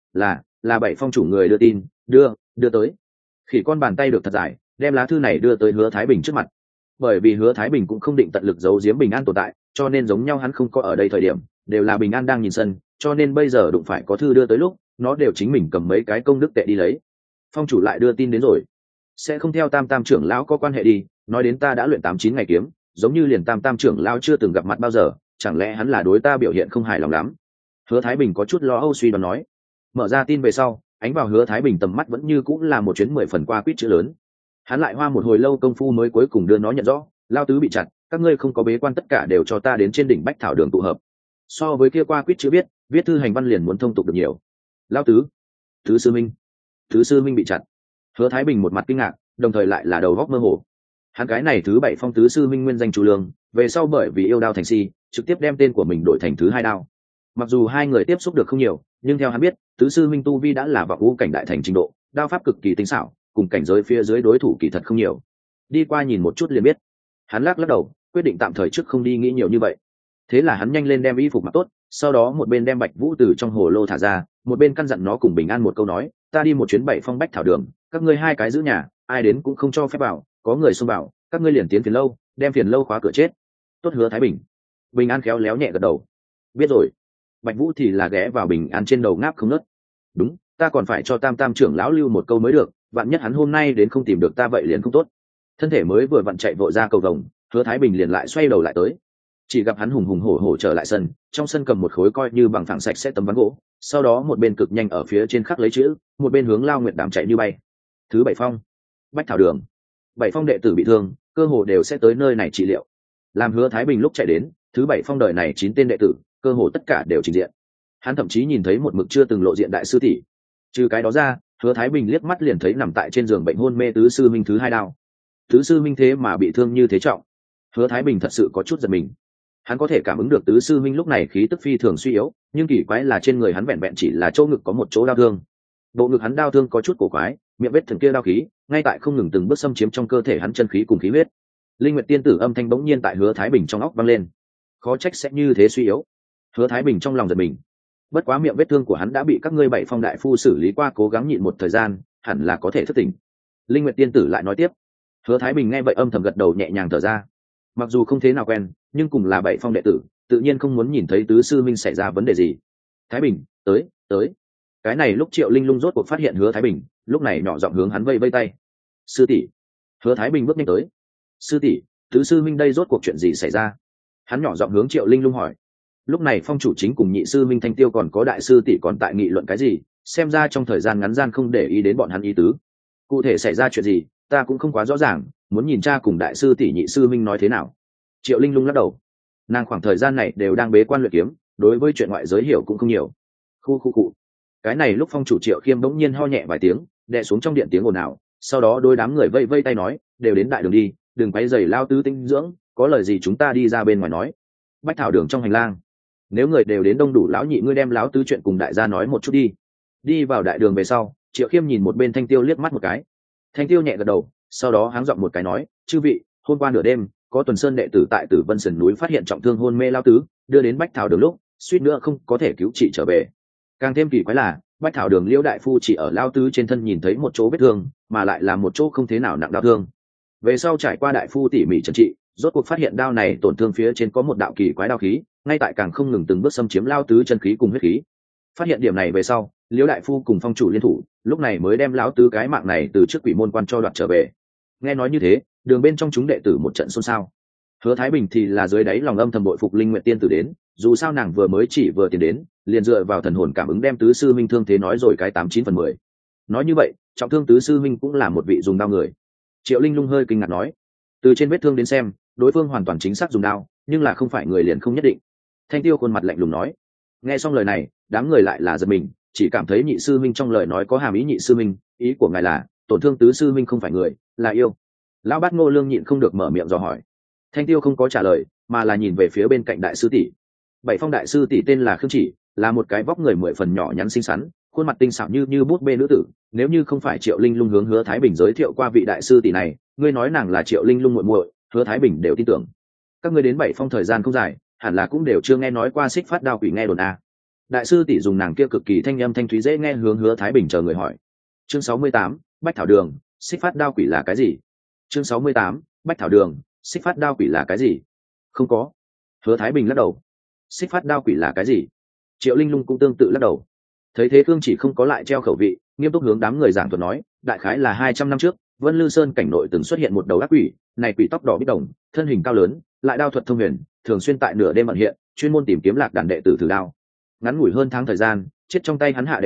Là 7 phong chủ người đưa tin, đưa tới. Khỉ con bàn tay được thật dài, đem lá thư này đưa tới Hứa Thái Bình trước mặt. Bởi vì Hứa Thái Bình cũng không định tận lực giấu giếm bình an tồn tại, cho nên giống nhau hắn không có ở đây thời điểm, đều là bình an đang nhìn sân, cho nên bây giờ đụng phải có thư đưa tới lúc, nó đều chính mình cầm mấy cái công đức tệ đi lấy. Phong chủ lại đưa tin đến rồi, sẽ không theo tam tam trưởng lão có quan hệ đi, nói đến ta đã luyện 8-9 ngày kiếm, giống như liền tam tam trưởng lão chưa từng gặp mặt bao giờ, chẳng lẽ hắn là đối ta biểu hiện không hài lòng lắm? Hứa Thái Bình có chút lo âu suy đoán nói. Mở ra tin về sau, ánh vào Hứa Thái Bình tầm mắt vẫn như cũng là một chuyến 10 phần qua quýt chữ lớn. Hắn lại hoa một hồi lâu công phu mới cuối cùng đưa nó nhận rõ, lao tứ bị chặt, các ngươi không có bế quan tất cả đều cho ta đến trên đỉnh Bách Thảo Đường tụ hợp. So với kia qua quýt chữ viết thư hành văn liền muốn thông tục được nhiều. Lao tứ, tứ sư minh bị chặt. Hứa Thái Bình một mặt kinh ngạc, đồng thời lại là đầu góc mơ hồ. Hắn cái này thứ 7 phong tứ sư minh nguyên danh Chu Lương, về sau bởi vì yêu đao thành si, trực tiếp đem tên của mình đổi thành thứ 2 đao. Mặc dù hai người tiếp xúc được không nhiều, nhưng theo hắn biết, tứ sư minh tu vi đã là vọng vũ cảnh đại thành trình độ, đao pháp cực kỳ tinh xảo, cùng cảnh giới phía dưới đối thủ kỳ thật không nhiều. Đi qua nhìn một chút liền biết. Hắn lắc đầu, quyết định tạm thời trước không đi nghĩ nhiều như vậy. Thế là hắn nhanh lên đem y phục mặc tốt, sau đó một bên đem Bạch Vũ từ trong hồ lô thả ra, một bên căn dặn nó cùng bình an một câu nói, ta đi một chuyến 7 phong Bách Thảo Đường, các ngươi hai cái giữ nhà, ai đến cũng không cho phép vào, có người xông vào, các ngươi liền tiến phiền lâu, đem phiền lâu khóa cửa chết. Tốt. Hứa Thái Bình. Bình an khéo léo nhẹ gật đầu. Biết rồi. Bạch Vũ thì là ghé vào bình an trên đầu ngáp không ngớt. Đúng, ta còn phải cho Tam trưởng lão lưu một câu mới được, vạn nhất hắn hôm nay đến không tìm được ta vậy liền không tốt. Thân thể mới vừa vặn chạy vội ra cầu vồng, Hứa Thái Bình liền lại xoay đầu lại tới. Chỉ gặp hắn hùng hùng hổ hổ trở lại sân, trong sân cầm một khối coi như bằng phẳng sạch sẽ tấm ván gỗ, sau đó một bên cực nhanh ở phía trên khắc lấy chữ, một bên hướng Lao Nguyệt Đàm chạy như bay. Thứ 7 phong, Bách Thảo Đường. 7 phong đệ tử bị thương, cơ hồ đều sẽ tới nơi này trị liệu. Làm Hứa Thái Bình lúc chạy đến, thứ 7 phong đời này 9 tên đệ tử, cơ hồ tất cả đều trình diện. Hắn thậm chí nhìn thấy một mực chưa từng lộ diện đại sư tỷ. Trừ cái đó ra, Hứa Thái Bình liếc mắt liền thấy nằm tại trên giường bệnh hôn mê tứ sư minh thứ 2 đao. Tứ sư minh thế mà bị thương như thế trọng. Hứa Thái Bình thật sự có chút giật mình. Hắn có thể cảm ứng được tứ sư minh lúc này khí tức phi thường suy yếu, nhưng kỳ quái là trên người hắn vẹn vẹn chỉ là chỗ ngực có một chỗ đau thương. Bộ ngực hắn đau thương có chút cổ quái, miệng vết thương kia đau khí, ngay tại không ngừng từng bước xâm chiếm trong cơ thể hắn chân khí cùng khí huyết. Linh Nguyệt tiên tử âm thanh bỗng nhiên tại Hứa Thái Bình trong óc vang lên. Khó trách sẽ như thế suy yếu. Hứa Thái Bình trong lòng giật mình. Bất quá miệng vết thương của hắn đã bị các ngươi 7 phong đại phu xử lý qua, cố gắng nhịn một thời gian, hẳn là có thể thức tỉnh. Linh Nguyệt tiên tử lại nói tiếp. Hứa Thái Bình nghe vậy âm thầm gật đầu nhẹ nhàng thở ra. Mặc dù không thế nào quen, nhưng cùng là 7 phong đệ tử, tự nhiên không muốn nhìn thấy tứ sư minh xảy ra vấn đề gì. Thái Bình, tới. Cái này lúc Triệu Linh Lung rốt cuộc phát hiện Hứa Thái Bình, lúc này nhỏ giọng hướng hắn vây vây tay. Sư tỷ. Hứa Thái Bình bước nhanh tới. Sư tỷ, tứ sư minh đây rốt cuộc chuyện gì xảy ra? Hắn nhỏ giọng hướng Triệu Linh Lung hỏi. Lúc này phong chủ chính cùng nhị sư minh Thanh Tiêu còn có đại sư tỷ còn tại nghị luận cái gì, xem ra trong thời gian ngắn gian không để ý đến bọn hắn ý tứ. Cụ thể xảy ra chuyện gì, ta cũng không quá rõ ràng, muốn nhìn cha cùng đại sư tỷ nhị sư minh nói thế nào. Triệu Linh Lung lắc đầu. Nàng khoảng thời gian này đều đang bế quan luyện kiếm, đối với chuyện ngoại giới hiểu cũng không nhiều. Khu. Cái này lúc phong chủ Triệu Khiêm bỗng nhiên ho nhẹ vài tiếng, đè xuống trong điện tiếng ồn ào, sau đó đôi đám người vây vây tay nói, đều đến đại đường đi, đừng quấy rầy lao tứ tinh dưỡng, có lời gì chúng ta đi ra bên ngoài nói. Bách Thảo Đường trong hành lang, nếu người đều đến đông đủ, lão nhị ngươi đem lão tứ chuyện cùng đại gia nói một chút đi. Đi vào đại đường về sau, Triệu Khiêm nhìn một bên Thanh Tiêu liếc mắt một cái. Thanh Tiêu nhẹ gật đầu, sau đó háng giọng một cái nói, chư vị, hôm qua nửa đêm có Tuần Sơn đệ tử tại Tử Vân Sườn núi phát hiện trọng thương hôn mê lao tứ, đưa đến Bách Thảo Đường lúc suýt nữa không có thể cứu trị trở về. Càng thêm kỳ quái là Bách Thảo Đường Liễu đại phu chỉ ở lao tứ trên thân nhìn thấy một chỗ vết thương, mà lại là một chỗ không thế nào nặng đau thương. Về sau trải qua đại phu tỉ mỉ trần trị, rốt cuộc phát hiện đao này tổn thương phía trên có một đạo kỳ quái đao khí, ngay tại càng không ngừng từng bước xâm chiếm lao tứ chân khí cùng huyết khí. Phát hiện điểm này về sau, Liễu đại phu cùng phong chủ liên thủ, lúc này mới đem lão tứ cái mạng này từ trước quỷ môn quan cho đoạt trở về. Nghe nói như thế, đường bên trong chúng đệ tử một trận xôn xao. Hứa Thái Bình thì là dưới đáy lòng âm thầm bội phục Linh Nguyệt tiên tử đến, dù sao nàng vừa mới chỉ vừa tiến đến, liền dựa vào thần hồn cảm ứng đem tứ sư minh thương thế nói rồi cái 89/10. Nói như vậy, trọng thương tứ sư minh cũng là một vị dùng đao người. Triệu Linh Lung hơi kinh ngạc nói, từ trên vết thương đến xem, đối phương hoàn toàn chính xác dùng đao, nhưng là không phải người liền không nhất định. Thanh Tiêu khuôn mặt lạnh lùng nói. Nghe xong lời này, đám người lại là giật mình, chỉ cảm thấy nhị sư minh trong lời nói có hàm ý. Nhị sư minh, ý của ngài là tổn thương tứ sư minh không phải người, là yêu. Lão Bát Ngô Lương nhịn không được mở miệng dò hỏi. Thanh Tiêu không có trả lời, mà là nhìn về phía bên cạnh đại sư tỷ. 7 phong đại sư tỷ tên là Khương Chỉ, là một cái vóc người 10 phần nhỏ nhắn xinh xắn, khuôn mặt tinh xảo như bút bê nữ tử. Nếu như không phải Triệu Linh Lung hướng Hứa Thái Bình giới thiệu qua vị đại sư tỷ này, ngươi nói nàng là Triệu Linh Lung muội muội, Hứa Thái Bình đều tin tưởng. Các ngươi đến 7 phong thời gian không dài, hẳn là cũng đều chưa nghe nói qua Xích Phát Đao Quỷ nghe đồn a. Đại sư tỷ dùng nàng kia cực kỳ thanh âm thanh thúy dễ nghe hướng Hứa Thái Bình chờ người hỏi. Chương 68, Bách Thảo Đường, Xích Phát Đao Quỷ là cái gì? Chương 68, Bách Thảo Đường, Xích Phát Đao Quỷ là cái gì? Không có. Hứa Thái Bình lắc đầu. Xích Phát Đao Quỷ là cái gì? Triệu Linh Lung cũng tương tự lắc đầu. Thấy thế Cương chỉ không có lại treo khẩu vị, nghiêm túc hướng đám người giảng thuật nói, đại khái là 200 năm trước, Vân Lư Sơn cảnh nội từng xuất hiện một đầu ác quỷ, này quỷ tóc đỏ bích đồng, thân hình cao lớn, lại đao thuật thông huyền, thường xuyên tại nửa đêm ẩn hiện, chuyên môn tìm kiếm lạc đàn đệ tử thử đao. Ngắn ngủi hơn tháng thời gian, chết trong tay hắn hạ đệ tử,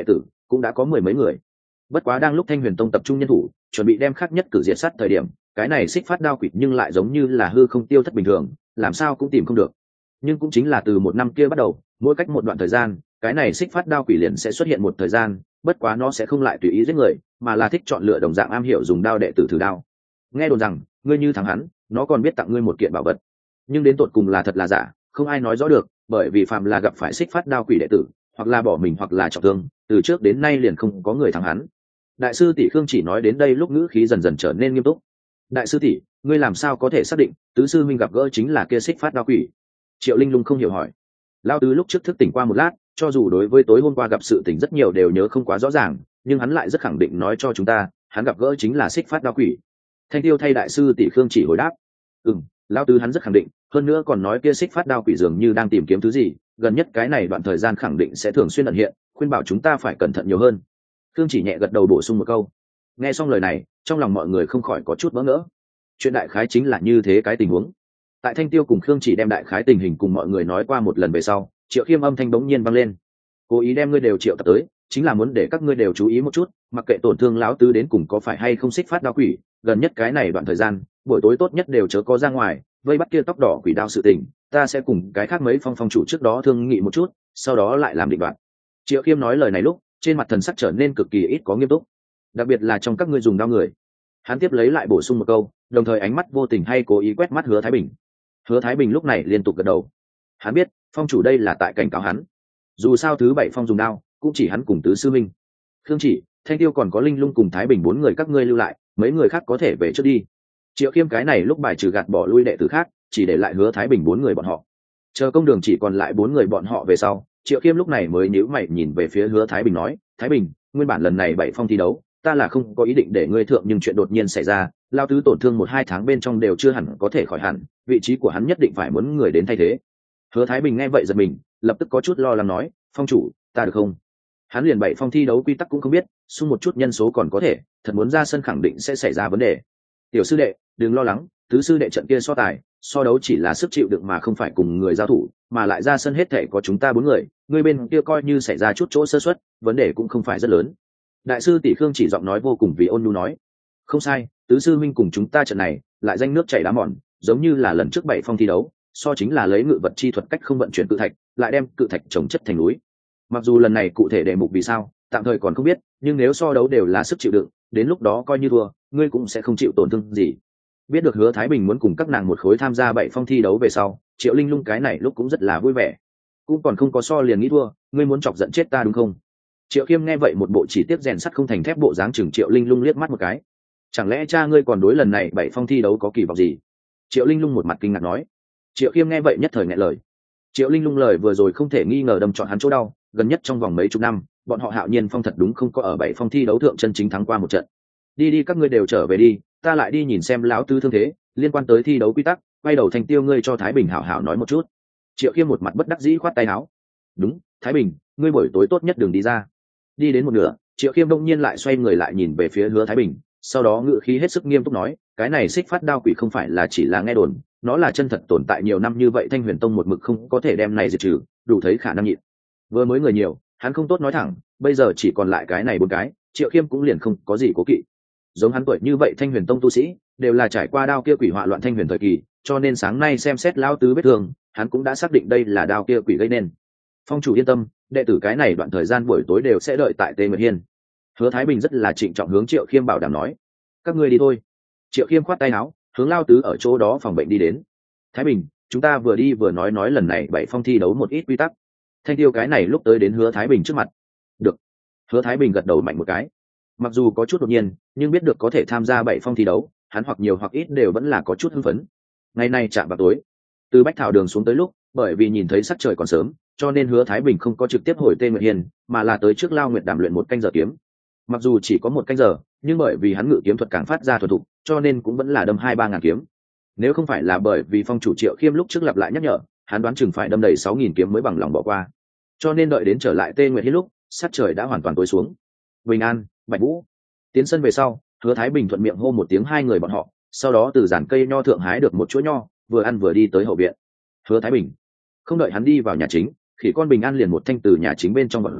cũng đã có mười mấy người. Bất quá đang lúc Thanh Huyền Tông tập trung nhân thủ chuẩn bị đem khác nhất cử diệt sát thời điểm, cái này xích phát đao quỷ nhưng lại giống như là hư không tiêu thất bình thường, làm sao cũng tìm không được. Nhưng cũng chính là từ một năm kia bắt đầu, mỗi cách một đoạn thời gian, cái này xích phát đao quỷ liền sẽ xuất hiện một thời gian, bất quá nó sẽ không lại tùy ý giết người, mà là thích chọn lựa đồng dạng am hiểu dùng đao đệ tử thử đao. Nghe đồn rằng ngươi như thắng hắn, nó còn biết tặng ngươi một kiện bảo vật, nhưng đến tột cùng là thật là giả không ai nói rõ được, bởi vì phạm là gặp phải xích phát đao quỷ đệ tử, hoặc là bỏ mình hoặc là trọng thương, từ trước đến nay liền không có người thắng hắn. Đại sư tỷ Khương Chỉ nói đến đây lúc ngữ khí dần dần trở nên nghiêm túc. Đại sư tỷ, ngươi làm sao có thể xác định tứ sư minh gặp gỡ chính là kia xích phát đao quỷ? Triệu Linh Lung không hiểu hỏi. Lao tứ lúc trước thức tỉnh qua một lát, cho dù đối với tối hôm qua gặp sự tình rất nhiều đều nhớ không quá rõ ràng, nhưng hắn lại rất khẳng định nói cho chúng ta, hắn gặp gỡ chính là xích phát đao quỷ. Thanh Tiêu thay đại sư tỷ Khương Chỉ hồi đáp. Lao tứ hắn rất khẳng định, hơn nữa còn nói kia xích phát đao quỷ dường như đang tìm kiếm thứ gì, gần nhất cái này đoạn thời gian khẳng định sẽ thường xuyên ẩn hiện, khuyên bảo chúng ta phải cẩn thận nhiều hơn. Khương Chỉ nhẹ gật đầu bổ sung một câu. Nghe xong lời này, trong lòng mọi người không khỏi có chút bỡ ngỡ. Chuyện đại khái chính là như thế cái tình huống. Tại Thanh Tiêu cùng Khương Chỉ đem đại khái tình hình cùng mọi người nói qua một lần về sau, Triệu Khiêm âm thanh bỗng nhiên vang lên. Cố ý đem ngươi đều triệu tập tới, chính là muốn để các ngươi đều chú ý một chút, mặc kệ tổn thương lão tứ đến cùng có phải hay không xích phát đao quỷ, gần nhất cái này đoạn thời gian, buổi tối tốt nhất đều chớ có ra ngoài, vây bắt kia tóc đỏ quỷ đao sự tình, ta sẽ cùng cái khác mấy phong chủ trước đó thương nghị một chút, sau đó lại làm định đoạt. Triệu Khiêm nói lời này lúc, trên mặt thần sắc trở nên cực kỳ ít có nghiêm túc, đặc biệt là trong các ngươi dùng đao người. Hắn tiếp lấy lại bổ sung một câu, đồng thời ánh mắt vô tình hay cố ý quét mắt Hứa Thái Bình. Hứa Thái Bình lúc này liên tục gật đầu. Hắn biết phong chủ đây là tại cảnh cáo hắn, dù sao thứ bảy phong dùng đao cũng chỉ hắn cùng tứ sư minh. Khương Chỉ, Thanh Tiêu còn có Linh Lung cùng Thái Bình bốn người các ngươi lưu lại, mấy người khác có thể về trước đi. Triệu Khiêm cái này lúc bài trừ gạt bỏ lui đệ tử khác, chỉ để lại Hứa Thái Bình bốn người bọn họ. Chờ công đường chỉ còn lại bốn người bọn họ về sau, Triệu Khiêm lúc này mới nhíu mày nhìn về phía Hứa Thái Bình nói, Thái Bình, nguyên bản lần này bảy phong thi đấu, ta là không có ý định để ngươi thượng, nhưng chuyện đột nhiên xảy ra, lao tứ tổn thương 1-2 tháng bên trong đều chưa hẳn có thể khỏi hẳn, vị trí của hắn nhất định phải muốn người đến thay thế. Hứa Thái Bình nghe vậy giật mình, lập tức có chút lo lắng nói, phong chủ, ta được không? Hắn liền bảy phong thi đấu quy tắc cũng không biết, xung một chút nhân số còn có thể, thật muốn ra sân khẳng định sẽ xảy ra vấn đề. Tiểu sư đệ, đừng lo lắng, tứ sư đệ trận kia so tài, so đấu chỉ là sức chịu đựng mà không phải cùng người giao thủ, mà lại ra sân hết thể có chúng ta 4 người, người bên kia coi như xảy ra chút chỗ sơ suất, vấn đề cũng không phải rất lớn. Đại sư tỷ Khương chỉ giọng nói vô cùng vì ôn nhu nói, không sai, tứ sư minh cùng chúng ta trận này lại danh nước chảy đá mòn, giống như là lần trước bảy phong thi đấu, so chính là lấy ngự vật chi thuật cách không vận chuyển cự thạch, lại đem cự thạch trồng chất thành núi. Mặc dù lần này cụ thể đề mục vì sao, tạm thời còn không biết, nhưng nếu so đấu đều là sức chịu đựng, đến lúc đó coi như thua, ngươi cũng sẽ không chịu tổn thương gì. Biết được Hứa Thái Bình muốn cùng các nàng một khối tham gia bảy phong thi đấu về sau, Triệu Linh Lung cái này lúc cũng rất là vui vẻ. Cũng còn không có so liền nghĩ thua, ngươi muốn chọc giận chết ta đúng không? Triệu Khiêm nghe vậy một bộ chỉ tiếp rèn sắt không thành thép bộ dáng chừng Triệu Linh Lung liếc mắt một cái. Chẳng lẽ cha ngươi còn đối lần này bảy phong thi đấu có kỳ vọng gì? Triệu Linh Lung một mặt kinh ngạc nói. Triệu Khiêm nghe vậy nhất thời nghẹn lời. Triệu Linh Lung lời vừa rồi không thể nghi ngờ đâm trọn hắn chỗ đau, gần nhất trong vòng mấy chục năm, bọn họ Hạo Nhiên Phong thật đúng không có ở bảy phong thi đấu thượng chân chính thắng qua một trận. Đi các ngươi đều trở về đi, ta lại đi nhìn xem lão tứ thương thế, liên quan tới thi đấu quy tắc, quay đầu Thành Tiêu ngươi cho Thái Bình hảo hảo nói một chút. Triệu Khiêm một mặt bất đắc dĩ khoát tay áo. Đúng, Thái Bình, ngươi buổi tối tốt nhất đừng đi ra. Đi đến một nửa, Triệu Khiêm đông nhiên lại xoay người lại nhìn về phía Hứa Thái Bình, sau đó ngữ khí hết sức nghiêm túc nói, cái này xích phát đao quỷ không phải là chỉ là nghe đồn, nó là chân thật tồn tại nhiều năm như vậy, Thanh Huyền Tông một mực không có thể đem này diệt trừ, đủ thấy khả năng nhịn. Vừa mới người nhiều, hắn không tốt nói thẳng, bây giờ chỉ còn lại cái này 4 cái, Triệu Khiêm cũng liền không có gì cố kỵ. Giống hắn tuổi như vậy Thanh Huyền Tông tu sĩ, đều là trải qua đao kia quỷ họa loạn Thanh Huyền thời kỳ, cho nên sáng nay xem xét lão tứ vết thương, hắn cũng đã xác định đây là đao kia quỷ gây nên. Phong chủ yên tâm, đệ tử cái này đoạn thời gian buổi tối đều sẽ đợi tại Tê Nguyệt Hiên. Hứa Thái Bình rất là trịnh trọng hướng Triệu Khiêm bảo đảm nói, các ngươi đi thôi. Triệu Khiêm khoát tay áo, hướng lao tứ ở chỗ đó phòng bệnh đi đến. Thái Bình, chúng ta vừa đi vừa nói lần này bảy phong thi đấu một ít quy tắc. Thanh Tiêu cái này lúc tới đến Hứa Thái Bình trước mặt. Được. Hứa Thái Bình gật đầu mạnh một cái. Mặc dù có chút đột nhiên, nhưng biết được có thể tham gia bảy phong thi đấu, hắn hoặc nhiều hoặc ít đều vẫn là có chút hưng phấn. Ngày nay chạm vào tối, từ Bách Thảo Đường xuống tới lúc, bởi vì nhìn thấy sắc trời còn sớm, cho nên Hứa Thái Bình không có trực tiếp hồi Tê Nguyệt Hiên, mà là tới trước Lao Nguyệt Đàm luyện 1 canh giờ kiếm. Mặc dù chỉ có 1 canh giờ, nhưng bởi vì hắn ngự kiếm thuật càng phát ra thuần thục, cho nên cũng vẫn là đâm 2-3 ngàn kiếm. Nếu không phải là bởi vì phong chủ Triệu Khiêm lúc trước lặp lại nhắc nhở, hắn đoán chừng phải đâm đầy 6.000 kiếm mới bằng lòng bỏ qua. Cho nên đợi đến trở lại Tê Nguyệt Hiên lúc, sắc trời đã hoàn toàn tối xuống. Bình an, Bạch Vũ. Tiến sân về sau, Hứa Thái Bình thuận miệng hô một tiếng hai người bọn họ, sau đó từ giàn cây nho thượng hái được một chuỗi nho, vừa ăn vừa đi tới hậu viện. Hứa Thái Bình. Không đợi hắn đi vào nhà chính, Khỉ Con Bình An liền một thanh từ nhà chính bên trong bật ra,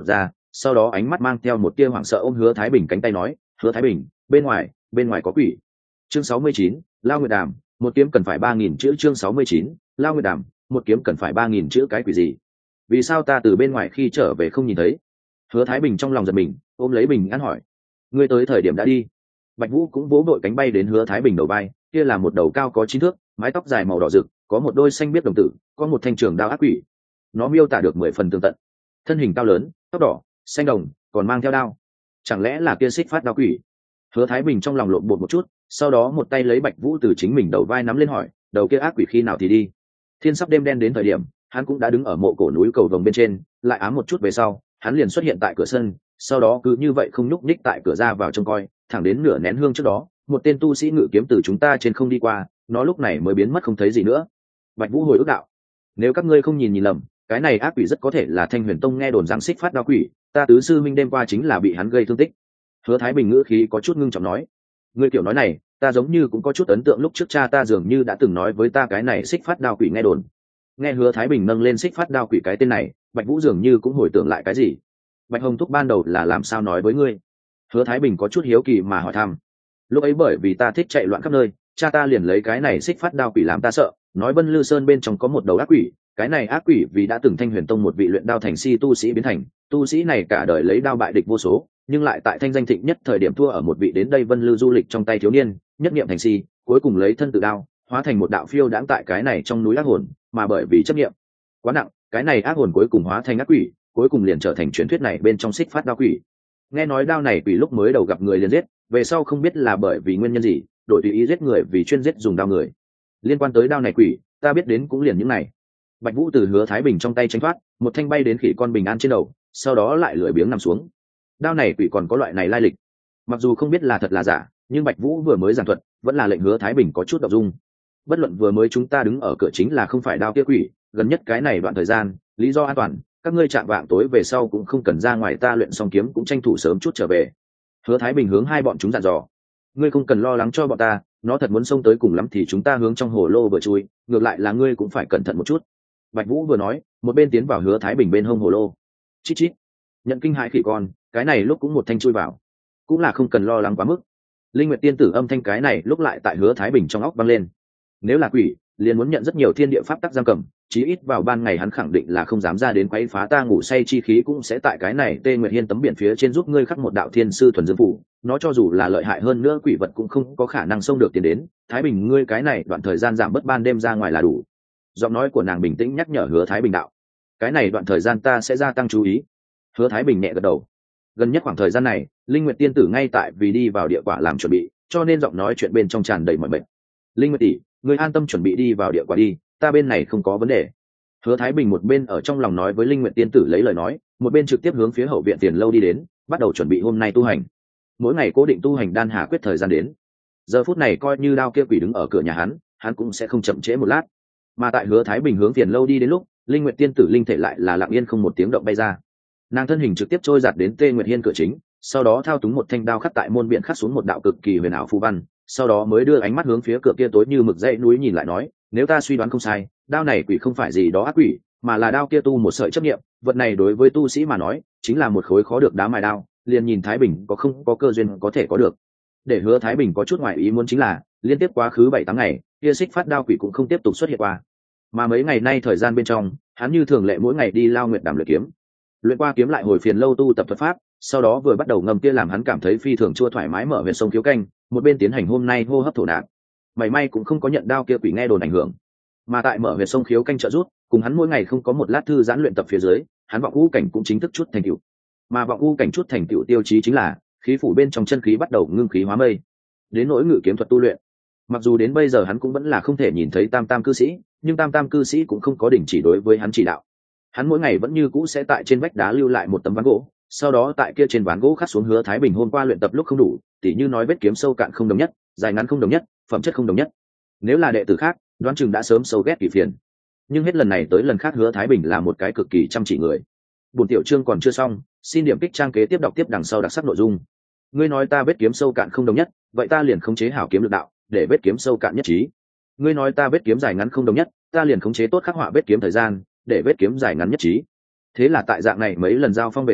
sau đó ánh mắt mang theo một tia hoảng sợ ôm Hứa Thái Bình cánh tay nói, Hứa Thái Bình, bên ngoài có quỷ. Chương 69, Lao Nguyệt Đàm, một kiếm cần phải 3.000 chữ. Chương 69, Lao Nguyệt Đàm, một kiếm cần phải 3.000 chữ. Cái quỷ gì? Vì sao ta từ bên ngoài khi trở về không nhìn thấy? Hứa Thái Bình trong lòng giật mình, ôm lấy Bình An hỏi, ngươi tới thời điểm đã đi. Bạch Vũ cũng vỗ đội cánh bay đến Hứa Thái Bình đầu vai, kia là một đầu cao có 9 thước, mái tóc dài màu đỏ rực, có một đôi xanh biếc đồng tử, có một thanh trường đao ác quỷ. Nó miêu tả được 10 phần tường tận. Thân hình cao lớn, tóc đỏ, xanh đồng, còn mang theo đao. Chẳng lẽ là kia xích phát đao quỷ? Hứa Thái Bình trong lòng lộn bột một chút, sau đó một tay lấy Bạch Vũ từ chính mình đầu vai nắm lên hỏi, đầu kia ác quỷ khi nào thì đi? Thiên sắp đêm đen đến thời điểm, hắn cũng đã đứng ở mộ cổ núi cầu vồng bên trên, lại ám một chút về sau, hắn liền xuất hiện tại cửa sân, sau đó cứ như vậy không nhúc nhích tại cửa ra vào trông coi, thẳng đến nửa nén hương trước đó, một tên tu sĩ ngự kiếm từ chúng ta trên không đi qua, nó lúc này mới biến mất không thấy gì nữa. Bạch Vũ hồi ức đạo, nếu các ngươi không nhìn lầm, cái này ác quỷ rất có thể là Thanh Huyền Tông nghe đồn rằng xích phát đao quỷ, ta tứ sư minh đêm qua chính là bị hắn gây thương tích. Hứa Thái Bình ngữ khí có chút ngưng trọng nói, ngươi kiểu nói này, ta giống như cũng có chút ấn tượng lúc trước cha ta dường như đã từng nói với ta cái này xích phát đao quỷ nghe đồn. Nghe Hứa Thái Bình nâng lên xích phát đao quỷ cái tên này, Bạch Vũ dường như cũng hồi tưởng lại cái gì. Bạch Hồng Thúc ban đầu là làm sao nói với ngươi? Hứa Thái Bình có chút hiếu kỳ mà hỏi thăm. Lúc ấy bởi vì ta thích chạy loạn khắp nơi, cha ta liền lấy cái này xích phát đao quỷ làm ta sợ, nói Vân Lư Sơn bên trong có một đầu ác quỷ, cái này ác quỷ vì đã từng Thanh Huyền Tông một vị luyện đao thành si tu sĩ biến thành, tu sĩ này cả đời lấy đao bại địch vô số, nhưng lại tại thanh danh thịnh nhất thời điểm thua ở một vị đến đây Vân Lư du lịch trong tay thiếu niên, nhất niệm thành si, cuối cùng lấy thân tự đao, hóa thành một đạo phiêu đãng tại cái này trong núi ác hồn, mà bởi vì chấp niệm quá nặng, cái này ác hồn cuối cùng hóa thành ác quỷ, cuối cùng liền trở thành truyền thuyết này bên trong xích phát đao quỷ. Nghe nói đao này quỷ lúc mới đầu gặp người liền giết, về sau không biết là bởi vì nguyên nhân gì, đổi tùy ý giết người vì chuyên giết dùng đao người. Liên quan tới đao này quỷ, ta biết đến cũng liền những này. Bạch Vũ từ Hứa Thái Bình trong tay tránh thoát, một thanh bay đến khỉ con Bình An trên đầu, sau đó lại lười biếng nằm xuống. Đao này quỷ còn có loại này lai lịch. Mặc dù không biết là thật là giả, nhưng Bạch Vũ vừa mới giảng thuật, vẫn là lệnh Hứa Thái Bình có chút động dung. Bất luận vừa mới chúng ta đứng ở cửa chính là không phải đao kia quỷ, gần nhất cái này đoạn thời gian, lý do an toàn, các ngươi chạm vạng tối về sau cũng không cần ra ngoài, ta luyện xong kiếm cũng tranh thủ sớm chút trở về. Hứa Thái Bình hướng hai bọn chúng dặn dò, ngươi không cần lo lắng cho bọn ta, nó thật muốn xông tới cùng lắm thì chúng ta hướng trong hồ lô vừa chui, ngược lại là ngươi cũng phải cẩn thận một chút. Bạch Vũ vừa nói, một bên tiến vào Hứa Thái Bình bên hông hồ lô. Chít chít, nhận kinh hãi khỉ con, cái này lúc cũng một thanh chui vào, cũng là không cần lo lắng quá mức. Linh Nguyệt tiên tử âm thanh cái này lúc lại tại Hứa Thái Bình trong óc vang lên. Nếu là quỷ, liền muốn nhận rất nhiều thiên địa pháp tắc giam cầm, chí ít vào ban ngày hắn khẳng định là không dám ra đến quấy phá ta ngủ say chi khí, cũng sẽ tại cái này Tê Nguyệt Hiên tấm biển phía trên giúp ngươi khắc một đạo thiên sư thuần dương phủ, nó cho dù là lợi hại hơn nữa quỷ vật cũng không có khả năng xông được tiến đến. Thái Bình, ngươi cái này đoạn thời gian giảm bớt ban đêm ra ngoài là đủ. Giọng nói của nàng bình tĩnh nhắc nhở Hứa Thái Bình đạo, cái này đoạn thời gian ta sẽ gia tăng chú ý. Hứa Thái Bình nhẹ gật đầu. Gần nhất khoảng thời gian này, Linh Nguyệt tiên tử ngay tại vì đi vào địa quả làm chuẩn bị, cho nên giọng nói chuyện bên trong tràn đầy mọi mệt. Linh Nguyệt tỷ, ngươi an tâm chuẩn bị đi vào địa quả đi, ta bên này không có vấn đề. Hứa Thái Bình một bên ở trong lòng nói với Linh Nguyệt tiên tử lấy lời nói, một bên trực tiếp hướng phía hậu viện Tiền lâu đi đến, bắt đầu chuẩn bị hôm nay tu hành. Mỗi ngày cố định tu hành đan hà quyết thời gian đến. Giờ phút này coi như đao kia quỷ đứng ở cửa nhà hắn cũng sẽ không chậm trễ một lát. Mà tại Hứa Thái Bình hướng Tiền lâu đi đến lúc, Linh Nguyệt tiên tử linh thể lại là lặng yên không một tiếng động bay ra. Nàng thân hình trực tiếp trôi giạt đến Tê Nguyệt Hiên cửa chính, sau đó thao túng một thanh đao khắc tại môn biện khắc xuống một đạo cực kỳ huyền ảo phù văn, sau đó mới đưa ánh mắt hướng phía cửa kia tối như mực dãy núi nhìn lại nói, nếu ta suy đoán không sai, đao này quỷ không phải gì đó ác quỷ, mà là đao kia tu một sợi chấp niệm, vật này đối với tu sĩ mà nói, chính là một khối khó được đá mài đao, liền nhìn Thái Bình có không có cơ duyên có thể có được. Để Hứa Thái Bình có chút ngoài ý muốn chính là, liên tiếp quá khứ 7-8 ngày, kia xích phát đao quỷ cũng không tiếp tục xuất hiện qua. Mà mấy ngày nay thời gian bên trong, hắn như thường lệ mỗi ngày đi Lao Nguyệt Đàm luyện kiếm. Luyện qua kiếm lại hồi phiền lâu tu tập thuật pháp, sau đó vừa bắt đầu ngâm kia làm hắn cảm thấy phi thường chua thoải mái mở huyệt sông khiếu canh, một bên tiến hành hôm nay hô hấp thổ nạp. May may cũng không có nhận đao kia quỷ nghe đồn ảnh hưởng, mà tại mở huyệt sông khiếu canh trợ rút, cùng hắn mỗi ngày không có một lát thư giãn luyện tập phía dưới, hắn vọng u cảnh cũng chính thức chút thành tựu. Mà vọng u cảnh chút thành tựu tiêu chí chính là khí phủ bên trong chân khí bắt đầu ngưng khí hóa mây. Đến nỗi ngự kiếm thuật tu luyện, mặc dù đến bây giờ hắn cũng vẫn là không thể nhìn thấy tam tam cư sĩ, nhưng tam tam cư sĩ cũng không có đình chỉ đối với hắn chỉ đạo. Hắn mỗi ngày vẫn như cũ sẽ tại trên vách đá lưu lại một tấm ván gỗ, sau đó tại kia trên ván gỗ khắc xuống Hứa Thái Bình hôm qua luyện tập lúc không đủ, tỉ như nói vết kiếm sâu cạn không đồng nhất, dài ngắn không đồng nhất, phẩm chất không đồng nhất. Nếu là đệ tử khác, đoán chừng đã sớm sâu ghét kỳ phiền. Nhưng hết lần này tới lần khác Hứa Thái Bình là một cái cực kỳ chăm chỉ người. Bổn tiểu chương còn chưa xong, xin điểm kích trang kế tiếp đọc tiếp đằng sau đặc sắc nội dung. Ngươi nói ta vết kiếm sâu cạn không đồng nhất, vậy ta liền khống chế hảo kiếm lực đạo, để vết kiếm sâu cạn nhất trí. Ngươi nói ta vết kiếm dài ngắn không đồng nhất, ta liền khống chế tốt khắc họa vết kiếm thời gian, để vết kiếm dài ngắn nhất trí. Thế là tại dạng này mấy lần giao phong về sau,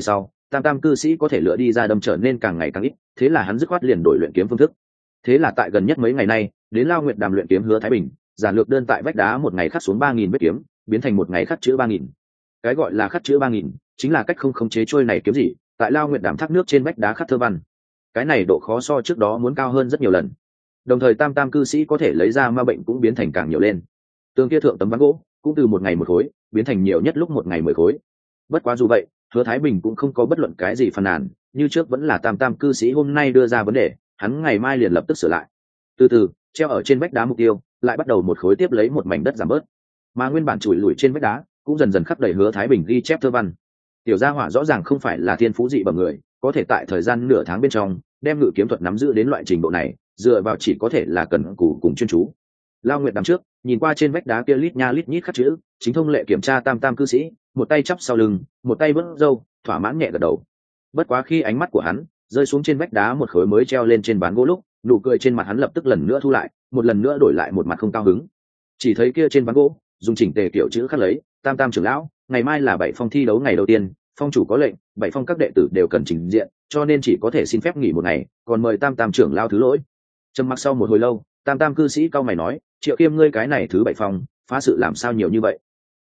tam tam cư sĩ có thể lựa đi ra đâm trở nên càng ngày càng ít, thế là hắn dứt khoát liền đổi luyện kiếm phương thức. Thế là tại gần nhất mấy ngày nay, đến Lao Nguyệt Đàm luyện kiếm Hứa Thái Bình, giản lược đơn tại vách đá một ngày khắc xuống 3.000 vết kiếm, biến thành một ngày khắc chữ 3.000. Cái gọi là khắc chữ 3.000, chính là cách không khống chế trôi này kiếm gì, tại Lao Nguyệt Đàm thác nước trên vách đá khắc thơ văn. Cái này độ khó so trước đó muốn cao hơn rất nhiều lần. Đồng thời tam tam cư sĩ có thể lấy ra ma bệnh cũng biến thành càng nhiều lên. Tường kia thượng tấm ván gỗ cũng từ một ngày một khối biến thành nhiều nhất lúc một ngày 10 khối. Bất quá dù vậy, Hứa Thái Bình cũng không có bất luận cái gì phàn nàn, như trước vẫn là tam tam cư sĩ hôm nay đưa ra vấn đề, hắn ngày mai liền lập tức sửa lại. Từ từ, treo ở trên vách đá mục tiêu lại bắt đầu một khối tiếp lấy một mảnh đất giảm bớt, mà nguyên bản chùi lủi trên vách đá cũng dần dần khắc đầy Hứa Thái Bình ghi chép thơ văn. Tiểu gia hỏa rõ ràng không phải là thiên phú dị bẩm người, có thể tại thời gian nửa tháng bên trong đem ngự kiếm thuật nắm giữ đến loại trình độ này, dựa vào chỉ có thể là cần cù cùng chuyên chú. Lao Nguyệt Đàm trước nhìn qua trên vách đá kia lít nha lít nhít khắc chữ, chính thông lệ kiểm tra tam tam cư sĩ, một tay chắp sau lưng, một tay vớt râu, thỏa mãn nhẹ gật đầu. Bất quá khi ánh mắt của hắn rơi xuống trên vách đá một khối mới treo lên trên ván gỗ lúc, nụ cười trên mặt hắn lập tức lần nữa thu lại, một lần nữa đổi lại một mặt không cao hứng. Chỉ thấy kia trên ván gỗ dùng chỉnh tề kiểu chữ khắc lấy: tam tam trưởng lão, ngày mai là 7 phong thi đấu ngày đầu tiên, phong chủ có lệnh 7 phong các đệ tử đều cần trình diện, cho nên chỉ có thể xin phép nghỉ một ngày, còn mời tam tam trưởng lão thứ lỗi. Trầm mặc sau một hồi lâu, tam tam cư sĩ cau mày nói: Triệu Kiêm, ngươi cái này thứ 7 phong phá sự làm sao nhiều như vậy?